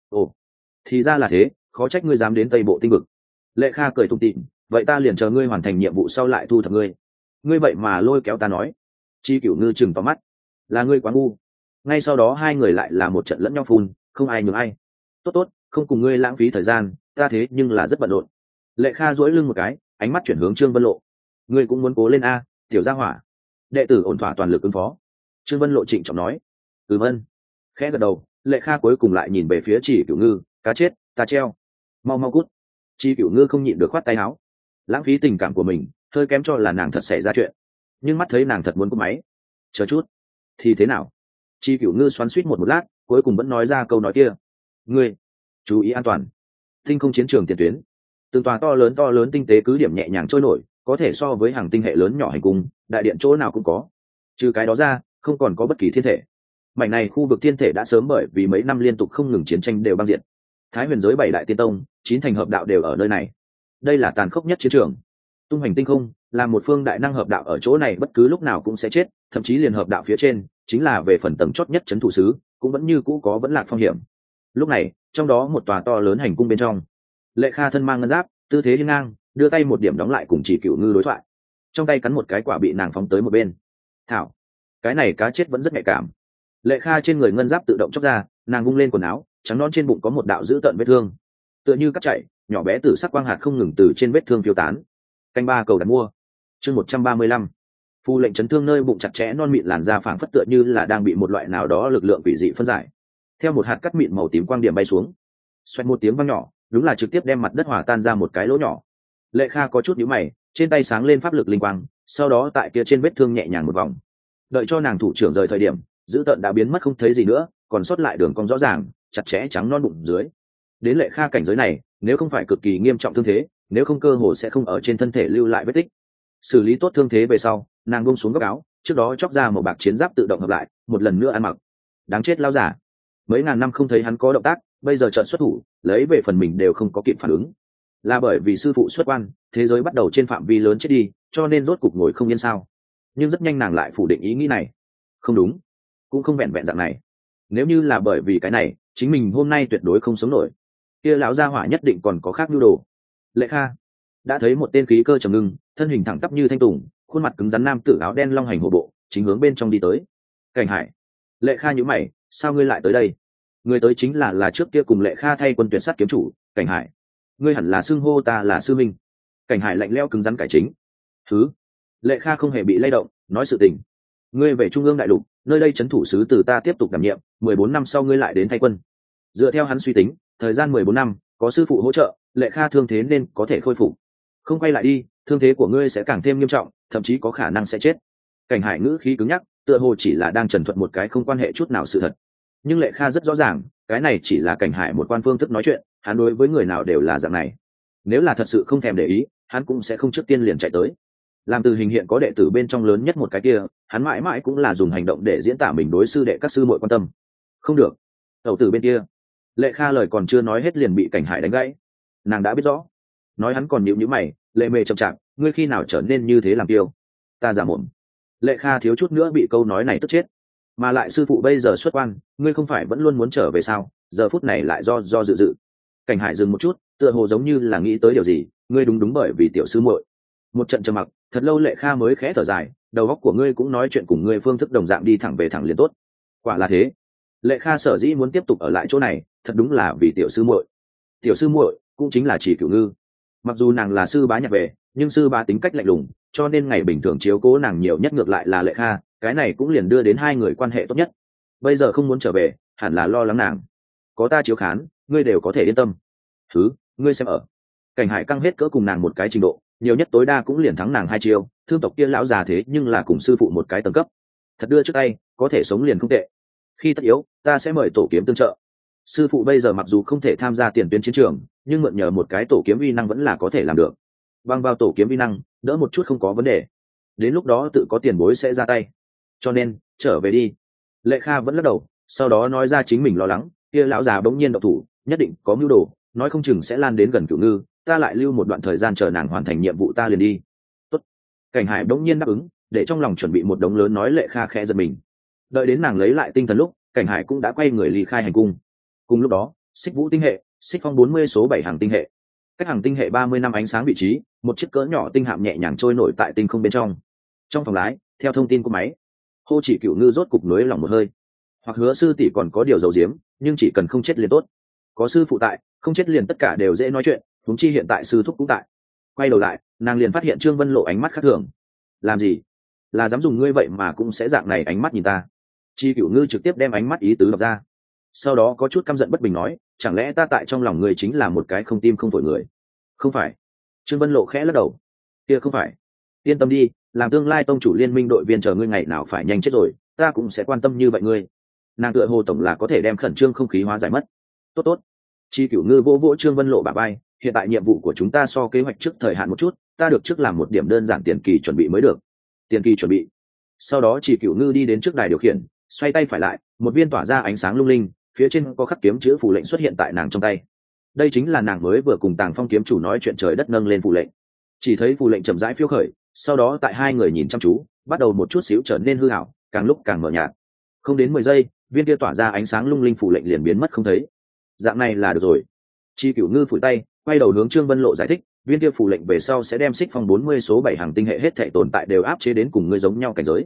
ồ, thì ra là thế, khó trách ngươi dám đến tây bộ tinh vực. Lệ Kha cười tủm tỉm, vậy ta liền chờ ngươi hoàn thành nhiệm vụ sau lại thu thập ngươi. Ngươi vậy mà lôi kéo ta nói. Chi Cửu Ngư chừng to mắt, là ngươi quá ngu. Ngay sau đó hai người lại là một trận lẫn nhau phun, không ai nhường ai. Tốt tốt, không cùng ngươi lãng phí thời gian, ta thế nhưng là rất bận rộn. Lệ Kha duỗi lưng một cái, ánh mắt chuyển hướng Trương Vân Lộ. Ngươi cũng muốn cố lên a, tiểu gia hỏa. Đệ tử ổn thỏa toàn lực ứng phó. Trương Vân Lộ trịnh trọng nói. Vân. Khẽ gật đầu, Lệ Kha cuối cùng lại nhìn về phía Chỉ Cửu Ngư, cá chết, ta treo. Mau mau cút. Chi Cửu Ngư không nhịn được khoát tay áo, lãng phí tình cảm của mình, hơi kém cho là nàng thật xảy ra chuyện. Nhưng mắt thấy nàng thật muốn cúp máy. Chờ chút, thì thế nào? Chi Cửu Ngư xoắn xuýt một lát, cuối cùng vẫn nói ra câu nói kia. Ngươi, chú ý an toàn. Tinh không chiến trường tiền tuyến, từng tòa to lớn tinh tế cứ điểm nhẹ nhàng trôi nổi, có thể so với hàng tinh hệ lớn nhỏ hành cung, đại điện chỗ nào cũng có. Trừ cái đó ra, không còn có bất kỳ thiên thể. Mảnh này khu vực thiên thể đã sớm bởi vì mấy năm liên tục không ngừng chiến tranh đều băng diệt. Thái Huyền giới 7 đại tiên tông, 9 thành hợp đạo đều ở nơi này. Đây là tàn khốc nhất chiến trường. Tung hành tinh không, là một phương đại năng hợp đạo ở chỗ này bất cứ lúc nào cũng sẽ chết, thậm chí liền hợp đạo phía trên, chính là về phần tầng chót nhất trấn thủ sứ, cũng vẫn như cũ có vẫn lạc phong hiểm. Lúc này, trong đó một tòa to lớn hành cung bên trong, Lệ Kha thân mang ngân giáp, tư thế hiên ngang, đưa tay một điểm đóng lại cùng Chỉ Cửu Ngư đối thoại. Trong tay cắn một cái quả bị nàng phóng tới một bên. Thảo, cái này cá chết vẫn rất nhạy cảm. Lệ Kha trên người ngân giáp tự động chóc ra, nàng vung lên quần áo, trắng non trên bụng có một đạo dữ tợn vết thương, tựa như cắt chảy, nhỏ bé tử sắc quang hạt không ngừng từ trên vết thương phiêu tán. Canh ba cầu đặt mua. Chương 135. Phu lệnh chấn thương nơi bụng chặt chẽ non mịn làn da phảng phất tựa như là đang bị một loại nào đó lực lượng quỷ dị phân giải. Theo một hạt cắt mịn màu tím quang điểm bay xuống, xoẹt một tiếng vang nhỏ, đúng là trực tiếp đem mặt đất hòa tan ra một cái lỗ nhỏ. Lệ Kha có chút nhíu mày, trên tay sáng lên pháp lực linh quang, sau đó tại kia trên vết thương nhẹ nhàng một vòng. Đợi cho nàng thủ trưởng rời thời điểm, dữ tợn đã biến mất không thấy gì nữa, còn sót lại đường cong rõ ràng, chặt chẽ trắng non bụng dưới. Đến Lệ Kha cảnh giới này, nếu không phải cực kỳ nghiêm trọng thương thế, nếu không cơ hồ sẽ không ở trên thân thể lưu lại vết tích. Xử lý tốt thương thế về sau, nàng buông xuống góc áo, trước đó chóc ra một bạc chiến giáp tự động hợp lại, một lần nữa ăn mặc. Đáng chết lão giả, mấy ngàn năm không thấy hắn có động tác, bây giờ chợt xuất thủ, lấy về phần mình đều không có kịp phản ứng. Là bởi vì sư phụ xuất quan, thế giới bắt đầu trên phạm vi lớn chết đi, cho nên rốt cục ngồi không yên sao? Nhưng rất nhanh nàng lại phủ định ý nghĩ này. Không đúng, cũng không vẹn vẹn dạng này. Nếu như là bởi vì cái này, chính mình hôm nay tuyệt đối không sống nổi. Kia lão gia hỏa nhất định còn có khác nhu đồ. Lệ Kha đã thấy một tên khí cơ trầm ngưng, thân hình thẳng tắp như thanh tùng, khuôn mặt cứng rắn nam tử áo đen long hành hổ bộ, chính hướng bên trong đi tới. Cảnh Hải. Lệ Kha nhíu mày, sao ngươi lại tới đây? Người tới chính là trước kia cùng Lệ Kha thay quân tuyển sát kiếm chủ, Cảnh Hải. Ngươi hẳn là xưng hô ta là sư minh. Cảnh Hải lạnh lẽo cứng rắn cải chính. Thứ. Lệ Kha không hề bị lay động, nói sự tình. Ngươi về trung ương đại lục, nơi đây trấn thủ sứ từ ta tiếp tục đảm nhiệm, 14 năm sau ngươi lại đến thay quân. Dựa theo hắn suy tính, thời gian 14 năm, có sư phụ hỗ trợ, Lệ Kha thương thế nên có thể khôi phục. Không quay lại đi, thương thế của ngươi sẽ càng thêm nghiêm trọng, thậm chí có khả năng sẽ chết. Cảnh Hải ngữ khí cứng nhắc, tựa hồ chỉ là đang trần thuận một cái không quan hệ chút nào sự thật. Nhưng Lệ Kha rất rõ ràng, cái này chỉ là Cảnh Hải một quan phương thức nói chuyện, hắn đối với người nào đều là dạng này. Nếu là thật sự không thèm để ý, hắn cũng sẽ không trước tiên liền chạy tới. Làm từ hình hiện có đệ tử bên trong lớn nhất một cái kia, hắn mãi mãi cũng là dùng hành động để diễn tả mình đối sư đệ các sư muội quan tâm. Không được, tẩu tử bên kia. Lệ Kha lời còn chưa nói hết liền bị Cảnh Hải đánh gãy. Nàng đã biết rõ. Nói hắn còn nhíu nhíu mày, Lệ mề chậm chạp, ngươi khi nào trở nên như thế làm kiêu? Ta giả mồm. Lệ Kha thiếu chút nữa bị câu nói này tức chết. Mà lại sư phụ bây giờ xuất quan, ngươi không phải vẫn luôn muốn trở về sao? Giờ phút này lại do dự. Cảnh Hải dừng một chút, tựa hồ giống như là nghĩ tới điều gì, ngươi đúng bởi vì tiểu sư muội. Một trận trầm mặc, thật lâu Lệ Kha mới khẽ thở dài, đầu óc của ngươi cũng nói chuyện cùng ngươi phương thức đồng dạng đi thẳng về thẳng liền tốt. Quả là thế. Lệ Kha sở dĩ muốn tiếp tục ở lại chỗ này, thật đúng là vì tiểu sư muội. Tiểu sư muội cũng chính là Chỉ Cửu Ngư. Mặc dù nàng là sư bá nhặt về, nhưng sư bá tính cách lạnh lùng, cho nên ngày bình thường chiếu cố nàng nhiều nhất ngược lại là Lệ Kha, cái này cũng liền đưa đến hai người quan hệ tốt nhất. Bây giờ không muốn trở về, hẳn là lo lắng nàng. Có ta chiếu khán, ngươi đều có thể yên tâm. Thứ, ngươi xem ở. Cảnh Hải căng hết cỡ cùng nàng một cái trình độ, nhiều nhất tối đa cũng liền thắng nàng 2 chiêu, thương tộc kia lão già thế nhưng là cùng sư phụ một cái tầng cấp. Thật đưa trước tay, có thể sống liền không tệ. Khi tất yếu, ta sẽ mời tổ kiếm tương trợ. Sư phụ bây giờ mặc dù không thể tham gia tiền tuyến chiến trường, nhưng mượn nhờ một cái tổ kiếm uy năng vẫn là có thể làm được. Bằng vào tổ kiếm uy năng, đỡ một chút không có vấn đề. Đến lúc đó tự có tiền bối sẽ ra tay. Cho nên, trở về đi. Lệ Kha vẫn lắc đầu, sau đó nói ra chính mình lo lắng, kia lão già bỗng nhiên động thủ, nhất định có mưu đồ, nói không chừng sẽ lan đến gần Cửu Ngư, ta lại lưu một đoạn thời gian chờ nàng hoàn thành nhiệm vụ ta liền đi. Tốt. Cảnh Hải bỗng nhiên đáp ứng, để trong lòng chuẩn bị một đống lớn nói. Lệ Kha khẽ giật mình. Đợi đến nàng lấy lại tinh thần lúc, Cảnh Hải cũng đã quay người ly khai hành cung. Cùng lúc đó, xích vũ tinh hệ, xích phong 40 số 7 hàng tinh hệ. Cách hàng tinh hệ 30 năm ánh sáng vị trí, một chiếc cỡ nhỏ tinh hạm nhẹ nhàng trôi nổi tại tinh không bên trong. Trong phòng lái, theo thông tin của máy, Hô Chỉ Cửu Ngư rốt cục nới lỏng một hơi. Hoặc Hứa sư tỷ còn có điều giấu giếm, nhưng chỉ cần không chết liền tốt. Có sư phụ tại, không chết liền tất cả đều dễ nói chuyện, huống chi hiện tại sư thúc cũng tại. Quay đầu lại, nàng liền phát hiện Trương Vân Lộ ánh mắt khác thường. Làm gì? Là dám dùng ngươi vậy mà cũng sẽ dạng này ánh mắt nhìn ta? Chi Cửu Ngư trực tiếp đem ánh mắt ý tứ đọc ra, sau đó có chút căm giận bất bình nói, chẳng lẽ ta tại trong lòng ngươi chính là một cái không tim không phổi người? Không phải. Trương Vân Lộ khẽ lắc đầu. Kia không phải. Yên tâm đi, làm tương lai tông chủ liên minh đội viên chờ ngươi ngày nào phải nhanh chết rồi, ta cũng sẽ quan tâm như vậy ngươi. Nàng tựa hồ tổng là có thể đem khẩn trương không khí hóa giải mất. Tốt tốt. Chi Cửu Ngư vỗ vỗ Trương Vân Lộ bả vai, hiện tại nhiệm vụ của chúng ta so kế hoạch trước thời hạn một chút, ta được trước làm một điểm đơn giản tiền kỳ chuẩn bị mới được. Tiền kỳ chuẩn bị. Sau đó Chi Cửu Ngư đi đến trước đài điều khiển, xoay tay phải lại, một viên tỏa ra ánh sáng lung linh, phía trên có khắc kiếm chữ phù lệnh xuất hiện tại nàng trong tay. Đây chính là nàng mới vừa cùng Tàng Phong kiếm chủ nói chuyện trời đất nâng lên phù lệnh. Chỉ thấy phù lệnh chậm rãi phiêu khởi, sau đó tại hai người nhìn chăm chú, bắt đầu một chút xíu trở nên hư ảo, càng lúc càng mờ nhạt. Không đến 10 giây, viên kia tỏa ra ánh sáng lung linh phù lệnh liền biến mất không thấy. Dạng này là được rồi. Chi Cửu Ngư phủi tay, quay đầu hướng Trương Vân Lộ giải thích, viên kia phù lệnh về sau sẽ đem xích phong 40 số 7 hàng tinh hệ hết thảy tồn tại đều áp chế đến cùng ngươi giống nhau cảnh giới.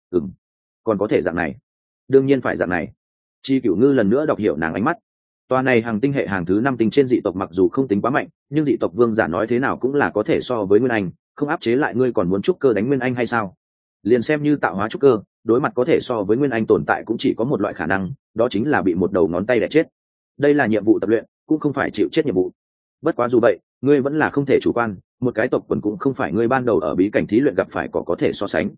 Còn có thể dạng này? Đương nhiên phải dạng này. Chi Cửu Ngư lần nữa đọc hiểu nàng ánh mắt. Tòa này hàng tinh hệ hàng thứ 5 tinh trên dị tộc mặc dù không tính quá mạnh, nhưng dị tộc vương giả nói thế nào cũng là có thể so với Nguyên Anh, không áp chế lại ngươi còn muốn trúc cơ đánh Nguyên Anh hay sao? Liền xem như tạo hóa trúc cơ, đối mặt có thể so với Nguyên Anh tồn tại cũng chỉ có một loại khả năng, đó chính là bị một đầu ngón tay đè chết. Đây là nhiệm vụ tập luyện, cũng không phải chịu chết nhiệm vụ. Bất quá dù vậy, ngươi vẫn là không thể chủ quan, một cái tộc quần cũng không phải ngươi ban đầu ở bí cảnh thí luyện gặp phải có thể so sánh.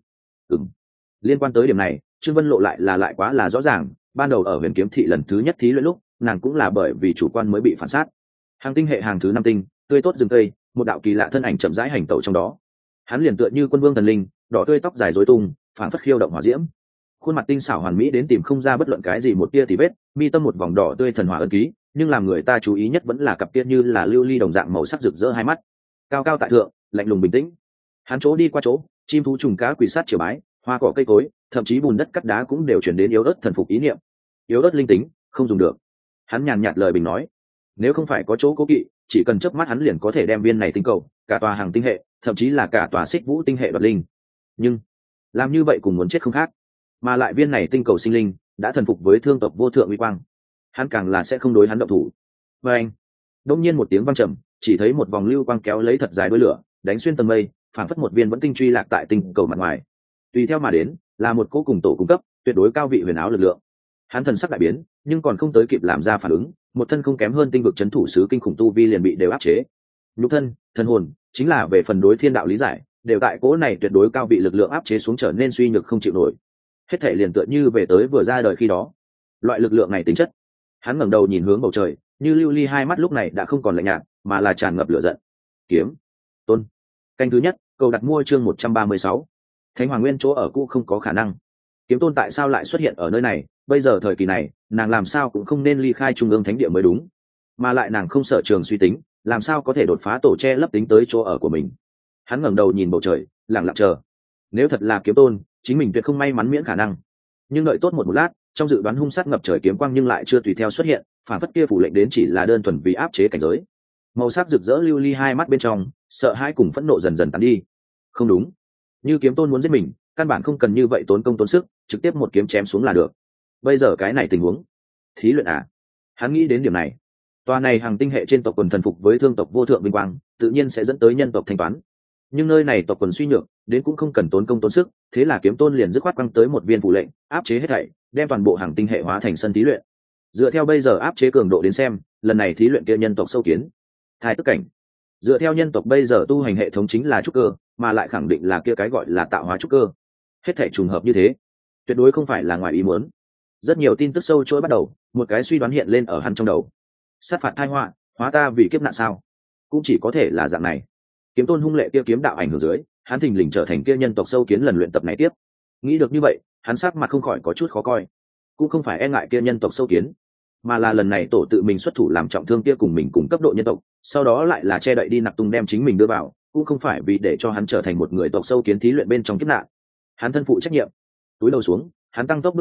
Liên quan tới điểm này, Trương Vân Lộ lại quá là rõ ràng, ban đầu ở Huyền Kiếm thị lần thứ nhất thí luyện lúc, nàng cũng là bởi vì chủ quan mới bị phản sát. Hàng tinh hệ hàng thứ 5 tinh, tươi tốt rừng cây, một đạo kỳ lạ thân ảnh chậm rãi hành tẩu trong đó. Hắn liền tựa như quân vương thần linh, đỏ tươi tóc dài rối tung, phảng phất khiêu động hỏa diễm. Khuôn mặt tinh xảo hoàn mỹ đến tìm không ra bất luận cái gì một tia tì vết, mi tâm một vòng đỏ tươi thần hỏa ấn ký, nhưng làm người ta chú ý nhất vẫn là cặp kia như là lưu ly đồng dạng màu sắc rực rỡ hai mắt. Cao cao tại thượng, lạnh lùng bình tĩnh. Hắn chỗ đi qua chỗ, chim thú trùng cá quỷ sát triều bái, hoa cỏ cây cối, thậm chí bùn đất cắt đá cũng đều chuyển đến yếu ớt thần phục ý niệm. Yếu ớt linh tính, không dùng được. Hắn nhàn nhạt lời bình nói, nếu không phải có chỗ cố kỵ, chỉ cần chớp mắt hắn liền có thể đem viên này tinh cầu, cả tòa hàng tinh hệ, thậm chí là cả tòa xích vũ tinh hệ đoạt linh. Nhưng làm như vậy cùng muốn chết không khác, mà lại viên này tinh cầu sinh linh đã thần phục với thương tộc vô thượng uy quang, hắn càng là sẽ không đối hắn động thủ. Và anh, đông nhiên một tiếng vang trầm, chỉ thấy một vòng lưu quang kéo lấy thật dài đuôi lửa, đánh xuyên tầng mây, phảng phất một viên vẫn tinh truy lạc tại tinh cầu mặt ngoài. Tùy theo mà đến là một cỗ cùng tổ cung cấp tuyệt đối cao vị huyền áo lực lượng. Hắn thần sắc đại biến, nhưng còn không tới kịp làm ra phản ứng, một thân không kém hơn tinh vực chấn thủ sứ kinh khủng tu vi liền bị đều áp chế. Nhục thân, thần hồn, chính là về phần đối thiên đạo lý giải, đều tại cỗ này tuyệt đối cao vị lực lượng áp chế xuống trở nên suy nhược không chịu nổi. Hết thể liền tựa như về tới vừa ra đời khi đó. Loại lực lượng này tính chất. Hắn ngẩng đầu nhìn hướng bầu trời, như lưu ly hai mắt lúc này đã không còn lạnh nhạt, mà là tràn ngập lửa giận. Kiếm, tôn. Canh thứ nhất, cầu đặt mua chương 136. Thánh Hoàng Nguyên chỗ ở cũ không có khả năng. Kiếm tôn tại sao lại xuất hiện ở nơi này? Bây giờ thời kỳ này, nàng làm sao cũng không nên ly khai trung ương thánh địa mới đúng. Mà lại nàng không sợ trường suy tính, làm sao có thể đột phá tổ che lấp tính tới chỗ ở của mình. Hắn ngẩng đầu nhìn bầu trời, lặng lặng chờ. Nếu thật là kiếm tôn, chính mình tuyệt không may mắn miễn khả năng. Nhưng đợi tốt một lát, trong dự đoán hung sát ngập trời kiếm quang nhưng lại chưa tùy theo xuất hiện, phản phất kia phủ lệnh đến chỉ là đơn thuần vì áp chế cảnh giới. Màu sắc rực rỡ lưu ly hai mắt bên trong, sợ hãi cùng phẫn nộ dần dần tán đi. Không đúng, như kiếm tôn muốn giết mình, căn bản không cần như vậy tốn công tốn sức, trực tiếp một kiếm chém xuống là được. Bây giờ cái này tình huống, thí luyện à? Hắn nghĩ đến điểm này. Tòa này hàng tinh hệ trên tộc quần thần phục với thương tộc vô thượng vinh quang, tự nhiên sẽ dẫn tới nhân tộc thanh toán. Nhưng nơi này tộc quần suy nhược, đến cũng không cần tốn công tốn sức, thế là kiếm tôn liền dứt khoát quăng tới một viên phù lệnh, áp chế hết thảy, đem toàn bộ hàng tinh hệ hóa thành sân thí luyện. Dựa theo bây giờ áp chế cường độ đến xem, lần này thí luyện kia nhân tộc sâu kiến, thai tức cảnh. Dựa theo nhân tộc bây giờ tu hành hệ thống chính là trúc cơ, mà lại khẳng định là kia cái gọi là tạo hóa trúc cơ. Hết thảy trùng hợp như thế, tuyệt đối không phải là ngoài ý muốn. Rất nhiều tin tức sâu chuỗi bắt đầu, một cái suy đoán hiện lên ở hắn trong đầu. Sát phạt tai họa, hóa ta vì kiếp nạn sao? Cũng chỉ có thể là dạng này. Kiếm tôn hung lệ kia kiếm đạo ảnh hưởng dưới, hắn thình lình trở thành kia nhân tộc sâu kiến lần luyện tập này tiếp. Nghĩ được như vậy, hắn sắc mặt không khỏi có chút khó coi. Cũng không phải e ngại kia nhân tộc sâu kiến, mà là lần này tổ tự mình xuất thủ làm trọng thương kia cùng mình cùng cấp độ nhân tộc, sau đó lại là che đậy đi nặc tung đem chính mình đưa vào, cũng không phải vì để cho hắn trở thành một người tộc sâu kiến thí luyện bên trong kiếp nạn. Hắn thân phụ trách nhiệm. Túi đầu xuống, hắn tăng tốc bước chân,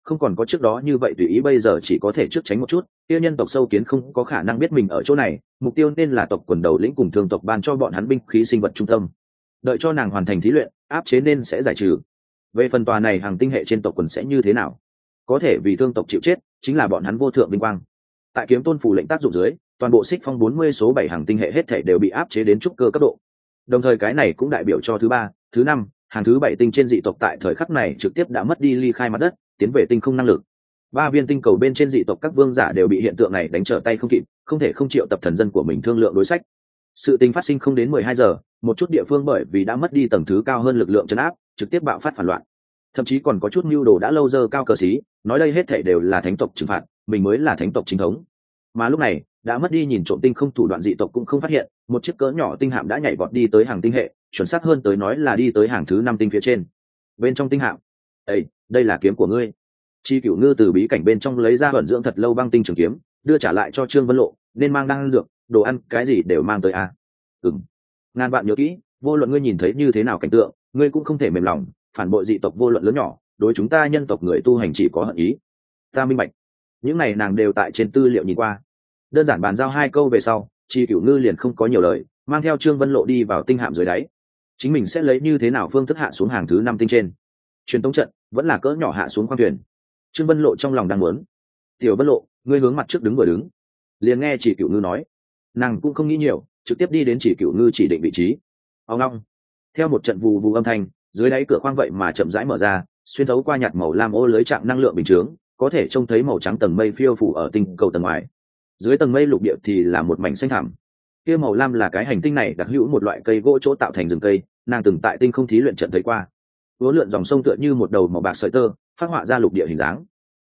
không còn có trước đó như vậy tùy ý, bây giờ chỉ có thể trước tránh một chút. Kia nhân tộc sâu kiến không có khả năng biết mình ở chỗ này, mục tiêu nên là tộc quần đầu lĩnh cùng thương tộc ban cho bọn hắn binh khí sinh vật trung tâm. Đợi cho nàng hoàn thành thí luyện, áp chế nên sẽ giải trừ. Về phần tòa này hàng tinh hệ trên tộc quần sẽ như thế nào, có thể vì thương tộc chịu chết chính là bọn hắn vô thượng vinh quang. Tại kiếm tôn phủ lệnh tác dụng dưới, toàn bộ xích phong 40 số 7 hàng tinh hệ hết thể đều bị áp chế đến trúc cơ cấp độ. Đồng thời cái này cũng đại biểu cho thứ 3, thứ 5, hàng thứ 7 tinh trên dị tộc tại thời khắc này trực tiếp đã mất đi ly khai mặt đất, tiến về tinh không năng lực. 3 viên tinh cầu bên trên dị tộc các vương giả đều bị hiện tượng này đánh trở tay không kịp, không thể không triệu tập thần dân của mình thương lượng đối sách. Sự tình phát sinh không đến 12 giờ, một chút địa phương bởi vì đã mất đi tầng thứ cao hơn lực lượng trấn áp, trực tiếp bạo phát phản loạn. Thậm chí còn có chút mưu đồ đã lâu dơ cao cờ xí, nói đây hết thảy đều là thánh tộc trừng phạt, mình mới là thánh tộc chính thống. Mà lúc này, đã mất đi nhìn trộm tinh không thủ đoạn dị tộc cũng không phát hiện, một chiếc cỡ nhỏ tinh hạm đã nhảy vọt đi tới hàng tinh hệ, chuẩn xác hơn tới nói là đi tới hàng thứ 5 tinh phía trên. Bên trong tinh hạm, "Ê, đây là kiếm của ngươi." Chi Cửu Ngư từ bí cảnh bên trong lấy ra vận dưỡng thật lâu băng tinh trường kiếm, đưa trả lại cho Trương Vân Lộ, "Nên mang đan dược, đồ ăn, cái gì đều mang tới a." "Ừm." "Ngàn vạn nhớ kỹ, vô luận ngươi nhìn thấy như thế nào cảnh tượng, ngươi cũng không thể mềm lòng, phản bội dị tộc vô luận lớn nhỏ, đối chúng ta nhân tộc người tu hành chỉ có hận ý." "Ta minh bạch." Những này nàng đều tại trên tư liệu nhìn qua. Đơn giản bàn giao 2 câu về sau, Chi Cửu Ngư liền không có nhiều lời, mang theo Trương Vân Lộ đi vào tinh hạm dưới đáy. Chính mình sẽ lấy như thế nào phương thức hạ xuống hàng thứ 5 tinh trên. Truyền tống trận vẫn là cỡ nhỏ hạ xuống khoang thuyền. Trương Vân Lộ trong lòng đang muốn. "Tiểu Vân Lộ, ngươi hướng mặt trước đứng vừa đứng." Liền nghe Chỉ Cửu Ngư nói. Nàng cũng không nghĩ nhiều, trực tiếp đi đến Chỉ Cửu Ngư chỉ định vị trí. Ông long. Theo một trận vù vù âm thanh, dưới đáy cửa khoang vậy mà chậm rãi mở ra, xuyên thấu qua nhạt màu lam ô lưới trạng năng lượng bình chướng, có thể trông thấy màu trắng tầng mây phiêu phủ ở tinh cầu tầng ngoài. Dưới tầng mây lục địa thì là một mảnh xanh thẳm. Kia màu lam là cái hành tinh này đặc hữu một loại cây gỗ chỗ tạo thành rừng cây, nàng từng tại tinh không thí luyện trận thấy qua. Uốn lượn dòng sông tựa như một đầu màu bạc sợi tơ, phát họa ra lục địa hình dáng.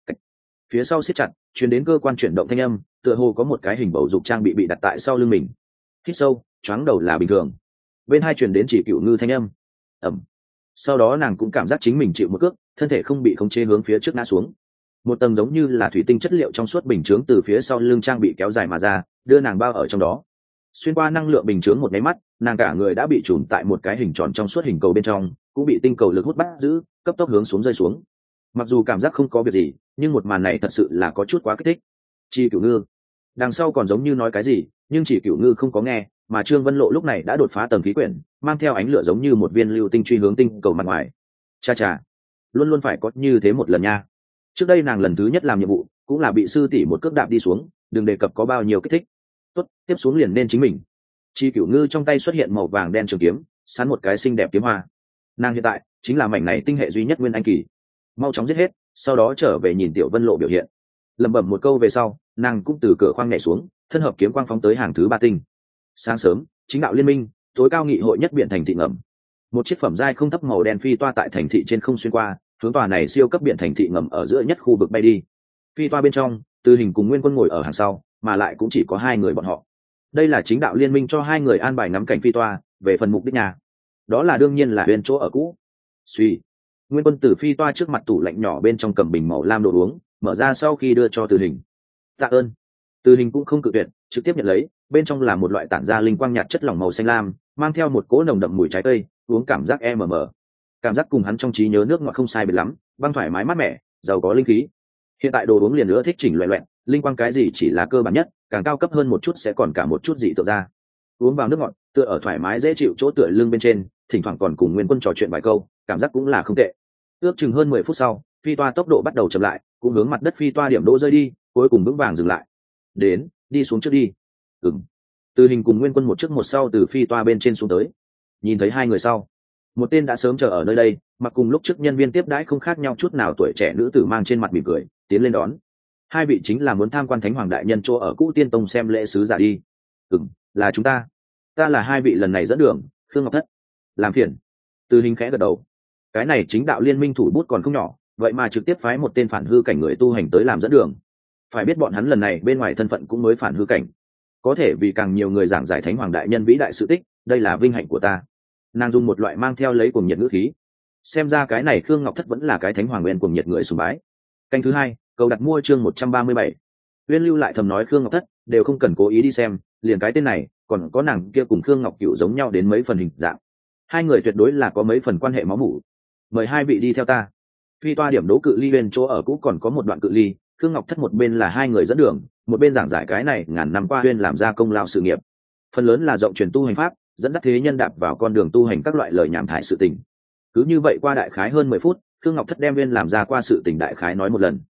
Phía sau siết chặt, truyền đến cơ quan chuyển động thanh âm, tựa hồ có một cái hình bầu dục trang bị đặt tại sau lưng mình. Hít sâu, choáng đầu là bình thường. Bên hai truyền đến Chỉ Cửu Ngư thanh âm. Ẩm. Sau đó nàng cũng cảm giác chính mình chịu một cước, thân thể không bị khống chế hướng phía trước ngã xuống. Một tầng giống như là thủy tinh chất liệu trong suốt bình chướng từ phía sau lưng trang bị kéo dài mà ra, đưa nàng bao ở trong đó. Xuyên qua năng lượng bình chướng một cái mắt, nàng cả người đã bị trùm tại một cái hình tròn trong suốt hình cầu bên trong, cũng bị tinh cầu lực hút bắt giữ, cấp tốc hướng xuống rơi xuống. Mặc dù cảm giác không có việc gì, nhưng một màn này thật sự là có chút quá kích thích. Chi Cửu Ngư. Đằng sau còn giống như nói cái gì, nhưng Chỉ Cửu Ngư không có nghe, mà Trương Vân Lộ lúc này đã đột phá tầng khí quyển, mang theo ánh lửa giống như một viên lưu tinh truy hướng tinh cầu mặt ngoài. Cha cha, luôn luôn phải có như thế một lần nha. Trước đây nàng lần thứ nhất làm nhiệm vụ, cũng là bị sư tỷ một cước đạp đi xuống, đừng đề cập có bao nhiêu kích thích. Tốt, tiếp xuống liền nên chính mình. Chi Cửu Ngư trong tay xuất hiện màu vàng đen trường kiếm, sán một cái xinh đẹp kiếm hoa. Nàng hiện tại chính là mảnh này tinh hệ duy nhất nguyên anh kỳ. Mau chóng giết hết, sau đó trở về nhìn Tiểu Vân Lộ biểu hiện. Lẩm bẩm một câu về sau, nàng cũng từ cửa khoang nhảy xuống, thân hợp kiếm quang phóng tới hàng thứ 3 tinh. Sáng sớm, chính đạo liên minh, tối cao nghị hội nhất biển thành thị ngầm. Một chiếc phẩm giai không thấp màu đen phi toa tại thành thị trên không xuyên qua, hướng tòa này siêu cấp biển thành thị ngầm ở giữa nhất khu vực bay đi. Phi toa bên trong, Từ Hình cùng Nguyên Quân ngồi ở hàng sau, mà lại cũng chỉ có 2 người bọn họ. Đây là chính đạo liên minh cho 2 người an bài ngắm cảnh phi toa, về phần mục đích nhà, đó là đương nhiên là huyền chỗ ở cũ. Suy, Nguyên Quân từ phi toa trước mặt tủ lạnh nhỏ bên trong cầm bình màu lam đồ uống, mở ra sau khi đưa cho Từ Hình. Tạ ơn. Từ Hình cũng không cự tuyệt, trực tiếp nhận lấy, bên trong là một loại tản ra linh quang nhạt chất lỏng màu xanh lam, mang theo một cỗ nồng đậm mùi trái cây, uống cảm giác cảm giác cùng hắn trong trí nhớ nước ngọt không sai biệt lắm, băng thoải mái mát mẻ, giàu có linh khí. Hiện tại đồ uống liền nữa thích chỉnh loẹt loẹt, linh quang cái gì chỉ là cơ bản nhất, càng cao cấp hơn một chút sẽ còn cả một chút dị tự ra. Uống vào nước ngọt, tựa ở thoải mái dễ chịu chỗ tựa lưng bên trên, thỉnh thoảng còn cùng Nguyên Quân trò chuyện vài câu, cảm giác cũng là không tệ. Ước chừng hơn 10 phút sau, phi toa tốc độ bắt đầu chậm lại, cũng hướng mặt đất phi toa điểm đỗ rơi đi, cuối cùng vững vàng dừng lại. Đến, đi xuống trước đi. Ừm. Từ Hình cùng Nguyên Quân một trước một sau từ phi toa bên trên xuống tới. Nhìn thấy 2 người sau, một tên đã sớm chờ ở nơi đây, mặc cùng lúc trước nhân viên tiếp đãi không khác nhau chút nào, tuổi trẻ nữ tử mang trên mặt mỉm cười, tiến lên đón. 2 vị chính là muốn tham quan Thánh Hoàng đại nhân chỗ ở cũ Tiên Tông xem lễ sứ giả đi. Là chúng ta. Ta là 2 vị lần này dẫn đường, Khương Ngọc Thất. Làm phiền. Từ Hình khẽ gật đầu. Cái này chính đạo liên minh thủ bút còn không nhỏ, vậy mà trực tiếp phái một tên phản hư cảnh người tu hành tới làm dẫn đường. Phải biết bọn hắn lần này bên ngoài thân phận cũng mới phản hư cảnh, có thể vì càng nhiều người giảng giải Thánh Hoàng đại nhân vĩ đại sự tích, đây là vinh hạnh của ta. Nàng dùng một loại mang theo lấy cuồng nhiệt ngữ khí. Xem ra cái này Khương Ngọc Thất vẫn là cái Thánh Hoàng bên cuồng nhiệt người sùng bái. Canh thứ 2, cầu đặt mua chương 137. Uyên Lưu lại thầm nói Khương Ngọc Thất đều không cần cố ý đi xem, liền cái tên này, còn có nàng kia cùng Khương Ngọc Cửu giống nhau đến mấy phần hình dạng. 2 người tuyệt đối là có mấy phần quan hệ máu mủ. Mời 2 vị đi theo ta. Phi toa điểm đấu cự ly bên chỗ ở cũ còn có một đoạn cự ly, Khương Ngọc Thất một bên là hai người dẫn đường, một bên giảng giải cái này ngàn năm qua huyên làm ra công lao sự nghiệp. Phần lớn là rộng truyền tu hành pháp, dẫn dắt thế nhân đạp vào con đường tu hành các loại lời nhảm thải sự tình. Cứ như vậy qua đại khái hơn 10 phút, Khương Ngọc Thất đem huyên làm ra qua sự tình đại khái nói một lần.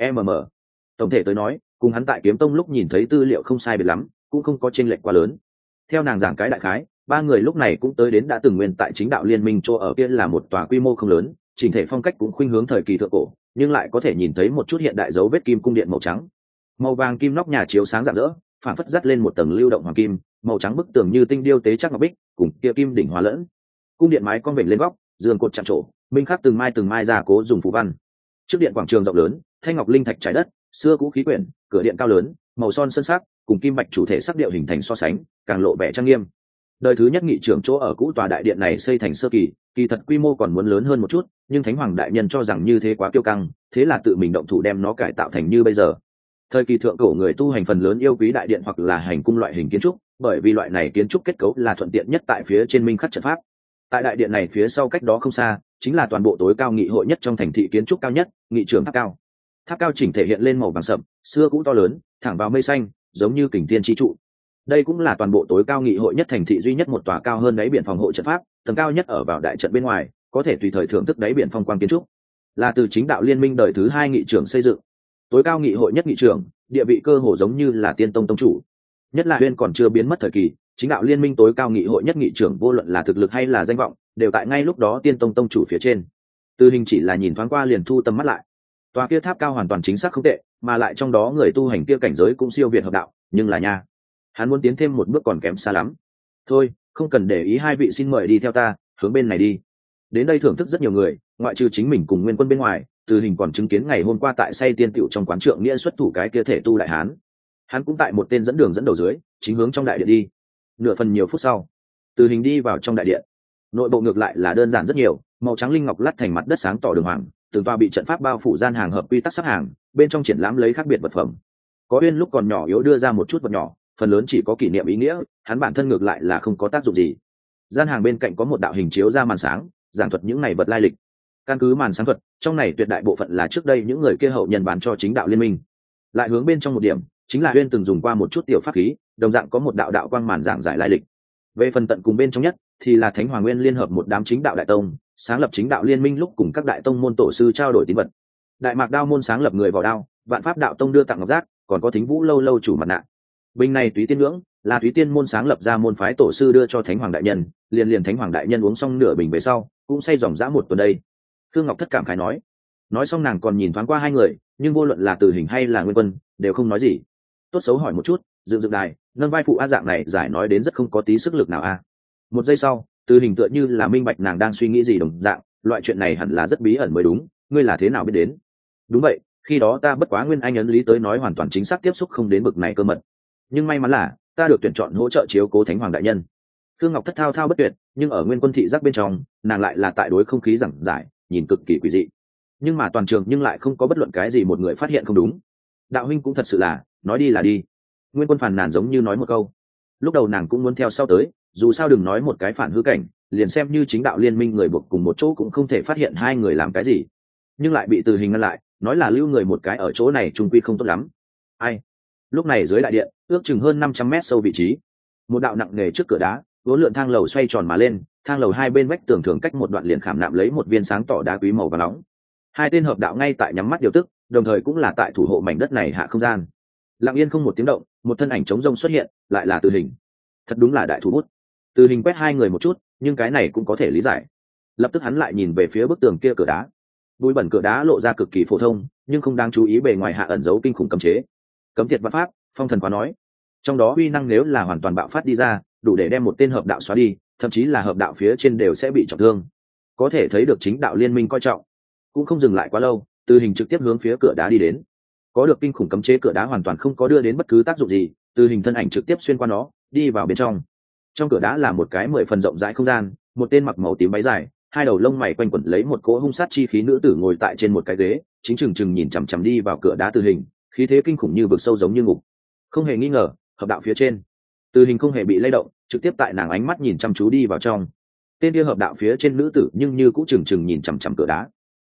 Tổng thể tới nói, cùng hắn tại Kiếm Tông lúc nhìn thấy tư liệu không sai biệt lắm, cũng không có chênh lệch quá lớn. Theo nàng giảng cái đại khái, ba người lúc này cũng tới đến đã từng nguyên tại chính đạo liên minh chỗ ở kia là một tòa quy mô không lớn, chỉnh thể phong cách cũng khuynh hướng thời kỳ thượng cổ, nhưng lại có thể nhìn thấy một chút hiện đại dấu vết kim cung điện màu trắng. Màu vàng kim nóc nhà chiếu sáng rạng rỡ, phản phất dắt lên một tầng lưu động hoàng kim, màu trắng bức tường như tinh điêu tế chắc ngọc bích, cùng kia kim đỉnh hòa lẫn. Cung điện mái cong vểnh lên góc, giường cột chạm trổ, minh khắc từng mai gia cố dùng phù văn. Trước điện quảng trường rộng lớn, thanh ngọc linh thạch trái đất, xưa cũ khí quyển, cửa điện cao lớn, màu son sơn sắc, cùng kim bạch chủ thể sắc điệu hình thành so sánh, càng lộ vẻ trang nghiêm. Đời thứ nhất nghị trưởng chỗ ở cũ tòa đại điện này xây thành sơ kỳ, kỳ thật quy mô còn muốn lớn hơn một chút, nhưng Thánh Hoàng đại nhân cho rằng như thế quá kiêu căng, thế là tự mình động thủ đem nó cải tạo thành như bây giờ. Thời kỳ thượng cổ người tu hành phần lớn yêu quý đại điện hoặc là hành cung loại hình kiến trúc, bởi vì loại này kiến trúc kết cấu là thuận tiện nhất tại phía trên minh khắc trận pháp. Tại đại điện này phía sau cách đó không xa, chính là toàn bộ tối cao nghị hội nhất trong thành thị kiến trúc cao nhất, nghị trường tháp cao. Tháp cao chỉnh thể hiện lên màu vàng sậm, xưa cũ to lớn, thẳng vào mây xanh, giống như kình thiên chi trụ. Đây cũng là toàn bộ tối cao nghị hội nhất thành thị duy nhất một tòa cao hơn đáy biển phòng hộ trận pháp, tầng cao nhất ở vào đại trận bên ngoài, có thể tùy thời thưởng thức đáy biển phong quang kiến trúc. Là từ chính đạo liên minh đời thứ hai nghị trưởng xây dựng. Tối cao nghị hội nhất nghị trưởng, địa vị cơ hồ giống như là tiên tông tông chủ. Nhất là Uyên còn chưa biến mất thời kỳ, chính đạo liên minh tối cao nghị hội nhất nghị trưởng vô luận là thực lực hay là danh vọng, đều tại ngay lúc đó tiên tông tông chủ phía trên. Từ hình chỉ là nhìn thoáng qua liền thu tầm mắt lại. Tòa kia tháp cao hoàn toàn chính xác không tệ, mà lại trong đó người tu hành kia cảnh giới cũng siêu việt hợp đạo, nhưng là nha, hắn muốn tiến thêm một bước còn kém xa lắm. Thôi, không cần để ý, hai vị xin mời đi theo ta, hướng bên này đi. Đến đây thưởng thức rất nhiều người, ngoại trừ chính mình cùng Nguyên Quân bên ngoài, Từ Hình còn chứng kiến ngày hôm qua tại say tiên tiểu trong quán trượng nghĩa xuất thủ cái kia thể tu đại hán. Hắn cũng tại một tên dẫn đường dẫn đầu dưới, chính hướng trong đại điện đi. Nửa phần nhiều phút sau, Từ Hình đi vào trong đại điện. Nội bộ ngược lại là đơn giản rất nhiều, màu trắng linh ngọc lát thành mặt đất sáng tỏ đường hoàng, từng tòa bị trận pháp bao phủ gian hàng hợp quy tắc sắp hàng, bên trong triển lãm lấy khác biệt vật phẩm. Có Uyên lúc còn nhỏ yếu đưa ra một chút vật nhỏ, phần lớn chỉ có kỷ niệm ý nghĩa, hắn bản thân ngược lại là không có tác dụng gì. Gian hàng bên cạnh có một đạo hình chiếu ra màn sáng, giảng thuật những này vật lai lịch. Căn cứ màn sáng thuật, trong này tuyệt đại bộ phận là trước đây những người kia hậu nhân bán cho chính đạo liên minh. Lại hướng bên trong một điểm, chính là Uyên từng dùng qua một chút tiểu pháp khí, đồng dạng có một đạo đạo quang màn giảng giải lai lịch. Về phần tận cùng bên trong nhất, thì là Thánh Hoàng Nguyên liên hợp một đám chính đạo đại tông, sáng lập chính đạo liên minh lúc cùng các đại tông môn tổ sư trao đổi tín vật. Đại Mạc Đao môn sáng lập người vào đao, Vạn Pháp đạo tông đưa tặng ngọc giác, còn có Thính Vũ lâu lâu chủ mặt nạ. Bình này Túy Tiên Ngưỡng là Túy Tiên môn sáng lập ra môn phái tổ sư đưa cho Thánh Hoàng đại nhân, liền Thánh Hoàng đại nhân uống xong nửa bình về sau, cũng say dòng dã một tuần đây. Khương Ngọc Thất cảm khái nói xong nàng còn nhìn thoáng qua hai người, nhưng vô luận là Từ Hình hay là Nguyên Quân, đều không nói gì. Tốt xấu hỏi một chút, dựng đài, nâng vai phụ a dạng này giải nói đến rất không có tí sức lực nào a. Một giây sau, Từ Hình tựa như là minh bạch nàng đang suy nghĩ gì đồng dạng, loại chuyện này hẳn là rất bí ẩn mới đúng, ngươi là thế nào biết đến? Đúng vậy, khi đó ta bất quá Nguyên Anh ấn lý tới nói hoàn toàn chính xác tiếp xúc không đến bực này cơ mật, nhưng may mắn là ta được tuyển chọn hỗ trợ chiếu cố Thánh Hoàng đại nhân. Khương Ngọc Thất thao thao bất tuyệt, nhưng ở Nguyên Quân thị giác bên trong, nàng lại là tại đối không khí giảng giải, nhìn cực kỳ quỷ dị. Nhưng mà toàn trường nhưng lại không có bất luận cái gì một người phát hiện không đúng. Đạo huynh cũng thật sự là, nói đi là đi. Nguyên Quân phàn nàn giống như nói một câu. Lúc đầu nàng cũng muốn theo sau tới, dù sao đừng nói một cái phản hư cảnh, liền xem như chính đạo liên minh người buộc cùng một chỗ cũng không thể phát hiện hai người làm cái gì. Nhưng lại bị Từ Hình ngăn lại, nói là lưu người một cái ở chỗ này trung quy không tốt lắm. Ai? Lúc này dưới đại điện, ước chừng hơn 500 mét sâu vị trí, một đạo nặng nề trước cửa đá, uốn lượn thang lầu xoay tròn mà lên, thang lầu hai bên vách tường thường cách một đoạn liền khảm nạm lấy một viên sáng tỏ đá quý màu vàng nóng. Hai tên hợp đạo ngay tại nhắm mắt điều tức, đồng thời cũng là tại thủ hộ mảnh đất này hạ không gian. Lặng yên không một tiếng động, một thân ảnh trống rông xuất hiện, lại là Từ Hình. Thật đúng là đại thủ bút. Từ Hình quét hai người một chút, nhưng cái này cũng có thể lý giải. Lập tức hắn lại nhìn về phía bức tường kia cửa đá. Bụi bẩn cửa đá lộ ra cực kỳ phổ thông, nhưng không đáng chú ý bề ngoài hạ ẩn giấu kinh khủng cấm chế. Cấm tiệt vạn pháp, phong thần quá nói. Trong đó uy năng nếu là hoàn toàn bạo phát đi ra, đủ để đem một tên hợp đạo xóa đi, thậm chí là hợp đạo phía trên đều sẽ bị trọng thương. Có thể thấy được chính đạo liên minh coi trọng. Cũng không dừng lại quá lâu, Từ Hình trực tiếp hướng phía cửa đá đi đến. Có được kinh khủng cấm chế cửa đá hoàn toàn không có đưa đến bất cứ tác dụng gì, Từ Hình thân ảnh trực tiếp xuyên qua nó, đi vào bên trong. Trong cửa đá là một cái 10 phần rộng rãi không gian, một tên mặc màu tím váy dài, hai đầu lông mày quanh quẩn lấy một cỗ hung sát chi khí nữ tử ngồi tại trên một cái ghế, chính chừng nhìn chằm chằm đi vào cửa đá Từ Hình, khí thế kinh khủng như vực sâu giống như ngục. Không hề nghi ngờ, hợp đạo phía trên. Từ Hình không hề bị lay động, trực tiếp tại nàng ánh mắt nhìn chăm chú đi vào trong. Tên kia hợp đạo phía trên nữ tử nhưng như cũng chừng nhìn chằm chằm cửa đá.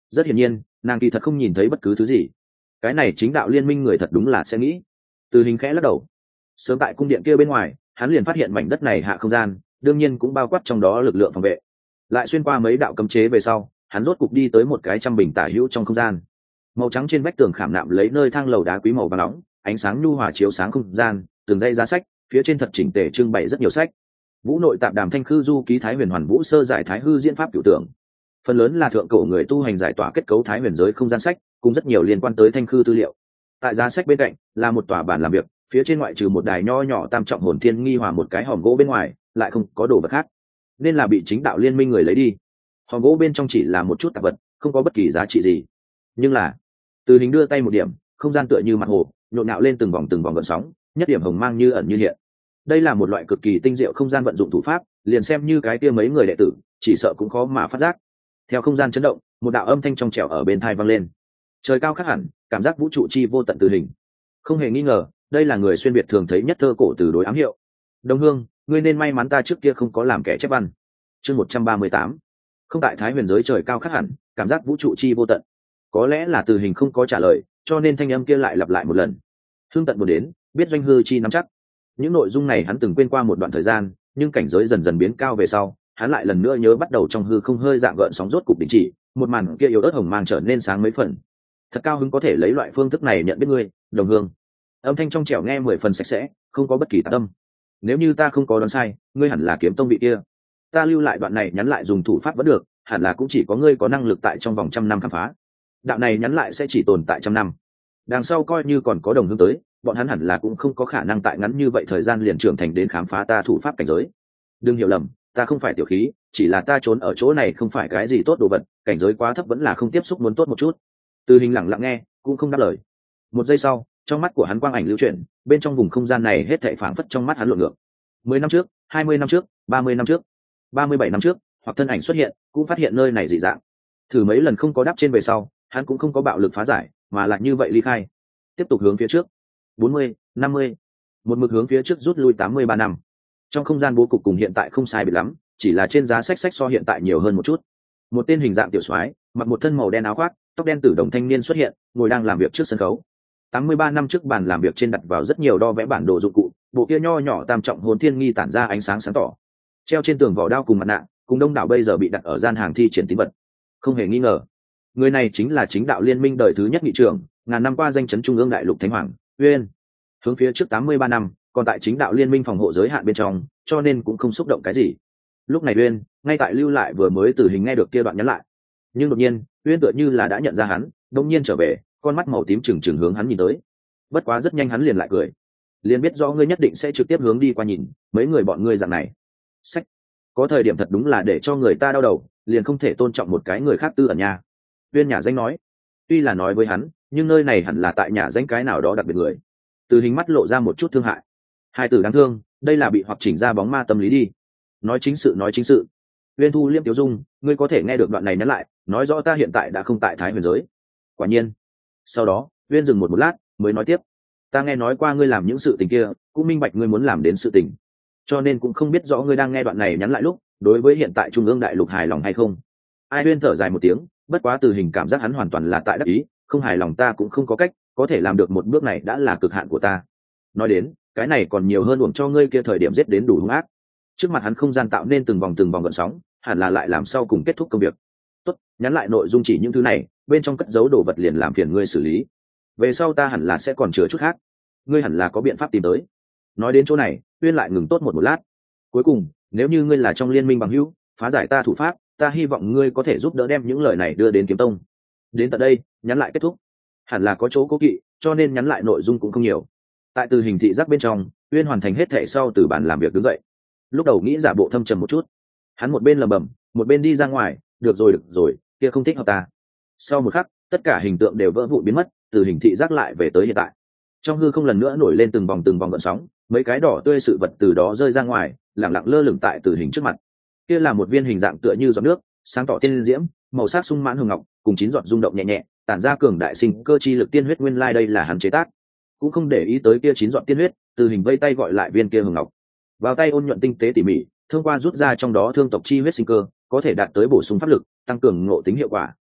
Rất hiển nhiên nàng kỳ thật không nhìn thấy bất cứ thứ gì. Cái này chính đạo liên minh người thật đúng là sẽ nghĩ. Từ Hình khẽ lắc đầu. Sớm tại cung điện kia bên ngoài hắn liền phát hiện mảnh đất này hạ không gian, đương nhiên cũng bao quát trong đó lực lượng phòng vệ. Lại xuyên qua mấy đạo cấm chế về sau, hắn rốt cục đi tới một cái trăm bình tả hữu trong không gian. Màu trắng trên vách tường khảm nạm lấy nơi thang lầu đá quý màu vàng nóng, ánh sáng nhu hòa chiếu sáng không gian, từng dãy giá sách, phía trên thật chỉnh tề trưng bày rất nhiều sách. Vũ nội tạp đàm thanh khư du ký thái huyền hoàn vũ sơ giải thái hư diễn pháp cửu tưởng. Phần lớn là thượng cổ người tu hành giải tỏa kết cấu thái huyền giới không gian sách, cùng rất nhiều liên quan tới thanh khư tư liệu. Tại giá sách bên cạnh là một tòa bàn làm việc, phía trên ngoại trừ một đài nho nhỏ tam trọng hồn thiên nghi hòa một cái hòm gỗ bên ngoài, lại không có đồ vật khác, nên là bị chính đạo liên minh người lấy đi. Hòm gỗ bên trong chỉ là một chút tạp vật, không có bất kỳ giá trị gì. Nhưng là Từ Hình đưa tay một điểm, không gian tựa như mặt hồ, nhộn nhạo lên từng vòng gợn sóng, nhất điểm hồng mang như ẩn như hiện. Đây là một loại cực kỳ tinh diệu không gian vận dụng thủ pháp, liền xem như cái kia mấy người đệ tử chỉ sợ cũng khó mà phát giác. Theo không gian chấn động, một đạo âm thanh trong trẻo ở bên tai vang lên. Trời cao khác hẳn, cảm giác vũ trụ chi vô tận. Từ Hình không hề nghi ngờ, đây là người xuyên việt thường thấy nhất thơ cổ từ đối ám hiệu. Đồng Hương, ngươi nên may mắn ta trước kia không có làm kẻ chép văn. Chương 138. Không tại thái huyền giới trời cao khác hẳn, cảm giác vũ trụ chi vô tận. Có lẽ là Từ Hình không có trả lời, cho nên thanh âm kia lại lặp lại một lần. Hương tận buồn đến, biết doanh hư chi nắm chắc. Những nội dung này hắn từng quên qua một đoạn thời gian, nhưng cảnh giới dần dần biến cao về sau, hắn lại lần nữa nhớ bắt đầu trong hư không hơi dạng gợn sóng rốt cục đình chỉ, một màn kia yếu ớt hồng mang trở nên sáng mấy phần. Thật cao hứng có thể lấy loại phương thức này nhận biết ngươi, Đồng Hương. Âm thanh trong trẻo nghe 10 phần sạch sẽ, không có bất kỳ tạp âm. Nếu như ta không có đoán sai, ngươi hẳn là Kiếm Tông vị kia. Ta lưu lại đoạn này nhắn lại dùng thủ pháp vẫn được, hẳn là cũng chỉ có ngươi có năng lực tại trong vòng 100 năm khám phá. Đạo này nhắn lại sẽ chỉ tồn tại 100 năm. Đằng sau coi như còn có Đồng Hương tới, bọn hắn hẳn là cũng không có khả năng tại ngắn như vậy thời gian liền trưởng thành đến khám phá ta thủ pháp cảnh giới. Đừng hiểu lầm, ta không phải tiểu khí, chỉ là ta trốn ở chỗ này không phải cái gì tốt đồ vật, cảnh giới quá thấp vẫn là không tiếp xúc muốn tốt một chút. Từ Hình lặng lặng nghe, cũng không đáp lời. Một giây sau, trong mắt của hắn quang ảnh lưu chuyển, bên trong vùng không gian này hết thảy phảng phất trong mắt hắn lộn ngược. 10 năm trước, 20 năm trước, 30 năm trước, 37 năm trước, hoặc thân ảnh xuất hiện, cũng phát hiện nơi này dị dạng. Thử mấy lần không có đáp trên về sau, hắn cũng không có bạo lực phá giải, mà lại như vậy ly khai. Tiếp tục hướng phía trước. 40, 50, một mực hướng phía trước rút lui 83 năm. Trong không gian bố cục cùng hiện tại không sai biệt lắm, chỉ là trên giá sách so hiện tại nhiều hơn một chút. Một tên hình dạng tiểu soái, mặc một thân màu đen áo khoác, tóc đen tử đồng thanh niên xuất hiện, ngồi đang làm việc trước sân khấu. 83 năm trước bàn làm việc trên đặt vào rất nhiều đo vẽ bản đồ dụng cụ, bộ kia nho nhỏ tam trọng hồn thiên nghi tản ra ánh sáng sáng tỏ. Treo trên tường vỏ đao cùng mặt nạ, cùng đông đảo bây giờ bị đặt ở gian hàng thi triển tín vật. Không hề nghi ngờ, người này chính là chính đạo liên minh đời thứ nhất nghị trưởng, ngàn năm qua danh chấn trung ương đại lục thánh hoàng Uyên. Hướng phía trước 83 năm, còn tại chính đạo liên minh phòng hộ giới hạn bên trong, cho nên cũng không xúc động cái gì. Lúc này Uyên ngay tại lưu lại vừa mới Từ Hình nghe được kia đoạn nhắn lại, nhưng đột nhiên Uyên tựa như là đã nhận ra hắn, đông nhiên trở về, con mắt màu tím trừng hướng hắn nhìn tới. Bất quá rất nhanh hắn liền lại cười, liền biết rõ ngươi nhất định sẽ trực tiếp hướng đi qua nhìn mấy người bọn ngươi dạng này. Sách, có thời điểm thật đúng là để cho người ta đau đầu, liền không thể tôn trọng một cái người khác tư ẩn nha. Uyên nhà danh nói, tuy là nói với hắn, nhưng nơi này hẳn là tại nhà danh cái nào đó đặc biệt người. Từ Hình mắt lộ ra một chút thương hại. Hai từ đáng thương, đây là bị hoặc chỉnh ra bóng ma tâm lý đi. Nói chính sự nói chính sự. Uyên thu liêm tiểu dung, ngươi có thể nghe được đoạn này nhắn lại, nói rõ ta hiện tại đã không tại thái huyền giới. Quả nhiên. Sau đó Uyên dừng một lát mới nói tiếp, ta nghe nói qua ngươi làm những sự tình kia, cũng minh bạch ngươi muốn làm đến sự tình, cho nên cũng không biết rõ ngươi đang nghe đoạn này nhắn lại lúc đối với hiện tại trung ương đại lục hài lòng hay không. Ai Uyên thở dài một tiếng, bất quá Từ Hình cảm giác hắn hoàn toàn là tại đắc ý, không hài lòng ta cũng không có cách, có thể làm được một bước này đã là cực hạn của ta. Nói đến cái này còn nhiều hơn uổng cho ngươi kia thời điểm giết đến đủ hung ác. Trước mặt hắn không gian tạo nên từng vòng gợn sóng, hẳn là lại làm sau cùng kết thúc công việc. Tốt, nhắn lại nội dung chỉ những thứ này, bên trong cất giấu đồ vật liền làm phiền ngươi xử lý. Về sau ta hẳn là sẽ còn chứa chút khác, ngươi hẳn là có biện pháp tìm tới. Nói đến chỗ này Uyên lại ngừng tốt một lát. Cuối cùng, nếu như ngươi là trong liên minh bằng hữu, phá giải ta thủ pháp, ta hy vọng ngươi có thể giúp đỡ đem những lời này đưa đến Kiếm Tông. Đến tận đây nhắn lại kết thúc, hẳn là có chỗ cố kỵ, cho nên nhắn lại nội dung cũng không nhiều. Tại Từ Hình thị giác bên trong, Uyên hoàn thành hết thệ sau từ bàn làm việc đứng dậy. Lúc đầu nghĩ giả bộ thâm trầm một chút, hắn một bên lẩm bẩm một bên đi ra ngoài, được rồi, kia không thích hợp ta. Sau một khắc, tất cả hình tượng đều vỡ vụn biến mất, Từ Hình thị giác lại về tới hiện tại. Trong hư không lần nữa nổi lên từng vòng gợn sóng, mấy cái đỏ tươi sự vật từ đó rơi ra ngoài, lẳng lặng lơ lửng tại Từ Hình trước mặt. Kia là một viên hình dạng tựa như giọt nước, sáng tỏ tiên diễm, màu sắc sung mãn hồng ngọc, cùng 9 giọt rung động nhẹ nhẹ, tản ra cường đại sinh cơ chi lực tiên huyết nguyên lai đây là hắn chế tác. Cũng không để ý tới kia 9 giọt tiên huyết, Từ Hình vây tay gọi lại viên kia hồng ngọc. Vào tay ôn nhuận tinh tế tỉ mỉ, thông qua rút ra trong đó thương tộc chi huyết sinh cơ, có thể đạt tới bổ sung pháp lực, tăng cường ngộ tính hiệu quả.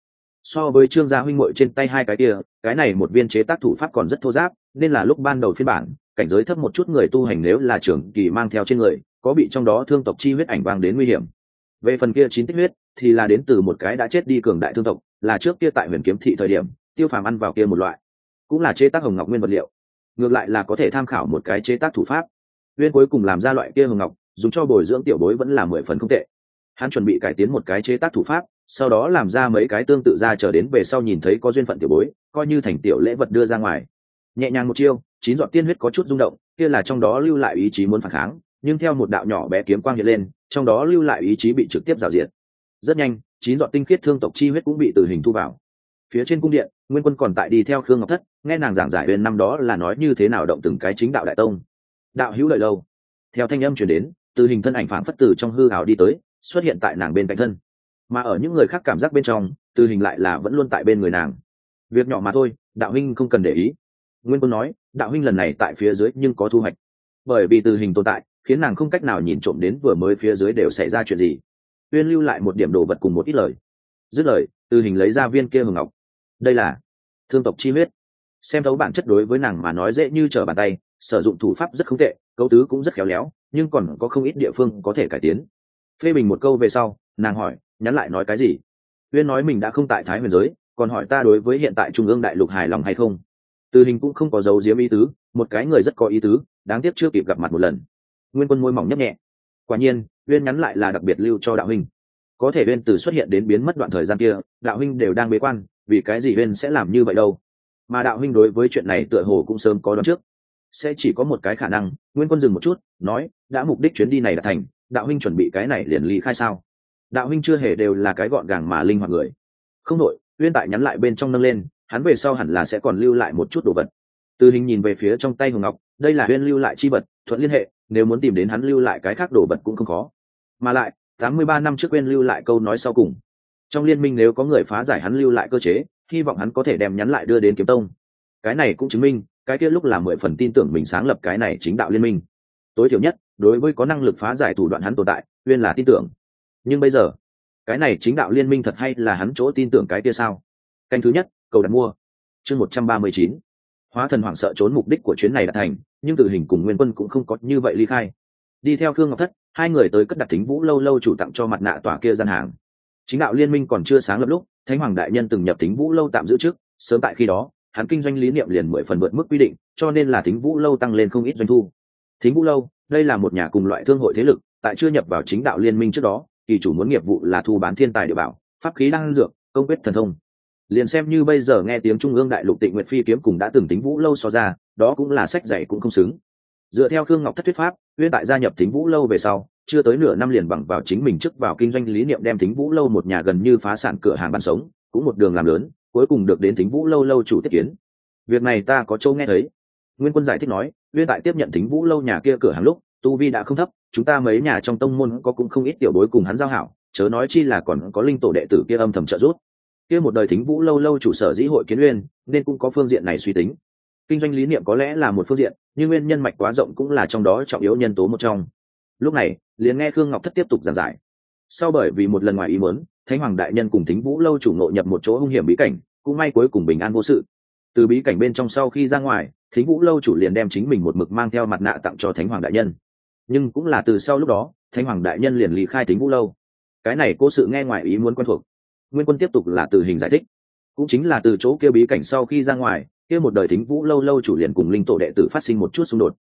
so với trương gia huynh muội trên tay hai cái kia, cái này một viên chế tác thủ pháp còn rất thô giáp, nên là lúc ban đầu phiên bản cảnh giới thấp một chút người tu hành nếu là trưởng kỳ mang theo trên người, có bị trong đó thương tộc chi huyết ảnh vang đến nguy hiểm. Về phần kia 9 tích huyết thì là đến từ một cái đã chết đi cường đại thương tộc, là trước kia tại Huyền Kiếm thị thời điểm Tiêu Phàm ăn vào kia một loại, cũng là chế tác hồng ngọc nguyên vật liệu. Ngược lại là có thể tham khảo một cái chế tác thủ pháp. Uyên cuối cùng làm ra loại kia hồng ngọc, dùng cho bồi dưỡng tiểu bối vẫn là 10 phần không tệ. Hắn chuẩn bị cải tiến một cái chế tác thủ pháp, sau đó làm ra mấy cái tương tự ra chờ đến về sau nhìn thấy có duyên phận tiểu bối, coi như thành tiểu lễ vật đưa ra ngoài. Nhẹ nhàng một chiêu, 9 giọt tiên huyết có chút rung động, kia là trong đó lưu lại ý chí muốn phản kháng, nhưng theo một đạo nhỏ bé kiếm quang hiện lên, trong đó lưu lại ý chí bị trực tiếp rào diệt. Rất nhanh, 9 giọt tinh khiết thương tộc chi huyết cũng bị tử hình thu vào. Phía trên cung điện, Nguyên Quân còn tại đi theo Khương Ngọc Thất, nghe nàng giảng giải Huyền năm đó là nói như thế nào động từng cái chính đạo đại tông. Đạo hữu đợi lâu. Theo thanh âm truyền đến, từ hình thân ảnh phảng phất từ trong hư ảo đi tới, xuất hiện tại nàng bên cạnh thân. Mà ở những người khác cảm giác bên trong, từ hình lại là vẫn luôn tại bên người nàng. Việc nhỏ mà thôi, đạo huynh không cần để ý. Nguyên Quân nói, đạo huynh lần này tại phía dưới nhưng có thu hoạch. Bởi vì từ hình tồn tại, khiến nàng không cách nào nhìn trộm đến vừa mới phía dưới đều xảy ra chuyện gì. Uyên lưu lại một điểm đồ vật cùng một ít lời. Dứt lời, từ hình lấy ra viên kia hồng ngọc. Đây là thương tộc chi huyết. Xem thấu bản chất đối với nàng mà nói dễ như trở bàn tay, sử dụng thủ pháp rất không tệ, cấu tứ cũng rất khéo léo, nhưng còn có không ít địa phương có thể cải tiến. Phê bình một câu về sau, nàng hỏi, nhắn lại nói cái gì? Uyên nói mình đã không tại Thái Huyền giới, còn hỏi ta đối với hiện tại Trung ương đại lục hài lòng hay không. Từ hình cũng không có dấu diếm ý tứ, một cái người rất có ý tứ, đáng tiếc chưa kịp gặp mặt một lần. Nguyên Quân môi mỏng nhấp nhẹ. Quả nhiên, Uyên nhắn lại là đặc biệt lưu cho đạo huynh. Có thể Uyên từ xuất hiện đến biến mất đoạn thời gian kia, đạo huynh đều đang bế quan, vì cái gì Uyên sẽ làm như vậy đâu? Mà đạo huynh đối với chuyện này tựa hồ cũng sớm có đoán trước. Sẽ chỉ có một cái khả năng. Nguyên Quân dừng một chút, nói, đã mục đích chuyến đi này đã thành, đạo huynh chuẩn bị cái này liền ly khai sao? Đạo huynh chưa hề đều là cái gọn gàng mà linh hoạt người. Không nội, Uyên tại nhắn lại bên trong nâng lên, hắn về sau hẳn là sẽ còn lưu lại một chút đồ vật. Từ hình nhìn về phía trong tay hồng ngọc, đây là Uyên lưu lại chi vật, thuận liên hệ, nếu muốn tìm đến hắn lưu lại cái khác đồ vật cũng không khó. Mà lại, 83 năm trước Uyên lưu lại câu nói sau cùng. Trong liên minh nếu có người phá giải hắn lưu lại cơ chế, hy vọng hắn có thể đem nhắn lại đưa đến Kiếm Tông. Cái này cũng chứng minh, cái kia lúc là 10 phần tin tưởng mình sáng lập cái này chính đạo liên minh. Tối thiểu nhất, đối với có năng lực phá giải thủ đoạn hắn tồn tại, Uyên là tin tưởng. Nhưng bây giờ, cái này chính đạo liên minh thật hay là hắn chỗ tin tưởng cái kia sao? Canh thứ nhất, cầu đặt mua. Chương 139. Hóa thần hoảng sợ trốn mục đích của chuyến này đã thành, nhưng Từ hình cùng Nguyên Quân cũng không có như vậy ly khai. Đi theo Khương Ngọc Thất, hai người tới cất đặt Thính Vũ lâu lâu chủ tặng cho mặt nạ tỏa kia gian hàng. Chính đạo liên minh còn chưa sáng lập lúc, Thánh Hoàng đại nhân từng nhập Thính Vũ lâu tạm giữ trước, sớm tại khi đó, hắn kinh doanh lý niệm liền 10 phần vượt mức quy định, cho nên là Thính Vũ lâu tăng lên không ít doanh thu. Thính Vũ lâu, đây là một nhà cùng loại thương hội thế lực, tại chưa nhập vào chính đạo liên minh trước đó, kỳ chủ muốn nghiệp vụ là thu bán thiên tài địa bảo, pháp khí đan dược, công quyết thần thông. Liền xem như bây giờ nghe tiếng Trung ương đại lục Tịnh Nguyệt Phi kiếm cùng đã từng Thính Vũ lâu so ra, đó cũng là sách dạy cũng không xứng. Dựa theo Khương Ngọc Thất thuyết pháp, Uyên tại gia nhập Thính Vũ lâu về sau, chưa tới nửa năm liền bằng vào chính mình trước vào kinh doanh lý niệm đem Thính Vũ lâu một nhà gần như phá sản cửa hàng bán sống, cũng một đường làm lớn, cuối cùng được đến Thính Vũ lâu lâu chủ tiếp kiến. Việc này ta có châu nghe thấy. Nguyên Quân giải thích nói, Uyên tại tiếp nhận Thính Vũ lâu nhà kia cửa hàng lúc, tu vi đã không thấp, chúng ta mấy nhà trong tông môn có cũng không ít tiểu bối cùng hắn giao hảo, chớ nói chi là còn có linh tổ đệ tử kia âm thầm trợ giúp. Kia một đời Thính Vũ lâu lâu chủ sở dĩ hội kiến Uyên, nên cũng có phương diện này suy tính. Kinh doanh lý niệm có lẽ là một phương diện, nhưng nguyên nhân mạch quá rộng cũng là trong đó trọng yếu nhân tố một trong. Lúc này, liền nghe Khương Ngọc Thất tiếp tục giảng giải. Sau bởi vì một lần ngoài ý muốn, Thánh Hoàng đại nhân cùng Thính Vũ lâu chủ nội nhập một chỗ hung hiểm bí cảnh, cũng may cuối cùng bình an vô sự. Từ bí cảnh bên trong sau khi ra ngoài, Thính Vũ lâu chủ liền đem chính mình một mực mang theo mặt nạ tặng cho Thánh Hoàng đại nhân. Nhưng cũng là từ sau lúc đó, Thánh Hoàng đại nhân liền ly khai Thính Vũ lâu. Cái này cố sự nghe ngoài ý muốn quen thuộc. Nguyên Quân tiếp tục là từ hình giải thích, cũng chính là từ chỗ kia bí cảnh sau khi ra ngoài, kia một đời Thính Vũ lâu lâu chủ liền cùng linh tổ đệ tử phát sinh một chút xung đột.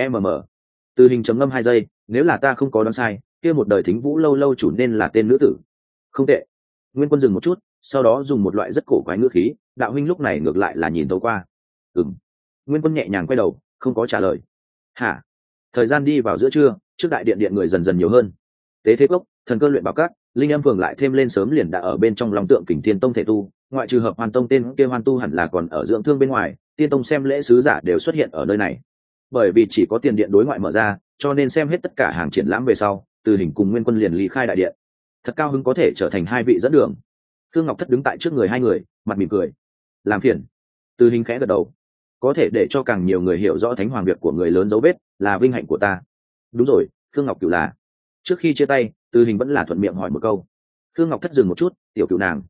Từ hình trầm ngâm 2 giây, nếu là ta không có đoán sai, kia một đời Thính Vũ lâu lâu chủ nên là tên nữ tử. Không tệ. Nguyên Quân dừng một chút, sau đó dùng một loại rất cổ quái ngữ khí, đạo huynh lúc này ngược lại là nhìn tấu qua. Nguyên Quân nhẹ nhàng quay đầu, không có trả lời. Hả? Thời gian đi vào giữa trưa, trước đại điện người dần dần nhiều hơn. Tế Thế Cốc, Thần Cơ luyện bảo các, Linh Âm phường lại thêm lên sớm liền đã ở bên trong lòng tượng Kình Thiên tông thể tu, ngoại trừ Hợp Hoàn tông tên kia Hoan tu hẳn là còn ở dưỡng thương bên ngoài, Tiên tông xem lễ sứ giả đều xuất hiện ở nơi này. Bởi vì chỉ có tiền điện đối ngoại mở ra, cho nên xem hết tất cả hàng triển lãm về sau, Từ hình cùng Nguyên Quân liền ly khai đại điện. Thật cao hứng có thể trở thành hai vị dẫn đường. Khương Ngọc Thất đứng tại trước người hai người, mặt mỉm cười. Làm phiền. Từ hình khẽ gật đầu. Có thể để cho càng nhiều người hiểu rõ Thánh Hoàng việc của người lớn dấu vết, là vinh hạnh của ta. Đúng rồi, Khương Ngọc Cửu là. Trước khi chia tay, Từ hình vẫn là thuận miệng hỏi một câu. Khương Ngọc Thất dừng một chút, tiểu cựu nàng.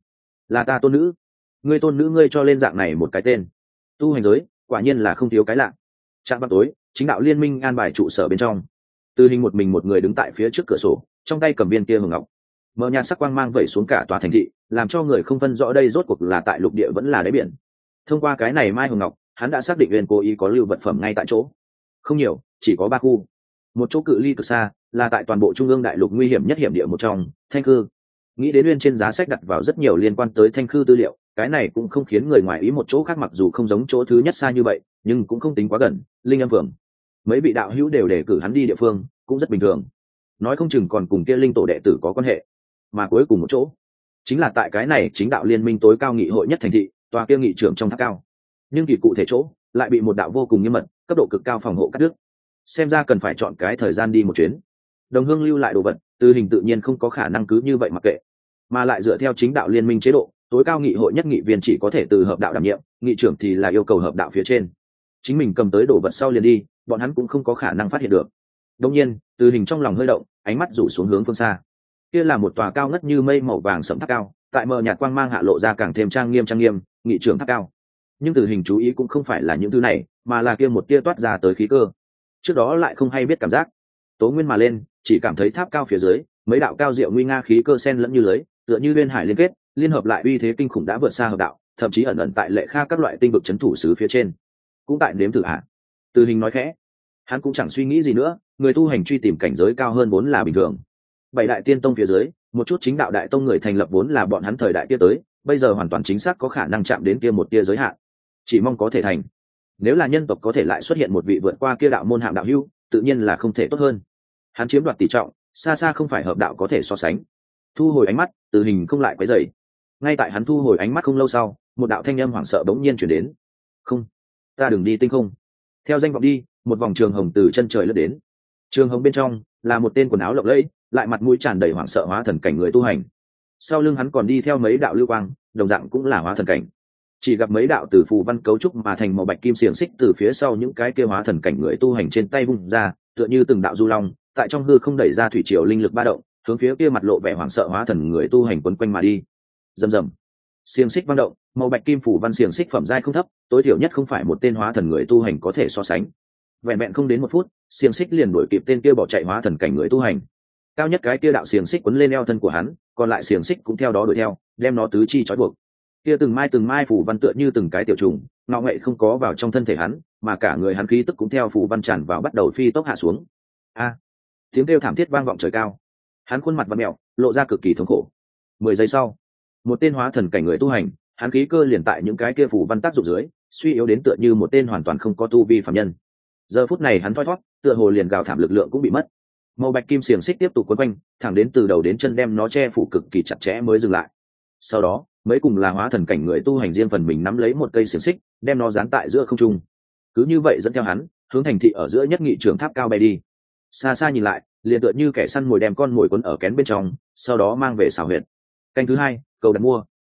là ta tôn nữ. Ngươi tôn nữ ngươi cho lên dạng này một cái tên. Tu hành giới quả nhiên là không thiếu cái lạ. Trạm vào tối, chính đạo liên minh an bài trụ sở bên trong. Từ Hình một mình một người đứng tại phía trước cửa sổ, trong tay cầm viên kia hồng ngọc. Mờ nhạt sắc quang mang vẩy xuống cả tòa thành thị, làm cho người không phân rõ đây rốt cuộc là tại lục địa vẫn là đáy biển. Thông qua cái này mai hồng ngọc, hắn đã xác định Uyên cố ý có lưu vật phẩm ngay tại chỗ. Không nhiều, chỉ có 3 khu. Một chỗ cự ly cực xa, là tại toàn bộ trung ương đại lục nguy hiểm nhất hiểm địa một trong, Thanh Khư. Nghĩ đến Uyên trên giá sách đặt vào rất nhiều liên quan tới Thanh Khư tư liệu, cái này cũng không khiến người ngoài ý một chỗ khác, mặc dù không giống chỗ thứ nhất xa như vậy, nhưng cũng không tính quá gần, Linh Âm Phường. Mấy vị đạo hữu đều đề cử hắn đi địa phương, cũng rất bình thường. Nói không chừng còn cùng kia linh tổ đệ tử có quan hệ. Mà cuối cùng một chỗ, chính là tại cái này chính đạo liên minh tối cao nghị hội nhất thành thị, tòa kia nghị trưởng trong tháp cao. Nhưng kỳ cụ thể chỗ lại bị một đạo vô cùng nghiêm mật, cấp độ cực cao phòng hộ cắt đứt. Xem ra cần phải chọn cái thời gian đi một chuyến. Đồng hương lưu lại đồ vật, Từ Hình tự nhiên không có khả năng cứ như vậy mặc kệ, mà lại dựa theo chính đạo liên minh chế độ, tối cao nghị hội nhất nghị viên chỉ có thể từ hợp đạo đảm nhiệm, nghị trưởng thì là yêu cầu hợp đạo phía trên. Chính mình cầm tới đồ vật sau liền đi, bọn hắn cũng không có khả năng phát hiện được. Đương nhiên, Từ Hình trong lòng hơi động, ánh mắt rủ xuống hướng phương xa. Kia là một tòa cao ngất như mây màu vàng sẫm tháp cao, tại mờ nhạt quang mang hạ lộ ra càng thêm trang nghiêm, nghị trưởng tháp cao. Nhưng Từ Hình chú ý cũng không phải là những thứ này, mà là kia một tia toát ra tới khí cơ. Trước đó lại không hay biết cảm giác, tố nguyên mà lên, chỉ cảm thấy tháp cao phía dưới, mấy đạo cao diệu nguy nga khí cơ sen lẫn như lưới, tựa như liên hải liên kết, liên hợp lại uy thế kinh khủng đã vượt xa hợp đạo, thậm chí ẩn ẩn tại lệ kha các loại tinh vực chấn thủ sứ phía trên. Cũng tại nếm thử hạ. Từ Hình nói khẽ, hắn cũng chẳng suy nghĩ gì nữa, người tu hành truy tìm cảnh giới cao hơn vốn là bình thường. 7 đại tiên tông phía dưới, một chút chính đạo đại tông người thành lập vốn là bọn hắn thời đại kia tới, bây giờ hoàn toàn chính xác có khả năng chạm đến kia một tia giới hạn. Chỉ mong có thể thành. Nếu là nhân tộc có thể lại xuất hiện một vị vượt qua kia đạo môn hạng đạo hữu, tự nhiên là không thể tốt hơn. Hắn chiếm đoạt tỷ trọng, xa xa không phải hợp đạo có thể so sánh. Thu hồi ánh mắt, Từ Hình không lại quấy rầy. Ngay tại hắn thu hồi ánh mắt không lâu sau, một đạo thanh âm hoảng sợ bỗng nhiên truyền đến. "Không, ta đừng đi tinh không." Theo danh vọng đi, một vòng trường hồng từ chân trời lướt đến. Trường hồng bên trong là một tên quần áo lộng lẫy, lại mặt mũi tràn đầy hoảng sợ hóa thần cảnh người tu hành. Sau lưng hắn còn đi theo mấy đạo lưu quang, đồng dạng cũng là hóa thần cảnh. Chỉ gặp mấy đạo từ phù văn cấu trúc mà thành màu bạch kim xiềng xích từ phía sau những cái kia hóa thần cảnh người tu hành trên tay vung ra, tựa như từng đạo du long, tại trong hư không đẩy ra thủy triều linh lực ba động, hướng phía kia mặt lộ vẻ hoảng sợ hóa thần người tu hành quấn quanh mà đi. Rầm rầm, xiềng xích vang động, màu bạch kim phủ văn xiềng xích phẩm giai không thấp, tối thiểu nhất không phải một tên hóa thần người tu hành có thể so sánh. Vẹn vẹn không đến 1 phút, xiềng xích liền đuổi kịp tên kia bỏ chạy hóa thần cảnh người tu hành. Cao nhất cái kia đạo xiềng xích quấn lên eo thân của hắn, còn lại xiềng xích cũng theo đó đuổi theo, đem nó tứ chi trói buộc. Kia từng mai phủ văn tựa như từng cái tiểu trùng, ngọ nghệ không có vào trong thân thể hắn, mà cả người hắn khí tức cũng theo phủ văn tràn vào bắt đầu phi tốc hạ xuống. A! Tiếng kêu thảm thiết vang vọng trời cao. Hắn khuôn mặt vặn mèo, lộ ra cực kỳ thống khổ. 10 giây sau, một tên hóa thần cảnh người tu hành, hắn khí cơ liền tại những cái kia phủ văn tác dụng dưới, suy yếu đến tựa như một tên hoàn toàn không có tu vi phàm nhân. Giờ phút này hắn thoi thoát, tựa hồ liền gào thảm lực lượng cũng bị mất. Màu bạch kim xiềng xích tiếp tục quấn quanh, thẳng đến từ đầu đến chân đem nó che phủ cực kỳ chặt chẽ mới dừng lại. Sau đó, mấy cùng là hóa thần cảnh người tu hành riêng phần mình nắm lấy một cây xiềng xích, đem nó dán tại giữa không trung. Cứ như vậy dẫn theo hắn, hướng thành thị ở giữa nhất nghị trường tháp cao bay đi. Xa xa nhìn lại, liền tựa như kẻ săn mồi đem con mồi cuốn ở kén bên trong, sau đó mang về xào huyệt. Canh thứ 2, cầu đặt mua.